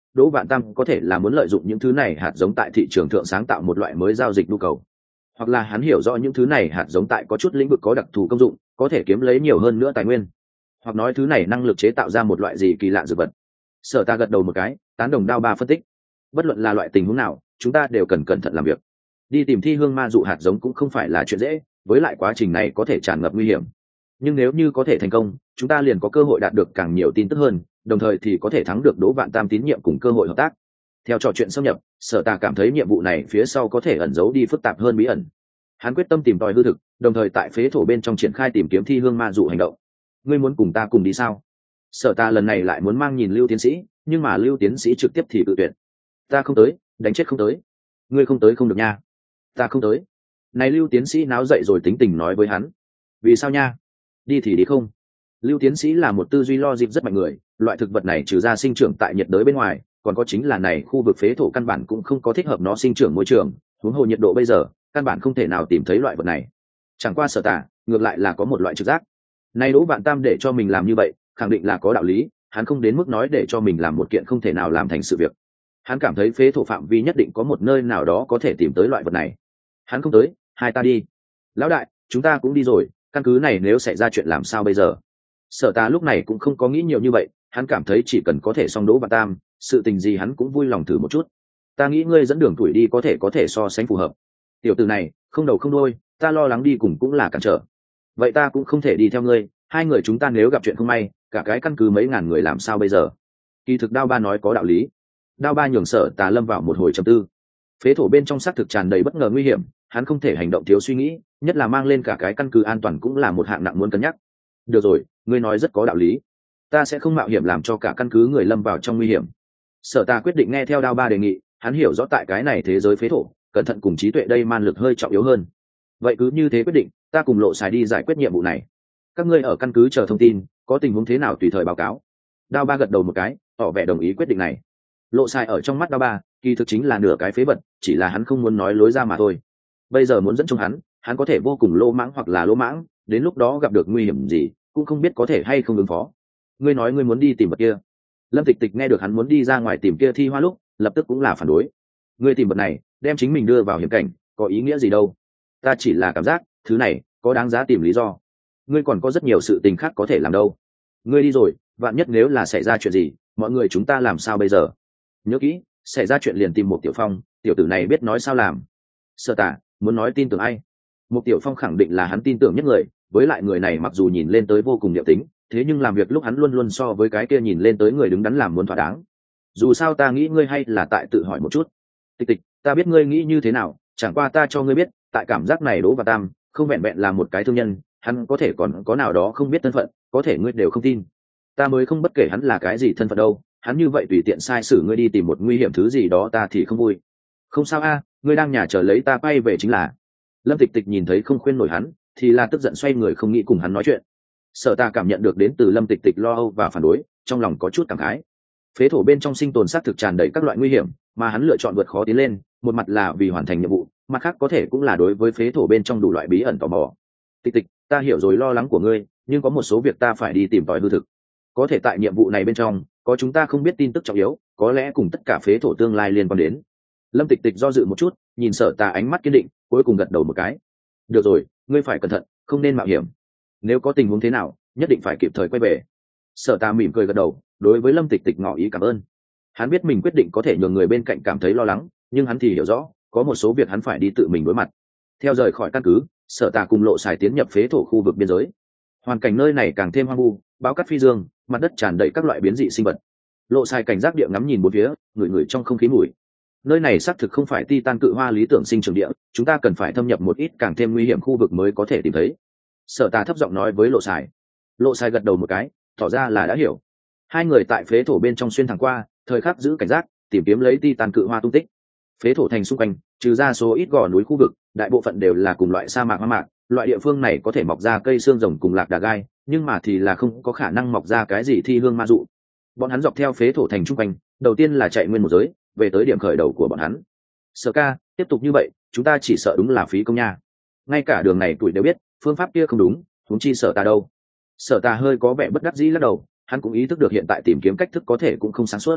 Đỗ Vạn Tam có thể là muốn lợi dụng những thứ này hạt giống tại thị trường thượng sáng tạo một loại mới giao dịch nhu cầu, hoặc là hắn hiểu rõ những thứ này hạt giống tại có chút lĩnh vực có đặc thù công dụng, có thể kiếm lấy nhiều hơn nữa tài nguyên, hoặc nói thứ này năng lực chế tạo ra một loại gì kỳ lạ dược vật. Sở Ta gật đầu một cái, tán đồng Đao Ba phân tích. Bất luận là loại tình huống nào, chúng ta đều cần cẩn thận làm việc. Đi tìm thi hương ma dụ hạt giống cũng không phải là chuyện dễ, với lại quá trình này có thể tràn ngập nguy hiểm. Nhưng nếu như có thể thành công, chúng ta liền có cơ hội đạt được càng nhiều tin tức hơn, đồng thời thì có thể thắng được Đỗ Vạn Tam tín nhiệm cùng cơ hội hợp tác. Theo trò chuyện xâm nhập, Sở Ta cảm thấy nhiệm vụ này phía sau có thể ẩn giấu đi phức tạp hơn bí ẩn. Hắn quyết tâm tìm tòi hư thực, đồng thời tại phế thổ bên trong triển khai tìm kiếm thi hương ma dụ hành động. Ngươi muốn cùng ta cùng đi sao? Sở Ta lần này lại muốn mang nhìn Lưu tiến sĩ, nhưng mà Lưu tiến sĩ trực tiếp thì tự tuyệt. Ta không tới, đánh chết không tới. Ngươi không tới không được nha. Ta không tới. Này Lưu tiến sĩ náo dậy rồi tính tình nói với hắn. Vì sao nha? Đi thì đi không. Lưu tiến sĩ là một tư duy logic rất mạnh người, loại thực vật này trừ ra sinh trưởng tại nhiệt đới bên ngoài, còn có chính là này khu vực phế thổ căn bản cũng không có thích hợp nó sinh trưởng môi trường, huống hồ nhiệt độ bây giờ, căn bản không thể nào tìm thấy loại vật này. Chẳng qua Sở Tả, ngược lại là có một loại trực giác. Nay Đỗ Vạn Tam để cho mình làm như vậy, khẳng định là có đạo lý, hắn không đến mức nói để cho mình làm một kiện không thể nào làm thành sự việc. Hắn cảm thấy phế thổ phạm vi nhất định có một nơi nào đó có thể tìm tới loại vật này. Hắn không tới, hai ta đi. Lão đại, chúng ta cũng đi rồi, căn cứ này nếu xảy ra chuyện làm sao bây giờ? Sở Ta lúc này cũng không có nghĩ nhiều như vậy, hắn cảm thấy chỉ cần có thể xong Đỗ Vạn Tam, sự tình gì hắn cũng vui lòng thử một chút. Ta nghĩ ngươi dẫn đường tuổi đi có thể có thể so sánh phù hợp. Tiểu tử này, không đầu không đuôi, ta lo lắng đi cùng cũng là cản trở. Vậy ta cũng không thể đi theo ngươi, hai người chúng ta nếu gặp chuyện không may, cả cái căn cứ mấy ngàn người làm sao bây giờ? Kỳ thực Đao Ba nói có đạo lý. Đao Ba nhường Sở Ta lâm vào một hồi trầm tư. Phế thổ bên trong xác thực tràn đầy bất ngờ nguy hiểm, hắn không thể hành động thiếu suy nghĩ, nhất là mang lên cả cái căn cứ an toàn cũng là một hạng nặng muốn cân nhắc. Được rồi, ngươi nói rất có đạo lý, ta sẽ không mạo hiểm làm cho cả căn cứ người lâm vào trong nguy hiểm. Sở Ta quyết định nghe theo Đao Ba đề nghị, hắn hiểu rõ tại cái này thế giới phế thổ, cẩn thận cùng trí tuệ đây man lực hơi trọng yếu hơn. Vậy cứ như thế quyết định, ta cùng Lộ Sài đi giải quyết nhiệm vụ này. Các ngươi ở căn cứ chờ thông tin, có tình huống thế nào tùy thời báo cáo. Đao Ba gật đầu một cái, tỏ vẻ đồng ý quyết định này. Lộ Sài ở trong mắt Đao Ba, kỳ thực chính là nửa cái phế vật, chỉ là hắn không muốn nói lối ra mà thôi. Bây giờ muốn dẫn chung hắn, hắn có thể vô cùng lô mãng hoặc là lô mãng, đến lúc đó gặp được nguy hiểm gì, cũng không biết có thể hay không ứng phó. Ngươi nói ngươi muốn đi tìm vật kia. Lâm Tịch Tịch nghe được hắn muốn đi ra ngoài tìm kia thi hoa lúc, lập tức cũng là phản đối. Ngươi tìm vật này, đem chính mình đưa vào hiểm cảnh, có ý nghĩa gì đâu? Ta chỉ là cảm giác, thứ này có đáng giá tìm lý do. Ngươi còn có rất nhiều sự tình khác có thể làm đâu. Ngươi đi rồi, vạn nhất nếu là xảy ra chuyện gì, mọi người chúng ta làm sao bây giờ? Nhớ kỹ, xảy ra chuyện liền tìm một Tiểu Phong, tiểu tử này biết nói sao làm. Sở Tả, muốn nói tin tưởng ai? Một Tiểu Phong khẳng định là hắn tin tưởng nhất người, với lại người này mặc dù nhìn lên tới vô cùng điệu tính, thế nhưng làm việc lúc hắn luôn luôn so với cái kia nhìn lên tới người đứng đắn làm muốn thỏa đáng. Dù sao ta nghĩ ngươi hay là tại tự hỏi một chút. Tịch Tịch, ta biết ngươi nghĩ như thế nào, chẳng qua ta cho ngươi biết, tại cảm giác này Đỗ Vạn Tam không vẹn vẹn là một cái thương nhân, hắn có thể còn có nào đó không biết thân phận, có thể ngươi đều không tin. Ta mới không bất kể hắn là cái gì thân phận đâu, hắn như vậy tùy tiện sai sử ngươi đi tìm một nguy hiểm thứ gì đó ta thì không vui. Không sao a, ngươi đang nhà chờ lấy ta quay về chính là. Lâm Tịch Tịch nhìn thấy không khuyên nổi hắn, thì là tức giận xoay người không nghĩ cùng hắn nói chuyện. Sở Ta cảm nhận được đến từ Lâm Tịch Tịch lo âu và phản đối, trong lòng có chút cảm khái. Phế thổ bên trong sinh tồn xác thực tràn đầy các loại nguy hiểm, mà hắn lựa chọn vượt khó tiến lên, một mặt là vì hoàn thành nhiệm vụ, mặt khác có thể cũng là đối với phế thổ bên trong đủ loại bí ẩn tò mò. Tịch Tịch, ta hiểu rồi lo lắng của ngươi, nhưng có một số việc ta phải đi tìm tòi hư thực. Có thể tại nhiệm vụ này bên trong, có chúng ta không biết tin tức trọng yếu, có lẽ cùng tất cả phế thổ tương lai liên quan đến. Lâm Tịch Tịch do dự một chút, nhìn Sở Ta ánh mắt kiên định, cuối cùng gật đầu một cái. Được rồi, ngươi phải cẩn thận, không nên mạo hiểm. Nếu có tình huống thế nào, nhất định phải kịp thời quay về. Sở Ta mỉm cười gật đầu, đối với Lâm Tịch Tịch ngỏ ý cảm ơn. Hắn biết mình quyết định có thể nhường người bên cạnh cảm thấy lo lắng, nhưng hắn thì hiểu rõ, có một số việc hắn phải đi tự mình đối mặt. Theo rời khỏi căn cứ, Sở Ta cùng Lộ Sài tiến nhập phế thổ khu vực biên giới. Hoàn cảnh nơi này càng thêm hoang vu, bão cát phi dương, mặt đất tràn đầy các loại biến dị sinh vật. Lộ Sài cảnh giác địa ngắm nhìn bốn phía, ngửi ngửi trong không khí mùi. Nơi này xác thực không phải Titan cự hoa lý tưởng sinh trưởng địa, chúng ta cần phải thâm nhập một ít càng thêm nguy hiểm khu vực mới có thể tìm thấy. Sở Ta thấp giọng nói với Lộ Sài. Lộ Sài gật đầu một cái, tỏ ra là đã hiểu. Hai người tại phế thổ bên trong xuyên thẳng qua, thời khắc giữ cảnh giác, tìm kiếm lấy Titan cự hoa tung tích. Phế thổ thành xung quanh, trừ ra số ít gò núi khu vực, đại bộ phận đều là cùng loại sa mạc hoang mạc, loại địa phương này có thể mọc ra cây xương rồng cùng lạc đà gai, nhưng mà thì là không có khả năng mọc ra cái gì thi hương ma dụ. Bọn hắn dọc theo phế thổ thành xung quanh, đầu tiên là chạy nguyên một giới, về tới điểm khởi đầu của bọn hắn. Sở Ca, tiếp tục như vậy, chúng ta chỉ sợ đúng là phí công nha. Ngay cả đường này tuổi đều biết, phương pháp kia không đúng, huống chi Sở Ta đâu. Sở Ta hơi có vẻ bất đắc dĩ lắc đầu, hắn cũng ý thức được hiện tại tìm kiếm cách thức có thể cũng không sáng suốt.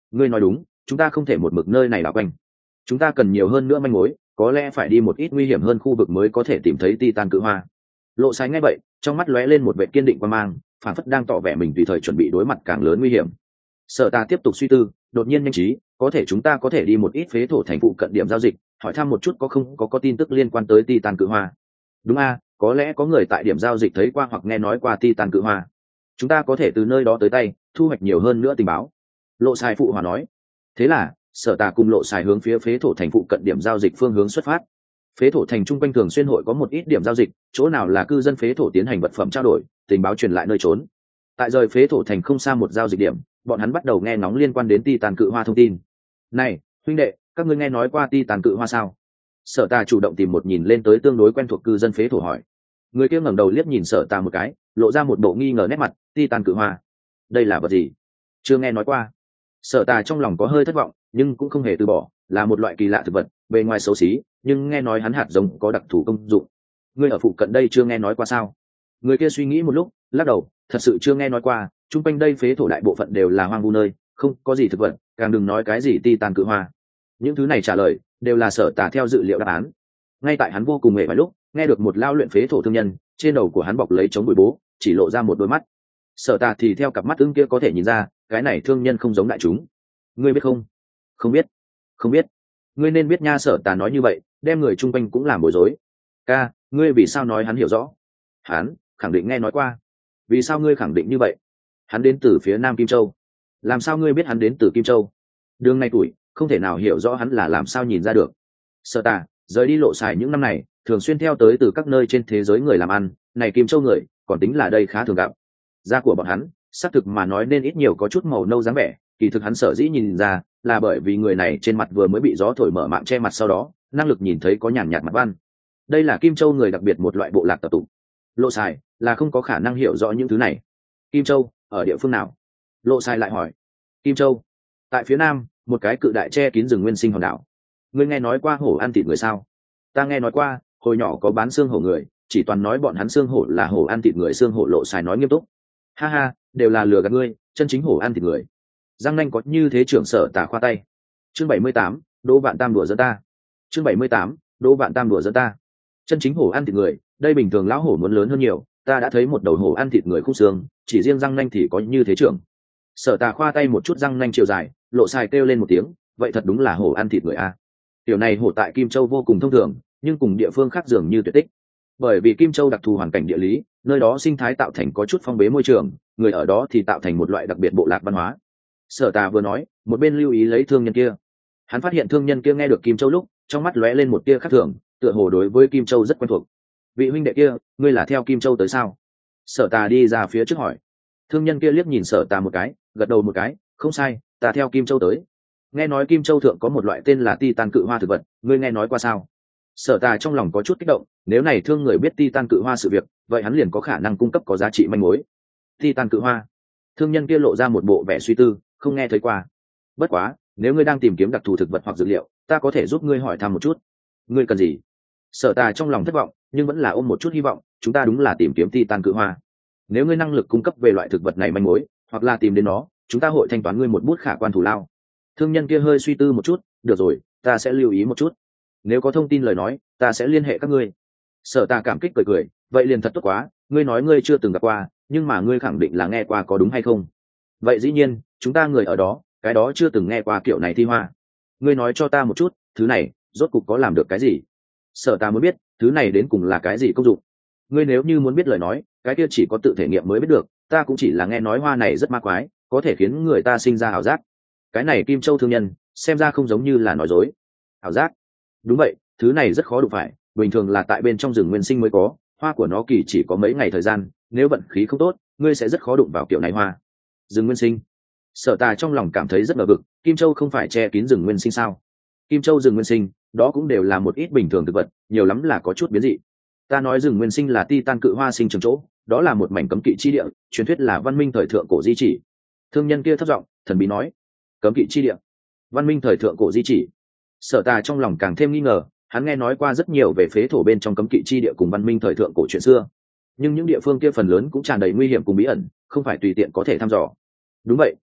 Ngươi nói đúng, chúng ta không thể một mực nơi này đảo quanh, chúng ta cần nhiều hơn nữa manh mối, có lẽ phải đi một ít nguy hiểm hơn khu vực mới có thể tìm thấy Titan cự hoa. Lộ Sai nghe vậy, trong mắt lóe lên một vẻ kiên định quan mang, phản phất đang tỏ vẻ mình tùy thời chuẩn bị đối mặt càng lớn nguy hiểm. Sở Ta tiếp tục suy tư, đột nhiên nhanh trí, có thể chúng ta có thể đi một ít phế thổ thành phụ cận điểm giao dịch, hỏi thăm một chút có không có có tin tức liên quan tới Titan cự hoa. Đúng a, có lẽ có người tại điểm giao dịch thấy qua hoặc nghe nói qua Titan cự hoa. Chúng ta có thể từ nơi đó tới tay, thu hoạch nhiều hơn nữa tình báo. Lộ Sai phụ hòa nói. Thế là, Sở Ta cùng Lộ Sai hướng phía phế thổ thành phụ cận điểm giao dịch phương hướng xuất phát. Phế thổ thành trung quanh thường xuyên hội có một ít điểm giao dịch, chỗ nào là cư dân phế thổ tiến hành vật phẩm trao đổi, tình báo truyền lại nơi trốn. Tại rời phế thổ thành không xa một giao dịch điểm, bọn hắn bắt đầu nghe ngóng liên quan đến Titan cự hoa thông tin. Này, huynh đệ, các ngươi nghe nói qua Titan cự hoa sao? Sở Ta chủ động tìm một nhìn lên tới tương đối quen thuộc cư dân phế thổ hỏi. Người kia ngẩng đầu liếc nhìn Sở Ta một cái, lộ ra một bộ nghi ngờ nét mặt. Titan cự hoa, đây là vật gì? Chưa nghe nói qua. Sở Ta trong lòng có hơi thất vọng, nhưng cũng không hề từ bỏ, là một loại kỳ lạ thực vật, bề ngoài xấu xí, nhưng nghe nói hắn hạt giống có đặc thù công dụng. Ngươi ở phụ cận đây chưa nghe nói qua sao? Người kia suy nghĩ một lúc, lắc đầu, thật sự chưa nghe nói qua, chung quanh đây phế thổ đại bộ phận đều là hoang vu nơi, không có gì thực vật, càng đừng nói cái gì Titan cự hoa. Những thứ này trả lời đều là Sở Tà theo dự liệu đáp án. Ngay tại hắn vô cùng mệt mỏi lúc, nghe được một lao luyện phế thổ thương nhân, trên đầu của hắn bọc lấy chống bụi bố, chỉ lộ ra một đôi mắt. Sở Tà thì theo cặp mắt ưng kia có thể nhìn ra, cái này thương nhân không giống đại chúng. Ngươi biết không? Không biết. Không biết. Ngươi nên biết nha. Sở Tà nói như vậy, đem người chung quanh cũng làm bối rối. Ca, ngươi vì sao nói hắn hiểu rõ? Hắn khẳng định nghe nói qua. Vì sao ngươi khẳng định như vậy? Hắn đến từ phía Nam Kim Châu. Làm sao ngươi biết hắn đến từ Kim Châu? Đường này tuổi, không thể nào hiểu rõ hắn là làm sao nhìn ra được. Sở Tà rời đi Lộ Sài những năm này, thường xuyên theo tới từ các nơi trên thế giới người làm ăn, này Kim Châu người, còn tính là đây khá thường gặp. Da của bọn hắn, xác thực mà nói nên ít nhiều có chút màu nâu dáng vẻ, kỳ thực hắn sở dĩ nhìn ra, là bởi vì người này trên mặt vừa mới bị gió thổi mở mạng che mặt, sau đó, năng lực nhìn thấy có nhàn nhạt mặt văn. Đây là Kim Châu người đặc biệt một loại bộ lạc tập tục. Lộ Sài là không có khả năng hiểu rõ những thứ này. Kim Châu ở địa phương nào? Lộ Sài lại hỏi. Kim Châu tại phía nam, một cái cự đại che kín rừng nguyên sinh hòn đảo. Ngươi nghe nói qua hổ ăn thịt người sao? Ta nghe nói qua, hồi nhỏ có bán xương hổ người, chỉ toàn nói bọn hắn xương hổ là hổ ăn thịt người. Xương hổ. Lộ Sài nói nghiêm túc. Ha ha, đều là lừa gạt ngươi, chân chính hổ ăn thịt người. Giang Nanh có như thế trưởng Sở Tà khoa tay. Chương bảy mươi tám, Đỗ Vạn Tam đùa giỡn ta. Chương bảy mươi tám, Đỗ Vạn Tam đùa giỡn ta. Chân chính hổ ăn thịt người, đây bình thường lão hổ muốn lớn hơn nhiều, ta đã thấy một đầu hổ ăn thịt người khung xương, chỉ riêng Giang Nanh thì có như thế trưởng. Sở Tà khoa tay một chút răng nanh chiều dài, Lộ Sài kêu lên một tiếng, vậy thật đúng là hổ ăn thịt người a. Tiểu này hổ tại Kim Châu vô cùng thông thường, nhưng cùng địa phương khác dường như tuyệt tích. Bởi vì Kim Châu đặc thù hoàn cảnh địa lý, nơi đó sinh thái tạo thành có chút phong bế môi trường, người ở đó thì tạo thành một loại đặc biệt bộ lạc văn hóa. Sở Tà vừa nói, một bên lưu ý lấy thương nhân kia. Hắn phát hiện thương nhân kia nghe được Kim Châu lúc, trong mắt lóe lên một tia khác thường, tựa hồ đối với Kim Châu rất quen thuộc. Vị huynh đệ kia, ngươi là theo Kim Châu tới sao? Sở Tà đi ra phía trước hỏi. Thương nhân kia liếc nhìn Sở Tà một cái, gật đầu một cái, không sai, ta theo Kim Châu tới. Nghe nói Kim Châu thượng có một loại tên là Titan cự hoa thực vật, ngươi nghe nói qua sao? Sở Tà trong lòng có chút kích động, nếu này thương người biết Titan cự hoa sự việc, vậy hắn liền có khả năng cung cấp có giá trị manh mối. Titan cự hoa. Thương nhân kia lộ ra một bộ vẻ suy tư, không nghe thấy qua. Bất quá, nếu ngươi đang tìm kiếm đặc thù thực vật hoặc dược liệu, ta có thể giúp ngươi hỏi thăm một chút. Ngươi cần gì? Sở Tà trong lòng thất vọng, nhưng vẫn là ôm một chút hy vọng, chúng ta đúng là tìm kiếm Titan cự hoa. Nếu ngươi năng lực cung cấp về loại thực vật này manh mối, hoặc là tìm đến nó, chúng ta hội thanh toán ngươi một bút khả quan thù lao. Thương nhân kia hơi suy tư một chút, được rồi, ta sẽ lưu ý một chút. Nếu có thông tin lời nói, ta sẽ liên hệ các ngươi. Sở Tà cảm kích cười cười, vậy liền thật tốt quá, ngươi nói ngươi chưa từng gặp qua, nhưng mà ngươi khẳng định là nghe qua, có đúng hay không? Vậy dĩ nhiên, chúng ta người ở đó, cái đó chưa từng nghe qua kiểu này thi hoa. Ngươi nói cho ta một chút, thứ này rốt cục có làm được cái gì? Sở Tà muốn biết, thứ này đến cùng là cái gì công dụng. Ngươi nếu như muốn biết lời nói, cái kia chỉ có tự thể nghiệm mới biết được, ta cũng chỉ là nghe nói hoa này rất ma quái, có thể khiến người ta sinh ra ảo giác. Cái này Kim Châu thương nhân, xem ra không giống như là nói dối. Ảo giác? Đúng vậy, thứ này rất khó đụng phải, bình thường là tại bên trong rừng nguyên sinh mới có, hoa của nó kỳ chỉ có mấy ngày thời gian, nếu vận khí không tốt, ngươi sẽ rất khó đụng vào kiểu này hoa. Rừng nguyên sinh? Sở Tà trong lòng cảm thấy rất ngờ vực, Kim Châu không phải che kín rừng nguyên sinh sao? Kim Châu rừng nguyên sinh, đó cũng đều là một ít bình thường thực vật, nhiều lắm là có chút biến dị. Ta nói rừng nguyên sinh là Titan cự hoa sinh trưởng chỗ, đó là một mảnh cấm kỵ chi địa, truyền thuyết là văn minh thời thượng cổ di chỉ. Thương nhân kia thấp giọng, thần bí nói, cấm kỵ chi địa, văn minh thời thượng cổ di chỉ. Sở Tà trong lòng càng thêm nghi ngờ, hắn nghe nói qua rất nhiều về phế thổ bên trong cấm kỵ chi địa cùng văn minh thời thượng cổ chuyện xưa, nhưng những địa phương kia phần lớn cũng tràn đầy nguy hiểm cùng bí ẩn, không phải tùy tiện có thể thăm dò. Đúng vậy,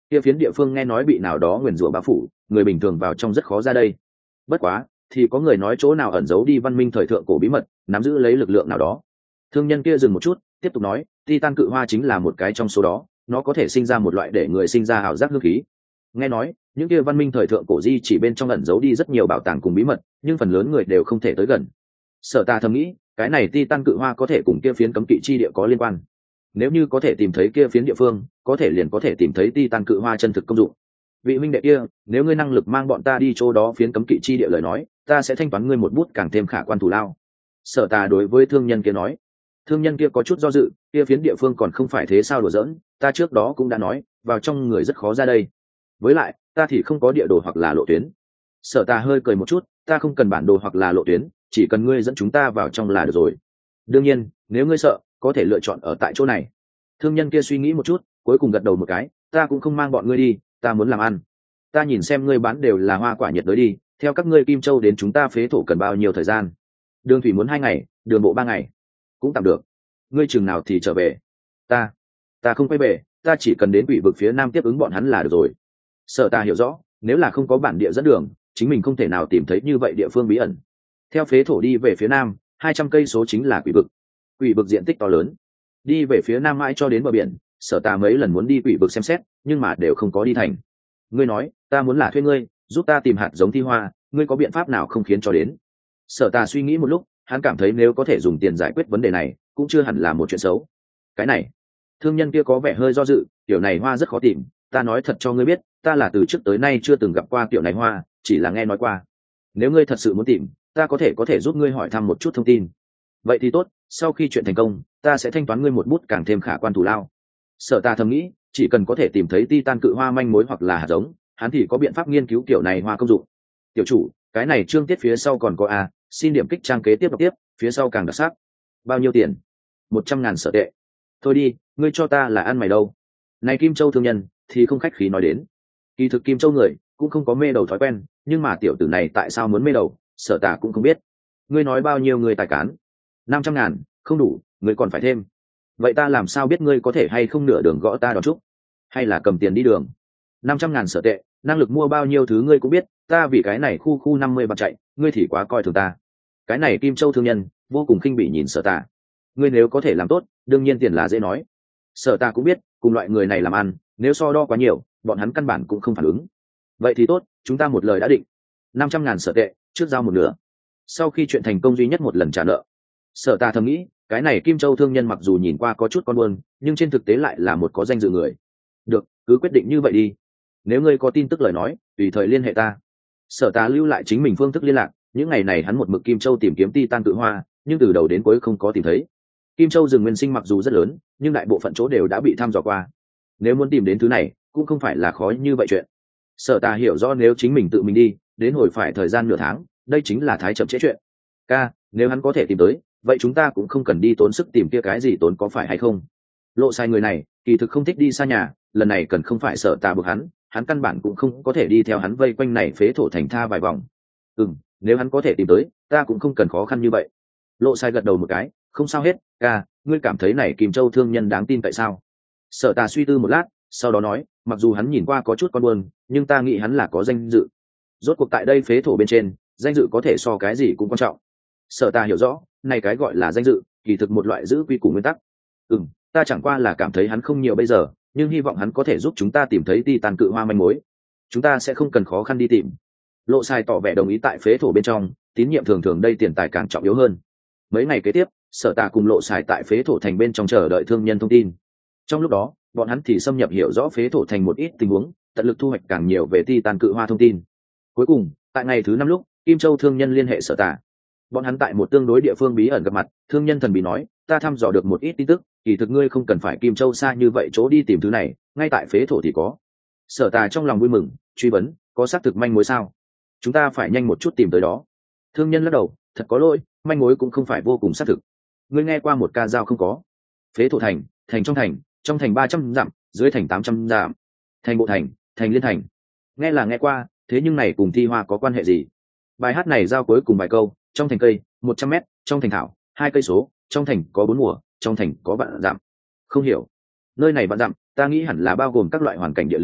kia phiến địa phương nghe nói bị nào đó nguyền rủa bao phủ, người bình thường vào trong rất khó ra đây. Bất quá thì có người nói chỗ nào ẩn giấu đi văn minh thời thượng cổ bí mật, nắm giữ lấy lực lượng nào đó. Thương nhân kia dừng một chút, tiếp tục nói, titan cự hoa chính là một cái trong số đó, nó có thể sinh ra một loại để người sinh ra ảo giác hương khí. Nghe nói những kia văn minh thời thượng cổ di chỉ bên trong ẩn giấu đi rất nhiều bảo tàng cùng bí mật, nhưng phần lớn người đều không thể tới gần. Sở Ta thầm nghĩ, cái này titan cự hoa có thể cùng kia phiến cấm kỵ chi địa có liên quan. Nếu như có thể tìm thấy kia phiến địa phương, có thể liền có thể tìm thấy titan cự hoa chân thực công dụng. Vị huynh đệ kia, nếu ngươi năng lực mang bọn ta đi chỗ đó phiến cấm kỵ chi địa lời nói, ta sẽ thanh toán ngươi một bút càng thêm khả quan thù lao. Sở Ta đối với thương nhân kia nói. Thương nhân kia có chút do dự, kia phiến địa phương còn không phải thế sao đùa giỡn, ta trước đó cũng đã nói, vào trong người rất khó ra đây. Với lại, ta thì không có địa đồ hoặc là lộ tuyến. Sở Ta hơi cười một chút, ta không cần bản đồ hoặc là lộ tuyến, chỉ cần ngươi dẫn chúng ta vào trong là được rồi. Đương nhiên, nếu ngươi sợ, có thể lựa chọn ở tại chỗ này. Thương nhân kia suy nghĩ một chút, cuối cùng gật đầu một cái, ta cũng không mang bọn ngươi đi, ta muốn làm ăn. Ta nhìn xem ngươi bán đều là hoa quả nhiệt đới đi, theo các ngươi Kim Châu đến chúng ta phế thổ cần bao nhiêu thời gian? Đường thủy muốn hai ngày, đường bộ ba ngày, cũng tạm được. Ngươi chừng nào thì trở về? Ta, ta không quay về, ta chỉ cần đến quỷ vực phía nam tiếp ứng bọn hắn là được rồi. Sở Ta hiểu rõ, nếu là không có bản địa dẫn đường, chính mình không thể nào tìm thấy như vậy địa phương bí ẩn. Theo phế thổ đi về phía nam, hai trăm cây số chính là quỷ vực. Quỷ vực diện tích to lớn, đi về phía nam mãi cho đến bờ biển. Sở Ta mấy lần muốn đi quỷ vực xem xét, nhưng mà đều không có đi thành. Ngươi nói, ta muốn là thuê ngươi, giúp ta tìm hạt giống thi hoa, ngươi có biện pháp nào không khiến cho đến? Sở Ta suy nghĩ một lúc, hắn cảm thấy nếu có thể dùng tiền giải quyết vấn đề này, cũng chưa hẳn là một chuyện xấu. Cái này, thương nhân kia có vẻ hơi do dự, kiểu này hoa rất khó tìm, ta nói thật cho ngươi biết, ta là từ trước tới nay chưa từng gặp qua kiểu này hoa, chỉ là nghe nói qua. Nếu ngươi thật sự muốn tìm, ta có thể có thể giúp ngươi hỏi thăm một chút thông tin. Vậy thì tốt, sau khi chuyện thành công, ta sẽ thanh toán ngươi một bút càng thêm khả quan thù lao. Sở Ta thầm nghĩ, chỉ cần có thể tìm thấy titan cự hoa manh mối hoặc là hạt giống, hắn thì có biện pháp nghiên cứu kiểu này hoa công dụng. Tiểu chủ, cái này chương tiết phía sau còn có a, xin điểm kích trang kế tiếp đọc tiếp, phía sau càng đặc sắc. Bao nhiêu tiền? Một trăm ngàn sở tệ. Thôi đi, ngươi cho ta là ăn mày đâu? Này Kim Châu thương nhân thì không khách khí nói đến. Kỳ thực Kim Châu người cũng không có mê đầu thói quen, nhưng mà tiểu tử này tại sao muốn mê đầu, Sở Ta cũng không biết. Ngươi nói bao nhiêu người tài cán? Năm trăm ngàn, không đủ, ngươi còn phải thêm. Vậy ta làm sao biết ngươi có thể hay không nửa đường gõ ta đón chúc, hay là cầm tiền đi đường? Năm trăm ngàn sở tệ, năng lực mua bao nhiêu thứ ngươi cũng biết, ta vì cái này khu khu năm mươi bạc chạy, ngươi thì quá coi thường ta. Cái này Kim Châu thương nhân vô cùng khinh bỉ nhìn Sở Ta. Ngươi nếu có thể làm tốt, đương nhiên tiền là dễ nói. Sở Ta cũng biết, cùng loại người này làm ăn, nếu so đo quá nhiều, bọn hắn căn bản cũng không phản ứng. Vậy thì tốt, chúng ta một lời đã định. Năm trăm ngàn sở tệ, trước giao một nửa. Sau khi chuyện thành công duy nhất một lần trả nợ. Sở Ta thầm nghĩ, cái này Kim Châu thương nhân mặc dù nhìn qua có chút con buôn, nhưng trên thực tế lại là một có danh dự người. Được, cứ quyết định như vậy đi. Nếu ngươi có tin tức lời nói, tùy thời liên hệ ta. Sở Ta lưu lại chính mình phương thức liên lạc. Những ngày này hắn một mực Kim Châu tìm kiếm titan cự hoa, nhưng từ đầu đến cuối không có tìm thấy. Kim Châu rừng nguyên sinh mặc dù rất lớn, nhưng đại bộ phận chỗ đều đã bị thăm dò qua. Nếu muốn tìm đến thứ này, cũng không phải là khó như vậy chuyện. Sở Ta hiểu rõ nếu chính mình tự mình đi, đến hồi phải thời gian nửa tháng, đây chính là thái chậm trễ chuyện. Ca, nếu hắn có thể tìm tới, vậy chúng ta cũng không cần đi tốn sức tìm kia cái gì tốn, có phải hay không? Lộ Sai người này, kỳ thực không thích đi xa nhà, lần này cần không phải Sở Ta buộc hắn, hắn căn bản cũng không có thể đi theo hắn vây quanh này phế thổ thành tha vài vòng. Ừm, nếu hắn có thể tìm tới, ta cũng không cần khó khăn như vậy. Lộ Sai gật đầu một cái, không sao hết, ca, ngươi cảm thấy này Kim Châu thương nhân đáng tin tại sao? Sở Ta suy tư một lát, sau đó nói, mặc dù hắn nhìn qua có chút con buồn, nhưng ta nghĩ hắn là có danh dự. Rốt cuộc tại đây phế thổ bên trên, danh dự có thể so cái gì cũng quan trọng. Sở Ta hiểu rõ, này cái gọi là danh dự, kỳ thực một loại giữ quy củ nguyên tắc. Ừm, ta chẳng qua là cảm thấy hắn không nhiều bây giờ, nhưng hy vọng hắn có thể giúp chúng ta tìm thấy titan cự hoa manh mối. Chúng ta sẽ không cần khó khăn đi tìm. Lộ Sai tỏ vẻ đồng ý. Tại phế thổ bên trong, tín nhiệm thường thường đây tiền tài càng trọng yếu hơn. Mấy ngày kế tiếp, Sở Ta cùng Lộ Sai tại phế thổ thành bên trong chờ đợi thương nhân thông tin. Trong lúc đó, bọn hắn thì xâm nhập hiểu rõ phế thổ thành một ít tình huống, tận lực thu hoạch càng nhiều về titan cự hoa thông tin. Cuối cùng, tại ngày thứ năm lúc, Kim Châu thương nhân liên hệ Sở Ta. Bọn hắn tại một tương đối địa phương bí ẩn gặp mặt, thương nhân thần bí nói, ta thăm dò được một ít tin tức, kỳ thực ngươi không cần phải Kim Châu xa như vậy chỗ đi tìm thứ này, ngay tại phế thổ thì có. Sở Ta trong lòng vui mừng, truy vấn, có xác thực manh mối sao? Chúng ta phải nhanh một chút tìm tới đó. Thương nhân lắc đầu, thật có lỗi, manh mối cũng không phải vô cùng xác thực. Ngươi nghe qua một ca dao không có? Phế thổ thành, thành trong thành, trong thành ba trăm dặm, dưới thành tám trăm dặm, thành bộ thành, thành liên thành. Nghe là nghe qua, thế nhưng này cùng thi hoa có quan hệ gì? Bài hát này giao cuối cùng bài câu, trong thành cây một trăm mét, trong thành thảo hai cây số, trong thành có bốn mùa, trong thành có vạn dặm. Không hiểu. Nơi này vạn dặm, ta nghĩ hẳn là bao gồm các loại hoàn cảnh địa lý,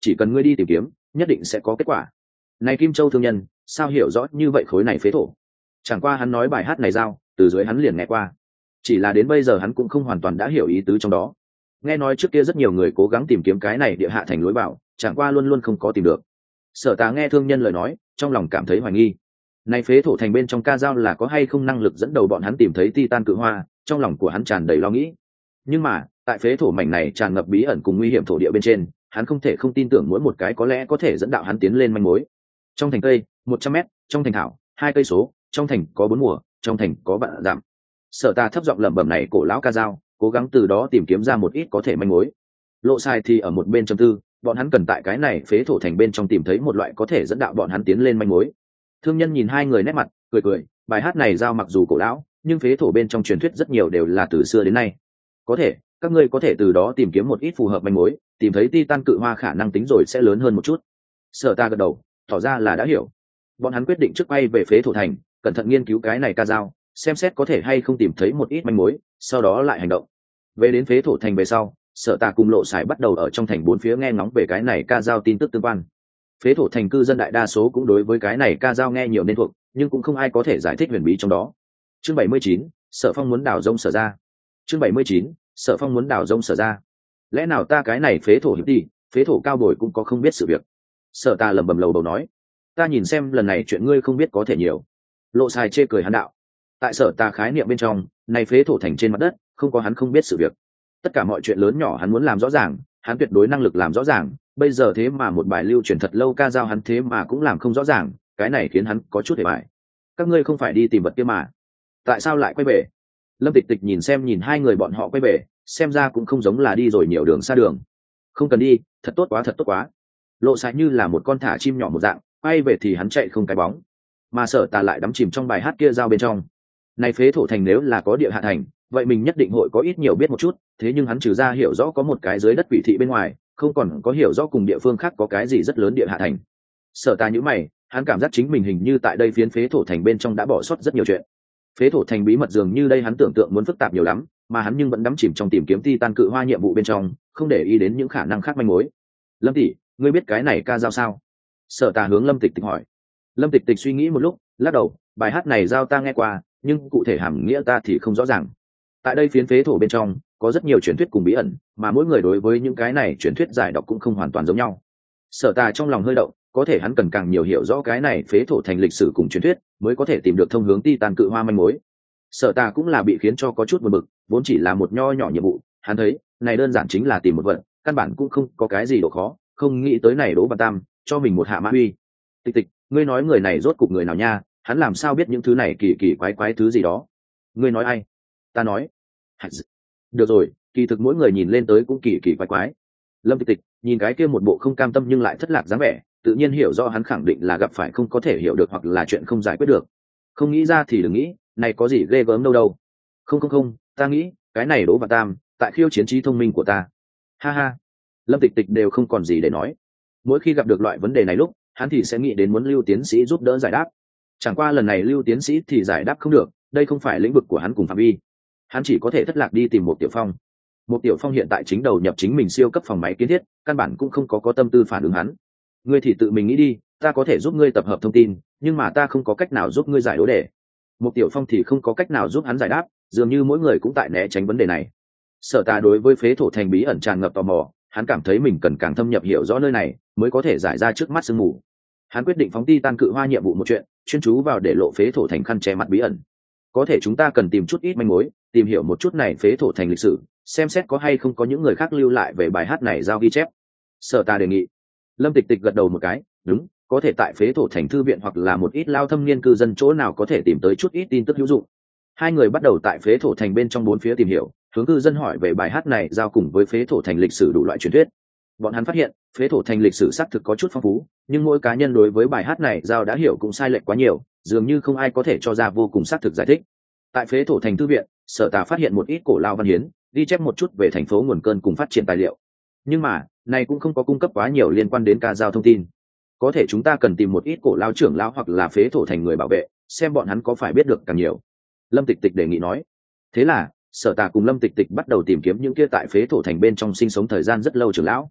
chỉ cần ngươi đi tìm kiếm nhất định sẽ có kết quả. Này Kim Châu thương nhân sao hiểu rõ như vậy khối này phế thổ? Chẳng qua hắn nói bài hát này giao từ dưới hắn liền nghe qua, chỉ là đến bây giờ hắn cũng không hoàn toàn đã hiểu ý tứ trong đó. Nghe nói trước kia rất nhiều người cố gắng tìm kiếm cái này địa hạ thành lối vào, chẳng qua luôn luôn không có tìm được. Sở Tà nghe thương nhân lời nói, trong lòng cảm thấy hoài nghi. Này phế thổ thành bên trong ca dao là có hay không năng lực dẫn đầu bọn hắn tìm thấy Titan cự hoa, trong lòng của hắn tràn đầy lo nghĩ. Nhưng mà, tại phế thổ mảnh này tràn ngập bí ẩn cùng nguy hiểm thổ địa bên trên, hắn không thể không tin tưởng mỗi một cái có lẽ có thể dẫn đạo hắn tiến lên manh mối. Trong thành cây, một trăm mét, trong thành thảo, hai cây số, trong thành có bốn mùa, trong thành có vạn dặm. Sở Tà thấp giọng lẩm bẩm này cổ lão ca dao, cố gắng từ đó tìm kiếm ra một ít có thể manh mối. Lộ Sai thì ở một bên trầm tư, bọn hắn cần tại cái này phế thổ thành bên trong tìm thấy một loại có thể dẫn đạo bọn hắn tiến lên manh mối. Thương nhân nhìn hai người nét mặt, cười cười, bài hát này giao mặc dù cổ lão, nhưng phế thổ bên trong truyền thuyết rất nhiều đều là từ xưa đến nay. Có thể, các ngươi có thể từ đó tìm kiếm một ít phù hợp manh mối, tìm thấy Titan cự hoa khả năng tính rồi sẽ lớn hơn một chút. Sở Ta gật đầu, tỏ ra là đã hiểu. Bọn hắn quyết định trước quay về phế thổ thành, cẩn thận nghiên cứu cái này ca dao, xem xét có thể hay không tìm thấy một ít manh mối, sau đó lại hành động. Về đến phế thổ thành về sau, Sở Tà cùng Lộ Sải bắt đầu ở trong thành bốn phía nghe ngóng về cái này ca dao tin tức tương quan. Phế thổ thành cư dân đại đa số cũng đối với cái này ca dao nghe nhiều nên thuộc, nhưng cũng không ai có thể giải thích huyền bí trong đó. Chương bảy mươi chín, Sở Phong muốn đào rông Sở ra. Chương bảy mươi chín, Sở Phong muốn đào rông Sở ra. Lẽ nào ta cái này phế thổ hiệp đi, phế thổ cao bồi cũng có không biết sự việc. Sở Tà lẩm bẩm lầu bầu nói, ta nhìn xem lần này chuyện ngươi không biết có thể nhiều. Lộ Sải chê cười hắn đạo, tại Sở Tà khái niệm bên trong, này phế thổ thành trên mặt đất, không có hắn không biết sự việc. Tất cả mọi chuyện lớn nhỏ hắn muốn làm rõ ràng, hắn tuyệt đối năng lực làm rõ ràng, bây giờ thế mà một bài lưu truyền thật lâu ca dao hắn thế mà cũng làm không rõ ràng, cái này khiến hắn có chút hề bại. Các ngươi không phải đi tìm vật kia mà, tại sao lại quay về? Lâm Tịch Tịch nhìn xem nhìn hai người bọn họ quay về, xem ra cũng không giống là đi rồi nhiều đường xa đường. Không cần đi, thật tốt quá thật tốt quá. Lộ Sải như là một con thả chim nhỏ một dạng, quay về thì hắn chạy không cái bóng, mà Sở Tà lại đắm chìm trong bài hát kia dao bên trong. Này phế thổ thành nếu là có địa hạ thành, vậy mình nhất định hội có ít nhiều biết một chút, thế nhưng hắn trừ ra hiểu rõ có một cái dưới đất quỷ thị bên ngoài, không còn có hiểu rõ cùng địa phương khác có cái gì rất lớn địa hạ thành. Sở Ta nhíu mày, hắn cảm giác chính mình hình như tại đây phiến phế thổ thành bên trong đã bỏ sót rất nhiều chuyện. Phế thổ thành bí mật dường như đây hắn tưởng tượng muốn phức tạp nhiều lắm, mà hắn nhưng vẫn đắm chìm trong tìm kiếm Titan cự hoa nhiệm vụ bên trong, không để ý đến những khả năng khác manh mối. Lâm tỷ, ngươi biết cái này ca dao sao? Sở Ta hướng Lâm Tịch Tịch hỏi. Lâm Tịch Tịch suy nghĩ một lúc, lắc đầu, bài hát này giao ta nghe qua, nhưng cụ thể hàm nghĩa ta thì không rõ ràng. Tại đây phiến phế thổ bên trong có rất nhiều truyền thuyết cùng bí ẩn, mà mỗi người đối với những cái này truyền thuyết giải đọc cũng không hoàn toàn giống nhau. Sở Tà trong lòng hơi động, có thể hắn cần càng nhiều hiểu rõ cái này phế thổ thành lịch sử cùng truyền thuyết, mới có thể tìm được thông hướng Titan cự hoa manh mối. Sở Tà cũng là bị khiến cho có chút buồn bực, vốn chỉ là một nho nhỏ nhiệm vụ, hắn thấy này đơn giản chính là tìm một vật, căn bản cũng không có cái gì độ khó, không nghĩ tới này Đỗ Văn Tam cho mình một hạ mã uy. Tịch Tịch, ngươi nói người này rốt cục người nào nha? Hắn làm sao biết những thứ này kỳ kỳ quái quái thứ gì đó? Ngươi nói ai? Ta nói. Được rồi, kỳ thực mỗi người nhìn lên tới cũng kỳ kỳ quái quái. Lâm Tịch Tịch nhìn cái kia một bộ không cam tâm nhưng lại thất lạc dáng vẻ, tự nhiên hiểu rõ hắn khẳng định là gặp phải không có thể hiểu được hoặc là chuyện không giải quyết được. Không nghĩ ra thì đừng nghĩ, này có gì ghê gớm đâu đâu. Không không không, ta nghĩ cái này Đỗ Văn Tam tại khiêu chiến trí thông minh của ta. Ha ha. Lâm Tịch Tịch đều không còn gì để nói. Mỗi khi gặp được loại vấn đề này lúc, hắn thì sẽ nghĩ đến muốn Lưu tiến sĩ giúp đỡ giải đáp. Chẳng qua lần này Lưu tiến sĩ thì giải đáp không được, đây không phải lĩnh vực của hắn cùng phạm vi. Hắn chỉ có thể thất lạc đi tìm một Tiểu Phong. Một Tiểu Phong hiện tại chính đầu nhập chính mình siêu cấp phòng máy kiến thiết, căn bản cũng không có có tâm tư phản ứng hắn. Ngươi thì tự mình nghĩ đi, ta có thể giúp ngươi tập hợp thông tin, nhưng mà ta không có cách nào giúp ngươi giải đố đề. Một Tiểu Phong thì không có cách nào giúp hắn giải đáp, dường như mỗi người cũng tại né tránh vấn đề này. Sở Ta đối với phế thổ thành bí ẩn tràn ngập tò mò, hắn cảm thấy mình cần càng thâm nhập hiểu rõ nơi này, mới có thể giải ra trước mắt sương mù. Hắn quyết định phóng Titan cự hoa nhiệm vụ một chuyện, chuyên chú vào để lộ phế thổ thành khăn che mặt bí ẩn. Có thể chúng ta cần tìm chút ít manh mối, tìm hiểu một chút này phế thổ thành lịch sử, xem xét có hay không có những người khác lưu lại về bài hát này giao ghi chép. Sở Ta đề nghị. Lâm Tịch Tịch gật đầu một cái, đúng, có thể tại phế thổ thành thư viện hoặc là một ít lao thâm niên cư dân chỗ nào có thể tìm tới chút ít tin tức hữu dụng. Hai người bắt đầu tại phế thổ thành bên trong bốn phía tìm hiểu, hướng cư dân hỏi về bài hát này giao cùng với phế thổ thành lịch sử đủ loại truyền thuyết. Bọn hắn phát hiện phế thổ thành lịch sử xác thực có chút phong phú, nhưng mỗi cá nhân đối với bài hát này giao đã hiểu cũng sai lệch quá nhiều, dường như không ai có thể cho ra vô cùng xác thực giải thích. Tại phế thổ thành thư viện, Sở Tà phát hiện một ít cổ lao văn hiến, ghi chép một chút về thành phố nguồn cơn cùng phát triển tài liệu, nhưng mà này cũng không có cung cấp quá nhiều liên quan đến ca giao thông tin. Có thể chúng ta cần tìm một ít cổ lao trưởng lao hoặc là phế thổ thành người bảo vệ, xem bọn hắn có phải biết được càng nhiều. Lâm Tịch Tịch đề nghị nói. Thế là Sở Tà cùng Lâm Tịch Tịch bắt đầu tìm kiếm những kia tại phế thổ thành bên trong sinh sống thời gian rất lâu trưởng lão.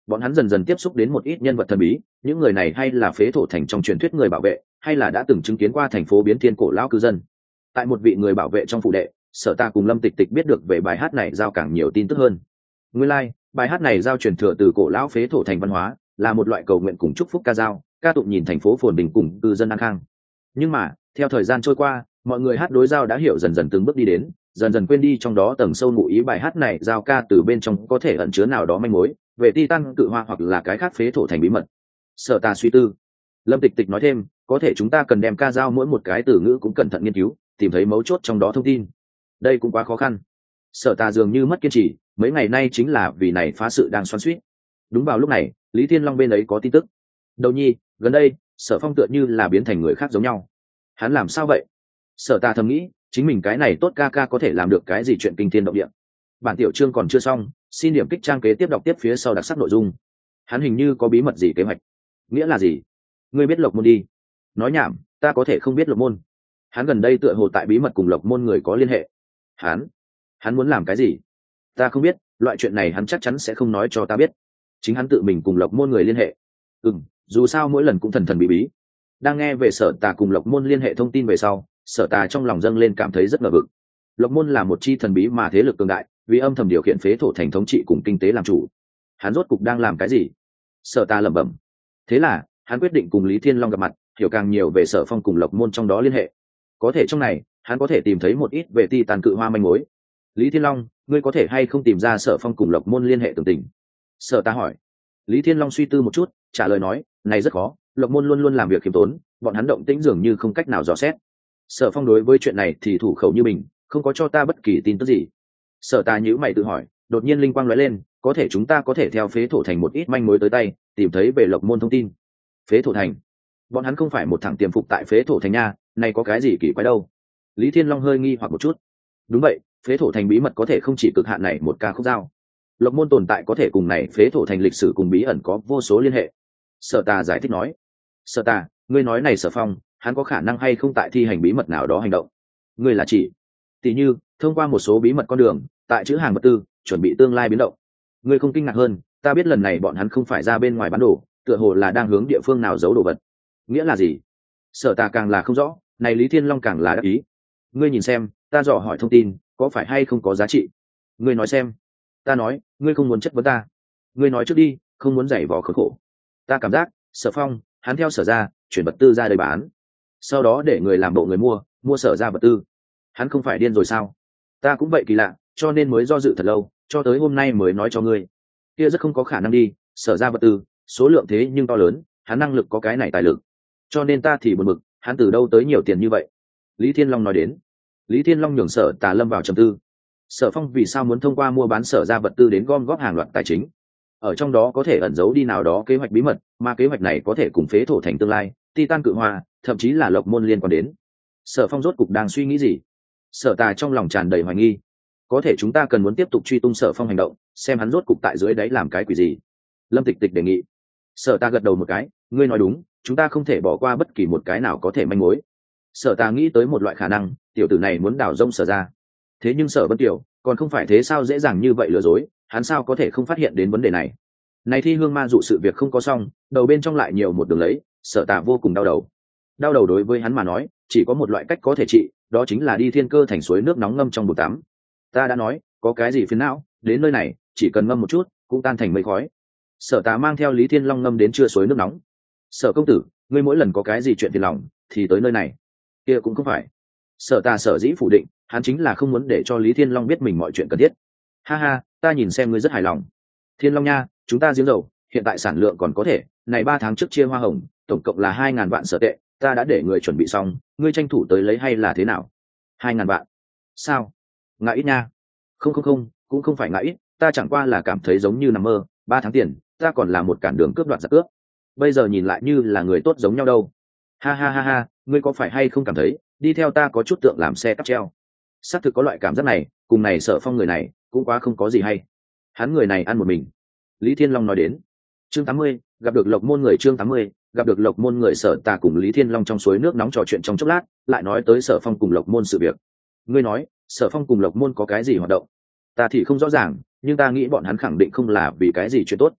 bọn hắn dần dần tiếp xúc đến một ít nhân vật thần bí, những người này hay là phế thổ thành trong truyền thuyết người bảo vệ, hay là đã từng chứng kiến qua thành phố biến thiên cổ lão cư dân. Tại một vị người bảo vệ trong phủ đệ, Sở Ta cùng Lâm Tịch Tịch biết được về bài hát này giao càng nhiều tin tức hơn. Nguyên lai, bài hát này giao truyền thừa từ cổ lão phế thổ thành văn hóa, là một loại cầu nguyện cùng chúc phúc ca dao, ca tụng nhìn thành phố phồn bình cùng cư dân an khang. Nhưng mà, theo thời gian trôi qua, mọi người hát đối giao đã hiểu dần dần từng bước đi đến, dần dần quên đi trong đó tầng sâu ngụ ý bài hát này giao ca từ bên trong có thể ẩn chứa nào đó manh mối về Titan cự hoa hoặc là cái khác phế thổ thành bí mật. Sở Ta suy tư. Lâm Tịch Tịch nói thêm, có thể chúng ta cần đem ca dao mỗi một cái từ ngữ cũng cẩn thận nghiên cứu, tìm thấy mấu chốt trong đó thông tin. Đây cũng quá khó khăn. Sở Ta dường như mất kiên trì, mấy ngày nay chính là vì này phá sự đang xoắn xuýt. Đúng vào lúc này, Lý Thiên Long bên ấy có tin tức. Đầu nhi, gần đây, Sở Phong tựa như là biến thành người khác giống nhau. Hắn làm sao vậy? Sở Ta thầm nghĩ, chính mình cái này tốt ca ca có thể làm được cái gì chuyện kinh thiên động địa. Bản tiểu chương còn chưa xong, xin điểm kích trang kế tiếp đọc tiếp phía sau đặc sắc nội dung. Hắn hình như có bí mật gì kế hoạch. Nghĩa là gì? Ngươi biết Lộc Môn đi. Nói nhảm, ta có thể không biết Lộc Môn. Hắn gần đây tựa hồ tại bí mật cùng Lộc Môn người có liên hệ. Hắn, hắn muốn làm cái gì? Ta không biết, loại chuyện này hắn chắc chắn sẽ không nói cho ta biết. Chính hắn tự mình cùng Lộc Môn người liên hệ. Ừm, dù sao mỗi lần cũng thần thần bí bí. Đang nghe về Sở Ta cùng Lộc Môn liên hệ thông tin về sau, Sở Ta trong lòng dâng lên cảm thấy rất ngờ vực. Lộc Môn là một chi thần bí mà thế lực cường đại, vì âm thầm điều khiển phế thổ thành thống trị cùng kinh tế làm chủ. Hắn rốt cục đang làm cái gì? Sở Ta lẩm bẩm. Thế là hắn quyết định cùng Lý Thiên Long gặp mặt, hiểu càng nhiều về Sở Phong cùng Lộc Môn trong đó liên hệ. Có thể trong này hắn có thể tìm thấy một ít về Ti Tàn cự hoa manh mối. Lý Thiên Long, ngươi có thể hay không tìm ra Sở Phong cùng Lộc Môn liên hệ tường tình? Sở Ta hỏi. Lý Thiên Long suy tư một chút, trả lời nói, này rất khó, Lộc Môn luôn luôn làm việc khiêm tốn, bọn hắn động tĩnh dường như không cách nào dò xét. Sở Phong đối với chuyện này thì thủ khẩu như mình, không có cho ta bất kỳ tin tức gì. Sở Ta nhíu mày tự hỏi, đột nhiên linh quang lóe lên, có thể chúng ta có thể theo phế thổ thành một ít manh mối tới tay, tìm thấy về Lộc Môn thông tin. Phế thổ thành? Bọn hắn không phải một thằng tiềm phục tại phế thổ thành nha, này có cái gì kỳ quái đâu? Lý Thiên Long hơi nghi hoặc một chút. Đúng vậy, phế thổ thành bí mật có thể không chỉ cực hạn này một ca khúc giao. Lộc Môn tồn tại có thể cùng này phế thổ thành lịch sử cùng bí ẩn có vô số liên hệ. Sở Ta giải thích nói. Sở Ta, ngươi nói này Sở Phong, hắn có khả năng hay không tại thi hành bí mật nào đó hành động? Ngươi là chỉ, tỷ như thông qua một số bí mật con đường, tại chữ hàng vật tư, chuẩn bị tương lai biến động. Ngươi không kinh ngạc hơn, ta biết lần này bọn hắn không phải ra bên ngoài bán đồ, tựa hồ là đang hướng địa phương nào giấu đồ vật. Nghĩa là gì? Sở Ta càng là không rõ, này Lý Thiên Long càng là đắc ý. Ngươi nhìn xem, ta dò hỏi thông tin, có phải hay không có giá trị? Ngươi nói xem. Ta nói, ngươi không muốn chất vấn ta. Ngươi nói trước đi, không muốn giày vò khốn khổ. Ta cảm giác, Sở Phong, hắn theo Sở ra, chuyển vật tư ra đây bán. Sau đó để người làm bộ người mua, mua Sở ra vật tư. Hắn không phải điên rồi sao? Ta cũng vậy kỳ lạ, cho nên mới do dự thật lâu, cho tới hôm nay mới nói cho ngươi. Kia rất không có khả năng đi, Sở ra vật tư, số lượng thế nhưng to lớn, hắn năng lực có cái này tài lực. Cho nên ta thì buồn bực, hắn từ đâu tới nhiều tiền như vậy? Lý Thiên Long nói đến. Lý Thiên Long nhường Sở Tà lâm vào trầm tư. Sở Phong vì sao muốn thông qua mua bán Sở ra vật tư đến gom góp hàng loạt tài chính? Ở trong đó có thể ẩn giấu đi nào đó kế hoạch bí mật, mà kế hoạch này có thể cùng phế thổ thành tương lai, Titan cự hoa, thậm chí là Lộc Môn liên quan đến. Sở Phong rốt cục đang suy nghĩ gì? Sở Tà trong lòng tràn đầy hoài nghi. Có thể chúng ta cần muốn tiếp tục truy tung Sở Phong hành động, xem hắn rốt cục tại dưới đáy làm cái quỷ gì. Lâm Tịch Tịch đề nghị. Sở Ta gật đầu một cái, ngươi nói đúng, chúng ta không thể bỏ qua bất kỳ một cái nào có thể manh mối. Sở Ta nghĩ tới một loại khả năng, tiểu tử này muốn đào rông Sở ra. Thế nhưng Sở Vân Tiểu còn không phải thế, sao dễ dàng như vậy lừa dối, hắn sao có thể không phát hiện đến vấn đề này? Này thi hương ma dụ sự việc không có xong, đầu bên trong lại nhiều một đường lấy, Sở Ta vô cùng đau đầu. Đau đầu đối với hắn mà nói, chỉ có một loại cách có thể trị, đó chính là đi thiên cơ thành suối nước nóng ngâm trong bồn tắm. Ta đã nói, có cái gì phiền não, đến nơi này, chỉ cần ngâm một chút, cũng tan thành mây khói. Sở Tá mang theo Lý Thiên Long ngâm đến trưa suối nước nóng. Sở công tử, ngươi mỗi lần có cái gì chuyện phiền lòng, thì tới nơi này. Kia cũng không phải. Sở Tá sở dĩ phủ định, hắn chính là không muốn để cho Lý Thiên Long biết mình mọi chuyện cần thiết. Ha ha, ta nhìn xem ngươi rất hài lòng. Thiên Long nha, chúng ta giếng dầu, hiện tại sản lượng còn có thể, này ba tháng trước chia hoa hồng, tổng cộng là hai ngàn vạn sở tệ, ta đã để người chuẩn bị xong, ngươi tranh thủ tới lấy hay là thế nào? Hai ngàn vạn? Sao? Ngại ít nha. Không không không, cũng không phải ngại ít, ta chẳng qua là cảm thấy giống như nằm mơ, ba tháng tiền, ta còn là một cản đường cướp đoạt giặc cướp. Bây giờ nhìn lại như là người tốt giống nhau đâu. Ha ha ha ha, ngươi có phải hay không cảm thấy, đi theo ta có chút tượng làm xe cắp treo. Xác thực có loại cảm giác này, cùng này Sở Phong người này, cũng quá không có gì hay. Hắn người này ăn một mình. Lý Thiên Long nói đến. Chương tám mươi, gặp được Lộc Môn người. Chương tám mươi, gặp được Lộc Môn người. Sở Tà cùng Lý Thiên Long trong suối nước nóng trò chuyện trong chốc lát, lại nói tới Sở Phong cùng Lộc Môn sự việc. Ngươi nói, Sở Phong cùng Lộc Môn có cái gì hoạt động? Ta thì không rõ ràng, nhưng ta nghĩ bọn hắn khẳng định không là vì cái gì chuyện tốt.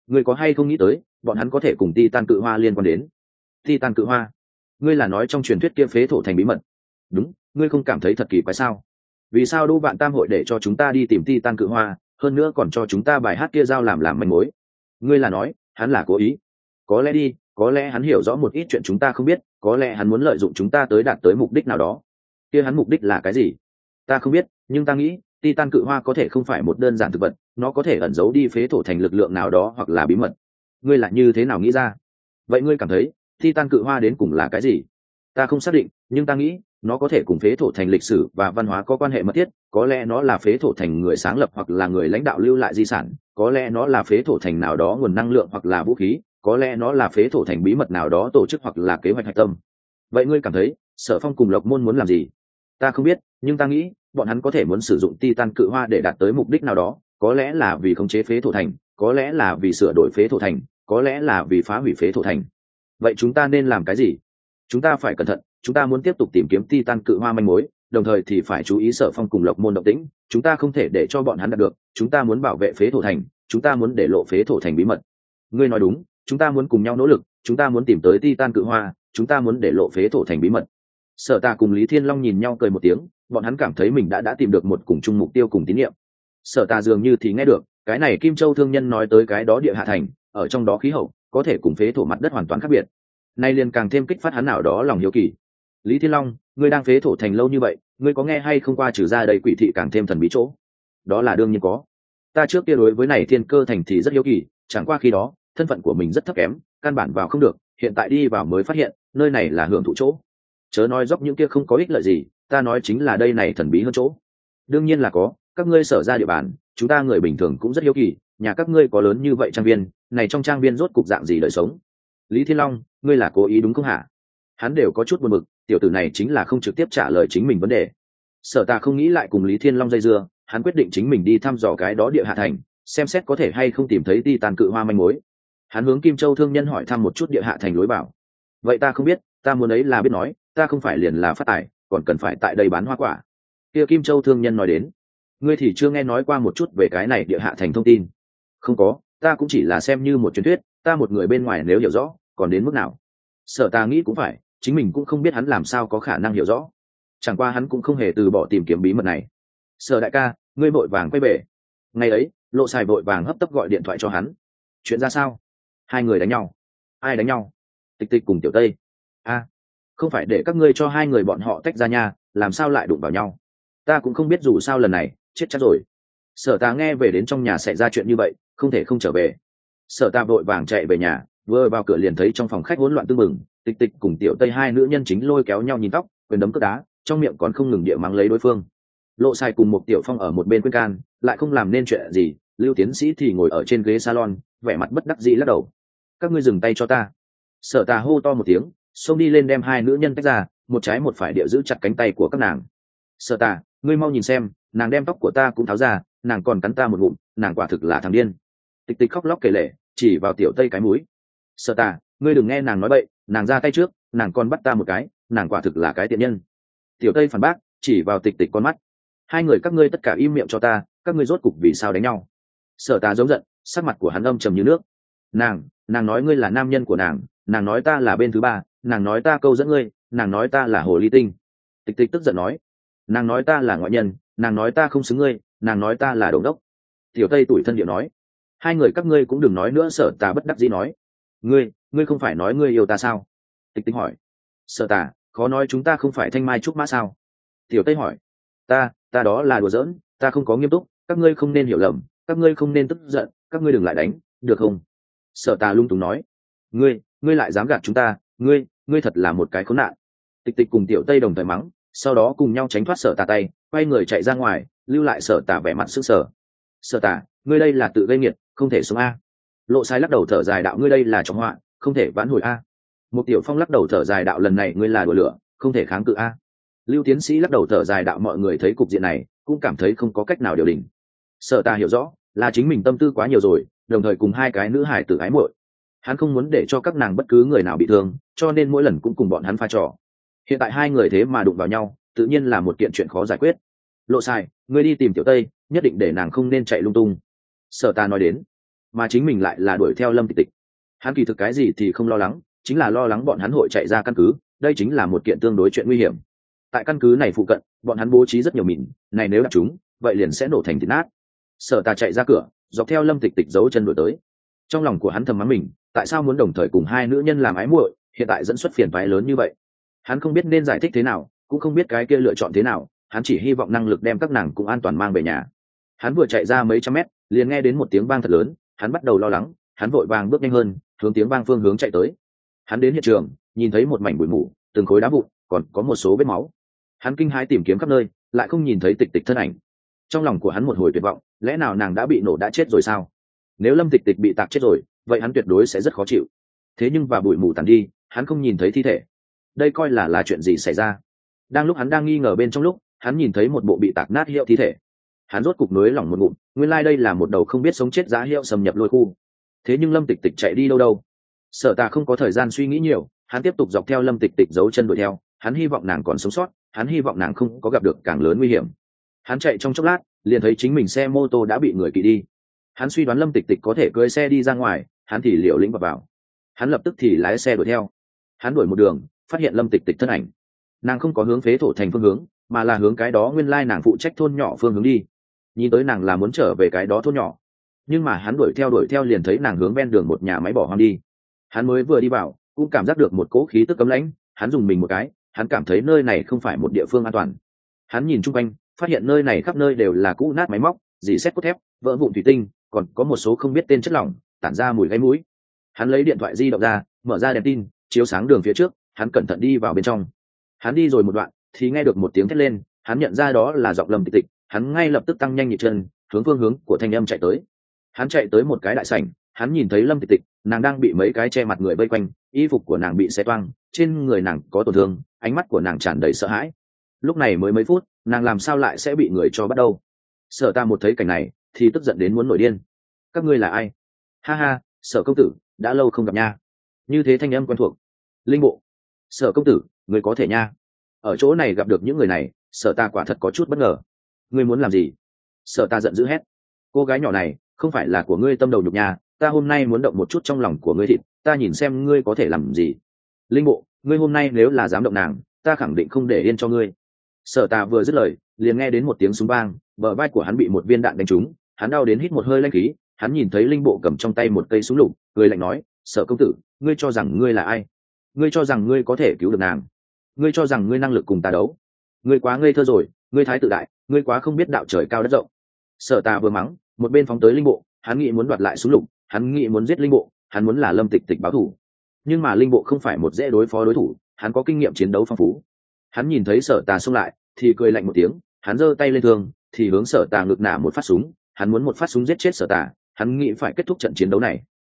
ngươi có hay không nghĩ tới bọn hắn có thể cùng Titan cự hoa liên quan đến? Titan cự hoa? Ngươi là nói trong truyền thuyết kia phế thổ thành bí mật? Đúng, ngươi không cảm thấy thật kỳ quái sao? Vì sao Đỗ Vạn Tam hội để cho chúng ta đi tìm Titan cự hoa, hơn nữa còn cho chúng ta bài hát kia giao làm làm manh mối? Ngươi là nói hắn là cố ý? Có lẽ đi, có lẽ hắn hiểu rõ một ít chuyện chúng ta không biết, có lẽ hắn muốn lợi dụng chúng ta tới đạt tới mục đích nào đó. Kia hắn mục đích là cái gì? Ta không biết, nhưng ta nghĩ Titan cự hoa có thể không phải một đơn giản thực vật, nó có thể ẩn giấu đi phế thổ thành lực lượng nào đó hoặc là bí mật. Ngươi là như thế nào nghĩ ra? Vậy ngươi cảm thấy Titan cự hoa đến cùng là cái gì? Ta không xác định, nhưng ta nghĩ nó có thể cùng phế thổ thành lịch sử và văn hóa có quan hệ mật thiết, có lẽ nó là phế thổ thành người sáng lập hoặc là người lãnh đạo lưu lại di sản, có lẽ nó là phế thổ thành nào đó nguồn năng lượng hoặc là vũ khí, có lẽ nó là phế thổ thành bí mật nào đó tổ chức hoặc là kế hoạch hạch tâm. Vậy ngươi cảm thấy Sở Phong cùng Lộc Môn muốn làm gì? Ta không biết, nhưng ta nghĩ bọn hắn có thể muốn sử dụng Titan cự hoa để đạt tới mục đích nào đó, có lẽ là vì khống chế phế thổ thành, có lẽ là vì sửa đổi phế thổ thành, có lẽ là vì phá hủy phế thổ thành. Vậy chúng ta nên làm cái gì? Chúng ta phải cẩn thận, chúng ta muốn tiếp tục tìm kiếm Titan cự hoa manh mối, đồng thời thì phải chú ý Sở Phong cùng Lộc Môn động tĩnh, chúng ta không thể để cho bọn hắn đạt được, chúng ta muốn bảo vệ phế thổ thành, chúng ta muốn để lộ phế thổ thành bí mật. Ngươi nói đúng, chúng ta muốn cùng nhau nỗ lực, chúng ta muốn tìm tới Titan cự hoa, chúng ta muốn để lộ phế thổ thành bí mật. Sở Tà cùng Lý Thiên Long nhìn nhau cười một tiếng, bọn hắn cảm thấy mình đã đã tìm được một cùng chung mục tiêu cùng tín nhiệm. Sở Tà dường như thì nghe được cái này Kim Châu thương nhân nói tới cái đó địa hạ thành, ở trong đó khí hậu có thể cùng phế thổ mặt đất hoàn toàn khác biệt. Nay liền càng thêm kích phát hắn nào đó lòng hiếu kỳ. Lý Thiên Long, ngươi đang phế thổ thành lâu như vậy, ngươi có nghe hay không qua trừ ra đầy quỷ thị càng thêm thần bí chỗ? Đó là đương nhiên có. Ta trước kia đối với này Thiên Cơ thành thì rất hiếu kỳ, chẳng qua khi đó thân phận của mình rất thấp kém, căn bản vào không được, hiện tại đi vào mới phát hiện nơi này là hưởng thụ chỗ. Chớ nói dốc những kia không có ích lợi gì, ta nói chính là đây này thần bí hơn chỗ. Đương nhiên là có, các ngươi Sở ra địa bàn, chúng ta người bình thường cũng rất hiếu kỳ, nhà các ngươi có lớn như vậy trang viên, này trong trang viên rốt cục dạng gì đời sống? Lý Thiên Long, ngươi là cố ý đúng không hả? Hắn đều có chút buồn bực, tiểu tử này chính là không trực tiếp trả lời chính mình vấn đề. Sở Tà không nghĩ lại cùng Lý Thiên Long dây dưa, hắn quyết định chính mình đi thăm dò cái đó địa hạ thành, xem xét có thể hay không tìm thấy Titan cự hoa manh mối. Hắn hướng Kim Châu thương nhân hỏi thăm một chút địa hạ thành lối bảo. Vậy ta không biết, ta muốn ấy là biết nói, ta không phải liền là phát tài, còn cần phải tại đây bán hoa quả. Kia Kim Châu thương nhân nói đến, ngươi thì chưa nghe nói qua một chút về cái này địa hạ thành thông tin? Không có, ta cũng chỉ là xem như một truyền thuyết, ta một người bên ngoài nếu hiểu rõ, còn đến mức nào? Sở Tà nghĩ cũng phải, chính mình cũng không biết hắn làm sao có khả năng hiểu rõ. Chẳng qua hắn cũng không hề từ bỏ tìm kiếm bí mật này. Sở đại ca, ngươi vội vàng quay về. Ngày ấy, Lộ Sài vội vàng hấp tấp gọi điện thoại cho hắn. Chuyện ra sao? Hai người đánh nhau. Ai đánh nhau? Tịch Tịch cùng Tiểu Tây. A, không phải để các ngươi cho hai người bọn họ tách ra nha, làm sao lại đụng vào nhau? Ta cũng không biết, dù sao lần này chết chắc rồi. Sở Tà nghe về đến trong nhà xảy ra chuyện như vậy, không thể không trở về. Sở Tà vội vàng chạy về nhà, vừa vào cửa liền thấy trong phòng khách hỗn loạn tưng bừng, Tịch Tịch cùng Tiểu Tây hai nữ nhân chính lôi kéo nhau nhìn tóc, quyền đấm cước đá, trong miệng còn không ngừng địa mắng lấy đối phương. Lộ Sài cùng một Tiểu Phong ở một bên khuyên can, lại không làm nên chuyện gì. Lưu tiến sĩ thì ngồi ở trên ghế salon, vẻ mặt bất đắc dĩ lắc đầu. Các ngươi dừng tay cho ta. Sở Tà hô to một tiếng, xông đi lên đem hai nữ nhân tách ra, một trái một phải địa giữ chặt cánh tay của các nàng. Sở Tà, ngươi mau nhìn xem, nàng đem tóc của ta cũng tháo ra, nàng còn cắn ta một ngụm, nàng quả thực là thằng điên. Tịch Tịch khóc lóc kể lể, chỉ vào Tiểu Tây cái mũi. Sở Tà, ngươi đừng nghe nàng nói bậy, nàng ra tay trước, nàng còn bắt ta một cái, nàng quả thực là cái tiện nhân. Tiểu Tây phản bác, chỉ vào Tịch Tịch con mắt. Hai người các ngươi tất cả im miệng cho ta, các ngươi rốt cục vì sao đánh nhau? Sở Tà giống giận, sắc mặt của hắn âm trầm như nước. Nàng, nàng nói ngươi là nam nhân của nàng, nàng nói ta là bên thứ ba, nàng nói ta câu dẫn ngươi, nàng nói ta là hồ ly tinh. Tịch Tịch tức giận nói, nàng nói ta là ngoại nhân, nàng nói ta không xứng ngươi, nàng nói ta là đồ đốc. Tiểu Tây tủi thân địa nói, hai người các ngươi cũng đừng nói nữa. Sở Tà bất đắc dĩ nói, ngươi, ngươi không phải nói ngươi yêu ta sao? Tịch Tịch hỏi. Sở Tà, khó nói chúng ta không phải thanh mai trúc mã sao? Tiểu Tây hỏi. Ta, ta đó là đùa giỡn, ta không có nghiêm túc, các ngươi không nên hiểu lầm, các ngươi không nên tức giận, các ngươi đừng lại đánh, được không? Sở Tà lung túng nói, ngươi, ngươi lại dám gạt chúng ta, ngươi, ngươi thật là một cái khốn nạn. Tịch Tịch cùng Tiểu Tây đồng thời mắng, sau đó cùng nhau tránh thoát Sở Tà tay, quay người chạy ra ngoài, lưu lại Sở Tà vẻ mặt sững sờ. Sở Tà, ngươi đây là tự gây nghiệt, không thể sống a. Lộ Sai lắc đầu thở dài đạo, ngươi đây là trong họa, không thể vãn hồi a. Một Tiểu Phong lắc đầu thở dài đạo, lần này ngươi là đùa lửa, không thể kháng cự a. Lưu tiến sĩ lắc đầu thở dài đạo, mọi người thấy cục diện này cũng cảm thấy không có cách nào điều đình. Sở Tà hiểu rõ là chính mình tâm tư quá nhiều rồi, đồng thời cùng hai cái nữ hải tử ái muội, hắn không muốn để cho các nàng bất cứ người nào bị thương, cho nên mỗi lần cũng cùng bọn hắn pha trò. Hiện tại hai người thế mà đụng vào nhau, tự nhiên là một kiện chuyện khó giải quyết. Lộ Sai, ngươi đi tìm Tiểu Tây, nhất định để nàng không nên chạy lung tung. Sở Tà nói đến. mà chính mình lại là đuổi theo lâm tịch tịch. Hắn kỳ thực cái gì thì không lo lắng, chính là lo lắng bọn hắn hội chạy ra căn cứ, đây chính là một kiện tương đối chuyện nguy hiểm. Tại căn cứ này phụ cận bọn hắn bố trí rất nhiều mìn, này nếu đặt chúng vậy liền sẽ nổ thành thịt nát. Sở Tà chạy ra cửa, dọc theo lâm tịch tịch dấu chân đuổi tới. Trong lòng của hắn thầm mắng mình, tại sao muốn đồng thời cùng hai nữ nhân làm ái muội, hiện tại dẫn xuất phiền toái lớn như vậy. Hắn không biết nên giải thích thế nào, cũng không biết cái kia lựa chọn thế nào, hắn chỉ hy vọng năng lực đem các nàng cũng an toàn mang về nhà. Hắn vừa chạy ra mấy trăm mét liền nghe đến một tiếng vang thật lớn, hắn bắt đầu lo lắng, hắn vội vàng bước nhanh hơn, hướng tiếng vang phương hướng chạy tới. Hắn đến hiện trường, nhìn thấy một mảnh bụi mù, từng khối đá vụn, còn có một số vết máu. Hắn kinh hãi tìm kiếm khắp nơi, lại không nhìn thấy tịch tịch thân ảnh. Trong lòng của hắn một hồi tuyệt vọng, lẽ nào nàng đã bị nổ đã chết rồi sao? Nếu lâm tịch tịch bị tạc chết rồi, vậy hắn tuyệt đối sẽ rất khó chịu. Thế nhưng và bụi mù tàn đi, hắn không nhìn thấy thi thể. Đây coi là là chuyện gì xảy ra? Đang lúc hắn đang nghi ngờ bên trong lúc, hắn nhìn thấy một bộ bị tạc nát hiệu thi thể. Hắn rốt cục nối lỏng một ngụm, nguyên lai đây là một đầu không biết sống chết giá hiệu xâm nhập lôi khu. Thế nhưng lâm tịch tịch chạy đi đâu đâu? Sở Tà không có thời gian suy nghĩ nhiều, hắn tiếp tục dọc theo lâm tịch tịch dấu chân đuổi theo. Hắn hy vọng nàng còn sống sót, hắn hy vọng nàng không có gặp được càng lớn nguy hiểm. Hắn chạy trong chốc lát liền thấy chính mình xe mô tô đã bị người kỵ đi. Hắn suy đoán lâm tịch tịch có thể cưỡi xe đi ra ngoài, hắn thì liều lĩnh vào vào. Hắn lập tức thì lái xe đuổi theo. Hắn đuổi một đường phát hiện lâm tịch tịch thân ảnh, nàng không có hướng phế thổ thành phương hướng, mà là hướng cái đó nguyên lai nàng phụ trách thôn nhỏ phương hướng đi. Nhìn tới nàng là muốn trở về cái đó thôn nhỏ, nhưng mà hắn đuổi theo đuổi theo liền thấy nàng hướng ven đường một nhà máy bỏ hoang đi. Hắn mới vừa đi vào cũng cảm giác được một cỗ khí tức cấm lãnh, hắn dùng mình một cái, hắn cảm thấy nơi này không phải một địa phương an toàn. Hắn nhìn chung quanh phát hiện nơi này khắp nơi đều là cũ nát máy móc, dỉ xét cốt thép, vỡ vụn thủy tinh, còn có một số không biết tên chất lỏng tản ra mùi gáy mũi. Hắn lấy điện thoại di động ra, mở ra đèn tin chiếu sáng đường phía trước, hắn cẩn thận đi vào bên trong. Hắn đi rồi một đoạn thì nghe được một tiếng thét lên, hắn nhận ra đó là giọng lâm tịch tịch. Hắn ngay lập tức tăng nhanh nhịp chân hướng phương hướng của thanh âm chạy tới. Hắn chạy tới một cái đại sảnh, hắn nhìn thấy lâm tịch tịch, nàng đang bị mấy cái che mặt người vây quanh, y phục của nàng bị xé toang, trên người nàng có tổn thương, ánh mắt của nàng tràn đầy sợ hãi. Lúc này mới mấy phút, nàng làm sao lại sẽ bị người cho bắt đầu? Sở Ta một thấy cảnh này thì tức giận đến muốn nổi điên. Các ngươi là ai? Ha ha, Sở công tử, đã lâu không gặp nha. Như thế thanh âm quen thuộc. Linh bộ. Sở công tử, người có thể nha. Ở chỗ này gặp được những người này, Sở Ta quả thật có chút bất ngờ. Ngươi muốn làm gì? Sở Ta giận dữ hét. Cô gái nhỏ này không phải là của ngươi tâm đầu nhục nha, ta hôm nay muốn động một chút trong lòng của ngươi thịt, ta nhìn xem ngươi có thể làm gì. Linh bộ, ngươi hôm nay nếu là dám động nàng, ta khẳng định không để yên cho ngươi. Sở Tà vừa dứt lời liền nghe đến một tiếng súng vang, bờ vai của hắn bị một viên đạn đánh trúng, hắn đau đến hít một hơi lanh khí. Hắn nhìn thấy Linh bộ cầm trong tay một cây súng lục, cười lạnh nói, Sở công tử, ngươi cho rằng ngươi là ai? Ngươi cho rằng ngươi có thể cứu được nàng? Ngươi cho rằng ngươi năng lực cùng ta đấu? Ngươi quá ngây thơ rồi, ngươi thái tự đại, ngươi quá không biết đạo trời cao đất rộng. Sở Tà vừa mắng một bên phóng tới Linh bộ, hắn nghĩ muốn đoạt lại súng lục, hắn nghĩ muốn giết Linh bộ, hắn muốn là Lâm Tịch Tịch báo thù. Nhưng mà Linh bộ không phải một dễ đối phó đối thủ, hắn có kinh nghiệm chiến đấu phong phú. Hắn nhìn thấy Sở Tà xông lại thì cười lạnh một tiếng, hắn giơ tay lên thương thì hướng Sở Tà ngực nã một phát súng, hắn muốn một phát súng giết chết Sở Tà, hắn nghĩ phải kết thúc trận chiến đấu này.